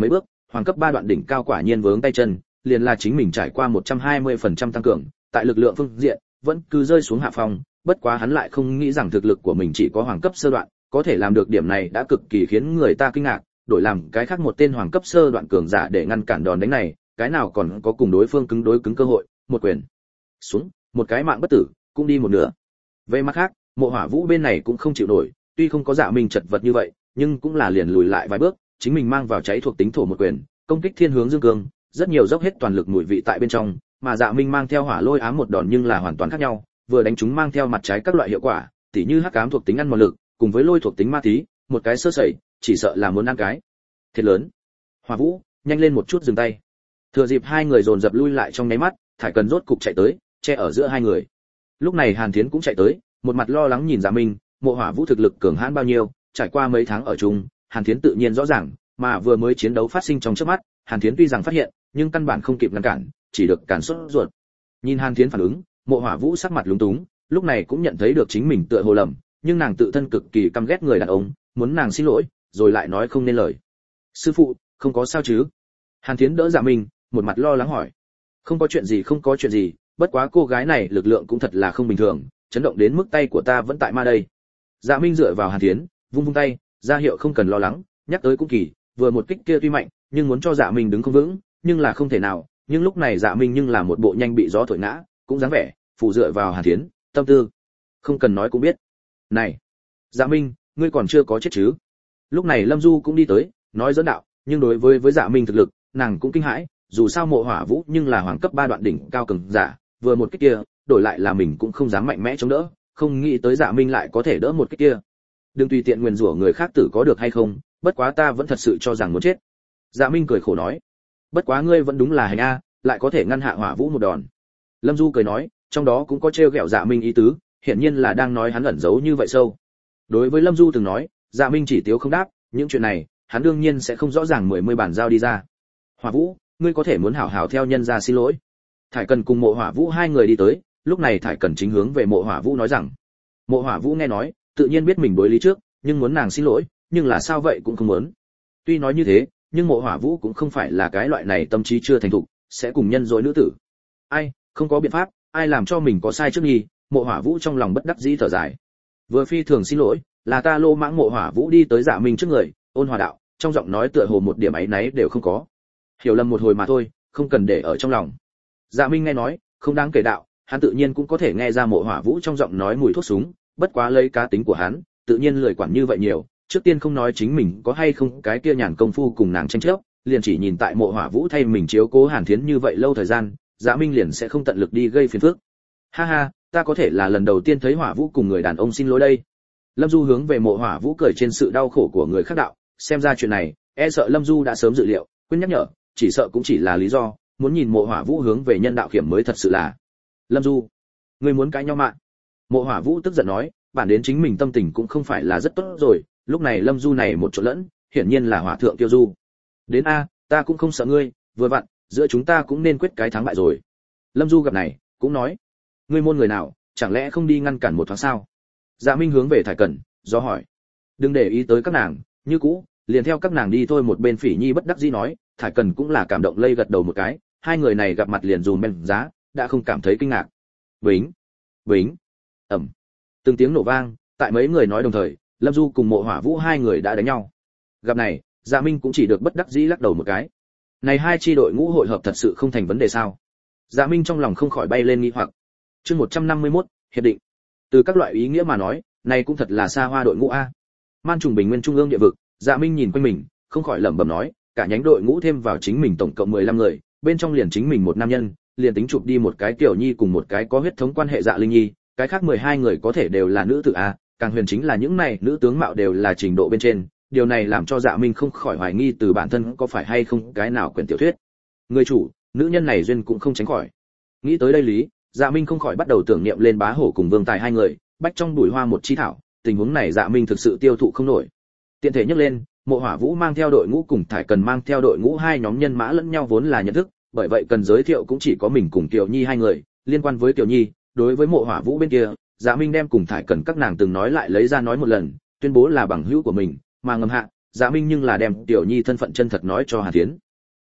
hoàng cấp ba đoạn đỉnh cao quả nhiên vướng tay chân, liền là chính mình trải qua một trăm hai mươi phần trăm tăng cường, tại lực lượng phương diện vẫn cứ rơi xuống hạ phong, bất quá hắn lại không nghĩ rằng thực lực của mình chỉ có hoàng cấp sơ đoạn, có thể làm được điểm này đã cực kỳ khiến người ta kinh ngạc, đổi làm cái khác một tên hoàng cấp sơ đoạn cường giả để ngăn cản đòn đánh này, cái nào còn có cùng đối phương cứng đối cứng cơ hội, một quyền xuống, một cái mạng bất tử, cũng đi một nửa. Về mặt khác, Mộ Hỏa Vũ bên này cũng không chịu nổi, tuy không có Dạ Minh chật vật như vậy, nhưng cũng là liền lùi lại vài bước, chính mình mang vào cháy thuộc tính thổ một quyền, công kích thiên hướng dương cường, rất nhiều dốc hết toàn lực mùi vị tại bên trong, mà Dạ Minh mang theo hỏa lôi ám một đòn nhưng là hoàn toàn khác nhau, vừa đánh chúng mang theo mặt trái các loại hiệu quả, tỉ như hắc ám thuộc tính ăn mòn lực, cùng với lôi thuộc tính ma tí, một cái sơ sẩy, chỉ sợ là muốn ăn cái thiệt lớn. Hỏa Vũ, nhanh lên một chút dừng tay. Thừa dịp hai người dồn dập lui lại trong nháy mắt, Thải Cần rốt cục chạy tới, che ở giữa hai người. Lúc này Hàn Thiến cũng chạy tới, một mặt lo lắng nhìn Dạ Minh, Mộ Hỏa Vũ thực lực cường hãn bao nhiêu, trải qua mấy tháng ở chung, Hàn Thiến tự nhiên rõ ràng, mà vừa mới chiến đấu phát sinh trong chớp mắt, Hàn Thiến tuy rằng phát hiện, nhưng căn bản không kịp ngăn cản, chỉ được cản sốt ruột. Nhìn Hàn Thiến phản ứng, Mộ Hỏa Vũ sắc mặt lúng túng, lúc này cũng nhận thấy được chính mình tựa hồ lầm, nhưng nàng tự thân cực kỳ căm ghét người đàn ông, muốn nàng xin lỗi, rồi lại nói không nên lời. Sư phụ, không có sao chứ? Hàn Thiến đỡ Dạ Minh, một mặt lo lắng hỏi. Không có chuyện gì, không có chuyện gì, bất quá cô gái này lực lượng cũng thật là không bình thường, chấn động đến mức tay của ta vẫn tại ma đây. Dạ Minh dựa vào Hàn Thiến, vung vung tay, ra hiệu không cần lo lắng, nhắc tới cũng kỳ, vừa một kích kia tuy mạnh, nhưng muốn cho Dạ Minh đứng không vững, nhưng là không thể nào, nhưng lúc này Dạ Minh nhưng là một bộ nhanh bị gió thổi ngã, cũng dáng vẻ, phụ dựa vào Hàn Thiến, tâm tư, không cần nói cũng biết. Này, Dạ Minh, ngươi còn chưa có chết chứ? Lúc này Lâm Du cũng đi tới, nói dẫn đạo, nhưng đối với với Dạ Minh thực lực, nàng cũng kinh hãi, dù sao Mộ Hỏa Vũ nhưng là hoàng cấp ba đoạn đỉnh cao cường giả, vừa một kích kia, đổi lại là mình cũng không dám mạnh mẽ chống đỡ, không nghĩ tới Dạ Minh lại có thể đỡ một kích kia. Đừng tùy tiện nguyền rủa người khác tử có được hay không, bất quá ta vẫn thật sự cho rằng muốn chết. Dạ Minh cười khổ nói, bất quá ngươi vẫn đúng là hành a, lại có thể ngăn hạ Hỏa Vũ một đòn. Lâm Du cười nói, trong đó cũng có trêu ghẹo Dạ Minh ý tứ, hiển nhiên là đang nói hắn ẩn giấu như vậy sâu. Đối với Lâm Du từng nói, Dạ Minh chỉ tiếu không đáp, những chuyện này, hắn đương nhiên sẽ không rõ ràng mười mươi bản giao đi ra. Hỏa Vũ, ngươi có thể muốn hảo hảo theo nhân gia xin lỗi. Thải Cần cùng Mộ Hỏa Vũ hai người đi tới, lúc này Thải Cần chính hướng về Mộ Hỏa Vũ nói rằng. Mộ Hỏa Vũ nghe nói, tự nhiên biết mình đối lý trước, nhưng muốn nàng xin lỗi, nhưng là sao vậy cũng không muốn. Tuy nói như thế, nhưng Mộ Hỏa Vũ cũng không phải là cái loại này tâm trí chưa thành thục, sẽ cùng nhân dối nữ tử. Ai, không có biện pháp, ai làm cho mình có sai trước nghi, Mộ Hỏa Vũ trong lòng bất đắc dĩ thở dài. Vừa phi thường xin lỗi, là ta lô mãng. Mộ Hỏa Vũ đi tới Dạ Minh trước người, ôn hòa đạo, trong giọng nói tựa hồ một điểm áy náy đều không có. Hiểu lầm một hồi mà thôi, không cần để ở trong lòng. Dạ Minh nghe nói, không đáng kể đạo, hắn tự nhiên cũng có thể nghe ra Mộ Hỏa Vũ trong giọng nói mùi thuốc súng, bất quá lấy cá tính của hắn, tự nhiên lười quản như vậy nhiều, trước tiên không nói chính mình có hay không cái kia nhàn công phu cùng nàng tranh chấp, liền chỉ nhìn tại Mộ Hỏa Vũ thay mình chiếu cố Hàn Thiến như vậy lâu thời gian, Dạ Minh liền sẽ không tận lực đi gây phiền phức. Ha ha, ta có thể là lần đầu tiên thấy Hỏa Vũ cùng người đàn ông xin lỗi đây. Lâm Du hướng về Mộ Hỏa Vũ cười trên sự đau khổ của người khác đạo, xem ra chuyện này, e sợ Lâm Du đã sớm dự liệu, quên nhắc nhở, chỉ sợ cũng chỉ là lý do, muốn nhìn Mộ Hỏa Vũ hướng về nhân đạo khiểm mới thật sự là. Lâm Du, ngươi muốn cãi nhau mà? Mộ Hỏa Vũ tức giận nói, bản đến chính mình tâm tình cũng không phải là rất tốt rồi, lúc này Lâm Du này một chỗ lẫn, hiển nhiên là hỏa thượng tiêu du. Đến a, ta cũng không sợ ngươi, vừa vặn, giữa chúng ta cũng nên quyết cái thắng bại rồi. Lâm Du gặp này, cũng nói, ngươi môn người nào, chẳng lẽ không đi ngăn cản một thoáng sao? Dạ Minh hướng về Thải Cần, do hỏi, đừng để ý tới các nàng, như cũ, liền theo các nàng đi thôi. Một bên Phỉ Nhi bất đắc dĩ nói, Thải Cần cũng là cảm động lây gật đầu một cái, hai người này gặp mặt liền dùm men giá, đã không cảm thấy kinh ngạc. Bính, bính, ầm, từng tiếng nổ vang, tại mấy người nói đồng thời, Lâm Du cùng Mộ Hỏa Vũ hai người đã đánh nhau. Gặp này, Dạ Minh cũng chỉ được bất đắc dĩ lắc đầu một cái. Này hai chi đội ngũ hội hợp thật sự không thành vấn đề sao? Dạ Minh trong lòng không khỏi bay lên nghi hoặc. Chương một trăm năm mươi mốt, hiệp định. Từ các loại ý nghĩa mà nói, này cũng thật là xa hoa đội ngũ a. Man trùng bình nguyên trung ương địa vực, Dạ Minh nhìn quanh mình, không khỏi lẩm bẩm nói, cả nhánh đội ngũ thêm vào chính mình tổng cộng mười lăm người, bên trong liền chính mình một nam nhân, liền tính chụp đi một cái Tiểu Nhi cùng một cái có huyết thống quan hệ Dạ Linh Nhi, cái khác mười hai người có thể đều là nữ tử a, càng huyền chính là những này nữ tướng mạo đều là trình độ bên trên, điều này làm cho Dạ Minh không khỏi hoài nghi từ bản thân có phải hay không cái nào quyển tiểu thuyết. Người chủ, nữ nhân này duyên cũng không tránh khỏi. Nghĩ tới đây lý, Dạ Minh không khỏi bắt đầu tưởng niệm lên Bá Hổ cùng Vương Tài hai người, bách trong bụi hoa một chi thảo, tình huống này Dạ Minh thực sự tiêu thụ không nổi. Tiện thể nhắc lên, Mộ Hỏa Vũ mang theo đội ngũ cùng Thải Cần mang theo đội ngũ hai nhóm nhân mã lẫn nhau vốn là nhận thức, bởi vậy cần giới thiệu cũng chỉ có mình cùng Kiều Nhi hai người. Liên quan với Kiều Nhi, đối với Mộ Hỏa Vũ bên kia, Dạ Minh đem cùng Thải Cần các nàng từng nói lại lấy ra nói một lần, tuyên bố là bằng hữu của mình, mà ngầm hạ, Dạ Minh nhưng là đem Tiểu Nhi thân phận chân thật nói cho Hàn Thiến.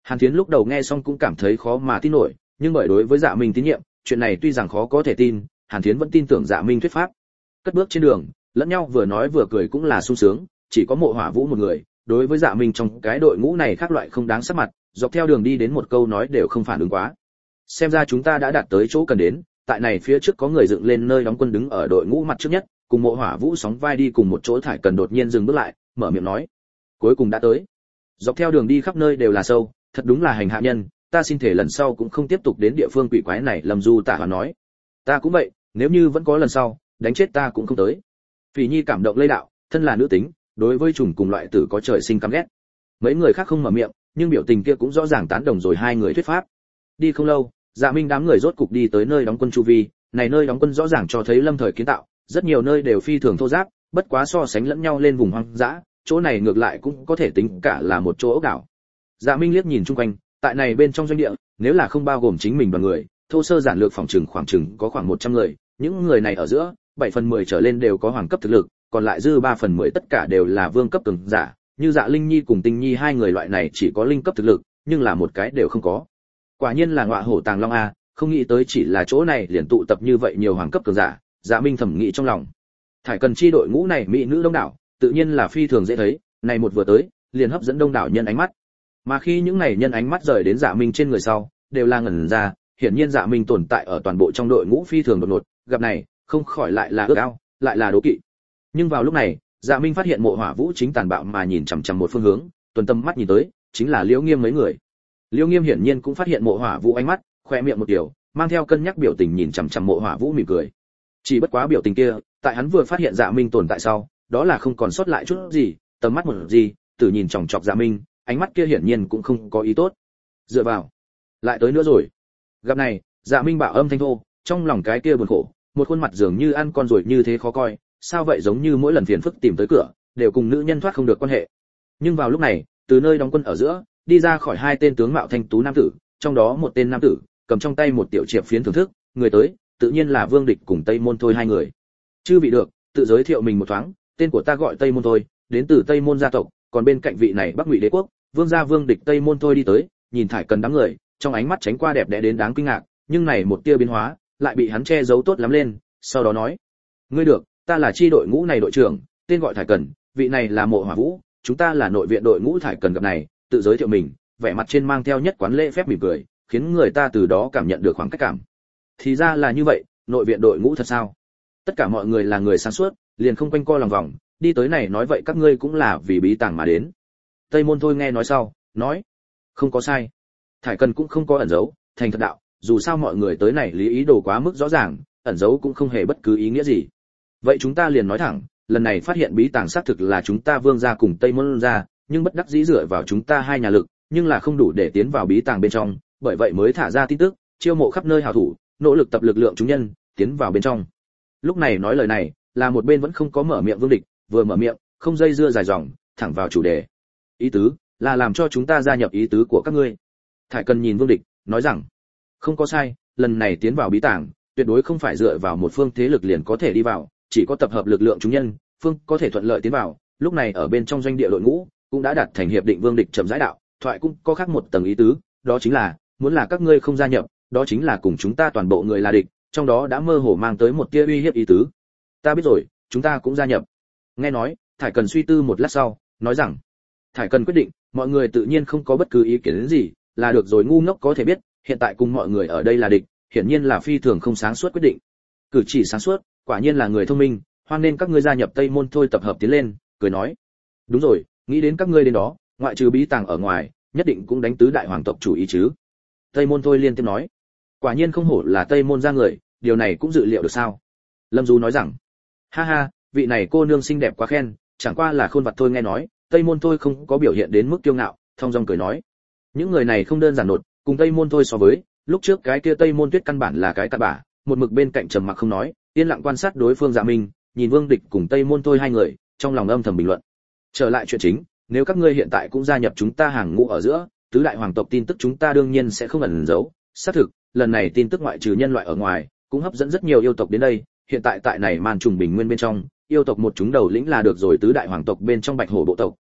Hàn Thiến lúc đầu nghe xong cũng cảm thấy khó mà tin nổi, nhưng bởi đối với Dạ Minh tín nhiệm, chuyện này tuy rằng khó có thể tin, Hàn Thiến vẫn tin tưởng Dạ Minh thuyết pháp. Cất bước trên đường, lẫn nhau vừa nói vừa cười cũng là sung sướng, chỉ có Mộ Hỏa Vũ một người, đối với Dạ Minh trong cái đội ngũ này khác loại không đáng sắc mặt, dọc theo đường đi đến một câu nói đều không phản ứng quá. Xem ra chúng ta đã đạt tới chỗ cần đến, tại này phía trước có người dựng lên nơi đóng quân đứng ở đội ngũ mặt trước nhất, cùng Mộ Hỏa Vũ sóng vai đi cùng một chỗ. Thải Cần đột nhiên dừng bước lại, mở miệng nói: "Cuối cùng đã tới." Dọc theo đường đi khắp nơi đều là sâu, thật đúng là hành hạ nhân, ta xin thể lần sau cũng không tiếp tục đến địa phương quỷ quái này. Lâm Du Tả Hoàn nói: "Ta cũng vậy, nếu như vẫn có lần sau, đánh chết ta cũng không tới." Phỉ Nhi cảm động lây đạo, thân là nữ tính, đối với trùng cùng loại tử có trời sinh căm ghét. Mấy người khác không mở miệng, nhưng biểu tình kia cũng rõ ràng tán đồng rồi hai người thuyết pháp. Đi không lâu, Dạ Minh đám người rốt cục đi tới nơi đóng quân chu vi, này nơi đóng quân rõ ràng cho thấy lâm thời kiến tạo, rất nhiều nơi đều phi thường thô ráp, bất quá so sánh lẫn nhau lên vùng hoang dã, chỗ này ngược lại cũng có thể tính cả là một chỗ ốc đảo. Dạ Minh liếc nhìn chung quanh, tại này bên trong doanh địa, nếu là không bao gồm chính mình đoàn người, thô sơ giản lược phòng trừng khoảng chừng có khoảng một trăm người, những người này ở giữa, bảy phần mười trở lên đều có hoàng cấp thực lực, còn lại dư ba phần mười tất cả đều là vương cấp cường giả, như Dạ Linh Nhi cùng Tinh Nhi hai người loại này chỉ có linh cấp thực lực, nhưng là một cái đều không có. Quả nhiên là ngọa hổ tàng long a, không nghĩ tới chỉ là chỗ này liền tụ tập như vậy nhiều hoàng cấp cường giả. Dạ Minh thầm nghĩ trong lòng. Thải Cần chi đội ngũ này mỹ nữ đông đảo, tự nhiên là phi thường dễ thấy, này một vừa tới, liền hấp dẫn đông đảo nhân ánh mắt. Mà khi những này nhân ánh mắt rời đến Dạ Minh trên người sau, đều là ngẩn ra, hiển nhiên Dạ Minh tồn tại ở toàn bộ trong đội ngũ phi thường đột ngột, gặp này, không khỏi lại là ước ao, lại là đố kỵ. Nhưng vào lúc này, Dạ Minh phát hiện Mộ Hỏa Vũ chính tàn bạo mà nhìn chằm chằm một phương hướng, tuần tâm mắt nhìn tới, chính là Liễu Nghiêm mấy người. Liễu Nghiêm hiển nhiên cũng phát hiện Mộ Hỏa Vũ ánh mắt, khoe miệng một điều, mang theo cân nhắc biểu tình nhìn chằm chằm Mộ Hỏa Vũ mỉm cười. Chỉ bất quá biểu tình kia, tại hắn vừa phát hiện Dạ Minh tồn tại sau, đó là không còn sót lại chút gì, tầm mắt một gì, tử nhìn chòng chọc Dạ Minh, ánh mắt kia hiển nhiên cũng không có ý tốt. Dựa vào, lại tới nữa rồi. Gặp này, Dạ Minh bạo âm thanh thô, trong lòng cái kia buồn khổ, một khuôn mặt dường như ăn con rồi như thế khó coi, sao vậy, giống như mỗi lần phiền phức tìm tới cửa, đều cùng nữ nhân thoát không được quan hệ. Nhưng vào lúc này, từ nơi đóng quân ở giữa, đi ra khỏi hai tên tướng mạo thanh tú nam tử, trong đó một tên nam tử cầm trong tay một tiểu triệp phiến thưởng thức, người tới, tự nhiên là Vương Địch cùng Tây Môn Thôi hai người. Chư vị được, tự giới thiệu mình một thoáng, tên của ta gọi Tây Môn Thôi, đến từ Tây Môn gia tộc, còn bên cạnh vị này Bắc Ngụy đế quốc, vương gia Vương Địch. Tây Môn Thôi đi tới, nhìn Thải Cần đám người, trong ánh mắt tránh qua đẹp đẽ đến đáng kinh ngạc, nhưng này một tia biến hóa, lại bị hắn che giấu tốt lắm lên, sau đó nói: "Ngươi được, ta là chi đội ngũ này đội trưởng, tên gọi Thải Cần, vị này là Mộ Hỏa Vũ, chúng ta là nội viện đội ngũ." Thải Cần gặp này, tự giới thiệu mình, vẻ mặt trên mang theo nhất quán lễ phép mỉm cười, khiến người ta từ đó cảm nhận được khoảng cách cảm. Thì ra là như vậy, nội viện đội ngũ thật sao? Tất cả mọi người là người sáng suốt, liền không quanh co lòng vòng, đi tới này nói vậy các ngươi cũng là vì bí tàng mà đến. Tây Môn Thôi nghe nói sau, nói: "Không có sai." Thải Cần cũng không có ẩn giấu, thành thật đạo, dù sao mọi người tới này lý ý đồ quá mức rõ ràng, ẩn giấu cũng không hề bất cứ ý nghĩa gì. Vậy chúng ta liền nói thẳng, lần này phát hiện bí tàng xác thực là chúng ta Vương gia cùng Tây Môn gia, nhưng bất đắc dĩ dựa vào chúng ta hai nhà lực, nhưng là không đủ để tiến vào bí tàng bên trong, bởi vậy mới thả ra tin tức, chiêu mộ khắp nơi hảo thủ, nỗ lực tập lực lượng chúng nhân, tiến vào bên trong. Lúc này nói lời này, là một bên vẫn không có mở miệng Vương Địch, vừa mở miệng, không dây dưa dài dòng, thẳng vào chủ đề. Ý tứ là làm cho chúng ta gia nhập ý tứ của các ngươi. Thải Cần nhìn Vương Địch, nói rằng: "Không có sai, lần này tiến vào bí tàng, tuyệt đối không phải dựa vào một phương thế lực liền có thể đi vào, chỉ có tập hợp lực lượng chúng nhân, phương có thể thuận lợi tiến vào." Lúc này ở bên trong doanh địa đội ngũ, cũng đã đạt thành hiệp định. Vương Địch chậm rãi đạo, thoại cũng có khác một tầng ý tứ, đó chính là, muốn là các ngươi không gia nhập, đó chính là cùng chúng ta toàn bộ người là địch, trong đó đã mơ hồ mang tới một tia uy hiếp ý tứ. Ta biết rồi, chúng ta cũng gia nhập. Nghe nói, Thải Cần suy tư một lát sau, nói rằng: Thải Cần quyết định, mọi người tự nhiên không có bất cứ ý kiến gì, là được rồi. Ngu ngốc có thể biết, hiện tại cùng mọi người ở đây là địch, hiển nhiên là phi thường không sáng suốt quyết định. Cử chỉ sáng suốt, quả nhiên là người thông minh, hoan nên các ngươi gia nhập Tây Môn Thôi tập hợp tiến lên, cười nói: Đúng rồi, nghĩ đến các ngươi đến đó, ngoại trừ bí tàng ở ngoài, nhất định cũng đánh tứ đại hoàng tộc chủ ý chứ. Tây Môn Thôi liên tiếp nói: Quả nhiên không hổ là Tây Môn gia người, điều này cũng dự liệu được sao? Lâm Du nói rằng: Ha ha, vị này cô nương xinh đẹp quá khen, chẳng qua là khôn vặt thôi. Nghe nói, Tây Môn Thôi không có biểu hiện đến mức kiêu ngạo, thong dong cười nói: Những người này không đơn giản nột, cùng Tây Môn Thôi so với, lúc trước cái kia Tây Môn Tuyết căn bản là cái cặn bã, một mực bên cạnh trầm mặc không nói, yên lặng quan sát đối phương. Dạ Minh nhìn Vương Địch cùng Tây Môn Thôi hai người, trong lòng âm thầm bình luận. Trở lại chuyện chính, nếu các ngươi hiện tại cũng gia nhập chúng ta hàng ngũ ở giữa, tứ đại hoàng tộc tin tức chúng ta đương nhiên sẽ không ẩn giấu. Xác thực, lần này tin tức ngoại trừ nhân loại ở ngoài, cũng hấp dẫn rất nhiều yêu tộc đến đây. Hiện tại tại này màn trùng bình nguyên bên trong, yêu tộc một chúng đầu lĩnh là được rồi tứ đại hoàng tộc bên trong Bạch Hổ bộ tộc,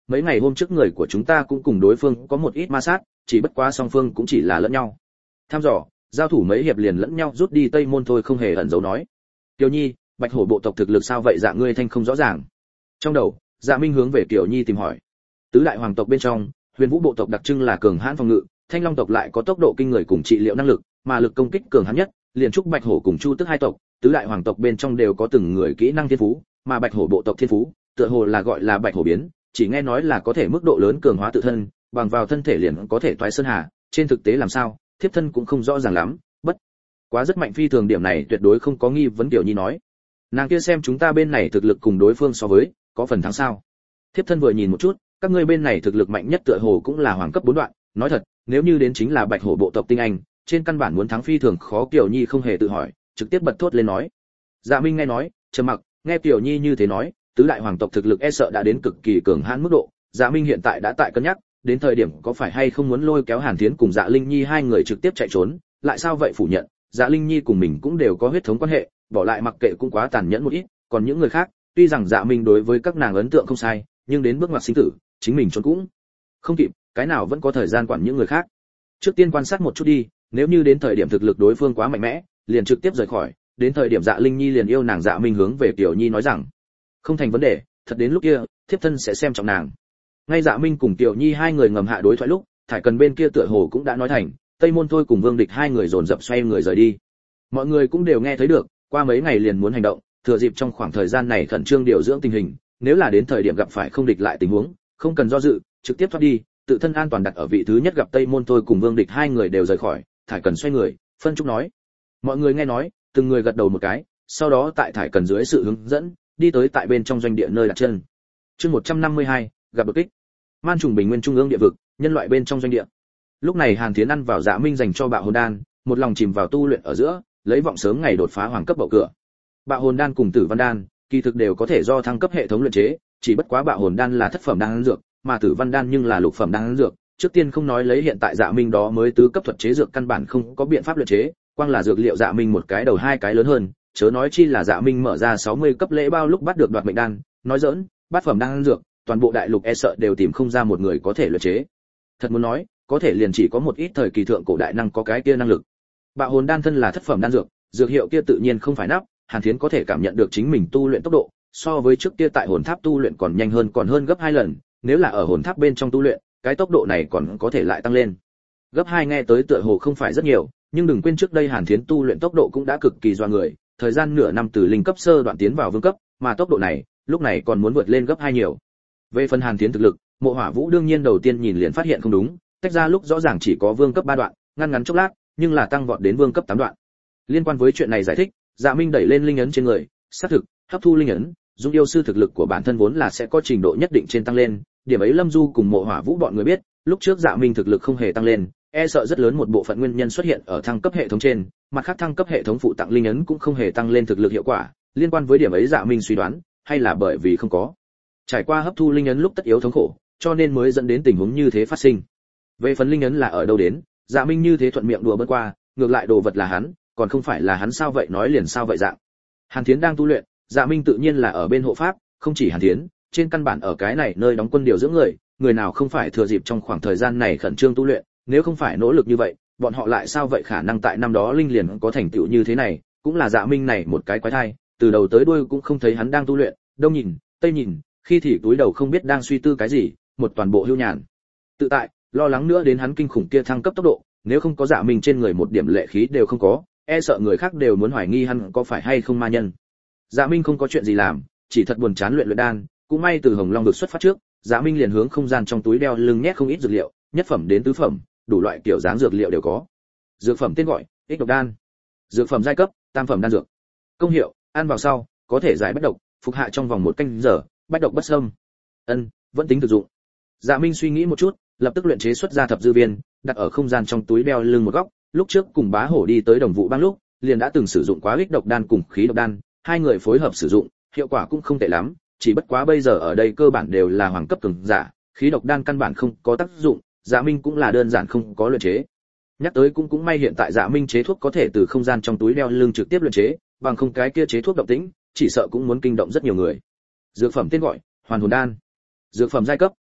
mấy ngày hôm trước người của chúng ta cũng cùng đối phương có một ít ma sát, chỉ bất quá song phương cũng chỉ là lẫn nhau tham dò, giao thủ mấy hiệp liền lẫn nhau rút đi Tây Môn thôi không hề ẩn giấu nói. Kiều Nhi, Bạch Hổ bộ tộc thực lực sao vậy? Dạ ngươi thanh không rõ ràng. Trong đầu, Dạ Minh hướng về Kiều Nhi tìm hỏi. Tứ đại hoàng tộc bên trong, Huyền Vũ bộ tộc đặc trưng là cường hãn phòng ngự, Thanh Long tộc lại có tốc độ kinh người cùng trị liệu năng lực, mà lực công kích cường hãn nhất, liền trúc Bạch Hổ cùng Chu Tức hai tộc, tứ đại hoàng tộc bên trong đều có từng người kỹ năng thiên phú, mà Bạch Hổ bộ tộc thiên phú, tựa hồ là gọi là Bạch Hổ biến, chỉ nghe nói là có thể mức độ lớn cường hóa tự thân, bằng vào thân thể liền có thể toái sơn hà, trên thực tế làm sao, thiếp thân cũng không rõ ràng lắm, bất quá rất mạnh phi thường, điểm này tuyệt đối không có nghi vấn. Kiều Nhi nói, nàng kia xem chúng ta bên này thực lực cùng đối phương so với, có phần thắng sao? Thiếp thân vừa nhìn một chút, các ngươi bên này thực lực mạnh nhất tựa hồ cũng là hoàng cấp bốn đoạn, nói thật, nếu như đến chính là Bạch Hổ bộ tộc tinh anh, trên căn bản muốn thắng phi thường khó. Kiều Nhi không hề tự hỏi, trực tiếp bật thốt lên nói. Dạ Minh nghe nói, trầm mặc, nghe Kiều Nhi như thế nói, tứ đại hoàng tộc thực lực e sợ đã đến cực kỳ cường hãn mức độ. Dạ Minh hiện tại đã tại cân nhắc, đến thời điểm có phải hay không muốn lôi kéo Hàn Thiến cùng Dạ Linh Nhi hai người trực tiếp chạy trốn, lại sao vậy phủ nhận, Dạ Linh Nhi cùng mình cũng đều có huyết thống quan hệ, bỏ lại mặc kệ cũng quá tàn nhẫn một ít, còn những người khác, tuy rằng Dạ Minh đối với các nàng ấn tượng không sai, nhưng đến bước ngoặt sinh tử, chính mình trốn cũng không kịp, cái nào vẫn có thời gian quản những người khác. Trước tiên quan sát một chút đi, nếu như đến thời điểm thực lực đối phương quá mạnh mẽ, liền trực tiếp rời khỏi, đến thời điểm Dạ Linh Nhi liền yêu nàng. Dạ Minh hướng về Kiều Nhi nói rằng, không thành vấn đề, thật đến lúc kia, thiếp thân sẽ xem trọng nàng. Ngay Dạ Minh cùng Kiều Nhi hai người ngầm hạ đối thoại lúc, Thải Cần bên kia tựa hồ cũng đã nói thành, Tây Môn thôi cùng Vương Địch hai người dồn dập xoay người rời đi. Mọi người cũng đều nghe thấy được, qua mấy ngày liền muốn hành động, thừa dịp trong khoảng thời gian này khẩn trương điều dưỡng tình hình, nếu là đến thời điểm gặp phải không địch lại tình huống, không cần do dự, trực tiếp thoát đi, tự thân an toàn đặt ở vị thứ nhất. Gặp Tây Môn thôi cùng Vương Địch hai người đều rời khỏi, Thải Cần xoay người, phân trúc nói. Mọi người nghe nói, từng người gật đầu một cái, sau đó tại Thải Cần dưới sự hướng dẫn, đi tới tại bên trong doanh địa nơi đặt chân. Chương một trăm năm mươi hai, gặp bực kích. Man trùng bình nguyên trung ương địa vực, nhân loại bên trong doanh địa. Lúc này Hàn Thiến ăn vào Dạ Minh dành cho Bạo Hồn đan, một lòng chìm vào tu luyện ở giữa, lấy vọng sớm ngày đột phá hoàng cấp bậu cửa. Bạo Hồn đan cùng Tử Văn đan, kỳ thực đều có thể do thăng cấp hệ thống luyện chế, chỉ bất quá Bạo Hồn đan là thất phẩm đan dược, mà Tử Văn đan nhưng là lục phẩm đan dược. Trước tiên không nói lấy hiện tại Dạ Minh đó mới tứ cấp thuật chế dược căn bản không có biện pháp luyện chế, quang là dược liệu Dạ Minh một cái đầu hai cái lớn hơn, chớ nói chi là Dạ Minh mở ra sáu mươi cấp lễ bao lúc bắt được đoạt mệnh đan, nói giỡn, bát phẩm đan dược, toàn bộ đại lục e sợ đều tìm không ra một người có thể luyện chế. Thật muốn nói, có thể liền chỉ có một ít thời kỳ thượng cổ đại năng có cái kia năng lực. Bạo Hồn đan thân là thất phẩm đan dược, dược hiệu kia tự nhiên không phải nắp, Hàn Thiến có thể cảm nhận được chính mình tu luyện tốc độ, so với trước kia tại hồn tháp tu luyện còn nhanh hơn, còn hơn gấp hai lần, nếu là ở hồn tháp bên trong tu luyện, cái tốc độ này còn có thể lại tăng lên. Gấp hai nghe tới tựa hồ không phải rất nhiều, nhưng đừng quên trước đây Hàn Thiến tu luyện tốc độ cũng đã cực kỳ doa người, thời gian nửa năm từ linh cấp sơ đoạn tiến vào vương cấp, mà tốc độ này, lúc này còn muốn vượt lên gấp hai nhiều. Về phần Hàn Thiến thực lực, Mộ Hỏa Vũ đương nhiên đầu tiên nhìn liền phát hiện không đúng, tách ra lúc rõ ràng chỉ có vương cấp ba đoạn, ngăn ngắn chốc lát, nhưng là tăng vọt đến vương cấp tám đoạn. Liên quan với chuyện này giải thích, Dạ Minh đẩy lên linh ấn trên người, xác thực, hấp thu linh ấn, Dung yêu sư thực lực của bản thân vốn là sẽ có trình độ nhất định trên tăng lên, điểm ấy Lâm Du cùng Mộ Hỏa Vũ bọn người biết, lúc trước Dạ Minh thực lực không hề tăng lên, e sợ rất lớn một bộ phận nguyên nhân xuất hiện ở thăng cấp hệ thống trên, mặt khác thăng cấp hệ thống phụ tặng linh ấn cũng không hề tăng lên thực lực hiệu quả, liên quan với điểm ấy Dạ Minh suy đoán, hay là bởi vì không có trải qua hấp thu linh ấn lúc tất yếu thống khổ, cho nên mới dẫn đến tình huống như thế phát sinh. Về phần linh ấn là ở đâu đến, Dạ Minh như thế thuận miệng đùa bỡn qua, ngược lại đồ vật là hắn, còn không phải là hắn sao vậy nói liền sao vậy dạng. Hàn Thiến đang tu luyện, Dạ Minh tự nhiên là ở bên hộ pháp, không chỉ Hàn Thiến, trên căn bản ở cái này nơi đóng quân điều dưỡng người, người nào không phải thừa dịp trong khoảng thời gian này khẩn trương tu luyện, nếu không phải nỗ lực như vậy, bọn họ lại sao vậy khả năng tại năm đó linh liền có thành tựu như thế này, cũng là Dạ Minh này một cái quái thai, từ đầu tới đuôi cũng không thấy hắn đang tu luyện, đông nhìn, tây nhìn, khi thì túi đầu không biết đang suy tư cái gì, một toàn bộ hưu nhàn. Tự tại, lo lắng nữa đến hắn kinh khủng kia thăng cấp tốc độ, nếu không có Dạ Minh trên người một điểm lệ khí đều không có, e sợ người khác đều muốn hoài nghi hắn có phải hay không ma nhân. Dạ Minh không có chuyện gì làm, chỉ thật buồn chán luyện luyện đan, cũng may từ Hồng Long vực xuất phát trước, Dạ Minh liền hướng không gian trong túi đeo lưng nhét không ít dược liệu, nhất phẩm đến tứ phẩm, đủ loại kiểu dáng dược liệu đều có. Dược phẩm tên gọi, ích độc đan. Dược phẩm giai cấp, tam phẩm đan dược. Công hiệu, ăn vào sau, có thể giải bách độc, phục hạ trong vòng một canh giờ, bách độc bất xâm. Ân, vẫn tính thực dụng. Dạ Minh suy nghĩ một chút, lập tức luyện chế xuất ra thập dư viên, đặt ở không gian trong túi đeo lưng một góc, lúc trước cùng Bá Hổ đi tới Đồng Vũ Bang lúc, liền đã từng sử dụng quá ích độc đan cùng khí độc đan, hai người phối hợp sử dụng, hiệu quả cũng không tệ lắm, chỉ bất quá bây giờ ở đây cơ bản đều là hoàng cấp cường giả, khí độc đan căn bản không có tác dụng, Dạ Minh cũng là đơn giản không có luyện chế. Nhắc tới cũng cũng may hiện tại Dạ Minh chế thuốc có thể từ không gian trong túi đeo lưng trực tiếp luyện chế, bằng không cái kia chế thuốc động tĩnh, chỉ sợ cũng muốn kinh động rất nhiều người. Dược phẩm tên gọi, Hoàn Hồn đan. Dược phẩm giai cấp,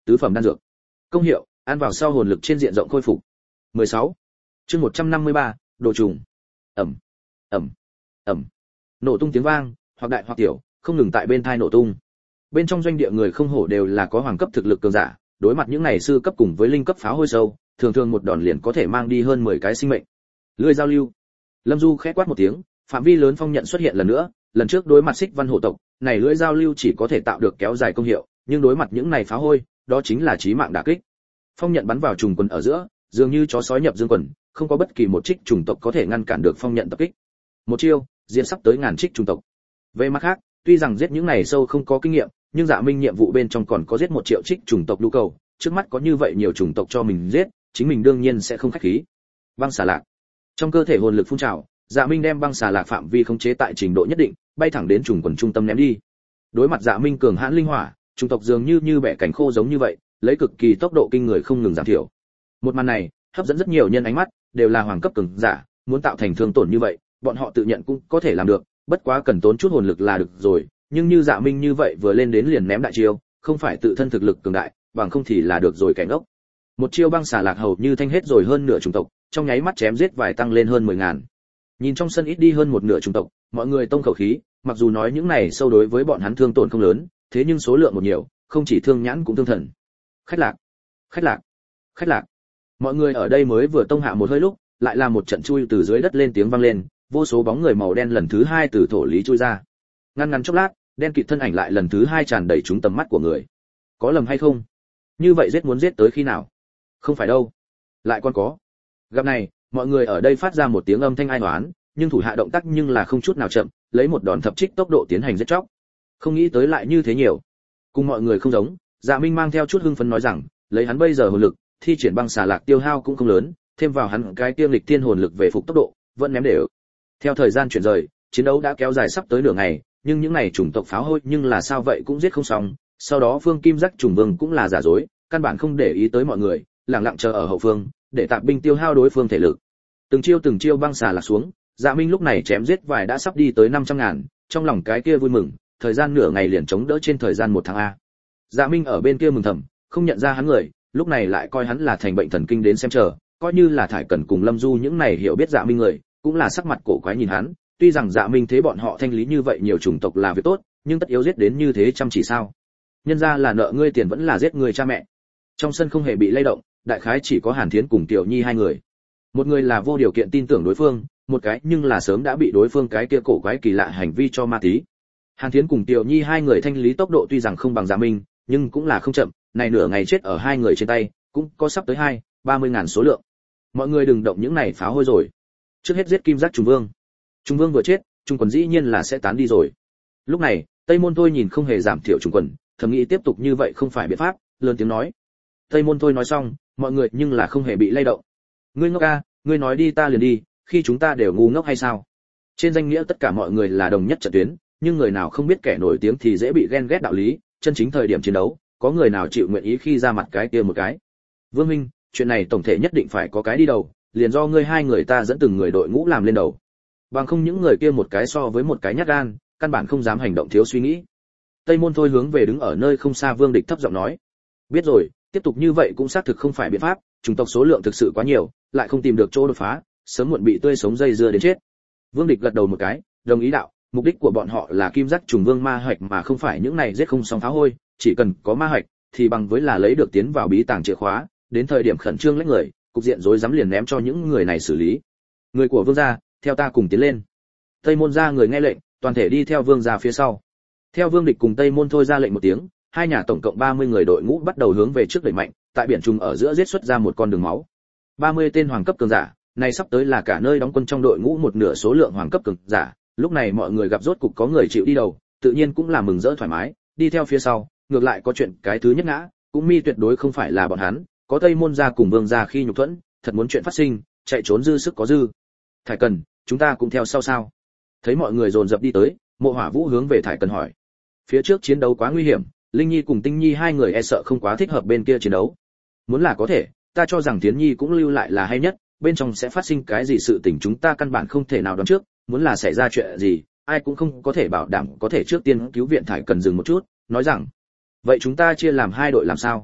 tứ phẩm đan dược. Công hiệu, ăn vào sau hồn lực trên diện rộng khôi phục. mười sáu. Chương một trăm năm mươi ba, đồ trùng. Ầm, ầm, ầm. Nổ tung tiếng vang, hoặc đại hoặc tiểu, không ngừng tại bên tai nổ tung. Bên trong doanh địa người không hổ đều là có hoàng cấp thực lực cường giả, đối mặt những này sư cấp cùng với linh cấp pháo hôi sâu, thường thường một đòn liền có thể mang đi hơn mười cái sinh mệnh. Lưỡi giao lưu. Lâm Du khẽ quát một tiếng, phạm vi lớn phong nhận xuất hiện lần nữa, lần trước đối mặt Xích Văn hộ tộc, này lưỡi giao lưu chỉ có thể tạo được kéo dài công hiệu, nhưng đối mặt những này pháo hôi, đó chính là chí mạng đả kích. Phong nhận bắn vào trùng quần ở giữa, dường như chó sói nhập dương quần, không có bất kỳ một trích trùng tộc có thể ngăn cản được phong nhận tập kích. Một chiêu, diệt sắp tới ngàn trích trùng tộc. Về mặt khác, tuy rằng giết những này sâu không có kinh nghiệm, nhưng Dạ Minh nhiệm vụ bên trong còn có giết một triệu trích trùng tộc nhu cầu, trước mắt có như vậy nhiều trùng tộc cho mình giết, chính mình đương nhiên sẽ không khách khí. Băng xà lạc. Trong cơ thể hồn lực phun trào, Dạ Minh đem băng xà lạc phạm vi khống chế tại trình độ nhất định, bay thẳng đến trùng quần trung tâm ném đi. Đối mặt Dạ Minh cường hãn linh hỏa, trùng tộc dường như như bẻ cánh khô giống như vậy, lấy cực kỳ tốc độ kinh người không ngừng giảm thiểu. Một màn này, hấp dẫn rất nhiều nhân ánh mắt, đều là hoàng cấp cường giả, muốn tạo thành thương tổn như vậy, bọn họ tự nhận cũng có thể làm được, bất quá cần tốn chút hồn lực là được rồi, nhưng như Dạ Minh như vậy vừa lên đến liền ném đại chiêu, không phải tự thân thực lực cường đại, bằng không thì là được rồi kẻ ngốc. Một chiêu băng xà lạc hầu như thanh hết rồi hơn nửa chủng tộc, trong nháy mắt chém giết vài tăng lên hơn mười ngàn. Nhìn trong sân ít đi hơn một nửa chủng tộc, mọi người tông khẩu khí, mặc dù nói những này sâu đối với bọn hắn thương tổn không lớn, thế nhưng số lượng một nhiều, không chỉ thương nhãn cũng thương thần. Khách lạc, khách lạc, khách lạc. Mọi người ở đây mới vừa tông hạ một hơi lúc, lại là một trận chui từ dưới đất lên tiếng vang lên, vô số bóng người màu đen lần thứ hai từ thổ lý chui ra. Ngăn ngắn chốc lát, đen kịt thân ảnh lại lần thứ hai tràn đầy trúng tầm mắt của người. Có lầm hay không? Như vậy giết muốn giết tới khi nào? Không phải đâu. Lại còn có. Gặp này, mọi người ở đây phát ra một tiếng âm thanh ai oán, nhưng thủ hạ động tác nhưng là không chút nào chậm, lấy một đòn thập trích tốc độ tiến hành giết chóc. Không nghĩ tới lại như thế nhiều. Cùng mọi người không giống, Dạ Minh mang theo chút hưng phấn nói rằng, lấy hắn bây giờ hồn lực, thi triển băng xà lạc tiêu hao cũng không lớn, thêm vào hắn cái tiêm lịch tiên hồn lực về phục tốc độ, vẫn ném đều. Theo thời gian chuyển rời, chiến đấu đã kéo dài sắp tới nửa ngày, nhưng những này chủng tộc pháo hôi nhưng là sao vậy cũng giết không xong, sau đó Phương Kim Giác trùng vương cũng là giả dối, căn bản không để ý tới mọi người, lặng lặng chờ ở hậu phương, để tạp binh tiêu hao đối phương thể lực. Từng chiêu từng chiêu băng xà lạc xuống, Dạ Minh lúc này chém giết vài đã sắp đi tới năm trăm ngàn, trong lòng cái kia vui mừng, thời gian nửa ngày liền chống đỡ trên thời gian một tháng a. Dạ Minh ở bên kia mừng thầm, không nhận ra hắn người, lúc này lại coi hắn là thành bệnh thần kinh đến xem chờ, coi như là Thải Cẩn cùng Lâm Du những này hiểu biết Dạ Minh người, cũng là sắc mặt cổ quái nhìn hắn, tuy rằng Dạ Minh thế bọn họ thanh lý như vậy nhiều chủng tộc là việc tốt, nhưng tất yếu giết đến như thế chăm chỉ sao? Nhân ra là nợ ngươi tiền vẫn là giết người cha mẹ. Trong sân không hề bị lay động, đại khái chỉ có Hàn Thiến cùng Tiểu Nhi hai người. Một người là vô điều kiện tin tưởng đối phương, một cái nhưng là sớm đã bị đối phương cái kia cổ quái kỳ lạ hành vi cho ma tí. Hàn Thiến cùng Tiểu Nhi hai người thanh lý tốc độ tuy rằng không bằng Dạ Minh, nhưng cũng là không chậm, này nửa ngày chết ở hai người trên tay, cũng có sắp tới hai, ba mươi ngàn số lượng. Mọi người đừng động những này phá hôi rồi. Trước hết giết Kim Giác trùng vương. Trùng vương vừa chết, trùng quần dĩ nhiên là sẽ tán đi rồi. Lúc này, Tây Môn Thôi nhìn không hề giảm thiểu trùng quần, thầm nghĩ tiếp tục như vậy không phải biện pháp, lớn tiếng nói. Tây Môn Thôi nói xong, mọi người nhưng là không hề bị lay động. Ngươi ngốc a, ngươi nói đi ta liền đi, khi chúng ta đều ngu ngốc hay sao? Trên danh nghĩa tất cả mọi người là đồng nhất trận tuyến, nhưng người nào không biết kẻ nổi tiếng thì dễ bị ghen ghét đạo lý, chân chính thời điểm chiến đấu, có người nào chịu nguyện ý khi ra mặt cái kia một cái. Vương Minh, chuyện này tổng thể nhất định phải có cái đi đầu, liền do ngươi hai người ta dẫn từng người đội ngũ làm lên đầu. Bằng không những người kia một cái so với một cái nhát gan, căn bản không dám hành động thiếu suy nghĩ. Tây Môn Thôi hướng về đứng ở nơi không xa Vương Địch thấp giọng nói. Biết rồi, tiếp tục như vậy cũng xác thực không phải biện pháp, chủng tộc số lượng thực sự quá nhiều, lại không tìm được chỗ đột phá, sớm muộn bị tươi sống dây dưa đến chết. Vương Địch gật đầu một cái, đồng ý đạo, mục đích của bọn họ là Kim Giác trùng vương ma hạch mà không phải những này giết không xong phá hôi, chỉ cần có ma hạch thì bằng với là lấy được tiến vào bí tàng chìa khóa, đến thời điểm khẩn trương lấy người, cục diện rối rắm liền ném cho những người này xử lý. Người của Vương gia, theo ta cùng tiến lên. Tây Môn gia người nghe lệnh, toàn thể đi theo Vương gia phía sau. Theo Vương Địch cùng Tây Môn Thôi ra lệnh một tiếng, hai nhà tổng cộng ba mươi người đội ngũ bắt đầu hướng về trước đẩy mạnh, tại biển trùng ở giữa giết xuất ra một con đường máu. ba mươi tên hoàng cấp cường giả, này sắp tới là cả nơi đóng quân trong đội ngũ một nửa số lượng hoàng cấp cường giả, lúc này mọi người gặp rốt cục có người chịu đi đầu, tự nhiên cũng là mừng rỡ thoải mái, đi theo phía sau, ngược lại có chuyện cái thứ nhất ngã, cũng mi tuyệt đối không phải là bọn hắn, có Tây Môn gia cùng Vương gia khi nhục thuẫn, thật muốn chuyện phát sinh, chạy trốn dư sức có dư. Thải Cần, chúng ta cũng theo sau sao? Thấy mọi người dồn dập đi tới, Mộ Hỏa Vũ hướng về Thải Cần hỏi. Phía trước chiến đấu quá nguy hiểm, Linh Nhi cùng Tinh Nhi hai người e sợ không quá thích hợp bên kia chiến đấu. Muốn là có thể, ta cho rằng Tiến Nhi cũng lưu lại là hay nhất, bên trong sẽ phát sinh cái gì sự tình chúng ta căn bản không thể nào đoán trước, muốn là xảy ra chuyện gì, ai cũng không có thể bảo đảm có thể trước tiên cứu viện. Thải Cần dừng một chút, nói rằng, vậy chúng ta chia làm hai đội làm sao?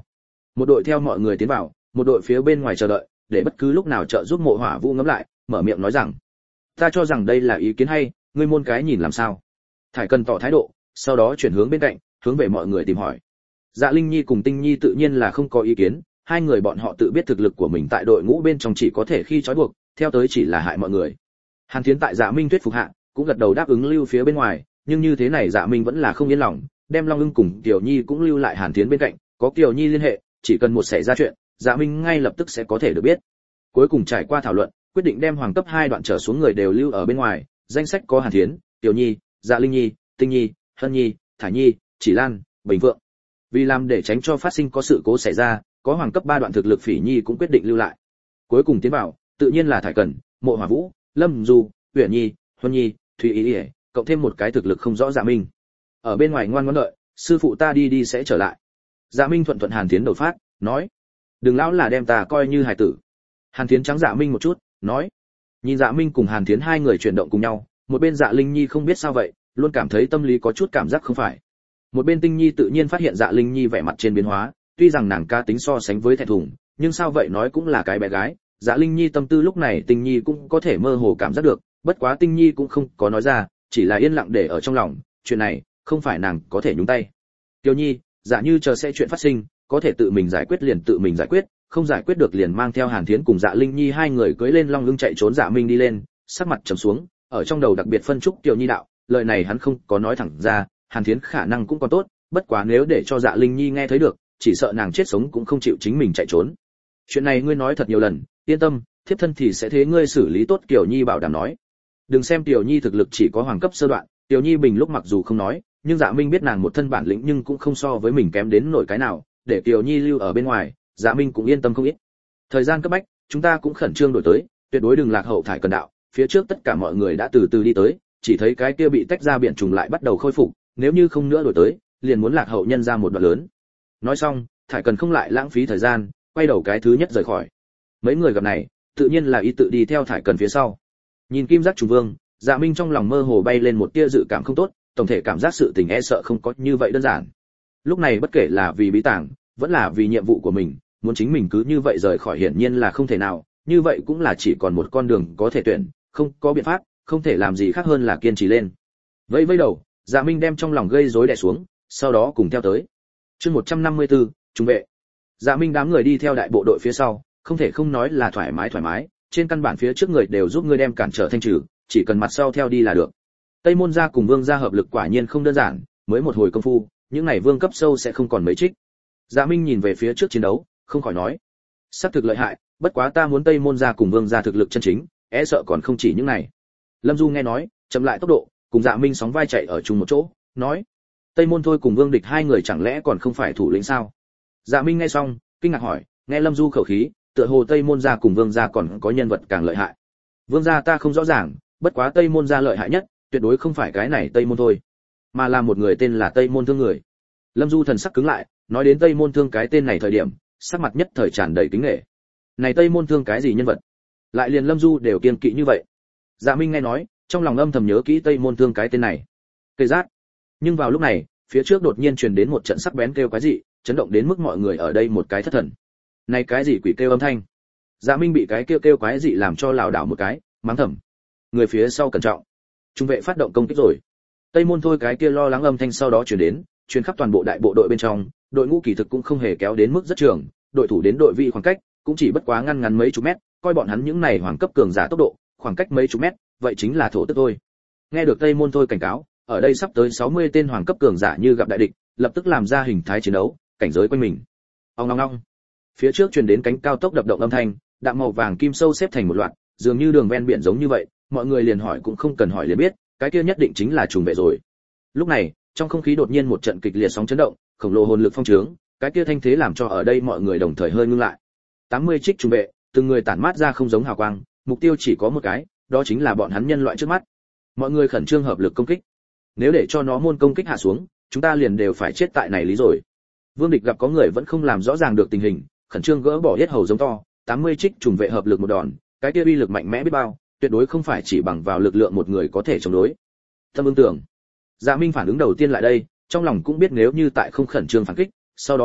Một đội theo mọi người tiến vào, một đội phía bên ngoài chờ đợi, để bất cứ lúc nào trợ giúp Mộ Hỏa Vũ ngẫm lại, mở miệng nói rằng: "Ta cho rằng đây là ý kiến hay, ngươi môn cái nhìn làm sao?" Thải Cần tỏ thái độ, sau đó chuyển hướng bên cạnh, hướng về mọi người tìm hỏi. Dạ Linh Nhi cùng Tinh Nhi tự nhiên là không có ý kiến, hai người bọn họ tự biết thực lực của mình tại đội ngũ bên trong chỉ có thể khi trói buộc, theo tới chỉ là hại mọi người. Hàn Thiến tại Dạ Minh thuyết phục hạ, cũng gật đầu đáp ứng lưu phía bên ngoài, nhưng như thế này Dạ Minh vẫn là không yên lòng, đem Long Ưng cùng Kiều Nhi cũng lưu lại Hàn Thiến bên cạnh, có Kiều Nhi liên hệ, chỉ cần một xảy ra chuyện, Dạ Minh ngay lập tức sẽ có thể được biết. Cuối cùng trải qua thảo luận, quyết định đem hoàng cấp hai đoạn trở xuống người đều lưu ở bên ngoài, danh sách có Hàn Thiến, Kiều Nhi, Dạ Linh Nhi, Tinh Nhi, Hân Nhi, Thải Nhi, Chỉ Lan, Bình Vượng. Vì làm để tránh cho phát sinh có sự cố xảy ra, có hoàng cấp ba đoạn thực lực Phỉ Nhi cũng quyết định lưu lại. Cuối cùng tiến vào, tự nhiên là Thải Cần, Mộ Hỏa Vũ, Lâm Du, Uyển Nhi, Huân Nhi, Thùy Ý, Ý cộng thêm một cái thực lực không rõ Dạ Minh. Ở bên ngoài ngoan ngoãn đợi, sư phụ ta đi đi sẽ trở lại. Dạ Minh thuận thuận Hàn Thiến đầu phát, nói: "Đừng lão là đem ta coi như hài tử." Hàn Thiến trắng Dạ Minh một chút, nói: Nhìn Dạ Minh cùng Hàn Thiến hai người chuyển động cùng nhau, một bên Dạ Linh Nhi không biết sao vậy, luôn cảm thấy tâm lý có chút cảm giác không phải. Một bên Tinh Nhi tự nhiên phát hiện Dạ Linh Nhi vẻ mặt trên biến hóa, tuy rằng nàng cá tính so sánh với thẹn thùng, nhưng sao vậy nói cũng là cái bé gái, Dạ Linh Nhi tâm tư lúc này Tinh Nhi cũng có thể mơ hồ cảm giác được, bất quá Tinh Nhi cũng không có nói ra, chỉ là yên lặng để ở trong lòng, chuyện này không phải nàng có thể nhúng tay. Kiều Nhi, Dạ Như chờ sẽ chuyện phát sinh, có thể tự mình giải quyết liền tự mình giải quyết, không giải quyết được liền mang theo Hàn Thiến cùng Dạ Linh Nhi hai người cưỡi lên Long Ưng chạy trốn. Dạ Minh đi lên, sắc mặt trầm xuống, ở trong đầu đặc biệt phân trúc Kiều Nhi đạo, lời này hắn không có nói thẳng ra, Hàn Thiến khả năng cũng còn tốt, bất quá nếu để cho Dạ Linh Nhi nghe thấy được, chỉ sợ nàng chết sống cũng không chịu chính mình chạy trốn. Chuyện này ngươi nói thật nhiều lần, yên tâm, thiếp thân thì sẽ thế ngươi xử lý tốt. Kiều Nhi bảo đảm nói. Đừng xem Kiều Nhi thực lực chỉ có hoàng cấp sơ đoạn, Kiều Nhi bình lúc mặc dù không nói, nhưng Dạ Minh biết nàng một thân bản lĩnh nhưng cũng không so với mình kém đến nổi cái nào, để Kiều Nhi lưu ở bên ngoài, Dạ Minh cũng yên tâm không ít. Thời gian cấp bách, chúng ta cũng khẩn trương đổi tới, tuyệt đối đừng lạc hậu Thải Cần đạo. Phía trước tất cả mọi người đã từ từ đi tới, chỉ thấy cái kia bị tách ra biển trùng lại bắt đầu khôi phục, nếu như không nữa đổi tới, liền muốn lạc hậu nhân ra một đoạn lớn. Nói xong, Thải Cần không lại lãng phí thời gian, quay đầu cái thứ nhất rời khỏi. Mấy người gặp này, tự nhiên là y tự đi theo Thải Cần phía sau. Nhìn Kim Giác Trùng Vương, Dạ Minh trong lòng mơ hồ bay lên một tia dự cảm không tốt, tổng thể cảm giác sự tình e sợ không có như vậy đơn giản. Lúc này bất kể là vì bí tàng, vẫn là vì nhiệm vụ của mình, muốn chính mình cứ như vậy rời khỏi hiển nhiên là không thể nào, như vậy cũng là chỉ còn một con đường có thể tuyển, không có biện pháp, không thể làm gì khác hơn là kiên trì lên. Vẫy vẫy đầu, Dạ Minh đem trong lòng gây rối đè xuống, sau đó cùng theo tới. Chương một trăm năm mươi tư, trung vệ. Dạ Minh đám người đi theo đại bộ đội phía sau, không thể không nói là thoải mái thoải mái, trên căn bản phía trước người đều giúp ngươi đem cản trở thanh trừ, chỉ cần mặt sau theo đi là được. Tây Môn gia cùng Vương gia hợp lực quả nhiên không đơn giản, mới một hồi công phu, những này vương cấp sâu sẽ không còn mấy trích. Dạ Minh nhìn về phía trước chiến đấu, không khỏi nói: "Sắc thực lợi hại, bất quá ta muốn Tây Môn gia cùng Vương gia thực lực chân chính, e sợ còn không chỉ những này." Lâm Du nghe nói, chậm lại tốc độ, cùng Dạ Minh sóng vai chạy ở chung một chỗ, nói: "Tây Môn thôi cùng Vương địch hai người chẳng lẽ còn không phải thủ lĩnh sao?" Dạ Minh nghe xong, kinh ngạc hỏi, nghe Lâm Du khẩu khí, tựa hồ Tây Môn gia cùng Vương gia còn có nhân vật càng lợi hại. Vương gia ta không rõ ràng, bất quá Tây Môn gia lợi hại nhất, tuyệt đối không phải cái này Tây Môn thôi, mà là một người tên là Tây Môn Thương người. Lâm Du thần sắc cứng lại, nói đến Tây Môn Thương cái tên này thời điểm, sắc mặt nhất thời tràn đầy kính nể. Này Tây Môn Thương cái gì nhân vật? Lại liền Lâm Du đều kiêng kỵ như vậy. Dạ Minh nghe nói, trong lòng âm thầm nhớ kỹ Tây Môn Thương cái tên này. Cây rát. Nhưng vào lúc này, phía trước đột nhiên truyền đến một trận sắc bén kêu quái dị, chấn động đến mức mọi người ở đây một cái thất thần. Này cái gì quỷ kêu âm thanh? Dạ Minh bị cái kêu kêu quái dị làm cho lảo đảo một cái, mắng thầm. Người phía sau cẩn trọng. Trung vệ phát động công kích rồi. Tây Môn thôi cái kia lo lắng âm thanh sau đó truyền đến, truyền khắp toàn bộ đại bộ đội bên trong, đội ngũ kỳ thực cũng không hề kéo đến mức rất trường, đội thủ đến đội vị khoảng cách cũng chỉ bất quá ngăn ngắn mấy chục mét, coi bọn hắn những này hoàng cấp cường giả tốc độ, khoảng cách mấy chục mét, vậy chính là thổ tức thôi. Nghe được Tây Môn thôi cảnh cáo, ở đây sắp tới sáu mươi tên hoàng cấp cường giả như gặp đại địch, lập tức làm ra hình thái chiến đấu, cảnh giới quanh mình. Ong ong ong. Phía trước truyền đến cánh cao tốc đập động âm thanh, đạm màu vàng kim sâu xếp thành một loạt, dường như đường ven biển giống như vậy, mọi người liền hỏi cũng không cần hỏi liền biết, cái kia nhất định chính là trùng vệ rồi. Lúc này, trong không khí đột nhiên một trận kịch liệt sóng chấn động, khổng lồ hồn lực phong trướng, cái kia thanh thế làm cho ở đây mọi người đồng thời hơi ngưng lại. tám mươi trích trùng vệ, từng người tản mát ra không giống hào quang, mục tiêu chỉ có một cái, đó chính là bọn hắn nhân loại trước mắt. Mọi người khẩn trương hợp lực công kích. Nếu để cho nó môn công kích hạ xuống, chúng ta liền đều phải chết tại này lý rồi. Vương địch gặp có người vẫn không làm rõ ràng được tình hình, khẩn trương gỡ bỏ hết hầu giống to, tám mươi trích trùng vệ hợp lực một đòn, cái kia uy lực mạnh mẽ biết bao, tuyệt đối không phải chỉ bằng vào lực lượng một người có thể chống đối. Tâm ưng tưởng. Dạ Minh phản ứng đầu tiên lại đây, trong lòng cũng biết nếu như tại không khẩn trương phản kích, sau đó ngã,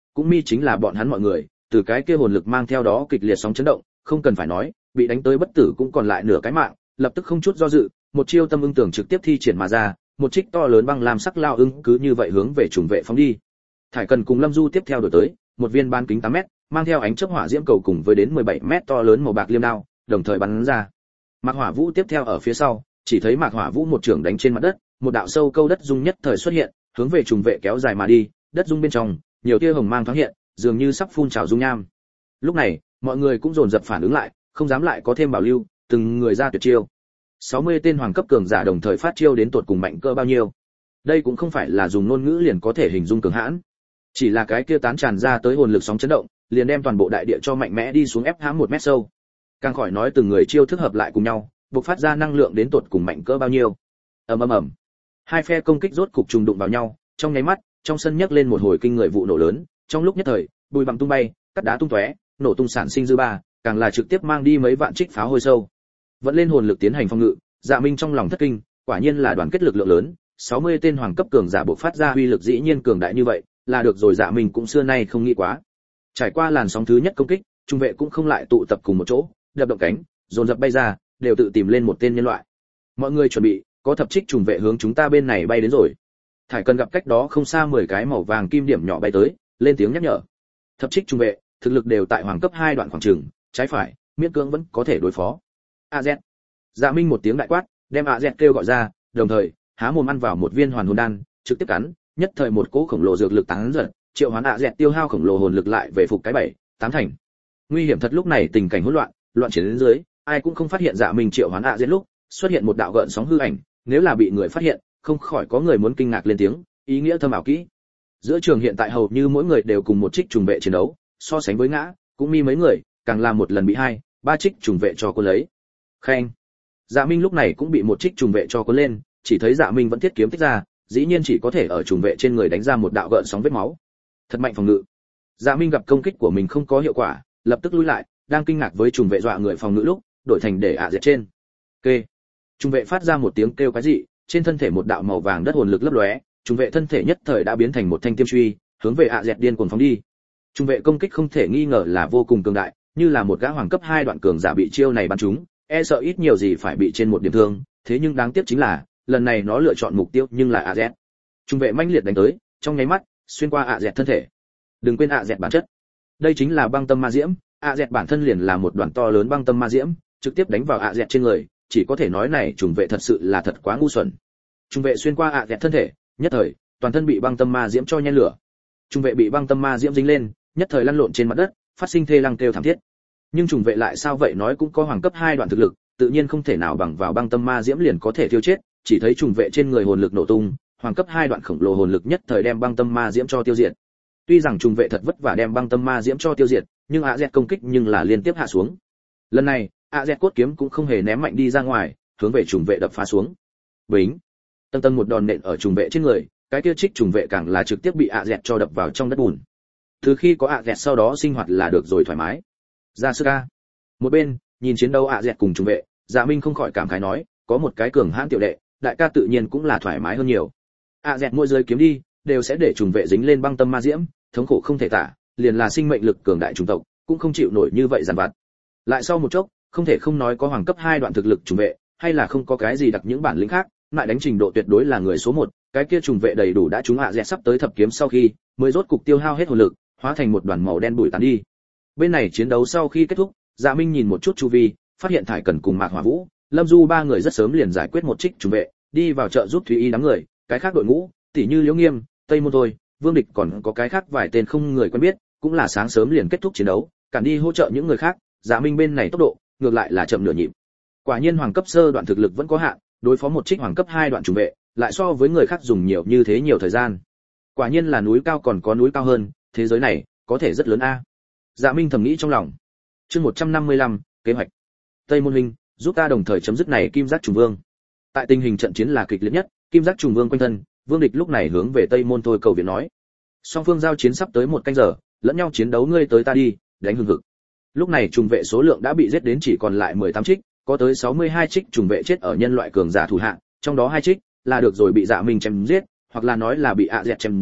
cũng mi chính là bọn hắn mọi người, từ cái kia hồn lực mang theo đó kịch liệt sóng chấn động, không cần phải nói, bị đánh tới bất tử cũng còn lại nửa cái mạng, lập tức không chút do dự, một chiêu tâm ưng tưởng trực tiếp thi triển mà ra, một trích to lớn băng lam sắc lao ưng cứ như vậy hướng về trùng vệ phóng đi. Thải Cần cùng Lâm Du tiếp theo đuổi tới, một viên bán kính tám mét, mang theo ánh chớp hỏa diễm cầu cùng với đến mười bảy mét to lớn màu bạc liêm đao, đồng thời bắn ra. Mạc Hỏa Vũ tiếp theo ở phía sau, chỉ thấy Mạc Hỏa Vũ một trường đánh trên mặt đất, một đạo sâu câu đất dung nhất thời xuất hiện, hướng về trùng vệ kéo dài mà đi, đất dung bên trong, nhiều tia hồng mang thoáng hiện, dường như sắp phun trào dung nham. Lúc này, mọi người cũng dồn dập phản ứng lại, không dám lại có thêm bảo lưu, từng người ra tuyệt chiêu. sáu mươi tên hoàng cấp cường giả đồng thời phát chiêu đến tột cùng mạnh cỡ bao nhiêu. Đây cũng không phải là dùng ngôn ngữ liền có thể hình dung cường hãn, chỉ là cái kia tán tràn ra tới hồn lực sóng chấn động, liền đem toàn bộ đại địa cho mạnh mẽ đi xuống ép hãm một mét sâu. Càng khỏi nói từng người chiêu thức hợp lại cùng nhau, bộc phát ra năng lượng đến tột cùng mạnh cỡ bao nhiêu. Ầm ầm ầm. Hai phe công kích rốt cục trùng đụng vào nhau, trong nháy mắt, trong sân nhấc lên một hồi kinh người vụ nổ lớn, trong lúc nhất thời, bụi bặm tung bay, cát đá tung tóe, nổ tung sản sinh dư ba, càng là trực tiếp mang đi mấy vạn trích pháo hôi sâu. Vẫn lên hồn lực tiến hành phòng ngự, Dạ Minh trong lòng thất kinh, quả nhiên là đoàn kết lực lượng lớn, sáu mươi tên hoàng cấp cường giả bộc phát ra uy lực dĩ nhiên cường đại như vậy, là được rồi. Dạ Minh cũng xưa nay không nghĩ quá. Trải qua làn sóng thứ nhất công kích, trung vệ cũng không lại tụ tập cùng một chỗ, đập động cánh, dồn dập bay ra, đều tự tìm lên một tên nhân loại. Mọi người chuẩn bị, có thập trích trùng vệ hướng chúng ta bên này bay đến rồi. Thải Cần gặp cách đó không xa mười cái màu vàng kim điểm nhỏ bay tới, lên tiếng nhắc nhở. Thập trích trùng vệ, thực lực đều tại hoàng cấp hai đoạn khoảng chừng, trái phải, miễn cưỡng vẫn có thể đối phó. A Z. Dạ Minh một tiếng đại quát, đem A Z kêu gọi ra, đồng thời há mồm ăn vào một viên hoàn hồn đan, trực tiếp cắn, nhất thời một cỗ khổng lồ dược lực tán giật, triệu hoán A Z tiêu hao khổng lồ hồn lực lại về phục cái bảy, tám thành. Nguy hiểm thật, lúc này tình cảnh hỗn loạn, loạn chiến đến dưới, ai cũng không phát hiện Dạ Minh triệu hoán A Z lúc, xuất hiện một đạo gợn sóng hư ảnh, nếu là bị người phát hiện, không khỏi có người muốn kinh ngạc lên tiếng, ý nghĩa thâm ảo kỹ. Giữa trường hiện tại hầu như mỗi người đều cùng một trích trùng vệ chiến đấu, so sánh với ngã, cũng mi mấy người, càng làm một lần bị hai, ba trích trùng vệ cho cô lấy. Khen. Dạ Minh lúc này cũng bị một trích trùng vệ cho cuốn lên, chỉ thấy Dạ Minh vẫn thiết kiếm tích ra, dĩ nhiên chỉ có thể ở trùng vệ trên người đánh ra một đạo gợn sóng vết máu. Thật mạnh phòng ngự. Dạ Minh gặp công kích của mình không có hiệu quả, lập tức lui lại, đang kinh ngạc với trùng vệ dọa người phòng ngự lúc, đổi thành để ạ diệt trên. Kê. Trùng vệ phát ra một tiếng kêu quái dị, trên thân thể một đạo màu vàng đất hồn lực lấp lóe, trùng vệ thân thể nhất thời đã biến thành một thanh tiêm truy, hướng về ạ diệt điên cuồng phóng đi. Trùng vệ công kích không thể nghi ngờ là vô cùng cường đại, như là một gã hoàng cấp hai đoạn cường giả bị chiêu này bắn trúng, e sợ ít nhiều gì phải bị trên một điểm thương, thế nhưng đáng tiếc chính là, lần này nó lựa chọn mục tiêu nhưng là a dét. Trung vệ mãnh liệt đánh tới, trong nháy mắt, xuyên qua a dét thân thể. Đừng quên a dét bản chất. Đây chính là băng tâm ma diễm, a dét bản thân liền là một đoàn to lớn băng tâm ma diễm, trực tiếp đánh vào a dét trên người, chỉ có thể nói này trùng vệ thật sự là thật quá ngu xuẩn. Trung vệ xuyên qua a dét thân thể, nhất thời, toàn thân bị băng tâm ma diễm cho nhen lửa. Trung vệ bị băng tâm ma diễm dính lên, nhất thời lăn lộn trên mặt đất, phát sinh thê lăng kêu thảm thiết. Nhưng trùng vệ lại sao vậy, nói cũng có hoàng cấp hai đoạn thực lực, tự nhiên không thể nào bằng vào băng tâm ma diễm liền có thể tiêu chết, chỉ thấy trùng vệ trên người hồn lực nổ tung, hoàng cấp hai đoạn khổng lồ hồn lực nhất thời đem băng tâm ma diễm cho tiêu diệt. Tuy rằng trùng vệ thật vất vả đem băng tâm ma diễm cho tiêu diệt, nhưng A Z công kích nhưng là liên tiếp hạ xuống. Lần này, A Z cốt kiếm cũng không hề ném mạnh đi ra ngoài, hướng về trùng vệ đập phá xuống. Bính, tầng tầng một đòn nện ở trùng vệ trên người, cái kia trích trùng vệ càng là trực tiếp bị A Z cho đập vào trong đất bùn. Từ khi có A Z sau đó sinh hoạt là được rồi thoải mái. Ra sư ca. Một bên, nhìn chiến đấu A Z cùng trùng vệ, Dạ Minh không khỏi cảm khái nói, có một cái cường hãn tiểu đệ, đại ca tự nhiên cũng là thoải mái hơn nhiều. A Z mỗi rơi kiếm đi, đều sẽ để trùng vệ dính lên băng tâm ma diễm, thống khổ không thể tả, liền là sinh mệnh lực cường đại chủng tộc, cũng không chịu nổi như vậy giàn vặt. Lại sau một chốc, không thể không nói có hoàng cấp hai đoạn thực lực trùng vệ, hay là không có cái gì đặc những bản lĩnh khác, lại đánh trình độ tuyệt đối là người số một, cái kia trùng vệ đầy đủ đã trúng A Z sắp tới thập kiếm sau khi, mới rốt cục tiêu hao hết hồn lực, hóa thành một đoàn màu đen bụi tán đi. Bên này chiến đấu sau khi kết thúc, Dạ Minh nhìn một chút chu vi, phát hiện Thải Cần cùng Mạc Hỏa Vũ, Lâm Du ba người rất sớm liền giải quyết một trích trùng vệ, đi vào trợ giúp Thúy Y đám người, cái khác đội ngũ, tỷ như Liễu Nghiêm, Tây Môn thôi, Vương Địch còn có cái khác vài tên không người quen biết, cũng là sáng sớm liền kết thúc chiến đấu, cản đi hỗ trợ những người khác, Dạ Minh bên này tốc độ, ngược lại là chậm nửa nhịp. Quả nhiên hoàng cấp sơ đoạn thực lực vẫn có hạn, đối phó một trích hoàng cấp hai đoạn trùng vệ, lại so với người khác dùng nhiều như thế nhiều thời gian. Quả nhiên là núi cao còn có núi cao hơn, thế giới này có thể rất lớn a. Dạ Minh thầm nghĩ trong lòng. Chương một trăm năm mươi lăm, kế hoạch. Tây Môn huynh, giúp ta đồng thời chấm dứt này Kim Giác Trùng Vương. Tại tình hình trận chiến là kịch liệt nhất, Kim Giác Trùng Vương quanh thân, Vương Địch lúc này hướng về Tây Môn thôi cầu viện nói. Song phương giao chiến sắp tới một canh giờ, lẫn nhau chiến đấu ngươi tới ta đi, đánh hừng hực. Lúc này trùng vệ số lượng đã bị giết đến chỉ còn lại mười tám trích, có tới sáu mươi hai trích trùng vệ chết ở nhân loại cường giả thủ hạ, trong đó hai trích là được rồi bị Dạ Minh chém giết, hoặc là nói là bị ạ dẹt chém giết,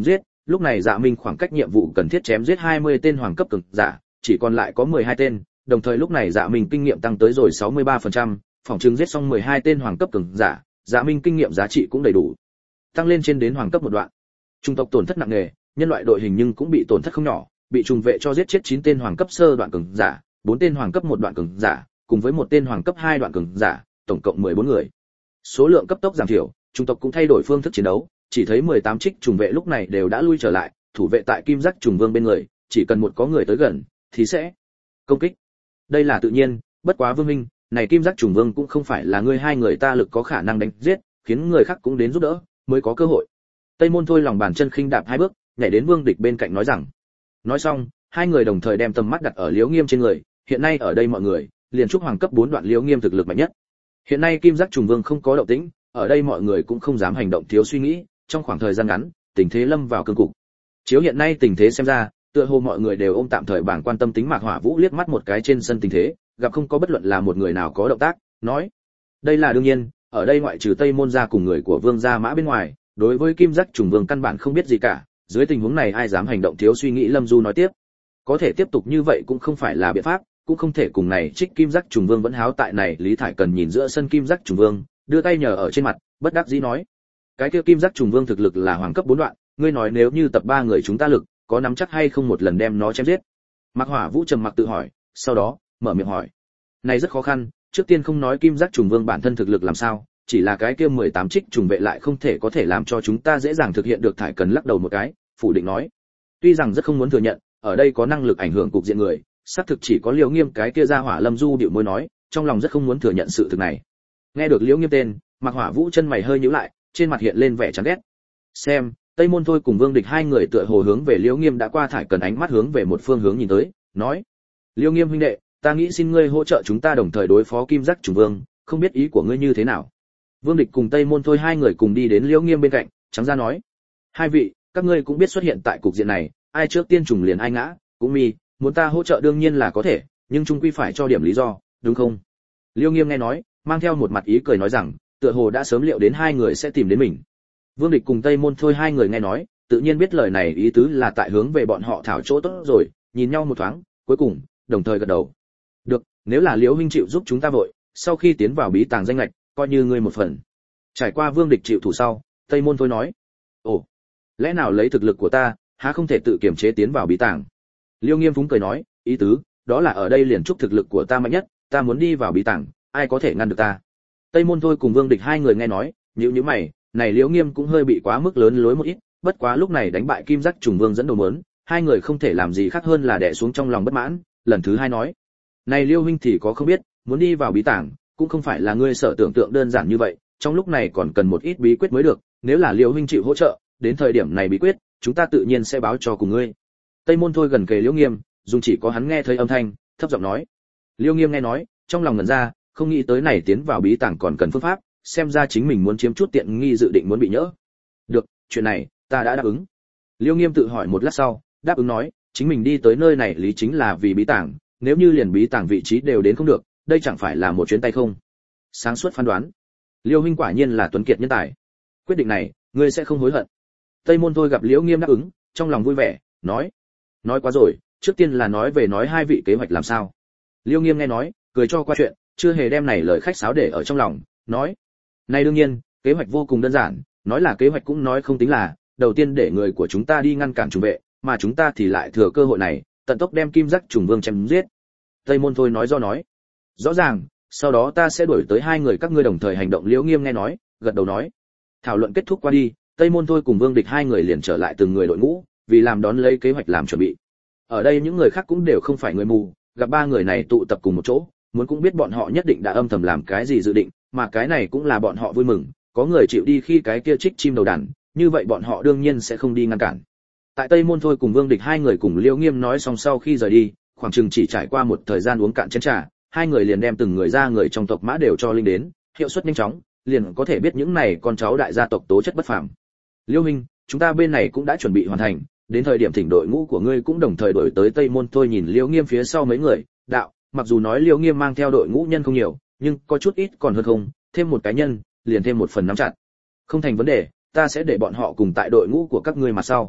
lúc này Dạ Minh khoảng cách nhiệm vụ cần thiết chém giết hai mươi tên hoàng cấp cường giả, chỉ còn lại có mười hai tên, đồng thời lúc này Dạ Minh kinh nghiệm tăng tới rồi sáu mươi ba phần trăm, phòng trưng giết xong mười hai tên hoàng cấp cường giả, Dạ Minh kinh nghiệm giá trị cũng đầy đủ. Tăng lên trên đến hoàng cấp một đoạn. Trung tộc tổn thất nặng nề, nhân loại đội hình nhưng cũng bị tổn thất không nhỏ, bị trùng vệ cho giết chết chín tên hoàng cấp sơ đoạn cường giả, bốn tên hoàng cấp một đoạn cường giả, cùng với một tên hoàng cấp hai đoạn cường giả, tổng cộng mười bốn người. Số lượng cấp tốc giảm thiểu, trung tộc cũng thay đổi phương thức chiến đấu, chỉ thấy mười tám trích trùng vệ lúc này đều đã lui trở lại, thủ vệ tại Kim Giác trùng vương bên người, chỉ cần một có người tới gần thì sẽ công kích. Đây là tự nhiên, bất quá Vương Minh, này Kim Giác trùng vương cũng không phải là ngươi hai người ta lực có khả năng đánh giết, khiến người khác cũng đến giúp đỡ, mới có cơ hội. Tây Môn Thôi lòng bàn chân khinh đạp hai bước, nhảy đến Vương Địch bên cạnh nói rằng. Nói xong, hai người đồng thời đem tầm mắt đặt ở Liễu Nghiêm trên người, hiện nay ở đây mọi người, liền trúc hoàng cấp bốn đoạn Liễu Nghiêm thực lực mạnh nhất. Hiện nay Kim Giác trùng vương không có động tĩnh, ở đây mọi người cũng không dám hành động thiếu suy nghĩ, trong khoảng thời gian ngắn, tình thế lâm vào cương cục. Chiếu hiện nay tình thế xem ra, tựa hồ mọi người đều ôm tạm thời bảng quan tâm tính Mạc Hỏa Vũ liếc mắt một cái trên sân tình thế, gặp không có bất luận là một người nào có động tác, nói: "Đây là đương nhiên, ở đây ngoại trừ Tây Môn gia cùng người của Vương gia Mã bên ngoài, đối với Kim Giác trùng vương căn bản không biết gì cả, dưới tình huống này ai dám hành động thiếu suy nghĩ." Lâm Du nói tiếp: "Có thể tiếp tục như vậy cũng không phải là biện pháp, cũng không thể cùng này trích Kim Giác trùng vương vẫn háo tại này." Lý Thải Cần nhìn giữa sân Kim Giác trùng vương, đưa tay nhờ ở trên mặt, bất đắc dĩ nói: "Cái kia Kim Giác trùng vương thực lực là hoàng cấp bốn đoạn, ngươi nói nếu như tập ba người chúng ta lực, có nắm chắc hay không một lần đem nó chém giết?" Mạc Hỏa Vũ trầm mặc tự hỏi, sau đó mở miệng hỏi: "Này rất khó khăn, trước tiên không nói Kim Giác trùng vương bản thân thực lực làm sao, chỉ là cái kia mười tám trích trùng vệ lại không thể có thể làm cho chúng ta dễ dàng thực hiện được." Thải Cần lắc đầu một cái, phủ định nói: "Tuy rằng rất không muốn thừa nhận, ở đây có năng lực ảnh hưởng cục diện người, xác thực chỉ có Liễu Nghiêm cái kia ra hỏa." Lâm Du điệu môi nói, trong lòng rất không muốn thừa nhận sự thực này. Nghe được Liễu Nghiêm tên, Mạc Hỏa Vũ chân mày hơi nhíu lại, trên mặt hiện lên vẻ chán ghét. Xem, Tây Môn Thôi cùng Vương Địch hai người tựa hồ hướng về Liễu Nghiêm đã qua. Thải Cần ánh mắt hướng về một phương hướng nhìn tới, nói: "Liễu Nghiêm huynh đệ, ta nghĩ xin ngươi hỗ trợ chúng ta đồng thời đối phó Kim Giác trùng vương, không biết ý của ngươi như thế nào?" Vương Địch cùng Tây Môn Thôi hai người cùng đi đến Liễu Nghiêm bên cạnh, trắng ra nói: "Hai vị, các ngươi cũng biết xuất hiện tại cục diện này, ai trước tiên trùng liền ai ngã, cũng mi, muốn ta hỗ trợ đương nhiên là có thể, nhưng chung quy phải cho điểm lý do, đúng không?" Liễu Nghiêm nghe nói, mang theo một mặt ý cười nói rằng, tựa hồ đã sớm liệu đến hai người sẽ tìm đến mình. Vương Địch cùng Tây Môn Thôi hai người nghe nói, tự nhiên biết lời này ý tứ là tại hướng về bọn họ thảo chỗ tốt rồi, nhìn nhau một thoáng, cuối cùng đồng thời gật đầu. "Được, nếu là Liễu huynh chịu giúp chúng ta vội, sau khi tiến vào bí tàng danh ngạch, coi như ngươi một phần." Trải qua Vương Địch chịu thủ sau, Tây Môn Thôi nói: "Ồ, lẽ nào lấy thực lực của ta, há không thể tự kiểm chế tiến vào bí tàng?" Liễu Nghiêm phúng cười nói: "Ý tứ, đó là ở đây liền chúc thực lực của ta mạnh nhất, ta muốn đi vào bí tàng, ai có thể ngăn được ta?" Tây Môn Thôi cùng Vương Địch hai người nghe nói, nhíu nhíu mày, này Liễu Nghiêm cũng hơi bị quá mức lớn lối một ít, bất quá lúc này đánh bại Kim Giác trùng vương dẫn đầu mớn, hai người không thể làm gì khác hơn là đè xuống trong lòng bất mãn, lần thứ hai nói: "Này Liễu huynh thì có không biết, muốn đi vào bí tàng, cũng không phải là ngươi sở tưởng tượng đơn giản như vậy, trong lúc này còn cần một ít bí quyết mới được, nếu là Liễu huynh chịu hỗ trợ, đến thời điểm này bí quyết, chúng ta tự nhiên sẽ báo cho cùng ngươi." Tây Môn Thôi gần kề Liễu Nghiêm, dùng chỉ có hắn nghe thấy âm thanh, thấp giọng nói. Liễu Nghiêm nghe nói, trong lòng ngẩn ra, không nghĩ tới này tiến vào bí tàng còn cần phương pháp, xem ra chính mình muốn chiếm chút tiện nghi, dự định muốn bị nhỡ. "Được, chuyện này ta đã đáp ứng." Liễu Nghiêm tự hỏi một lát sau, đáp ứng nói, chính mình đi tới nơi này lý chính là vì bí tàng, nếu như liền bí tàng vị trí đều đến không được, đây chẳng phải là một chuyến tay không. Sáng suốt phán đoán. Liễu huynh quả nhiên là tuấn kiệt nhân tài. Quyết định này, ngươi sẽ không hối hận. Tây Môn Thôi gặp Liễu Nghiêm đáp ứng, trong lòng vui vẻ, nói: "Nói quá rồi, trước tiên là nói về nói hai vị kế hoạch làm sao." Liễu Nghiêm nghe nói, cười cho qua chuyện, chưa hề đem này lời khách sáo để ở trong lòng, nói: "Này đương nhiên, kế hoạch vô cùng đơn giản, nói là kế hoạch cũng nói không tính là, đầu tiên để người của chúng ta đi ngăn cản trùng vệ, mà chúng ta thì lại thừa cơ hội này, tận tốc đem Kim Giác trùng vương chém giết." Tây Môn Thôi nói do nói: "Rõ ràng, sau đó ta sẽ đuổi tới hai người các ngươi đồng thời hành động." Liễu Nghiêm nghe nói, gật đầu nói. Thảo luận kết thúc qua đi, Tây Môn Thôi cùng Vương Địch hai người liền trở lại từng người đội ngũ, vì làm đón lấy kế hoạch làm chuẩn bị. Ở đây những người khác cũng đều không phải người mù, gặp ba người này tụ tập cùng một chỗ, muốn cũng biết bọn họ nhất định đã âm thầm làm cái gì dự định, mà cái này cũng là bọn họ vui mừng, có người chịu đi khi cái kia trích chim đầu đàn, như vậy bọn họ đương nhiên sẽ không đi ngăn cản. Tại Tây Môn Thôi cùng Vương Địch hai người cùng Liễu Nghiêm nói xong sau khi rời đi, khoảng chừng chỉ trải qua một thời gian uống cạn chén trà, hai người liền đem từng người ra người trong tộc mã đều cho linh đến, hiệu suất nhanh chóng, liền có thể biết những này con cháu đại gia tộc tố chất bất phàm. "Liễu huynh, chúng ta bên này cũng đã chuẩn bị hoàn thành, đến thời điểm thỉnh đội ngũ của ngươi cũng đồng thời đổi tới." Tây Môn Thôi nhìn Liễu Nghiêm phía sau mấy người, đạo: "Mặc dù nói Liễu Nghiêm mang theo đội ngũ nhân không nhiều, nhưng có chút ít còn hơn không, thêm một cái nhân, liền thêm một phần nắm chặt. Không thành vấn đề, ta sẽ để bọn họ cùng tại đội ngũ của các ngươi mà sau."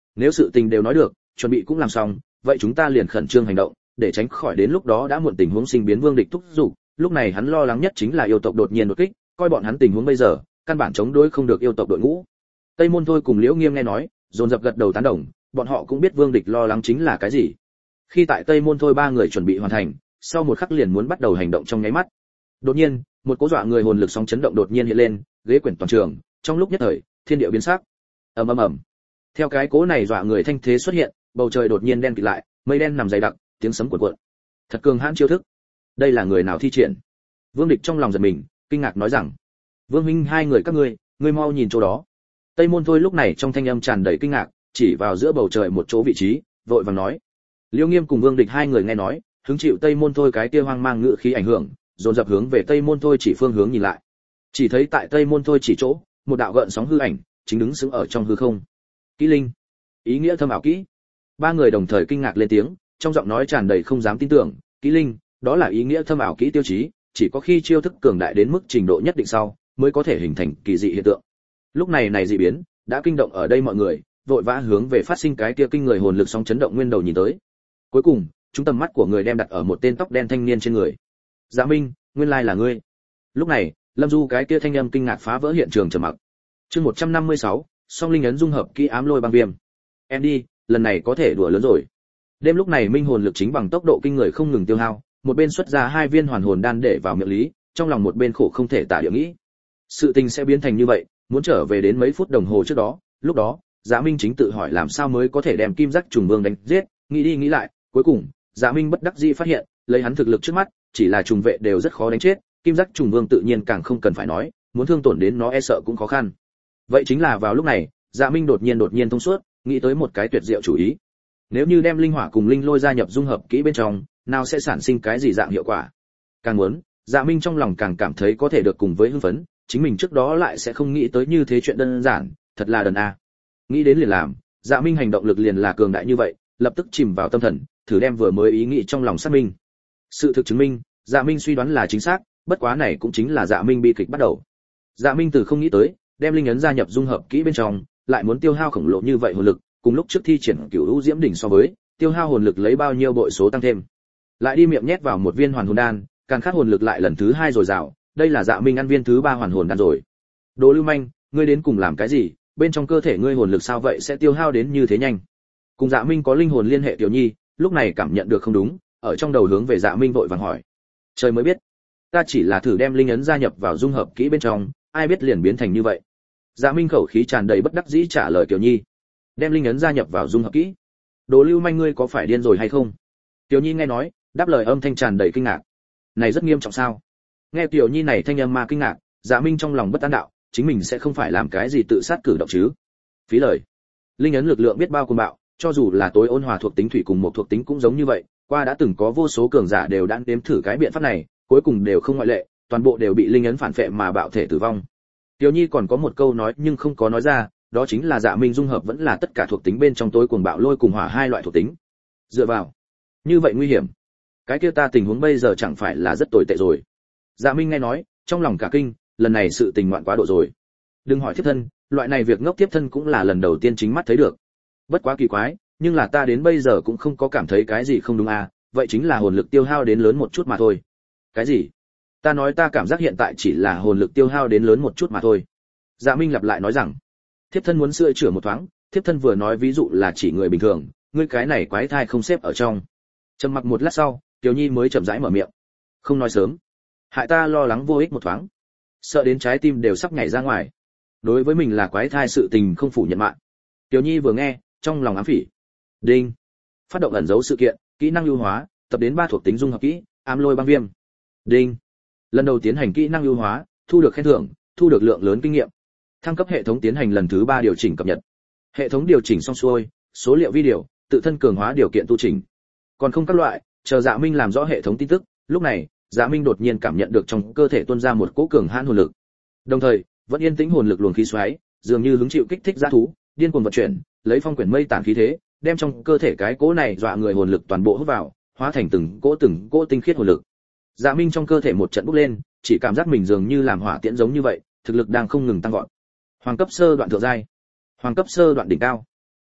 Nếu sự tình đều nói được, chuẩn bị cũng làm xong, vậy chúng ta liền khẩn trương hành động, để tránh khỏi đến lúc đó đã muộn tình huống sinh biến Vương Địch thúc giục. Lúc này hắn lo lắng nhất chính là yêu tộc đột nhiên đột kích, coi bọn hắn tình huống bây giờ, căn bản chống đối không được yêu tộc đội ngũ. Tây Môn Thôi cùng Liễu Nghiêm nghe nói, dồn dập gật đầu tán đồng, bọn họ cũng biết Vương Địch lo lắng chính là cái gì. Khi tại Tây Môn Thôi ba người chuẩn bị hoàn thành, sau một khắc liền muốn bắt đầu hành động trong nháy mắt. Đột nhiên, một cỗ dọa người hồn lực sóng chấn động đột nhiên hiện lên, ghế quyển toàn trường, trong lúc nhất thời, thiên địa biến sắc. Ầm ầm ầm. Theo cái cỗ này dọa người thanh thế xuất hiện, bầu trời đột nhiên đen kịt lại, mây đen nằm dày đặc, tiếng sấm cuộn cuộn. Thật cường hãn chiêu thức. Đây là người nào thi triển? Vương Địch trong lòng giật mình, kinh ngạc nói rằng: "Vương huynh, hai người các ngươi, ngươi mau nhìn chỗ đó." Tây Môn Thôi lúc này trong thanh âm tràn đầy kinh ngạc, chỉ vào giữa bầu trời một chỗ vị trí, vội vàng nói. Liễu Nghiêm cùng Vương Địch hai người nghe nói, hứng chịu Tây Môn Thôi cái kia hoang mang ngữ khí ảnh hưởng, dồn dập hướng về Tây Môn Thôi chỉ phương hướng nhìn lại. Chỉ thấy tại Tây Môn Thôi chỉ chỗ, một đạo gợn sóng hư ảnh, chính đứng sững ở trong hư không. Kỹ linh, ý nghĩa thâm ảo kỹ. Ba người đồng thời kinh ngạc lên tiếng, trong giọng nói tràn đầy không dám tin tưởng. Kỹ linh, đó là ý nghĩa thâm ảo kỹ tiêu chí, chỉ có khi chiêu thức cường đại đến mức trình độ nhất định sau, mới có thể hình thành kỳ dị hiện tượng. Lúc này này dị biến đã kinh động ở đây mọi người, vội vã hướng về phát sinh cái kia kinh người hồn lực sóng chấn động nguyên đầu nhìn tới. Cuối cùng, chúng tầm mắt của người đem đặt ở một tên tóc đen thanh niên trên người. Dạ Minh, nguyên lai là ngươi. Lúc này, Lâm Du cái kia thanh âm kinh ngạc phá vỡ hiện trường trầm mặc. Chương một trăm năm mươi sáu, Song Linh ấn dung hợp kỹ ám lôi băng viêm. Em đi, lần này có thể đùa lớn rồi. Đêm lúc này minh hồn lực chính bằng tốc độ kinh người không ngừng tiêu hao, một bên xuất ra hai viên hoàn hồn đan để vào miệng lý, trong lòng một bên khổ không thể tả địa nghĩ. Sự tình sẽ biến thành như vậy, muốn trở về đến mấy phút đồng hồ trước đó, lúc đó, Dạ Minh chính tự hỏi làm sao mới có thể đem Kim Giác Trùng Vương đánh giết, nghĩ đi nghĩ lại, cuối cùng, Dạ Minh bất đắc dĩ phát hiện, lấy hắn thực lực trước mắt, chỉ là trùng vệ đều rất khó đánh chết, Kim Giác Trùng Vương tự nhiên càng không cần phải nói, muốn thương tổn đến nó e sợ cũng khó khăn. Vậy chính là vào lúc này, Dạ Minh đột nhiên đột nhiên thông suốt, nghĩ tới một cái tuyệt diệu chủ ý. Nếu như đem linh hỏa cùng linh lôi gia nhập dung hợp kỹ bên trong, nào sẽ sản sinh cái gì dạng hiệu quả? Càng muốn, Dạ Minh trong lòng càng cảm thấy có thể được cùng với hưng phấn, chính mình trước đó lại sẽ không nghĩ tới như thế chuyện đơn giản, thật là đần a. Nghĩ đến liền làm, Dạ Minh hành động lực liền là cường đại như vậy, lập tức chìm vào tâm thần, thử đem vừa mới ý nghĩ trong lòng xác minh. Sự thực chứng minh, Dạ Minh suy đoán là chính xác, bất quá này cũng chính là Dạ Minh bi kịch bắt đầu. Dạ Minh từ không nghĩ tới, đem linh ấn gia nhập dung hợp kỹ bên trong, lại muốn tiêu hao khổng lồ như vậy hồn lực, cùng lúc trước thi triển Cửu Vũ Diễm đỉnh so với, tiêu hao hồn lực lấy bao nhiêu bội số tăng thêm. Lại đi miệng nhét vào một viên hoàn hồn đan, càng khát hồn lực lại lần thứ hai rồi rào, đây là Dạ Minh ăn viên thứ ba hoàn hồn đan rồi. Đồ lưu manh, ngươi đến cùng làm cái gì? Bên trong cơ thể ngươi hồn lực sao vậy sẽ tiêu hao đến như thế nhanh? Cùng Dạ Minh có linh hồn liên hệ Tiểu Nhi, lúc này cảm nhận được không đúng, ở trong đầu hướng về Dạ Minh vội vàng hỏi. Trời mới biết, ta chỉ là thử đem linh ấn gia nhập vào dung hợp kỹ bên trong, ai biết liền biến thành như vậy. Dạ Minh khẩu khí tràn đầy bất đắc dĩ trả lời Tiểu Nhi. Đem linh ấn gia nhập vào dung hợp kỹ? Đồ lưu manh, ngươi có phải điên rồi hay không? Tiểu Nhi nghe nói, đáp lời âm thanh tràn đầy kinh ngạc. Này rất nghiêm trọng sao? Nghe Tiểu Nhi này thanh âm mà kinh ngạc, Dạ Minh trong lòng bất an đạo, chính mình sẽ không phải làm cái gì tự sát cử động chứ? Phí lời. Linh ấn lực lượng biết bao cuồng bạo, cho dù là tối ôn hòa thuộc tính thủy cùng một thuộc tính cũng giống như vậy, qua đã từng có vô số cường giả đều đã nếm thử cái biện pháp này, cuối cùng đều không ngoại lệ, toàn bộ đều bị linh ấn phản phệ mà bạo thể tử vong. Tiểu Nhi còn có một câu nói nhưng không có nói ra, đó chính là Dạ Minh dung hợp vẫn là tất cả thuộc tính bên trong tối cuồng bạo lôi cùng hỏa hai loại thuộc tính. Dựa vào, như vậy nguy hiểm. Cái kia ta tình huống bây giờ chẳng phải là rất tồi tệ rồi. Dạ Minh nghe nói, trong lòng cả kinh, lần này sự tình ngoạn quá độ rồi. Đừng hỏi thiếp thân, loại này việc ngốc thiếp thân cũng là lần đầu tiên chính mắt thấy được. Bất quá kỳ quái, nhưng là ta đến bây giờ cũng không có cảm thấy cái gì không đúng à, vậy chính là hồn lực tiêu hao đến lớn một chút mà thôi. Cái gì? Ta nói ta cảm giác hiện tại chỉ là hồn lực tiêu hao đến lớn một chút mà thôi. Dạ Minh lặp lại nói rằng, thiếp thân muốn sửa chữa một thoáng, thiếp thân vừa nói ví dụ là chỉ người bình thường, ngươi cái này quái thai không xếp ở trong. Trầm mặc một lát sau, Tiểu Nhi mới chậm rãi mở miệng. Không nói sớm, hại ta lo lắng vô ích một thoáng, sợ đến trái tim đều sắp nhảy ra ngoài. Đối với mình là quái thai sự tình không phủ nhận mạng. Tiểu Nhi vừa nghe, trong lòng ám phỉ. Đinh. Phát động ẩn dấu sự kiện, kỹ năng ưu hóa, tập đến ba thuộc tính dung hợp kỹ, ám lôi băng viêm. Đinh. Lần đầu tiến hành kỹ năng ưu hóa, thu được khen thưởng, thu được lượng lớn kinh nghiệm. Thăng cấp hệ thống tiến hành lần thứ ba điều chỉnh cập nhật. Hệ thống điều chỉnh xong xuôi, số liệu video, tự thân cường hóa điều kiện tu chỉnh. Còn không các loại, chờ Dạ Minh làm rõ hệ thống tin tức, lúc này, Dạ Minh đột nhiên cảm nhận được trong cơ thể tuôn ra một cỗ cường hãn hồn lực. Đồng thời, vẫn yên tĩnh hồn lực luồng khí xoáy, dường như hứng chịu kích thích dã thú, điên cuồng vận chuyển, lấy phong quyển mây tản khí thế, đem trong cơ thể cái cỗ này dọa người hồn lực toàn bộ hút vào, hóa thành từng cỗ từng cỗ tinh khiết hồn lực. Dạ Minh trong cơ thể một trận bốc lên, chỉ cảm giác mình dường như làm hỏa tiễn giống như vậy, thực lực đang không ngừng tăng vọt. Hoàng cấp sơ đoạn thượng giai, hoàng cấp sơ đoạn đỉnh cao,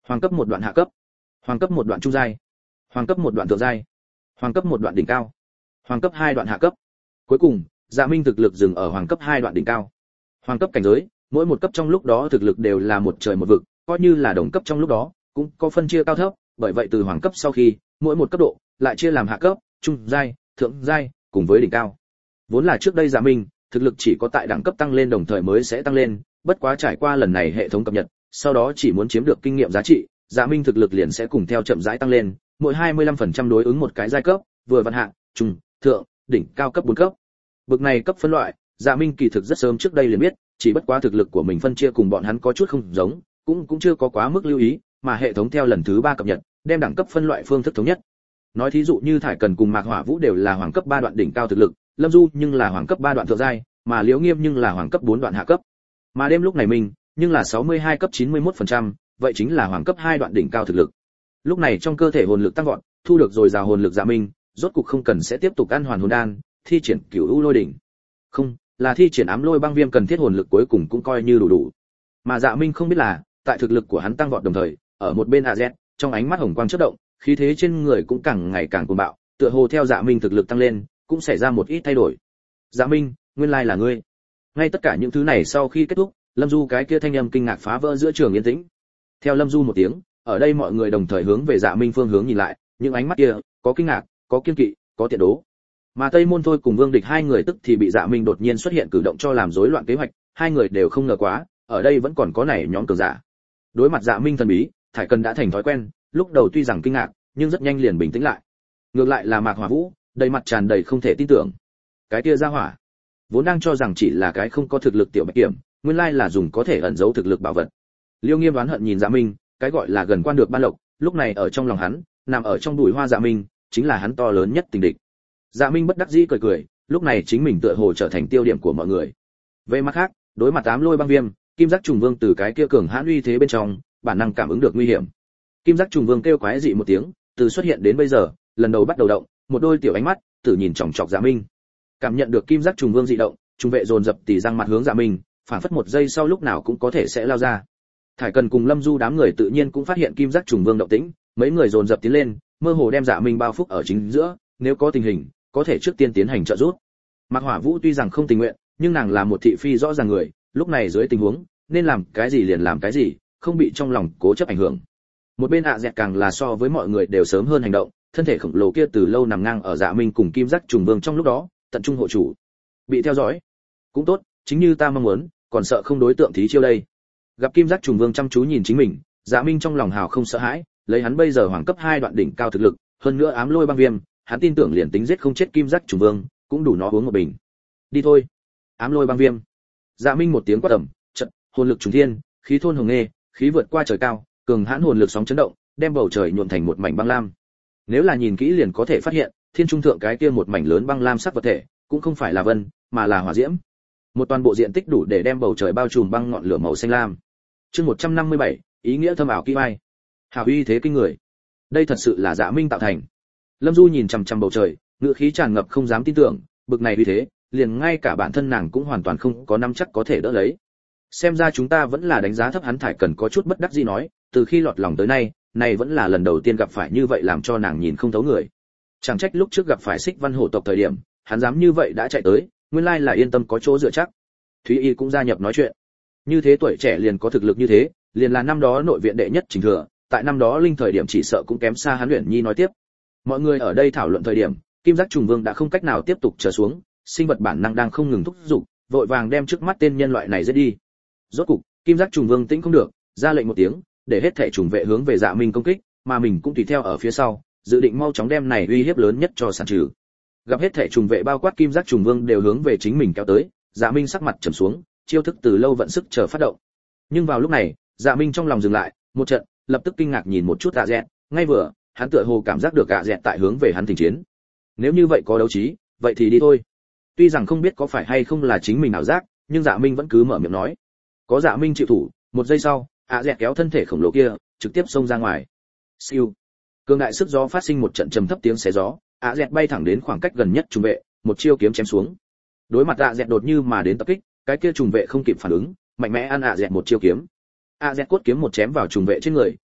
Hoàng cấp một đoạn hạ cấp, hoàng cấp một đoạn trung giai, hoàng cấp một đoạn thượng giai, hoàng cấp một đoạn đỉnh cao, hoàng cấp hai đoạn hạ cấp. Cuối cùng, Dạ Minh thực lực dừng ở hoàng cấp hai đoạn đỉnh cao. Hoàng cấp cảnh giới, mỗi một cấp trong lúc đó thực lực đều là một trời một vực, coi như là đồng cấp trong lúc đó, cũng có phân chia cao thấp, bởi vậy từ hoàng cấp sau khi, mỗi một cấp độ lại chia làm hạ cấp, trung giai, thượng giai, cùng với đỉnh cao. Vốn là trước đây Dạ Minh, thực lực chỉ có tại đẳng cấp tăng lên đồng thời mới sẽ tăng lên, bất quá trải qua lần này hệ thống cập nhật, sau đó chỉ muốn chiếm được kinh nghiệm giá trị, Dạ Minh thực lực liền sẽ cùng theo chậm rãi tăng lên, mỗi hai mươi lăm phần trăm đối ứng một cái giai cấp, vừa văn hạng, trung, thượng, đỉnh, cao cấp bốn cấp. Bực này cấp phân loại, Dạ Minh kỳ thực rất sớm trước đây liền biết, chỉ bất quá thực lực của mình phân chia cùng bọn hắn có chút không giống, cũng cũng chưa có quá mức lưu ý, mà hệ thống theo lần thứ ba cập nhật, đem đẳng cấp phân loại phương thức thống nhất. Nói thí dụ như Thải Cần cùng Mạc Hỏa Vũ đều là hoàng cấp ba đoạn đỉnh cao thực lực, Lâm Du nhưng là hoàng cấp ba đoạn thượng giai, mà Liễu Nghiêm nhưng là hoàng cấp bốn đoạn hạ cấp. Mà đêm lúc này mình, nhưng là sáu mươi hai cấp chín mươi mốt phần trăm, vậy chính là hoàng cấp hai đoạn đỉnh cao thực lực. Lúc này trong cơ thể hồn lực tăng vọt, thu được rồi rào hồn lực Dạ Minh, rốt cục không cần sẽ tiếp tục ăn hoàn hồn đan, thi triển Cửu U Lôi đỉnh. Không, là thi triển Ám Lôi Băng Viêm cần thiết hồn lực cuối cùng cũng coi như đủ đủ. Mà Dạ Minh không biết là, tại thực lực của hắn tăng vọt đồng thời, ở một bên a dét, trong ánh mắt hồng quang chớp động, khí thế trên người cũng càng ngày càng cuồng bạo, tựa hồ theo Dạ Minh thực lực tăng lên, cũng xảy ra một ít thay đổi. Dạ Minh, nguyên lai là ngươi. Ngay tất cả những thứ này sau khi kết thúc, Lâm Du cái kia thanh âm kinh ngạc phá vỡ giữa trường yên tĩnh. Theo Lâm Du một tiếng, ở đây mọi người đồng thời hướng về Dạ Minh phương hướng nhìn lại, những ánh mắt kia có kinh ngạc, có kiên kỵ, có tiện đố. Mà Tây Môn Thôi cùng Vương Địch hai người tức thì bị Dạ Minh đột nhiên xuất hiện cử động cho làm rối loạn kế hoạch, hai người đều không ngờ quá, ở đây vẫn còn có này nhóm cường giả. Đối mặt Dạ Minh thần bí, Thải Cần đã thành thói quen, lúc đầu tuy rằng kinh ngạc, nhưng rất nhanh liền bình tĩnh lại. Ngược lại là Mạc Hỏa Vũ, đầy mặt tràn đầy không thể tin tưởng. Cái kia ra hỏa, vốn đang cho rằng chỉ là cái không có thực lực tiểu bạch kiểm, nguyên lai là dùng có thể ẩn giấu thực lực bảo vật. Liêu Nghiêm đoán hận nhìn Dạ Minh, cái gọi là gần quan được ban lộc, lúc này ở trong lòng hắn, nằm ở trong bụi hoa Dạ Minh, chính là hắn to lớn nhất tình địch. Dạ Minh bất đắc dĩ cười cười, lúc này chính mình tựa hồ trở thành tiêu điểm của mọi người. Về mặt khác, đối mặt Ám Lôi Băng Viêm, Kim Giác Trùng Vương từ cái kia cường hãn uy thế bên trong, bản năng cảm ứng được nguy hiểm. Kim Giác Trùng Vương kêu quái dị một tiếng, từ xuất hiện đến bây giờ, lần đầu bắt đầu động, một đôi tiểu ánh mắt, tự nhìn chòng chọc Dạ Minh. Cảm nhận được Kim Giác Trùng Vương dị động, trung vệ dồn dập tỉ răng mặt hướng Dạ Minh, phản phất một giây sau lúc nào cũng có thể sẽ lao ra. Thải Cần cùng Lâm Du đám người tự nhiên cũng phát hiện Kim Giác Trùng Vương động tĩnh, mấy người dồn dập tiến lên, mơ hồ đem Dạ Minh bao phúc ở chính giữa, nếu có tình hình, có thể trước tiên tiến hành trợ giúp. Mạc Hỏa Vũ tuy rằng không tình nguyện, nhưng nàng là một thị phi rõ ràng người, lúc này dưới tình huống, nên làm cái gì liền làm cái gì, không bị trong lòng cố chấp ảnh hưởng. Một bên ạ dẹt càng là so với mọi người đều sớm hơn hành động, thân thể khổng lồ kia từ lâu nằm ngang ở Dạ Minh cùng Kim Giác Trùng Vương trong lúc đó, tận trung hộ chủ. Bị theo dõi, cũng tốt, chính như ta mong muốn, còn sợ không đối tượng thí chiêu đây. Gặp Kim Giác Trùng Vương chăm chú nhìn chính mình, Dạ Minh trong lòng hào không sợ hãi, lấy hắn bây giờ hoàng cấp hai đoạn đỉnh cao thực lực, hơn nữa Ám Lôi Băng Viêm, hắn tin tưởng liền tính giết không chết Kim Giác Trùng Vương, cũng đủ nó uống một bình. Đi thôi. Ám Lôi Băng Viêm. Dạ Minh một tiếng quát ầm, trận, hồn lực trùng thiên, khí thôn hồng nghê, khí vượt qua trời cao, cường hãn hồn lực sóng chấn động, đem bầu trời nhuộm thành một mảnh băng lam. Nếu là nhìn kỹ liền có thể phát hiện, thiên trung thượng cái kia một mảnh lớn băng lam sắc vật thể, cũng không phải là vân, mà là hỏa diễm. Một toàn bộ diện tích đủ để đem bầu trời bao trùm băng ngọn lửa màu xanh lam. Chương một trăm năm mươi bảy, ý nghĩa thâm ảo kỳ vai. Hào uy thế kinh người. Đây thật sự là Dạ Minh tạo thành. Lâm Du nhìn chằm chằm bầu trời, ngựa khí tràn ngập không dám tin tưởng, bực này uy thế, liền ngay cả bản thân nàng cũng hoàn toàn không có nắm chắc có thể đỡ lấy. Xem ra chúng ta vẫn là đánh giá thấp hắn. Thải Cần có chút bất đắc dĩ nói, từ khi lọt lòng tới nay, này vẫn là lần đầu tiên gặp phải như vậy làm cho nàng nhìn không thấu người. Chẳng trách lúc trước gặp phải Xích Văn Hổ tộc thời điểm, hắn dám như vậy đã chạy tới, nguyên lai là yên tâm có chỗ dựa chắc. Thúy Y cũng gia nhập nói chuyện. Như thế tuổi trẻ liền có thực lực như thế, liền là năm đó nội viện đệ nhất Trình Thừa, tại năm đó linh thời điểm chỉ sợ cũng kém xa hắn. Uyển Nhi nói tiếp. Mọi người ở đây thảo luận thời điểm, Kim Giác Trùng Vương đã không cách nào tiếp tục trở xuống, sinh vật bản năng đang không ngừng thúc giục, vội vàng đem trước mắt tên nhân loại này giết đi. Rốt cục, Kim Giác Trùng Vương tĩnh không được, ra lệnh một tiếng, để hết thảy trùng vệ hướng về Dạ Minh công kích, mà mình cũng tùy theo ở phía sau, dự định mau chóng đem này uy hiếp lớn nhất cho san trừ. Gặp hết thảy trùng vệ bao quát Kim Giác Trùng Vương đều hướng về chính mình kéo tới, Dạ Minh sắc mặt trầm xuống, chiêu thức từ lâu vận sức chờ phát động. Nhưng vào lúc này, Dạ Minh trong lòng dừng lại, một trận, lập tức kinh ngạc nhìn một chút Dạ Dẹt, ngay vừa, hắn tựa hồ cảm giác được Dạ Dẹt tại hướng về hắn thỉnh chiến. Nếu như vậy có đấu trí, vậy thì đi thôi. Tuy rằng không biết có phải hay không là chính mình ảo giác, nhưng Dạ Minh vẫn cứ mở miệng nói. Có Dạ Minh chịu thủ, một giây sau, Dạ Dẹt kéo thân thể khổng lồ kia, trực tiếp xông ra ngoài. Siêu. Cường đại sức gió phát sinh một trận trầm thấp tiếng xé gió, Dạ Dẹt bay thẳng đến khoảng cách gần nhất trùng vệ, một chiêu kiếm chém xuống. Đối mặt Dạ Dẹt đột như mà đến tập kích, cái kia trùng vệ không kịp phản ứng, mạnh mẽ ăn Dạ Dẹt một chiêu kiếm. Dạ Dẹt cốt kiếm một chém vào trùng vệ trên người,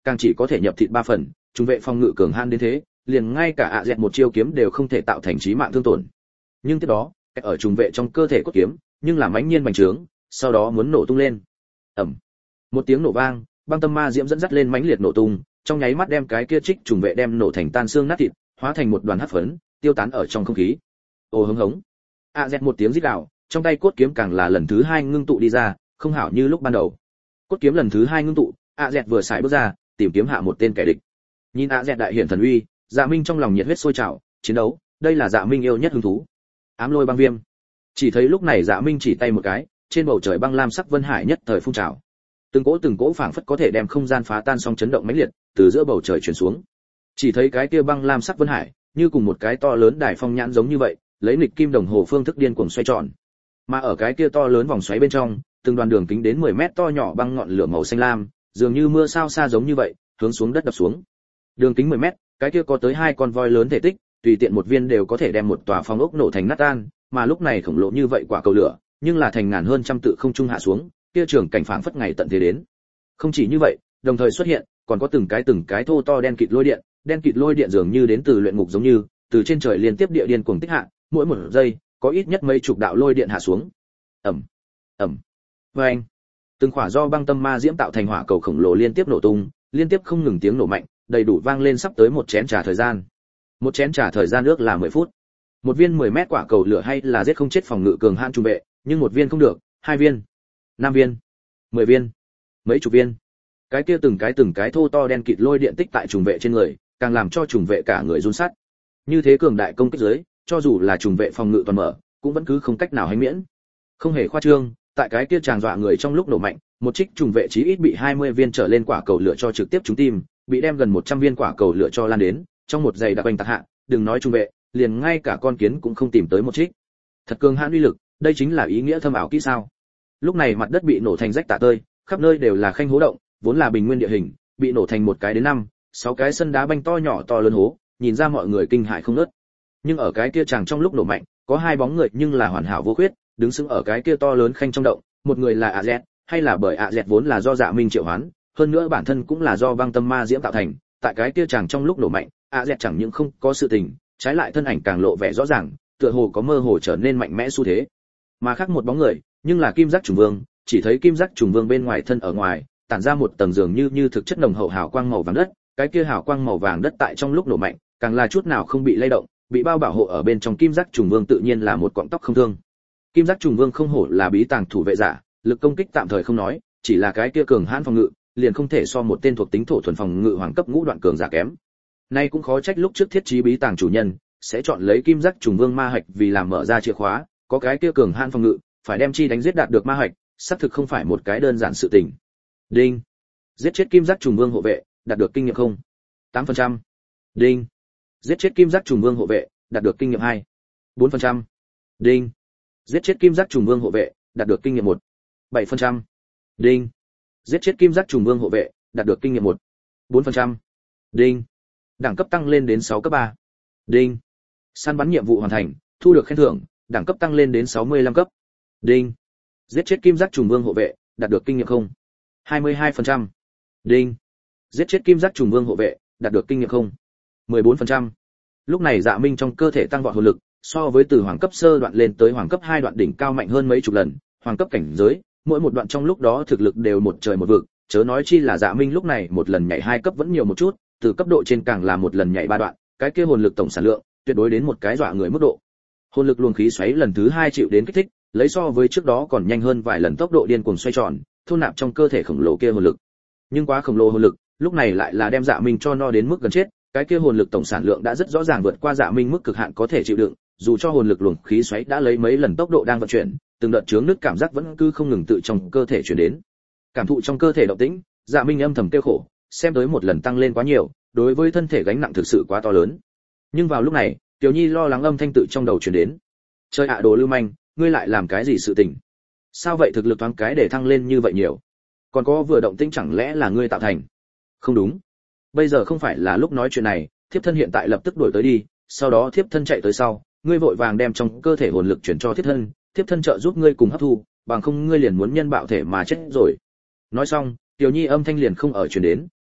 càng chỉ có thể nhập thịt ba phần, trung vệ phòng ngự cường hãn đến thế, liền ngay cả ạ dẹt một chiêu kiếm đều không thể tạo thành chí mạng thương tổn. Nhưng tiếp đó, ở trung vệ trong cơ thể cốt kiếm, nhưng là mãnh nhiên bành trướng, sau đó muốn nổ tung lên. Ầm. Một tiếng nổ vang, băng tâm ma diễm dẫn dắt lên mãnh liệt nổ tung, trong nháy mắt đem cái kia trích trùng vệ đem nổ thành tan xương nát thịt, hóa thành một đoàn hắc phấn, tiêu tán ở trong không khí. Ồ hống hống. A Z một tiếng rít gào, trong tay cốt kiếm càng là lần thứ hai ngưng tụ đi ra, không hảo như lúc ban đầu. Cốt kiếm lần thứ hai ngưng tụ, A Z vừa xài bước ra, tìm kiếm hạ một tên kẻ địch. Nhìn A Z đại hiển thần uy, Dạ Minh trong lòng nhiệt huyết sôi trào, chiến đấu, đây là Dạ Minh yêu nhất hứng thú. Ám lôi băng viêm. Chỉ thấy lúc này Dạ Minh chỉ tay một cái, trên bầu trời băng lam sắc vân hải nhất thời phun trào. Từng cỗ từng cỗ phảng phất có thể đem không gian phá tan song chấn động mãnh liệt, từ giữa bầu trời truyền xuống. Chỉ thấy cái kia băng lam sắc vân hải, như cùng một cái to lớn đài phong nhãn giống như vậy, lấy nghịch kim đồng hồ phương thức điên cuồng xoay tròn. Mà ở cái kia to lớn vòng xoáy bên trong, từng đoàn đường kính đến mười mét to nhỏ băng ngọn lửa màu xanh lam, dường như mưa sao xa giống như vậy, hướng xuống đất đập xuống. Đường kính mười mét, cái kia có tới hai con voi lớn thể tích, tùy tiện một viên đều có thể đem một tòa phong ốc nổ thành nát tan, mà lúc này khổng lồ như vậy quả cầu lửa, nhưng là thành ngàn hơn trăm tự không trung hạ xuống, kia trường cảnh phảng phất ngày tận thế đến. Không chỉ như vậy, đồng thời xuất hiện, còn có từng cái từng cái thô to đen kịt lôi điện, đen kịt lôi điện dường như đến từ luyện ngục giống như, từ trên trời liên tiếp địa điên cuồng tích hạ, mỗi một giây có ít nhất mấy chục đạo lôi điện hạ xuống. Ầm, ầm, vang. Từng khỏa do băng tâm ma diễm tạo thành hỏa cầu khổng lồ liên tiếp nổ tung, liên tiếp không ngừng tiếng nổ mạnh, đầy đủ vang lên sắp tới một chén trà thời gian. Một chén trà thời gian ước là mười phút. Một viên mười mét quả cầu lửa hay là giết không chết phòng ngự cường hãn trung vệ, nhưng một viên không được, hai viên, năm viên, mười viên, mấy chục viên. Cái kia từng cái từng cái thô to đen kịt lôi điện tích tại trùng vệ trên người, càng làm cho trùng vệ cả người run sắt. Như thế cường đại công kích dưới, cho dù là trùng vệ phòng ngự toàn mở, cũng vẫn cứ không cách nào hành miễn. Không hề khoa trương, tại cái kia tràng dọa người trong lúc nổ mạnh, một trích trùng vệ chí ít bị hai mươi viên trở lên quả cầu lửa cho trực tiếp trúng tim, bị đem gần một trăm viên quả cầu lửa cho lan đến, trong một giây đã quanh tạc hạ, đừng nói trùng vệ, liền ngay cả con kiến cũng không tìm tới một trích. Thật cường hãn uy lực, đây chính là ý nghĩa thâm ảo kỹ sao? Lúc này mặt đất bị nổ thành rách tả tơi, khắp nơi đều là khanh hố động, vốn là bình nguyên địa hình, bị nổ thành một cái đến năm, sáu cái sân đá banh to nhỏ to lớn hố, nhìn ra mọi người kinh hãi không ngớt. Nhưng ở cái kia chàng trong lúc nổ mạnh, có hai bóng người nhưng là hoàn hảo vô khuyết, đứng sững ở cái kia to lớn khanh trong động, một người là A Z, hay là bởi A Z vốn là do Dạ Minh triệu hoán, hơn nữa bản thân cũng là do băng tâm ma diễm tạo thành, tại cái kia chàng trong lúc nổ mạnh, A Z chẳng những không có sự tình, trái lại thân ảnh càng lộ vẻ rõ ràng, tựa hồ có mơ hồ trở nên mạnh mẽ xu thế. Mà khác một bóng người, nhưng là Kim Giác Trùng Vương, chỉ thấy Kim Giác Trùng Vương bên ngoài thân ở ngoài, tản ra một tầng dường như như thực chất nồng hậu hào quang màu vàng đất, cái kia hào quang màu vàng đất tại trong lúc nổ mạnh, càng là chút nào không bị lay động, bị bao bảo hộ ở bên trong. Kim Giác Trùng Vương tự nhiên là một cọng tóc không thương. Kim Giác Trùng Vương không hổ là bí tàng thủ vệ giả, lực công kích tạm thời không nói, chỉ là cái kia cường hãn phòng ngự, liền không thể so một tên thuộc tính thổ thuần phòng ngự hoàng cấp ngũ đoạn cường giả kém. Nay cũng khó trách lúc trước thiết trí bí tàng chủ nhân sẽ chọn lấy Kim Giác Trùng Vương ma hạch vì làm mở ra chìa khóa, có cái kia cường hãn phòng ngự, phải đem chi đánh giết đạt được ma hạch, xác thực không phải một cái đơn giản sự tình. Đinh. Giết chết Kim Giác Trùng Vương hộ vệ, đạt được kinh nghiệm không? tám phần trăm. Đinh. Giết chết Kim Giác Trùng Vương hộ vệ, đạt được kinh nghiệm hai. bốn phần trăm. Đinh. Giết chết Kim Giác Trùng Vương hộ vệ, đạt được kinh nghiệm một. bảy phần trăm. Đinh. Giết chết Kim Giác Trùng Vương hộ vệ, đạt được kinh nghiệm một. bốn phần trăm. Đinh. Đẳng cấp tăng lên đến sáu cấp ba. Đinh. Săn bắn nhiệm vụ hoàn thành, thu được khen thưởng, đẳng cấp tăng lên đến sáu mươi lăm cấp. Đinh. Giết chết Kim Giác Trùng Vương hộ vệ, đạt được kinh nghiệm không? hai mươi hai phần trăm. Đinh. Giết chết Kim Giác Trùng Vương hộ vệ, đạt được kinh nghiệm không? mười bốn phần trăm. Lúc này Dạ Minh trong cơ thể tăng vọt hồn lực, so với từ hoàng cấp sơ đoạn lên tới hoàng cấp hai đoạn đỉnh cao mạnh hơn mấy chục lần, hoàng cấp cảnh giới, mỗi một đoạn trong lúc đó thực lực đều một trời một vực, chớ nói chi là Dạ Minh lúc này một lần nhảy hai cấp vẫn nhiều một chút, từ cấp độ trên càng là một lần nhảy ba đoạn, cái kia hồn lực tổng sản lượng, tuyệt đối đến một cái dọa người mức độ. Hồn lực luồng khí xoáy lần thứ hai chịu đến kích thích, lấy so với trước đó còn nhanh hơn vài lần tốc độ điên cuồng xoay tròn, thu nạp trong cơ thể khổng lồ kia hồn lực. Nhưng quá khổng lồ hồn lực, lúc này lại là đem Dạ Minh cho no đến mức gần chết, cái kia hồn lực tổng sản lượng đã rất rõ ràng vượt qua Dạ Minh mức cực hạn có thể chịu đựng, dù cho hồn lực luồng khí xoáy đã lấy mấy lần tốc độ đang vận chuyển, từng đợt chướng nứt cảm giác vẫn cứ không ngừng tự trong cơ thể truyền đến. Cảm thụ trong cơ thể động tĩnh, Dạ Minh âm thầm tiêu khổ, xem tới một lần tăng lên quá nhiều, đối với thân thể gánh nặng thực sự quá to lớn. Nhưng vào lúc này, Tiểu Nhi lo lắng âm thanh tự trong đầu truyền đến. Chơi ạ đồ lưu manh, ngươi lại làm cái gì sự tình? Sao vậy thực lực thoáng cái để thăng lên như vậy nhiều? Còn có vừa động tĩnh chẳng lẽ là ngươi tạo thành? Không đúng. Bây giờ không phải là lúc nói chuyện này, thiếp thân hiện tại lập tức đuổi tới đi, sau đó thiếp thân chạy tới sau, ngươi vội vàng đem trong cơ thể hồn lực chuyển cho thiếp thân, thiếp thân trợ giúp ngươi cùng hấp thu, bằng không ngươi liền muốn nhân bạo thể mà chết rồi. Nói xong, Tiểu Nhi âm thanh liền không ở truyền đến,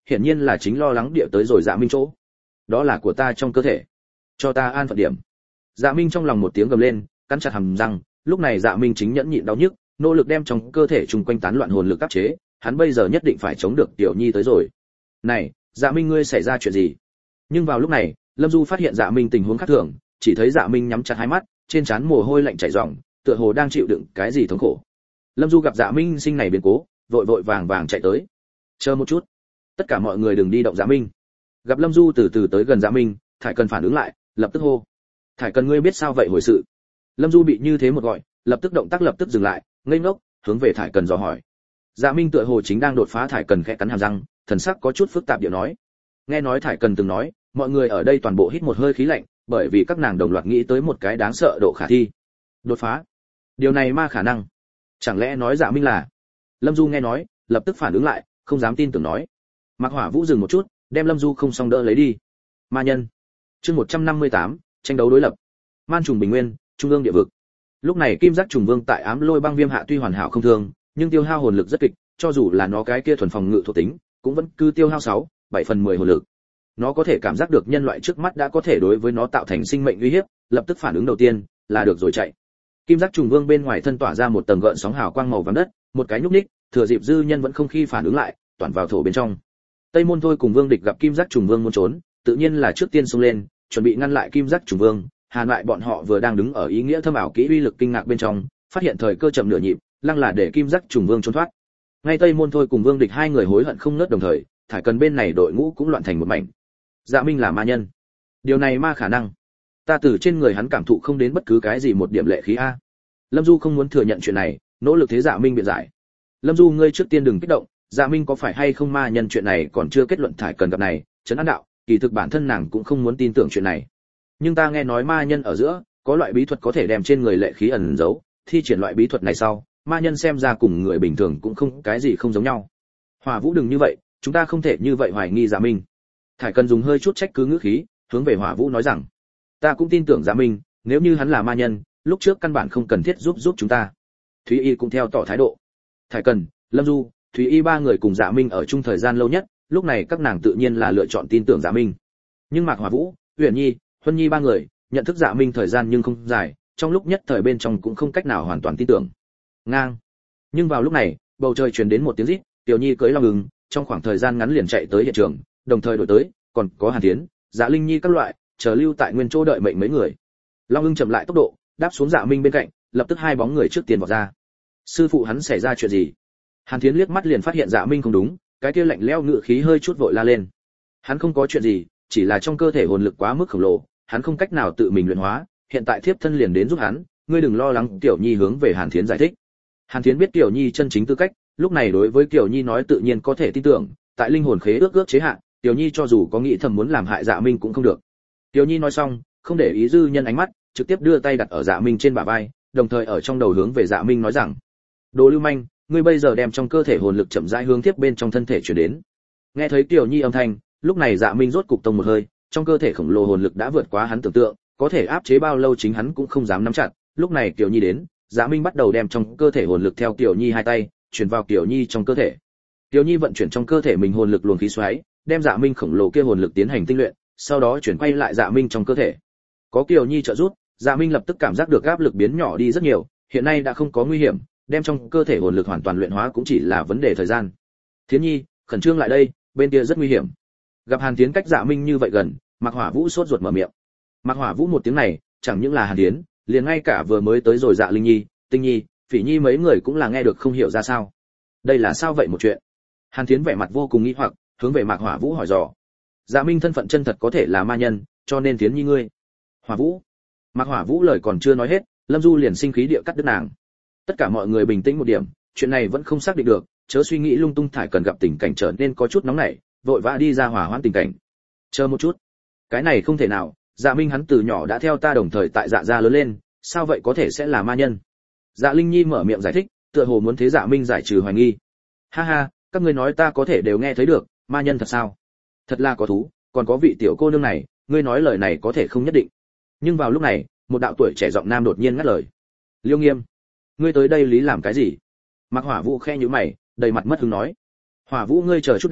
hiển nhiên là chính lo lắng địa tới rồi Dạ Minh chỗ. Đó là của ta trong cơ thể, cho ta an phận điểm. Dạ Minh trong lòng một tiếng gầm lên, cắn chặt hàm răng, lúc này Dạ Minh chính nhẫn nhịn đau nhức, nỗ lực đem trong cơ thể chung quanh tán loạn hồn lực áp chế, hắn bây giờ nhất định phải chống được Tiểu Nhi tới rồi. Này, Dạ Minh ngươi xảy ra chuyện gì? Nhưng vào lúc này, Lâm Du phát hiện Dạ Minh tình huống khác thường, chỉ thấy Dạ Minh nhắm chặt hai mắt, trên trán mồ hôi lạnh chảy ròng, tựa hồ đang chịu đựng cái gì thống khổ. Lâm Du gặp Dạ Minh sinh này biến cố, vội vội vàng vàng chạy tới. Chờ một chút, tất cả mọi người đừng đi động Dạ Minh. Gặp Lâm Du từ từ tới gần Dạ Minh, Thải Cần phản ứng lại, lập tức hô: Thải Cần ngươi biết sao vậy hồi sự? Lâm Du bị như thế một gọi, lập tức động tác lập tức dừng lại, ngây ngốc, hướng về Thải Cần dò hỏi. Dạ Minh tựa hồ chính đang đột phá, Thải Cần khẽ cắn hàm răng, thần sắc có chút phức tạp điệu nói. Nghe nói Thải Cần từng nói, mọi người ở đây toàn bộ hít một hơi khí lạnh, bởi vì các nàng đồng loạt nghĩ tới một cái đáng sợ độ khả thi. Đột phá? Điều này ma khả năng. Chẳng lẽ nói Dạ Minh là? Lâm Du nghe nói, lập tức phản ứng lại, không dám tin tưởng nói. Mạc Hỏa Vũ dừng một chút, đem Lâm Du không xong đỡ lấy đi. Ma nhân. Chương một trăm năm mươi tám, tranh đấu đối lập. Man trùng bình nguyên, trung ương địa vực. Lúc này Kim Giác trùng vương tại Ám Lôi băng viêm hạ tuy hoàn hảo không thương, nhưng tiêu hao hồn lực rất kịch, cho dù là nó cái kia thuần phòng ngự thuộc tính, cũng vẫn cứ tiêu hao sáu, bảy phần mười hồn lực. Nó có thể cảm giác được nhân loại trước mắt đã có thể đối với nó tạo thành sinh mệnh uy hiếp, lập tức phản ứng đầu tiên là được rồi chạy. Kim Giác trùng vương bên ngoài thân tỏa ra một tầng gợn sóng hào quang màu vàng đất, một cái nhúc nhích, thừa dịp dư nhân vẫn không khi phản ứng lại, toàn vào thổ bên trong. Tây Môn Thôi cùng Vương Địch gặp Kim Giác trùng vương muốn trốn, tự nhiên là trước tiên xông lên, chuẩn bị ngăn lại Kim Giác trùng vương. Hàn lại bọn họ vừa đang đứng ở ý nghĩa thâm ảo kỹ uy lực kinh ngạc bên trong, phát hiện thời cơ chậm nửa nhịp, lăng là để Kim Giác trùng vương trốn thoát. Ngay Tây Môn Thôi cùng Vương Địch hai người hối hận không ngớt, đồng thời, Thải Cần bên này đội ngũ cũng loạn thành một mảnh. Dạ Minh là ma nhân. Điều này ma khả năng. Ta từ trên người hắn cảm thụ không đến bất cứ cái gì một điểm lệ khí a. Lâm Du không muốn thừa nhận chuyện này, nỗ lực thế Dạ Minh biện giải. Lâm Du ngươi trước tiên đừng kích động, Dạ Minh có phải hay không ma nhân chuyện này còn chưa kết luận. Thải Cần gặp này, trấn an đạo, kỳ thực bản thân nàng cũng không muốn tin tưởng chuyện này. Nhưng ta nghe nói ma nhân ở giữa có loại bí thuật có thể đem trên người lệ khí ẩn giấu, thi triển loại bí thuật này sau, ma nhân xem ra cùng người bình thường cũng không cái gì không giống nhau. Hỏa Vũ đừng như vậy, chúng ta không thể như vậy hoài nghi Dạ Minh. Thải Cần dùng hơi chút trách cứ ngữ khí, hướng về Hỏa Vũ nói rằng, ta cũng tin tưởng Dạ Minh, nếu như hắn là ma nhân, lúc trước căn bản không cần thiết giúp giúp chúng ta. Thúy Y cũng theo tỏ thái độ. Thải Cần, Lâm Du, Thúy Y ba người cùng Dạ Minh ở chung thời gian lâu nhất, lúc này các nàng tự nhiên là lựa chọn tin tưởng Dạ Minh. Nhưng Mạc Hỏa Vũ, Uyển Nhi, Huân Nhi ba người nhận thức Dạ Minh thời gian nhưng không dài, trong lúc nhất thời bên trong cũng không cách nào hoàn toàn tin tưởng. Ngang. Nhưng vào lúc này, bầu trời truyền đến một tiếng rít, Tiểu Nhi cưỡi long ưng, trong khoảng thời gian ngắn liền chạy tới hiện trường, đồng thời đổi tới, còn có Hàn Thiến, Dạ Linh Nhi các loại, chờ lưu tại nguyên chỗ đợi mệnh mấy người. Long ưng chậm lại tốc độ, đáp xuống Dạ Minh bên cạnh, lập tức hai bóng người trước tiên vọt ra. Sư phụ hắn xảy ra chuyện gì? Hàn Thiến liếc mắt liền phát hiện Dạ Minh không đúng, cái kia lạnh lẽo ngự khí hơi chút vội la lên. Hắn không có chuyện gì, chỉ là trong cơ thể hồn lực quá mức khổng lồ, hắn không cách nào tự mình luyện hóa, hiện tại thiếp thân liền đến giúp hắn, ngươi đừng lo lắng. Tiểu Nhi hướng về Hàn Thiến giải thích. Hàn Thiến biết Tiểu Nhi chân chính tư cách, lúc này đối với Tiểu Nhi nói tự nhiên có thể tin tưởng, tại linh hồn khế ước ước chế hạn, Tiểu Nhi cho dù có nghĩ thầm muốn làm hại Dạ Minh cũng không được. Tiểu Nhi nói xong, không để ý dư nhân ánh mắt, trực tiếp đưa tay đặt ở Dạ Minh trên bả vai, đồng thời ở trong đầu hướng về Dạ Minh nói rằng: "Đồ lưu manh, ngươi bây giờ đem trong cơ thể hồn lực chậm rãi hướng tiếp bên trong thân thể truyền đến." Nghe thấy Tiểu Nhi âm thanh, lúc này Dạ Minh rốt cục tông một hơi, trong cơ thể khổng lồ hồn lực đã vượt quá hắn tưởng tượng, có thể áp chế bao lâu chính hắn cũng không dám nắm chặt. Lúc này Tiểu Nhi đến, Dạ Minh bắt đầu đem trong cơ thể hồn lực theo Tiểu Nhi hai tay truyền vào Tiểu Nhi trong cơ thể. Tiểu Nhi vận chuyển trong cơ thể mình hồn lực luồng khí xoáy, đem Dạ Minh khổng lồ kia hồn lực tiến hành tinh luyện, sau đó chuyển quay lại Dạ Minh trong cơ thể. Có Tiểu Nhi trợ giúp, Dạ Minh lập tức cảm giác được áp lực biến nhỏ đi rất nhiều, hiện nay đã không có nguy hiểm, đem trong cơ thể hồn lực hoàn toàn luyện hóa cũng chỉ là vấn đề thời gian. Thiến Nhi, khẩn trương lại đây, bên kia rất nguy hiểm. Gặp Hàn Thiến cách Dạ Minh như vậy gần, Mạc Hỏa Vũ sốt ruột mở miệng. Mạc Hỏa Vũ một tiếng này, chẳng những là Hàn Thiến, liền ngay cả vừa mới tới rồi Dạ Linh Nhi, Tinh Nhi, Phỉ Nhi mấy người cũng là nghe được không hiểu ra sao. Đây là sao vậy một chuyện? Hàn Thiến vẻ mặt vô cùng nghi hoặc, hướng về Mạc Hỏa Vũ hỏi dò. Dạ Minh thân phận chân thật có thể là ma nhân, cho nên Thiến Nhi ngươi. Hỏa Vũ. Mạc Hỏa Vũ lời còn chưa nói hết, Lâm Du liền sinh khí địa cắt đứt nàng. Tất cả mọi người bình tĩnh một điểm, chuyện này vẫn không xác định được, chớ suy nghĩ lung tung. Thải Cần gặp tình cảnh trở nên có chút nóng nảy, vội vã đi ra hòa hoãn tình cảnh. Chờ một chút, cái này không thể nào, Dạ Minh hắn từ nhỏ đã theo ta đồng thời tại Dạ gia lớn lên, sao vậy có thể sẽ là ma nhân? Dạ Linh Nhi mở miệng giải thích, tựa hồ muốn thế Dạ Minh giải trừ hoài nghi. Ha ha, các ngươi nói ta có thể đều nghe thấy được, ma nhân thật sao? Thật là có thú, còn có vị tiểu cô nương này, ngươi nói lời này có thể không nhất định. Nhưng vào lúc này, một đạo tuổi trẻ giọng nam đột nhiên ngắt lời. Liêu Nghiêm, ngươi tới đây lý làm cái gì? Mạc Hỏa Vũ khẽ nhíu mày, đầy mặt mất hứng nói. Hỏa Vũ ngươi chờ chút đã,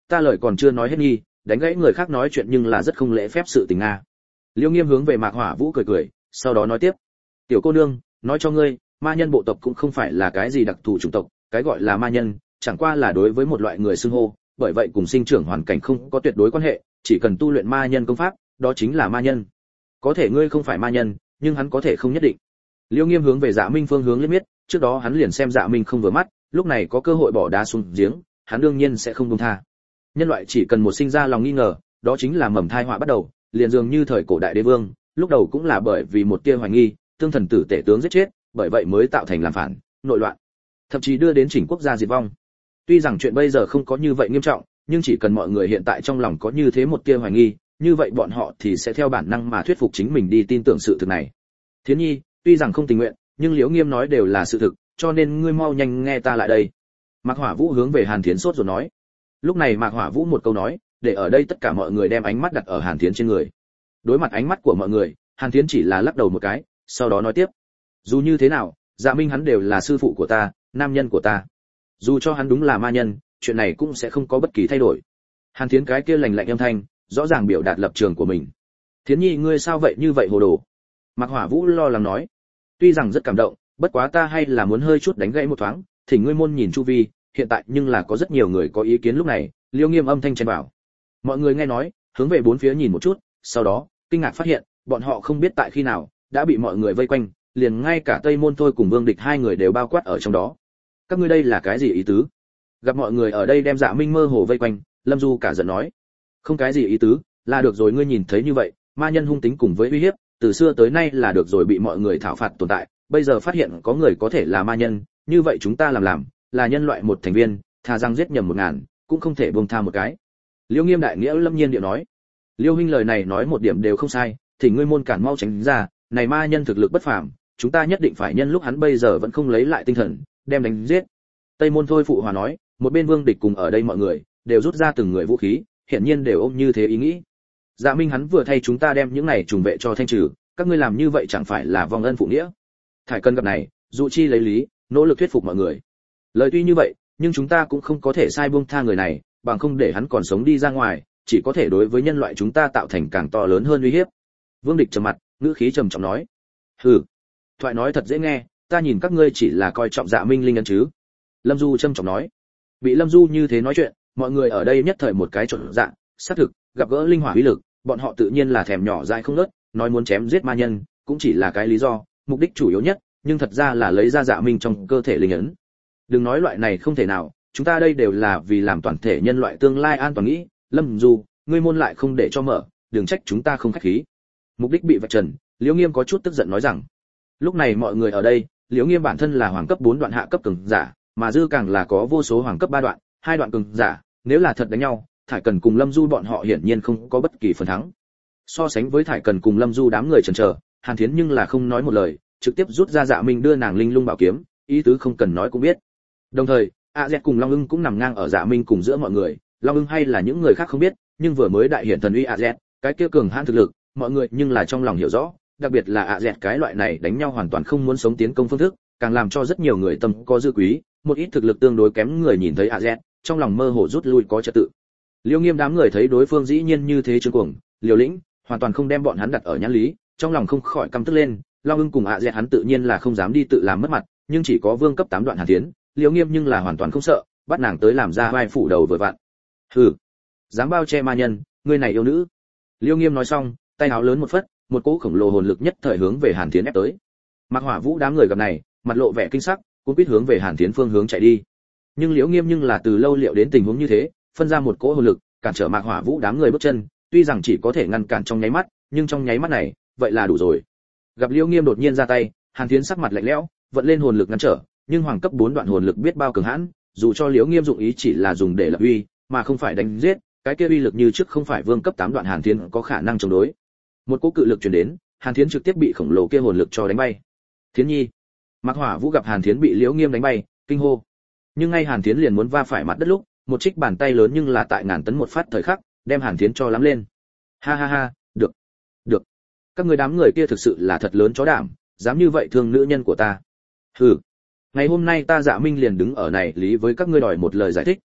ta lời còn chưa nói hết nghi, đánh gãy người khác nói chuyện nhưng là rất không lễ phép sự tình a. Liêu Nghiêm hướng về Mạc Hỏa Vũ cười cười, sau đó nói tiếp: "Tiểu cô nương, nói cho ngươi, ma nhân bộ tộc cũng không phải là cái gì đặc thù chủng tộc, cái gọi là ma nhân, chẳng qua là đối với một loại người xưng hô, bởi vậy cùng sinh trưởng hoàn cảnh không có tuyệt đối quan hệ, chỉ cần tu luyện ma nhân công pháp, đó chính là ma nhân. Có thể ngươi không phải ma nhân, nhưng hắn có thể không nhất định." Liêu Nghiêm hướng về Dạ Minh phương hướng liếc miết, trước đó hắn liền xem Dạ Minh không vừa mắt, lúc này có cơ hội bỏ đá xuống giếng, hắn đương nhiên sẽ không buông tha. Nhân loại chỉ cần một sinh ra lòng nghi ngờ, đó chính là mầm thai họa bắt đầu, liền dường như thời cổ đại đế vương, lúc đầu cũng là bởi vì một tia hoài nghi, tương thần tử tể tướng giết chết, bởi vậy mới tạo thành làm phản, nội loạn, thậm chí đưa đến chỉnh quốc gia diệt vong. Tuy rằng chuyện bây giờ không có như vậy nghiêm trọng, nhưng chỉ cần mọi người hiện tại trong lòng có như thế một tia hoài nghi, như vậy bọn họ thì sẽ theo bản năng mà thuyết phục chính mình đi tin tưởng sự thực này. Thiến Nhi, tuy rằng không tình nguyện, nhưng Liễu Nghiêm nói đều là sự thực, cho nên ngươi mau nhanh nghe ta lại đây. Mạc Hỏa Vũ hướng về Hàn Thiến sốt rồi nói. Lúc này Mạc Hỏa Vũ một câu nói, để ở đây tất cả mọi người đem ánh mắt đặt ở Hàn Thiến trên người. Đối mặt ánh mắt của mọi người, Hàn Thiến chỉ là lắc đầu một cái, sau đó nói tiếp: dù như thế nào, Dạ Minh hắn đều là sư phụ của ta, nam nhân của ta. Dù cho hắn đúng là ma nhân, chuyện này cũng sẽ không có bất kỳ thay đổi. Hàn Thiến cái kia lạnh lạnh âm thanh, rõ ràng biểu đạt lập trường của mình. Thiến Nhi ngươi sao vậy như vậy hồ đồ? Mạc Hỏa Vũ lo lắng nói. Tuy rằng rất cảm động, bất quá ta hay là muốn hơi chút đánh gãy một thoáng, thỉnh ngươi môn nhìn chu vi, hiện tại nhưng là có rất nhiều người có ý kiến. Lúc này, Liêu Nghiêm âm thanh chen vào. Mọi người nghe nói, hướng về bốn phía nhìn một chút, sau đó, kinh ngạc phát hiện, bọn họ không biết tại khi nào, đã bị mọi người vây quanh, liền ngay cả Tây Môn Thôi cùng Vương Địch hai người đều bao quát ở trong đó. Các ngươi đây là cái gì ý tứ? Gặp mọi người ở đây đem Dạ Minh mơ hồ vây quanh, Lâm Du cả giận nói: không cái gì ý tứ, là được rồi, ngươi nhìn thấy như vậy, ma nhân hung tính cùng với uy hiếp, từ xưa tới nay là được rồi bị mọi người thảo phạt tồn tại, bây giờ phát hiện có người có thể là ma nhân, như vậy chúng ta làm làm, là nhân loại một thành viên, thà rằng giết nhầm một ngàn, cũng không thể buông tha một cái. Liêu Nghiêm đại nghĩa lâm nhiên điệu nói. Liêu huynh lời này nói một điểm đều không sai, thì ngươi môn cản mau tránh ra, này ma nhân thực lực bất phàm, chúng ta nhất định phải nhân lúc hắn bây giờ vẫn không lấy lại tinh thần, đem đánh giết. Tây Môn Thôi phụ hòa nói, một bên Vương Địch cùng ở đây mọi người đều rút ra từng người vũ khí, hiển nhiên đều ôm như thế ý nghĩ. Dạ Minh hắn vừa thay chúng ta đem những này trùng vệ cho thanh trừ, các ngươi làm như vậy chẳng phải là vong ân phụ nghĩa? Thải Cần gặp này, dụ chi lấy lý, nỗ lực thuyết phục mọi người. Lời tuy như vậy, nhưng chúng ta cũng không có thể sai buông tha người này, bằng không để hắn còn sống đi ra ngoài, chỉ có thể đối với nhân loại chúng ta tạo thành càng to lớn hơn uy hiếp. Vương Địch trầm mặt, ngữ khí trầm trọng nói: hừ, thoại nói thật dễ nghe, ta nhìn các ngươi chỉ là coi trọng Dạ Minh linh ấn chứ. Lâm Du trầm trọng nói. Bị Lâm Du như thế nói chuyện, mọi người ở đây nhất thời một cái trộn dạ, xác thực, gặp gỡ linh hỏa uy lực, bọn họ tự nhiên là thèm nhỏ dại không ngớt, nói muốn chém giết ma nhân, cũng chỉ là cái lý do, mục đích chủ yếu nhất, nhưng thật ra là lấy ra Dạ Minh trong cơ thể linh ấn. Đừng nói loại này không thể nào, chúng ta đây đều là vì làm toàn thể nhân loại tương lai an toàn nghĩ. Lâm Du, ngươi môn lại không để cho mở, đừng trách chúng ta không khách khí. Mục đích bị vạch trần, Liễu Nghiêm có chút tức giận nói rằng. Lúc này mọi người ở đây, Liễu Nghiêm bản thân là hoàng cấp bốn đoạn hạ cấp cường giả, mà dư càng là có vô số hoàng cấp ba đoạn, hai đoạn cường giả, nếu là thật đánh nhau, Thải Cần cùng Lâm Du bọn họ hiển nhiên không có bất kỳ phần thắng. So sánh với Thải Cần cùng Lâm Du đám người chần chờ, Hàn Thiến nhưng là không nói một lời, trực tiếp rút ra Dạ Minh đưa nàng linh lung bảo kiếm, ý tứ không cần nói cũng biết. Đồng thời, A Z cùng Long Ưng cũng nằm ngang ở Dạ Minh cùng giữa mọi người, Long Ưng hay là những người khác không biết, nhưng vừa mới đại hiển thần uy A Z, cái kia cường hãn thực lực, mọi người nhưng là trong lòng hiểu rõ, đặc biệt là A Z cái loại này đánh nhau hoàn toàn không muốn sống tiến công phương thức, càng làm cho rất nhiều người tâm có dư quý, một ít thực lực tương đối kém người nhìn thấy A Z, trong lòng mơ hồ rút lui có trật tự. Liêu Nghiêm đám người thấy đối phương dĩ nhiên như thế trương cuồng, liều lĩnh, hoàn toàn không đem bọn hắn đặt ở nhãn lý, trong lòng không khỏi căm tức lên. Long Ưng cùng A Z hắn tự nhiên là không dám đi tự làm mất mặt, nhưng chỉ có vương cấp tám đoạn Hàn Thiến, Liêu Nghiêm nhưng là hoàn toàn không sợ, bắt nàng tới làm ra vai phủ đầu vừa vặn. Hừ, dám bao che ma nhân, ngươi này yêu nữ. Liêu Nghiêm nói xong, tay áo lớn một phất, một cỗ khổng lồ hồn lực nhất thời hướng về Hàn Thiến ép tới. Mạc Hỏa Vũ đám người gặp này, mặt lộ vẻ kinh sắc, cũng biết hướng về Hàn Thiến phương hướng chạy đi. Nhưng Liễu Nghiêm nhưng là từ lâu liệu đến tình huống như thế, phân ra một cỗ hồn lực, cản trở Mạc Hỏa Vũ đám người bước chân, tuy rằng chỉ có thể ngăn cản trong nháy mắt, nhưng trong nháy mắt này, vậy là đủ rồi. Gặp Liễu Nghiêm đột nhiên ra tay, Hàn Thiến sắc mặt lạnh lẽo, vận lên hồn lực ngăn trở, nhưng hoàng cấp bốn đoạn hồn lực biết bao cường hãn, dù cho Liễu Nghiêm dụng ý chỉ là dùng để lập uy, mà không phải đánh giết, cái kia uy lực như trước không phải vương cấp tám đoạn Hàn Thiến có khả năng chống đối. Một cỗ cự lực truyền đến, Hàn Thiến trực tiếp bị khổng lồ kia hồn lực cho đánh bay. Thiến Nhi. Mạc Hỏa Vũ gặp Hàn Thiến bị Liễu Nghiêm đánh bay, kinh hô. Nhưng ngay Hàn Thiến liền muốn va phải mặt đất lúc, một trích bàn tay lớn nhưng là tại ngàn tấn một phát thời khắc, đem Hàn Thiến cho lắm lên. Ha ha ha, được, được. Các người đám người kia thực sự là thật lớn chó đảm, dám như vậy thương nữ nhân của ta. Hừ. Ngày hôm nay ta Dạ Minh liền đứng ở này lý với các ngươi đòi một lời giải thích,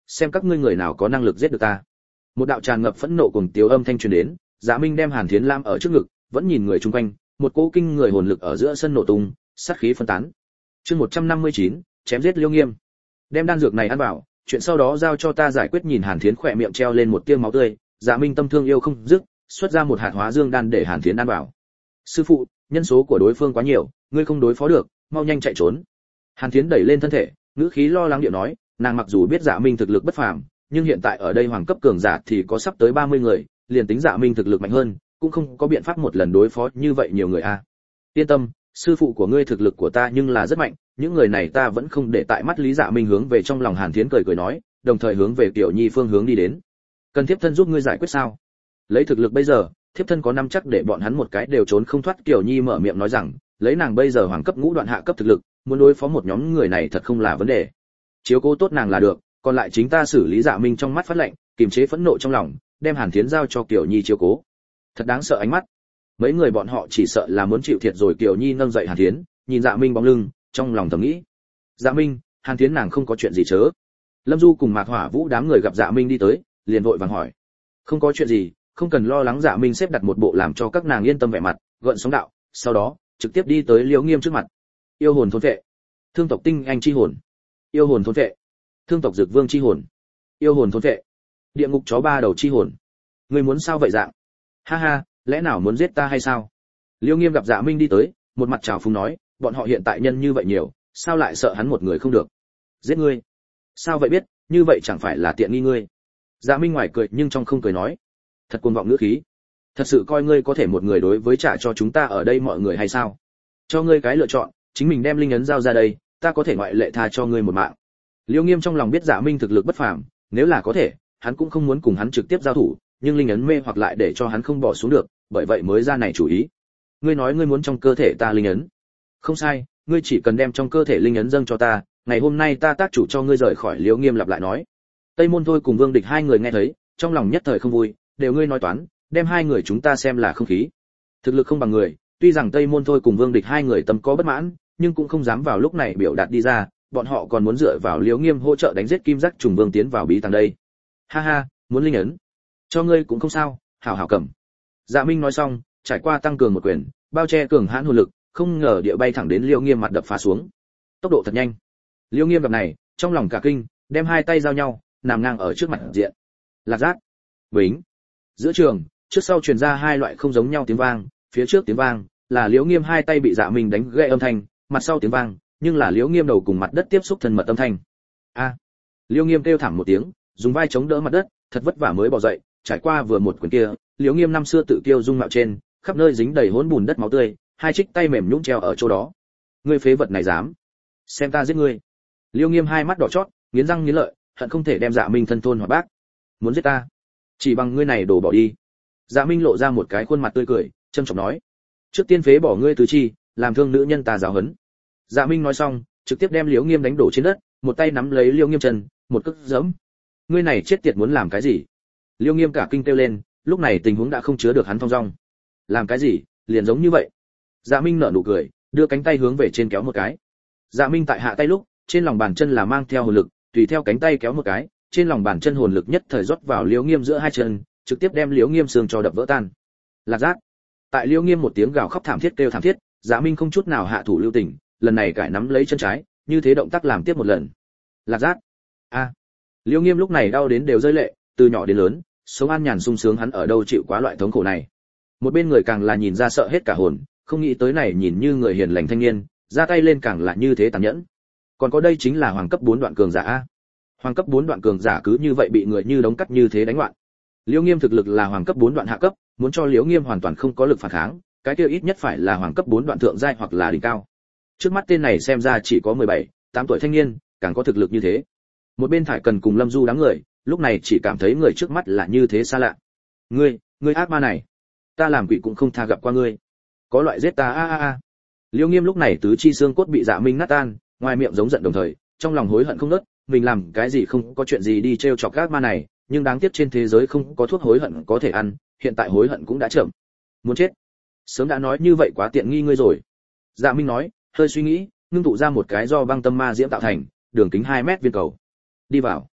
xem các ngươi người nào có năng lực giết được ta. Một đạo tràn ngập phẫn nộ cùng tiếu âm thanh truyền đến, Dạ Minh đem Hàn Thiến Lam ở trước ngực, vẫn nhìn người chung quanh, một cỗ kinh người hồn lực ở giữa sân nổ tung, sát khí phân tán. Chương một trăm năm mươi chín, chém giết Liêu Nghiêm. Đem đan dược này ăn vào, chuyện sau đó giao cho ta giải quyết. Nhìn Hàn Thiến khỏe miệng treo lên một tia máu tươi, Dạ Minh tâm thương yêu không dứt, xuất ra một hạt hóa dương đan để Hàn Thiến ăn vào. Sư phụ, nhân số của đối phương quá nhiều, ngươi không đối phó được, mau nhanh chạy trốn. Hàn Thiến đẩy lên thân thể, ngữ khí lo lắng điệu nói, nàng mặc dù biết Dạ Minh thực lực bất phàm, nhưng hiện tại ở đây hoàng cấp cường giả thì có sắp tới ba mươi người, liền tính Dạ Minh thực lực mạnh hơn, cũng không có biện pháp một lần đối phó như vậy nhiều người a. Yên tâm, sư phụ của ngươi thực lực của ta nhưng là rất mạnh, những người này ta vẫn không để tại mắt. Lý Dạ Minh hướng về trong lòng Hàn Thiến cười cười nói, đồng thời hướng về Tiểu Nhi phương hướng đi đến. Cần thiếp thân giúp ngươi giải quyết sao? Lấy thực lực bây giờ, thiếp thân có năm chắc để bọn hắn một cái đều trốn không thoát. Tiểu Nhi mở miệng nói rằng, lấy nàng bây giờ hoàng cấp ngũ đoạn hạ cấp thực lực, muốn đối phó một nhóm người này thật không là vấn đề. Chiếu cố tốt nàng là được, còn lại chính ta xử lý. Dạ Minh trong mắt phát lạnh, kiềm chế phẫn nộ trong lòng, đem Hàn Thiến giao cho Tiểu Nhi chiếu cố. Thật đáng sợ ánh mắt. Mấy người bọn họ chỉ sợ là muốn chịu thiệt rồi. Tiểu Nhi nâng dậy Hàn Thiến, nhìn Dạ Minh bóng lưng, trong lòng thầm nghĩ, Dạ Minh, Hàn Thiến nàng không có chuyện gì chớ. Lâm Du cùng Mạc Hỏa Vũ đám người gặp Dạ Minh đi tới, liền vội vàng hỏi, không có chuyện gì, không cần lo lắng. Dạ Minh xếp đặt một bộ làm cho các nàng yên tâm vẻ mặt, gợn sóng đạo, sau đó trực tiếp đi tới Liễu Nghiêm trước mặt. Yêu hồn thôn vệ, thương tộc tinh anh chi hồn. Yêu hồn thôn vệ, thương tộc dược vương chi hồn. Yêu hồn thôn vệ, địa ngục chó ba đầu chi hồn. Ngươi muốn sao vậy dạng? Ha ha, lẽ nào muốn giết ta hay sao? Liễu Nghiêm gặp Dạ Minh đi tới, một mặt trào phúng nói, bọn họ hiện tại nhân như vậy nhiều, sao lại sợ hắn một người không được? Giết ngươi? Sao vậy biết, như vậy chẳng phải là tiện nghi ngươi? Dạ Minh ngoài cười nhưng trong không cười nói, thật cuồng vọng ngữ khí. Thật sự coi ngươi có thể một người đối với trả cho chúng ta ở đây mọi người hay sao? Cho ngươi cái lựa chọn, chính mình đem linh ấn giao ra đây, ta có thể ngoại lệ tha cho ngươi một mạng. Liêu Nghiêm trong lòng biết Dạ Minh thực lực bất phàm, nếu là có thể, hắn cũng không muốn cùng hắn trực tiếp giao thủ, nhưng linh ấn mê hoặc lại để cho hắn không bỏ xuống được, bởi vậy mới ra này chủ ý. Ngươi nói ngươi muốn trong cơ thể ta linh ấn? Không sai, ngươi chỉ cần đem trong cơ thể linh ấn dâng cho ta, ngày hôm nay ta tác chủ cho ngươi rời khỏi. Liễu Nghiêm lặp lại nói. Tây Môn Thôi cùng Vương Địch hai người nghe thấy, trong lòng nhất thời không vui, đều ngươi nói toán, đem hai người chúng ta xem là không khí. Thực lực không bằng người, tuy rằng Tây Môn Thôi cùng Vương Địch hai người tâm có bất mãn, nhưng cũng không dám vào lúc này biểu đạt đi ra, bọn họ còn muốn dựa vào Liễu Nghiêm hỗ trợ đánh giết Kim Giác Trùng Vương tiến vào bí tàng đây. Ha ha, muốn linh ấn, cho ngươi cũng không sao, hảo hảo cầm. Dạ Minh nói xong, trải qua tăng cường một quyền, bao che cường hãn hồn lực, không ngờ địa bay thẳng đến Liễu Nghiêm mặt đập phá xuống. Tốc độ thật nhanh. Liễu Nghiêm gặp này, trong lòng cả kinh, đem hai tay giao nhau, nằm ngang ở trước mặt diện. Lạc giác, bính. Giữa trường, trước sau truyền ra hai loại không giống nhau tiếng vang, phía trước tiếng vang là Liễu Nghiêm hai tay bị Dạ Minh đánh gãy âm thanh, mặt sau tiếng vang, nhưng là Liễu Nghiêm đầu cùng mặt đất tiếp xúc thân mật âm thanh. A! À. Liễu Nghiêm kêu thảm một tiếng, dùng vai chống đỡ mặt đất, thật vất vả mới bò dậy, trải qua vừa một quyền kia, Liễu Nghiêm năm xưa tự kiêu dung mạo trên, khắp nơi dính đầy hỗn bùn đất máu tươi, hai trích tay mềm nhũn treo ở chỗ đó. Ngươi phế vật này dám, xem ta giết ngươi. Liễu Nghiêm hai mắt đỏ chót, nghiến răng nghiến lợi, hận không thể đem Dạ Minh thân thôn hoặc bác. Muốn giết ta, chỉ bằng ngươi này đổ bỏ đi. Dạ Minh lộ ra một cái khuôn mặt tươi cười, trâm trọng nói, trước tiên phế bỏ ngươi tứ chi, làm thương nữ nhân ta giáo huấn. Dạ Minh nói xong, trực tiếp đem Liễu Nghiêm đánh đổ trên đất, một tay nắm lấy Liễu Nghiêm chân, một cước giẫm. Ngươi này chết tiệt muốn làm cái gì? Liễu Nghiêm cả kinh kêu lên, lúc này tình huống đã không chứa được hắn thong dong. Làm cái gì? Liền giống như vậy. Dạ Minh nở nụ cười, đưa cánh tay hướng về trên kéo một cái. Dạ Minh tại hạ tay lúc, trên lòng bàn chân là mang theo hồn lực, tùy theo cánh tay kéo một cái, trên lòng bàn chân hồn lực nhất thời rót vào Liễu Nghiêm giữa hai chân, trực tiếp đem Liễu Nghiêm xương cho đập vỡ tan. Lạc giác. Tại Liễu Nghiêm một tiếng gào khóc thảm thiết kêu thảm thiết, Dạ Minh không chút nào hạ thủ lưu tình, lần này cải nắm lấy chân trái, như thế động tác làm tiếp một lần. Lạc giác. A. À. Liễu Nghiêm lúc này đau đến đều rơi lệ, từ nhỏ đến lớn, sống an nhàn sung sướng hắn ở đâu chịu quá loại thống khổ này. Một bên người càng là nhìn ra sợ hết cả hồn, không nghĩ tới này nhìn như người hiền lành thanh niên, ra tay lên càng là như thế tàn nhẫn. Còn có đây chính là hoàng cấp bốn đoạn cường giả a. Hoàng cấp bốn đoạn cường giả cứ như vậy bị người như đống cắt như thế đánh loạn. Liễu Nghiêm thực lực là hoàng cấp bốn đoạn hạ cấp, muốn cho Liễu Nghiêm hoàn toàn không có lực phản kháng, cái kia ít nhất phải là hoàng cấp bốn đoạn thượng giai hoặc là đỉnh cao. Trước mắt tên này xem ra chỉ có mười bảy, tám tuổi thanh niên, càng có thực lực như thế. Một bên Thải Cần cùng Lâm Du đám người, lúc này chỉ cảm thấy người trước mắt là như thế xa lạ. Ngươi, ngươi ác ma này, ta làm quỷ cũng không tha gặp qua ngươi. Có loại giết ta a a a. Liễu Nghiêm lúc này tứ chi xương cốt bị Dạ Minh nát tan, ngoài miệng giống giận đồng thời, trong lòng hối hận không ngớt, mình làm cái gì không có chuyện gì đi trêu chọc ác ma này, nhưng đáng tiếc trên thế giới không có thuốc hối hận có thể ăn, hiện tại hối hận cũng đã chậm. Muốn chết. Sớm đã nói như vậy quá tiện nghi ngươi rồi. Dạ Minh nói, hơi suy nghĩ, ngưng tụ ra một cái do băng tâm ma diễm tạo thành, đường kính hai mét viên cầu. Đi vào.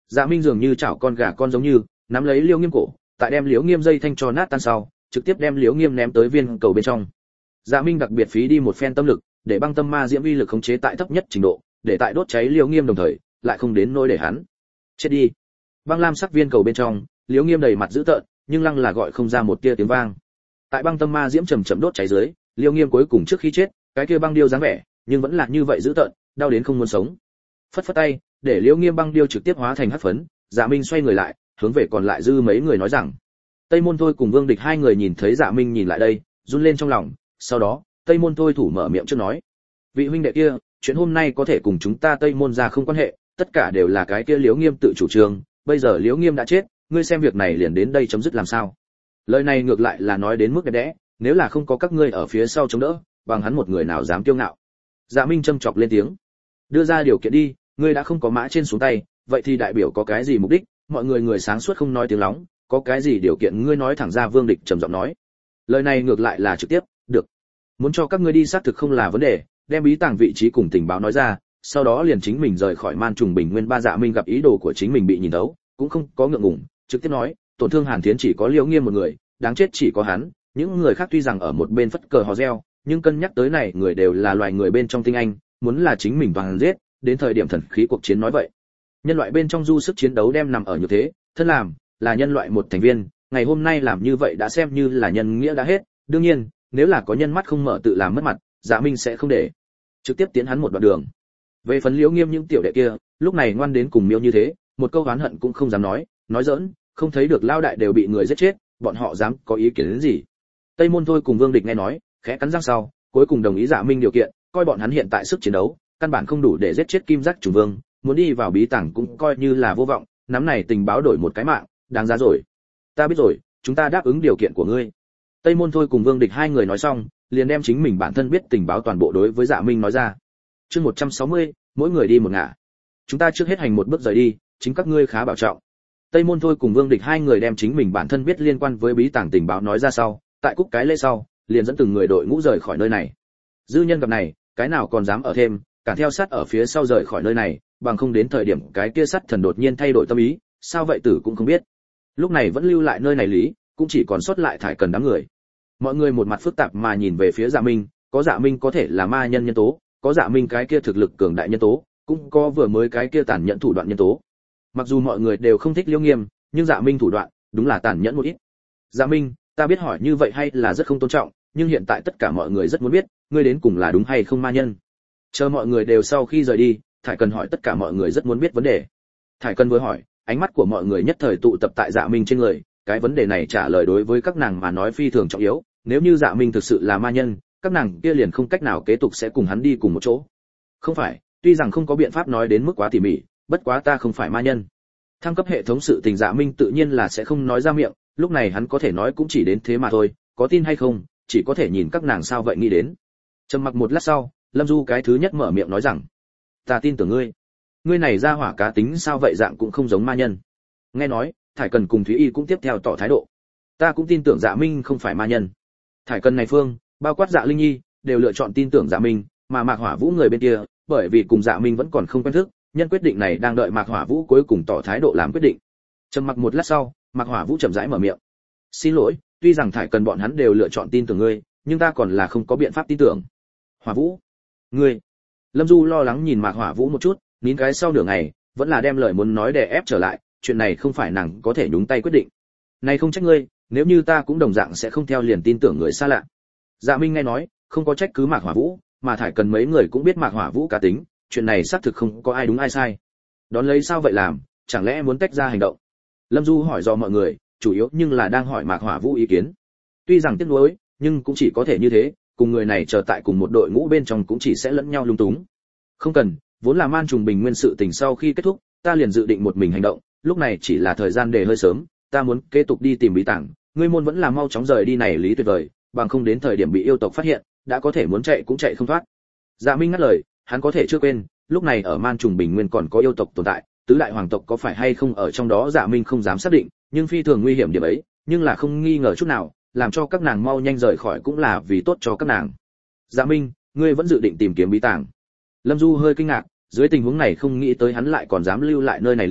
Dạ Minh dường như chảo con gà con giống như, nắm lấy Liễu Nghiêm cổ, tại đem Liễu Nghiêm dây thanh cho nát tan sau, trực tiếp đem Liễu Nghiêm ném tới viên cầu bên trong. Dạ Minh đặc biệt phí đi một phen tâm lực, để băng tâm ma diễm uy lực khống chế tại thấp nhất trình độ, để tại đốt cháy Liễu Nghiêm đồng thời, lại không đến nỗi để hắn chết đi. Băng lam sắc viên cầu bên trong, Liễu Nghiêm đầy mặt dữ tợn, nhưng lăng là gọi không ra một tia tiếng vang. Tại băng tâm ma diễm chậm chậm đốt cháy dưới, Liễu Nghiêm cuối cùng trước khi chết, cái kia băng điêu dáng vẻ, nhưng vẫn là như vậy dữ tợn, đau đến không muốn sống. Phất phất tay, để Liễu Nghiêm băng điêu trực tiếp hóa thành hắc phấn, Dạ Minh xoay người lại, hướng về còn lại dư mấy người nói rằng: Tây Môn Thôi cùng Vương Địch hai người nhìn thấy Dạ Minh nhìn lại đây, run lên trong lòng, sau đó, Tây Môn Thôi thủ mở miệng trước nói: "Vị huynh đệ kia, chuyện hôm nay có thể cùng chúng ta Tây Môn gia không quan hệ, tất cả đều là cái kia Liễu Nghiêm tự chủ trương, bây giờ Liễu Nghiêm đã chết, ngươi xem việc này liền đến đây chấm dứt làm sao?" Lời này ngược lại là nói đến mức đẹp đẽ, nếu là không có các ngươi ở phía sau chống đỡ, bằng hắn một người nào dám kiêu ngạo. Dạ Minh châm chọc lên tiếng: "Đưa ra điều kiện đi, ngươi đã không có mã trên xuống tay, vậy thì đại biểu có cái gì mục đích?" Mọi người người sáng suốt không nói tiếng lóng, có cái gì điều kiện ngươi nói thẳng ra. Vương Địch trầm giọng nói. Lời này ngược lại là trực tiếp, được. Muốn cho các ngươi đi xác thực không là vấn đề, đem bí tàng vị trí cùng tình báo nói ra, sau đó liền chính mình rời khỏi Man Trùng Bình Nguyên. Ba Dạ Minh gặp ý đồ của chính mình bị nhìn thấu, cũng không có ngượng ngùng, trực tiếp nói, tổn thương Hàn Thiến chỉ có Liễu Nghiêm một người, đáng chết chỉ có hắn, những người khác tuy rằng ở một bên phất cờ hò reo, nhưng cân nhắc tới này người đều là loài người bên trong tinh anh, muốn là chính mình toàn giết, đến thời điểm thần khí cuộc chiến nói vậy. Nhân loại bên trong du sức chiến đấu đem nằm ở như thế, thân làm là nhân loại một thành viên, ngày hôm nay làm như vậy đã xem như là nhân nghĩa đã hết. Đương nhiên, nếu là có nhân mắt không mở tự làm mất mặt, Dạ Minh sẽ không để, trực tiếp tiến hắn một đoạn đường. Về phần Liễu Nghiêm những tiểu đệ kia, lúc này ngoan đến cùng miêu như thế, một câu oán hận cũng không dám nói, nói giỡn, không thấy được lao đại đều bị người giết chết, bọn họ dám có ý kiến đến gì? Tây Môn Thôi cùng Vương Địch nghe nói, khẽ cắn răng sau, cuối cùng đồng ý Dạ Minh điều kiện, coi bọn hắn hiện tại sức chiến đấu, căn bản không đủ để giết chết Kim Giác Trùng Vương, muốn đi vào bí tàng cũng coi như là vô vọng, nắm này tình báo đổi một cái mạng, đáng giá rồi. Ta biết rồi, chúng ta đáp ứng điều kiện của ngươi. Tây Môn Thôi cùng Vương Địch hai người nói xong, liền đem chính mình bản thân biết tình báo toàn bộ đối với Dạ Minh nói ra. Chương một trăm sáu mươi, mỗi người đi một ngả. Chúng ta trước hết hành một bước rời đi, chính các ngươi khá bảo trọng. Tây Môn Thôi cùng Vương Địch hai người đem chính mình bản thân biết liên quan với bí tàng tình báo nói ra sau, tại cúc cái lễ sau, liền dẫn từng người đội ngũ rời khỏi nơi này. Dư nhân gặp này, cái nào còn dám ở thêm, cả theo sát ở phía sau rời khỏi nơi này, bằng không đến thời điểm cái kia sắt thần đột nhiên thay đổi tâm ý, sao vậy tử cũng không biết. Lúc này vẫn lưu lại nơi này lý, cũng chỉ còn sót lại Thải Cần đám người. Mọi người một mặt phức tạp mà nhìn về phía Dạ Minh, có Dạ Minh có thể là ma nhân nhân tố, có Dạ Minh cái kia thực lực cường đại nhân tố, cũng có vừa mới cái kia tàn nhẫn thủ đoạn nhân tố. Mặc dù mọi người đều không thích Liễu Nghiêm, nhưng Dạ Minh thủ đoạn đúng là tàn nhẫn một ít. Dạ Minh, ta biết hỏi như vậy hay là rất không tôn trọng, nhưng hiện tại tất cả mọi người rất muốn biết, ngươi đến cùng là đúng hay không ma nhân. Chờ mọi người đều sau khi rời đi, Thải Cần hỏi tất cả mọi người rất muốn biết vấn đề. Thải Cần vừa hỏi, ánh mắt của mọi người nhất thời tụ tập tại Dạ Minh trên người, cái vấn đề này trả lời đối với các nàng mà nói phi thường trọng yếu, nếu như Dạ Minh thực sự là ma nhân, các nàng kia liền không cách nào kế tục sẽ cùng hắn đi cùng một chỗ. Không phải, tuy rằng không có biện pháp nói đến mức quá tỉ mỉ, bất quá ta không phải ma nhân. Thăng cấp hệ thống sự tình Dạ Minh tự nhiên là sẽ không nói ra miệng, lúc này hắn có thể nói cũng chỉ đến thế mà thôi, có tin hay không, chỉ có thể nhìn các nàng sao vậy nghĩ đến. Trầm mặc một lát sau, Lâm Du cái thứ nhất mở miệng nói rằng, ta tin tưởng ngươi. Ngươi này ra hỏa cá tính sao vậy dạng cũng không giống ma nhân. Nghe nói, Thải Cần cùng Thúy Y cũng tiếp theo tỏ thái độ. Ta cũng tin tưởng Dạ Minh không phải ma nhân. Thải Cần này phương, bao quát Dạ Linh Nhi, đều lựa chọn tin tưởng Dạ Minh, mà Mạc Hỏa Vũ người bên kia, bởi vì cùng Dạ Minh vẫn còn không quen thức, nhân quyết định này đang đợi Mạc Hỏa Vũ cuối cùng tỏ thái độ làm quyết định. Trầm mặc một lát sau, Mạc Hỏa Vũ chậm rãi mở miệng. Xin lỗi, tuy rằng Thải Cần bọn hắn đều lựa chọn tin tưởng ngươi, nhưng ta còn là không có biện pháp tin tưởng. Hỏa Vũ, ngươi. Lâm Du lo lắng nhìn Mạc Hỏa Vũ một chút, nín cái sau nửa ngày, vẫn là đem lời muốn nói đè ép trở lại, chuyện này không phải nàng có thể nhúng tay quyết định. Này không trách ngươi, nếu như ta cũng đồng dạng sẽ không theo liền tin tưởng người xa lạ. Dạ Minh nghe nói, không có trách cứ Mạc Hỏa Vũ, mà Thải Cần mấy người cũng biết Mạc Hỏa Vũ cá tính, chuyện này xác thực không có ai đúng ai sai. Đón lấy sao vậy làm, chẳng lẽ muốn tách ra hành động? Lâm Du hỏi do mọi người, chủ yếu nhưng là đang hỏi Mạc Hỏa Vũ ý kiến. Tuy rằng tiếc nuối, nhưng cũng chỉ có thể như thế, cùng người này chờ tại cùng một đội ngũ bên trong cũng chỉ sẽ lẫn nhau lung túng. Không cần, vốn là Man Trùng Bình Nguyên sự tình sau khi kết thúc, ta liền dự định một mình hành động, lúc này chỉ là thời gian để hơi sớm, ta muốn kế tục đi tìm bí tàng, ngươi môn vẫn là mau chóng rời đi này lý tuyệt vời, bằng không đến thời điểm bị yêu tộc phát hiện, đã có thể muốn chạy cũng chạy không thoát. Dạ Minh ngắt lời, hắn có thể chưa quên, lúc này ở Man Trùng Bình Nguyên còn có yêu tộc tồn tại, tứ đại hoàng tộc có phải hay không ở trong đó Dạ Minh không dám xác định, nhưng phi thường nguy hiểm điểm ấy, nhưng là không nghi ngờ chút nào, làm cho các nàng mau nhanh rời khỏi cũng là vì tốt cho các nàng. Dạ Minh, ngươi vẫn dự định tìm kiếm bí tàng? Lâm Du hơi kinh ngạc, dưới tình huống này không nghĩ tới hắn lại còn dám lưu lại nơi này lý,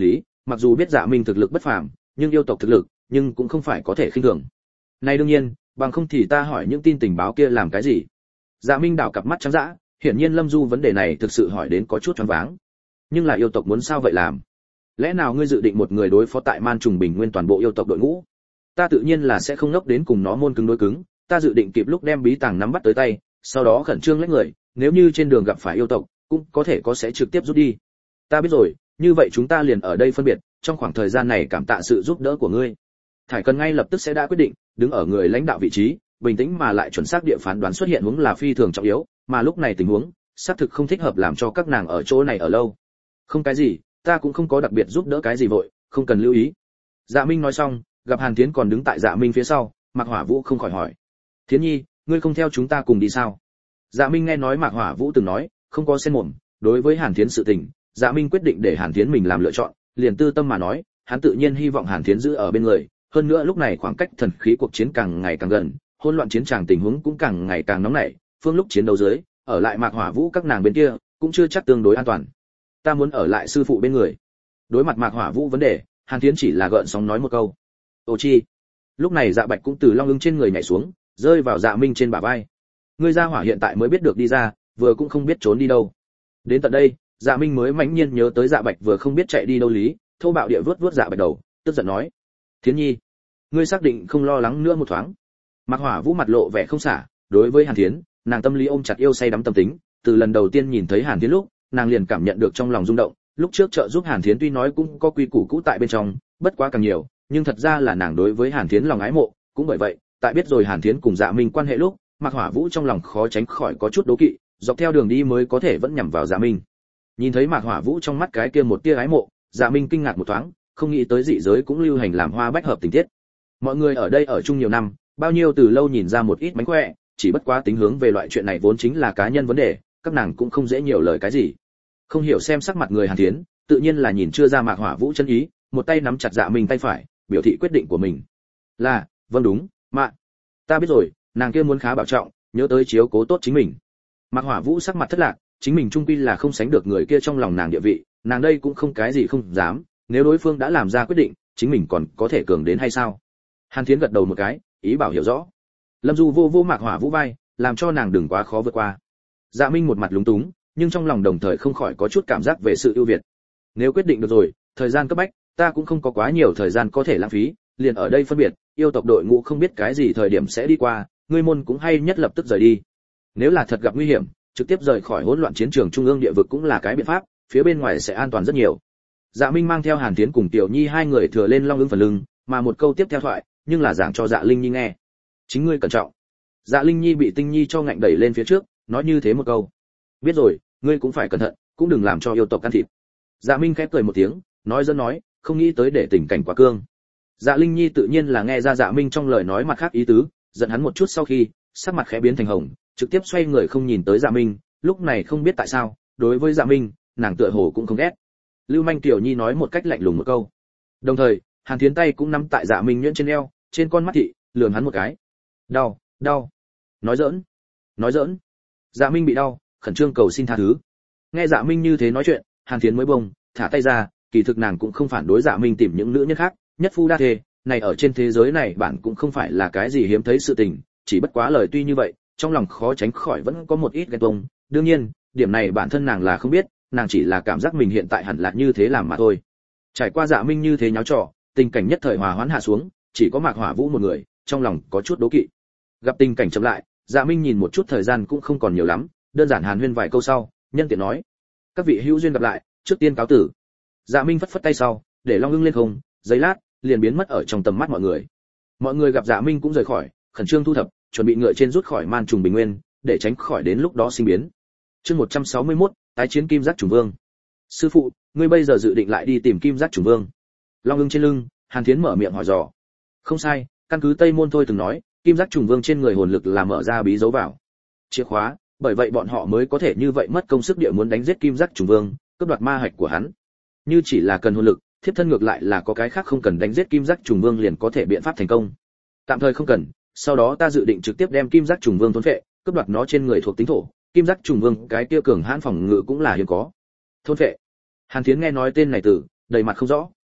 mặc dù biết Dạ Minh thực lực bất phàm, nhưng yêu tộc thực lực, nhưng cũng không phải có thể khinh thường. Này đương nhiên, bằng không thì ta hỏi những tin tình báo kia làm cái gì? Dạ Minh đảo cặp mắt trắng dã, hiển nhiên Lâm Du vấn đề này thực sự hỏi đến có chút choáng váng. Nhưng là yêu tộc muốn sao vậy làm? Lẽ nào ngươi dự định một người đối phó tại Man Trùng Bình Nguyên toàn bộ yêu tộc đội ngũ? Ta tự nhiên là sẽ không ngốc đến cùng nó môn cứng đối cứng, ta dự định kịp lúc đem bí tàng nắm bắt tới tay, sau đó khẩn trương lấy người, nếu như trên đường gặp phải yêu tộc, cũng có thể có sẽ trực tiếp rút đi. Ta biết rồi, như vậy chúng ta liền ở đây phân biệt, trong khoảng thời gian này cảm tạ sự giúp đỡ của ngươi. Thải Cần ngay lập tức sẽ đã quyết định, đứng ở người lãnh đạo vị trí, bình tĩnh mà lại chuẩn xác địa phán đoán xuất hiện huống là phi thường trọng yếu, mà lúc này tình huống, xác thực không thích hợp làm cho các nàng ở chỗ này ở lâu. Không cái gì, ta cũng không có đặc biệt giúp đỡ cái gì vội, không cần lưu ý. Dạ Minh nói xong, gặp Hàn Thiến còn đứng tại Dạ Minh phía sau, Mạc Hỏa Vũ không khỏi hỏi: "Thiến Nhi, ngươi không theo chúng ta cùng đi sao?" Dạ Minh nghe nói Mạc Hỏa Vũ từng nói, không có xen mồm, đối với Hàn Thiến sự tình, Dạ Minh quyết định để Hàn Thiến mình làm lựa chọn, liền tư tâm mà nói, hắn tự nhiên hy vọng Hàn Thiến giữ ở bên người, hơn nữa lúc này khoảng cách thần khí cuộc chiến càng ngày càng gần, hỗn loạn chiến tràng tình huống cũng càng ngày càng nóng nảy, phương lúc chiến đấu dưới, ở lại Mạc Hỏa Vũ các nàng bên kia, cũng chưa chắc tương đối an toàn. Ta muốn ở lại sư phụ bên người. Đối mặt Mạc Hỏa Vũ vấn đề, Hàn Thiến chỉ là gợn sóng nói một câu. Ô chi. Lúc này Dạ Bạch cũng từ long ưng trên người nhảy xuống, rơi vào Dạ Minh trên bả vai. Ngươi gia hỏa hiện tại mới biết được đi ra, vừa cũng không biết trốn đi đâu. Đến tận đây, Dạ Minh mới mãnh nhiên nhớ tới Dạ Bạch vừa không biết chạy đi đâu lý, thô bạo địa vuốt vuốt Dạ Bạch đầu, tức giận nói: "Thiến Nhi, ngươi xác định không lo lắng nữa một thoáng?" Mạc Hỏa Vũ mặt lộ vẻ không xả, đối với Hàn Thiến, nàng tâm lý ôm chặt yêu say đắm tâm tính, từ lần đầu tiên nhìn thấy Hàn Thiến lúc, nàng liền cảm nhận được trong lòng rung động, lúc trước trợ giúp Hàn Thiến tuy nói cũng có quy củ cũ tại bên trong, bất quá càng nhiều, nhưng thật ra là nàng đối với Hàn Thiến lòng ái mộ, cũng bởi vậy, tại biết rồi Hàn Thiến cùng Dạ Minh quan hệ lúc, Mạc Hỏa Vũ trong lòng khó tránh khỏi có chút đố kỵ, dọc theo đường đi mới có thể vẫn nhằm vào Dạ Minh. Nhìn thấy Mạc Hỏa Vũ trong mắt cái kia một tia ái mộ, Dạ Minh kinh ngạc một thoáng, không nghĩ tới dị giới cũng lưu hành làm hoa bách hợp tình tiết. Mọi người ở đây ở chung nhiều năm, bao nhiêu từ lâu nhìn ra một ít mánh khỏe, chỉ bất quá tính hướng về loại chuyện này vốn chính là cá nhân vấn đề, các nàng cũng không dễ nhiều lời cái gì. Không hiểu xem sắc mặt người Hàn Thiến, tự nhiên là nhìn chưa ra Mạc Hỏa Vũ chân ý, một tay nắm chặt Dạ Minh tay phải, biểu thị quyết định của mình. Là, vâng đúng, mạ. Ta biết rồi, nàng kia muốn khá bảo trọng, nhớ tới chiếu cố tốt chính mình. Mạc Hỏa Vũ sắc mặt thất lạc, chính mình trung quy là không sánh được người kia trong lòng nàng địa vị, nàng đây cũng không cái gì không dám, nếu đối phương đã làm ra quyết định, chính mình còn có thể cường đến hay sao? Hàn Thiến gật đầu một cái, ý bảo hiểu rõ. Lâm Du vô vô Mạc Hỏa Vũ vai, làm cho nàng đừng quá khó vượt qua. Dạ Minh một mặt lúng túng, nhưng trong lòng đồng thời không khỏi có chút cảm giác về sự ưu việt. Nếu quyết định được rồi, thời gian cấp bách, ta cũng không có quá nhiều thời gian có thể lãng phí, liền ở đây phân biệt, yêu tộc đội ngũ không biết cái gì thời điểm sẽ đi qua, ngươi môn cũng hay nhất lập tức rời đi. Nếu là thật gặp nguy hiểm, trực tiếp rời khỏi hỗn loạn chiến trường trung ương địa vực cũng là cái biện pháp, phía bên ngoài sẽ an toàn rất nhiều. Dạ Minh mang theo Hàn Thiến cùng Tiểu Nhi hai người thừa lên long ưng phần lưng, mà một câu tiếp theo thoại, nhưng là giảng cho Dạ Linh Nhi nghe. Chính ngươi cẩn trọng. Dạ Linh Nhi bị Tinh Nhi cho ngạnh đẩy lên phía trước, nói như thế một câu. Biết rồi, ngươi cũng phải cẩn thận, cũng đừng làm cho yêu tộc can thiệp. Dạ Minh khẽ cười một tiếng, nói dẫn nói, không nghĩ tới để tình cảnh quá cương. Dạ Linh Nhi tự nhiên là nghe ra Dạ Minh trong lời nói mặt khác ý tứ, giận hắn một chút sau khi, sắc mặt khẽ biến thành hồng, trực tiếp xoay người không nhìn tới Dạ Minh, lúc này không biết tại sao, đối với Dạ Minh, nàng tựa hồ cũng không ghét. Lưu Manh Tiểu Nhi nói một cách lạnh lùng một câu. Đồng thời, Hàn Thiến tay cũng nắm tại Dạ Minh nhuyễn trên eo, trên con mắt thị, lườm hắn một cái. Đau, đau. Nói giỡn, nói giỡn. Dạ Minh bị đau, khẩn trương cầu xin tha thứ. Nghe Dạ Minh như thế nói chuyện, Hàn Thiến mới bông, thả tay ra, kỳ thực nàng cũng không phản đối Dạ Minh tìm những nữ nhân khác, nhất phu đa thê, này ở trên thế giới này bản cũng không phải là cái gì hiếm thấy sự tình, chỉ bất quá lời tuy như vậy, trong lòng khó tránh khỏi vẫn có một ít ghen tuông, đương nhiên, điểm này bản thân nàng là không biết, nàng chỉ là cảm giác mình hiện tại hẳn là như thế làm mà thôi. Trải qua Dạ Minh như thế nháo trò, tình cảnh nhất thời hòa hoãn hạ xuống, chỉ có Mạc Hỏa Vũ một người, trong lòng có chút đố kỵ. Gặp tình cảnh chậm lại, Dạ Minh nhìn một chút thời gian cũng không còn nhiều lắm, đơn giản hàn huyên vài câu sau, nhân tiện nói: các vị hữu duyên gặp lại, trước tiên cáo tử. Dạ Minh phất phất tay sau, để long ưng lên không, giây lát liền biến mất ở trong tầm mắt mọi người. Mọi người gặp Dạ Minh cũng rời khỏi, khẩn trương thu thập, chuẩn bị ngựa trên rút khỏi Man Trùng Bình Nguyên, để tránh khỏi đến lúc đó sinh biến. Chương một trăm sáu mươi mốt, tái chiến Kim Giác Trùng Vương. Sư phụ, ngươi bây giờ dự định lại đi tìm Kim Giác Trùng Vương? Long ưng trên lưng, Hàn Thiến mở miệng hỏi dò. Không sai, căn cứ Tây Môn thôi từng nói, Kim Giác Trùng Vương trên người hồn lực là mở ra bí dấu vào chìa khóa, bởi vậy bọn họ mới có thể như vậy mất công sức địa muốn đánh giết Kim Giác Trùng Vương, cướp đoạt ma hạch của hắn. Như chỉ là cần hồn lực, thiếp thân ngược lại là có cái khác không cần đánh giết Kim Giác Trùng Vương liền có thể biện pháp thành công. Tạm thời không cần, sau đó ta dự định trực tiếp đem Kim Giác Trùng Vương thôn phệ, cướp đoạt nó trên người thuộc tính thổ. Kim Giác Trùng Vương cái kia cường hãn phòng ngự cũng là hiếm có. Thôn phệ. Hàn Thiến nghe nói tên này từ, đầy mặt không rõ.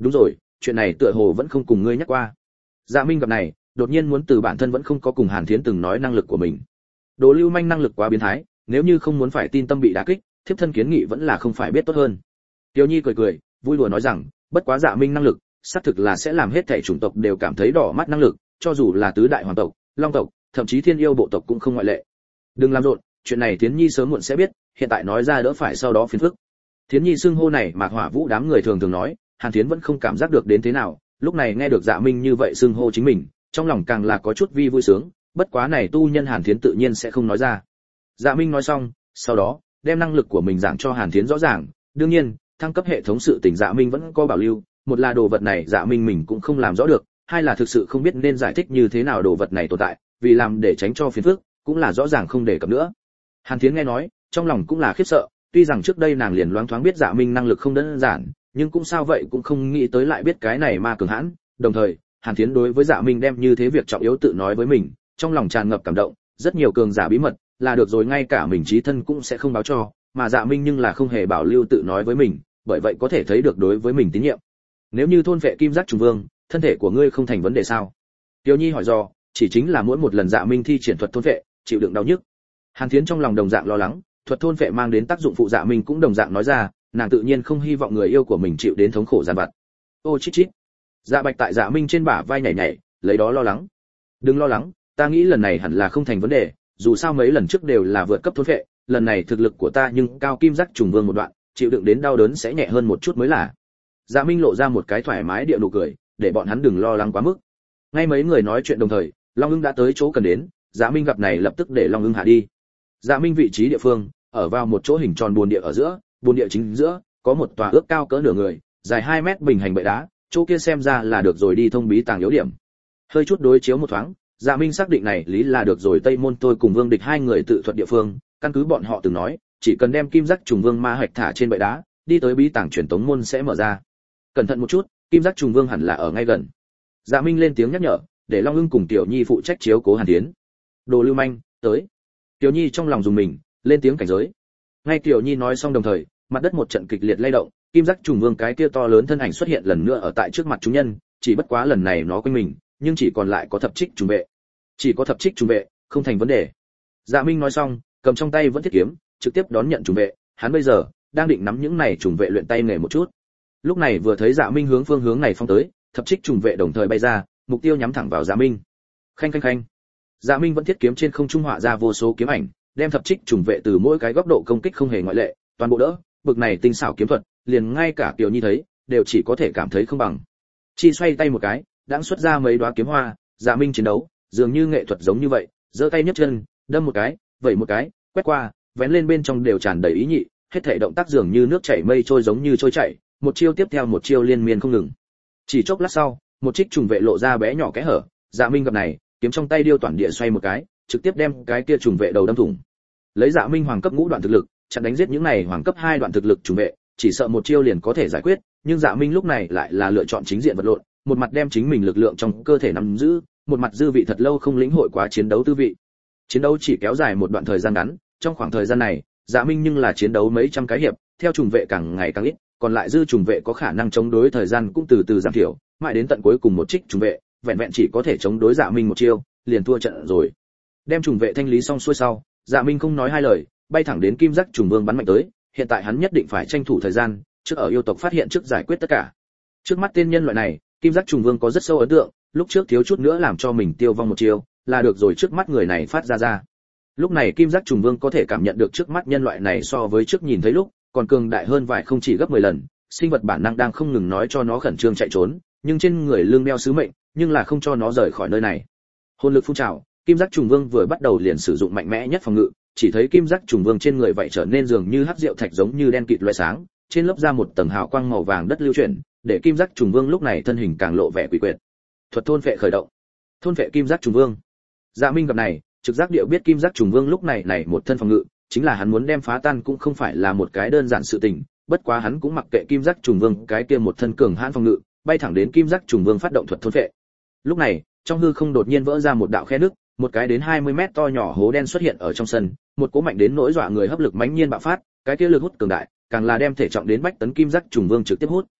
đúng rồi, chuyện này tựa hồ vẫn không cùng ngươi nhắc qua. Dạ Minh gặp này, đột nhiên muốn từ bản thân vẫn không có cùng Hàn Thiến từng nói năng lực của mình. Đồ lưu manh năng lực quá biến thái, nếu như không muốn phải tin tâm bị đả kích, thiếp thân kiến nghị vẫn là không phải biết tốt hơn. Tiêu Nhi cười cười, vui đùa nói rằng, bất quá Dạ Minh năng lực, xác thực là sẽ làm hết thảy chủng tộc đều cảm thấy đỏ mắt năng lực, cho dù là tứ đại hoàng tộc, long tộc, thậm chí thiên yêu bộ tộc cũng không ngoại lệ. Đừng làm rộn, chuyện này Thiến Nhi sớm muộn sẽ biết, hiện tại nói ra đỡ phải sau đó phiền phức. Thiến Nhi xưng hô này Mạc Hỏa Vũ đám người thường thường nói, Hàn Thiến vẫn không cảm giác được đến thế nào, lúc này nghe được Dạ Minh như vậy xưng hô chính mình, trong lòng càng là có chút vi vui sướng, bất quá này tu nhân Hàn Thiến tự nhiên sẽ không nói ra. Dạ Minh nói xong, sau đó, đem năng lực của mình giảng cho Hàn Thiến rõ ràng, đương nhiên, thăng cấp hệ thống sự tình Dạ Minh vẫn có bảo lưu, một là đồ vật này Dạ Minh mình cũng không làm rõ được, hai là thực sự không biết nên giải thích như thế nào đồ vật này tồn tại, vì làm để tránh cho phiền phức, cũng là rõ ràng không để cập nữa. Hàn Thiến nghe nói, trong lòng cũng là khiếp sợ, tuy rằng trước đây nàng liền loáng thoáng biết Dạ Minh năng lực không đơn giản, nhưng cũng sao vậy cũng không nghĩ tới lại biết cái này ma cường hãn, đồng thời, Hàn Thiến đối với Dạ Minh đem như thế việc trọng yếu tự nói với mình, trong lòng tràn ngập cảm động, rất nhiều cường giả bí mật, là được rồi ngay cả mình chí thân cũng sẽ không báo cho, mà Dạ Minh nhưng là không hề bảo lưu tự nói với mình, bởi vậy có thể thấy được đối với mình tín nhiệm. Nếu như thôn vệ kim giác trùng vương, thân thể của ngươi không thành vấn đề sao? Tiêu Nhi hỏi do, chỉ chính là mỗi một lần Dạ Minh thi triển thuật thôn vệ, chịu đựng đau nhức. Hàn Thiến trong lòng đồng dạng lo lắng, thuật thôn vệ mang đến tác dụng phụ Dạ Minh cũng đồng dạng nói ra, nàng tự nhiên không hy vọng người yêu của mình chịu đến thống khổ gian vặt. Ô chít chít. Dạ Bạch tại Dạ Minh trên bả vai nhảy nhảy, lấy đó lo lắng. Đừng lo lắng, ta nghĩ lần này hẳn là không thành vấn đề, dù sao mấy lần trước đều là vượt cấp thôn vệ, lần này thực lực của ta nhưng cao kim giác trùng vương một đoạn, chịu đựng đến đau đớn sẽ nhẹ hơn một chút mới là. Dạ Minh lộ ra một cái thoải mái địa nụ cười, để bọn hắn đừng lo lắng quá mức. Ngay mấy người nói chuyện đồng thời, Long Ưng đã tới chỗ cần đến, Dạ Minh gặp này lập tức để Long Ưng hạ đi. Dạ Minh vị trí địa phương, ở vào một chỗ hình tròn bồn địa ở giữa, bồn địa chính giữa có một tòa ước cao cỡ nửa người, dài hai mét bình hành bệ đá, chỗ kia xem ra là được rồi đi thông bí tàng yếu điểm. Hơi chút đối chiếu một thoáng, Dạ Minh xác định này lý là được rồi Tây Môn tôi cùng Vương Địch hai người tự thuật địa phương, căn cứ bọn họ từng nói, chỉ cần đem kim giác trùng vương ma hạch thả trên bệ đá, đi tới bí tàng truyền tống môn sẽ mở ra. Cẩn thận một chút, kim giác trùng vương hẳn là ở ngay gần. Dạ Minh lên tiếng nhắc nhở, để Long Ưng cùng Tiểu Nhi phụ trách chiếu cố Hàn Thiến. Đồ lưu manh, tới. Tiểu Nhi trong lòng dùng mình, lên tiếng cảnh giới. Ngay Tiểu Nhi nói xong đồng thời, mặt đất một trận kịch liệt lay động, kim giác trùng vương cái kia to lớn thân ảnh xuất hiện lần nữa ở tại trước mặt chúng nhân, chỉ bất quá lần này nó quanh mình, nhưng chỉ còn lại có thập trích trùng vệ. Chỉ có thập trích trùng vệ, không thành vấn đề. Dạ Minh nói xong, cầm trong tay vẫn thiết kiếm, trực tiếp đón nhận trùng vệ, hắn bây giờ đang định nắm những này trùng vệ luyện tay nghề một chút. Lúc này vừa thấy Dạ Minh hướng phương hướng này phong tới, thập trích trùng vệ đồng thời bay ra, mục tiêu nhắm thẳng vào Dạ Minh. Khanh khanh khanh. Dạ Minh vẫn thiết kiếm trên không trung họa ra vô số kiếm ảnh, đem thập trích trùng vệ từ mỗi cái góc độ công kích không hề ngoại lệ, toàn bộ đỡ, bực này tinh xảo kiếm thuật, liền ngay cả Tiểu Nhi thấy, đều chỉ có thể cảm thấy không bằng. Chi xoay tay một cái, đãng xuất ra mấy đóa kiếm hoa, Dạ Minh chiến đấu, dường như nghệ thuật giống như vậy, giơ tay nhấc chân, đâm một cái, vẩy một cái, quét qua, vén lên bên trong đều tràn đầy ý nhị, hết thảy động tác dường như nước chảy mây trôi giống như trôi chảy, một chiêu tiếp theo một chiêu liên miên không ngừng. Chỉ chốc lát sau, một trích trùng vệ lộ ra bé nhỏ kẽ hở, Dạ Minh gặp này, kiếm trong tay điêu toàn địa xoay một cái, trực tiếp đem cái kia trùng vệ đầu đâm thủng. Lấy Dạ Minh hoàng cấp ngũ đoạn thực lực, chặn đánh giết những này hoàng cấp hai đoạn thực lực trùng vệ, chỉ sợ một chiêu liền có thể giải quyết, nhưng Dạ Minh lúc này lại là lựa chọn chính diện vật lộn, một mặt đem chính mình lực lượng trong cơ thể nắm giữ, một mặt dư vị thật lâu không lĩnh hội quá chiến đấu tư vị. Chiến đấu chỉ kéo dài một đoạn thời gian ngắn, trong khoảng thời gian này, Dạ Minh nhưng là chiến đấu mấy trăm cái hiệp, theo trùng vệ càng ngày càng ít, còn lại dư trùng vệ có khả năng chống đối thời gian cũng từ từ giảm thiểu, mãi đến tận cuối cùng một trích trùng vệ, vẹn vẹn chỉ có thể chống đối Dạ Minh một chiêu, liền thua trận rồi. Đem trùng vệ thanh lý xong xuôi sau, Dạ Minh không nói hai lời, bay thẳng đến kim giác trùng vương bắn mạnh tới, hiện tại hắn nhất định phải tranh thủ thời gian, trước ở yêu tộc phát hiện trước giải quyết tất cả. Trước mắt tên nhân loại này, kim giác trùng vương có rất sâu ấn tượng, lúc trước thiếu chút nữa làm cho mình tiêu vong một chiêu, là được rồi trước mắt người này phát ra ra. Lúc này kim giác trùng vương có thể cảm nhận được trước mắt nhân loại này so với trước nhìn thấy lúc, còn cường đại hơn vài không chỉ gấp mười lần, sinh vật bản năng đang không ngừng nói cho nó khẩn trương chạy trốn, nhưng trên người lương đeo sứ mệnh, nhưng là không cho nó rời khỏi nơi này. Hồn lực phun trào, kim giác trùng vương vừa bắt đầu liền sử dụng mạnh mẽ nhất phòng ngự, chỉ thấy kim giác trùng vương trên người vậy trở nên dường như hắc rượu thạch giống như đen kịt loé sáng, trên lớp ra một tầng hào quang màu vàng đất lưu chuyển, để kim giác trùng vương lúc này thân hình càng lộ vẻ quỷ quyệt. Thuật thôn phệ khởi động. Thôn phệ kim giác trùng vương. Dạ Minh gặp này, trực giác điệu biết kim giác trùng vương lúc này này một thân phòng ngự, chính là hắn muốn đem phá tan cũng không phải là một cái đơn giản sự tình, bất quá hắn cũng mặc kệ kim giác trùng vương cái kia một thân cường hãn phòng ngự, bay thẳng đến kim giác trùng vương phát động thuật thôn phệ. Lúc này, trong hư không đột nhiên vỡ ra một đạo khe nứt, một cái đến hai mươi mét to nhỏ hố đen xuất hiện ở trong sân, một cỗ mạnh đến nỗi dọa người hấp lực mãnh nhiên bạo phát, cái kia lực hút cường đại, càng là đem thể trọng đến bách tấn kim giác trùng vương trực tiếp hút.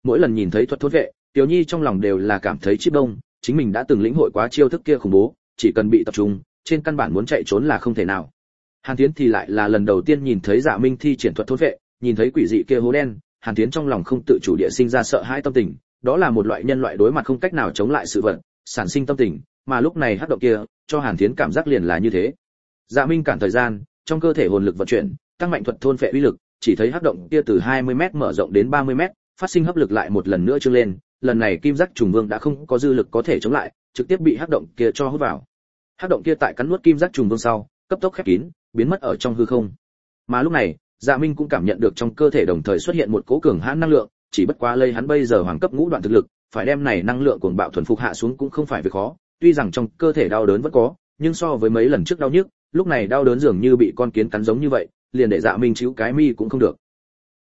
mỗi lần nhìn thấy thuật thôn vệ, Tiểu Nhi trong lòng đều là cảm thấy chip đông, chính mình đã từng lĩnh hội quá chiêu thức kia khủng bố, chỉ cần bị tập trung, trên căn bản muốn chạy trốn là không thể nào. Hàn Thiến thì lại là lần đầu tiên nhìn thấy Dạ Minh thi triển thuật thôn vệ, nhìn thấy quỷ dị kia hố đen, Hàn Thiến trong lòng không tự chủ địa sinh ra sợ hãi tâm tình, đó là một loại nhân loại đối mặt không cách nào chống lại sự vật, sản sinh tâm tình, mà lúc này hắc động kia, cho Hàn Thiến cảm giác liền là như thế. Dạ Minh cản thời gian, trong cơ thể hồn lực vận chuyển, tăng mạnh thuật thôn phệ uy lực, chỉ thấy hắc động kia từ hai mươi mét mở rộng đến ba mươi mét, phát sinh hấp lực lại một lần nữa trương lên, lần này Kim Giác Trùng Vương đã không có dư lực có thể chống lại, trực tiếp bị hắc động kia cho hút vào. Hắc động kia tại cắn nuốt Kim Giác Trùng Vương sau, cấp tốc khép kín, biến mất ở trong hư không. Mà lúc này, Dạ Minh cũng cảm nhận được trong cơ thể đồng thời xuất hiện một cỗ cường hãn năng lượng, chỉ bất quá lây hắn bây giờ hoàng cấp ngũ đoạn thực lực, phải đem này năng lượng cuồng bạo thuần phục hạ xuống cũng không phải việc khó, tuy rằng trong cơ thể đau đớn vẫn có, nhưng so với mấy lần trước đau nhức, lúc này đau đớn dường như bị con kiến cắn giống như vậy, liền để Dạ Minh chíu cái mi cũng không được.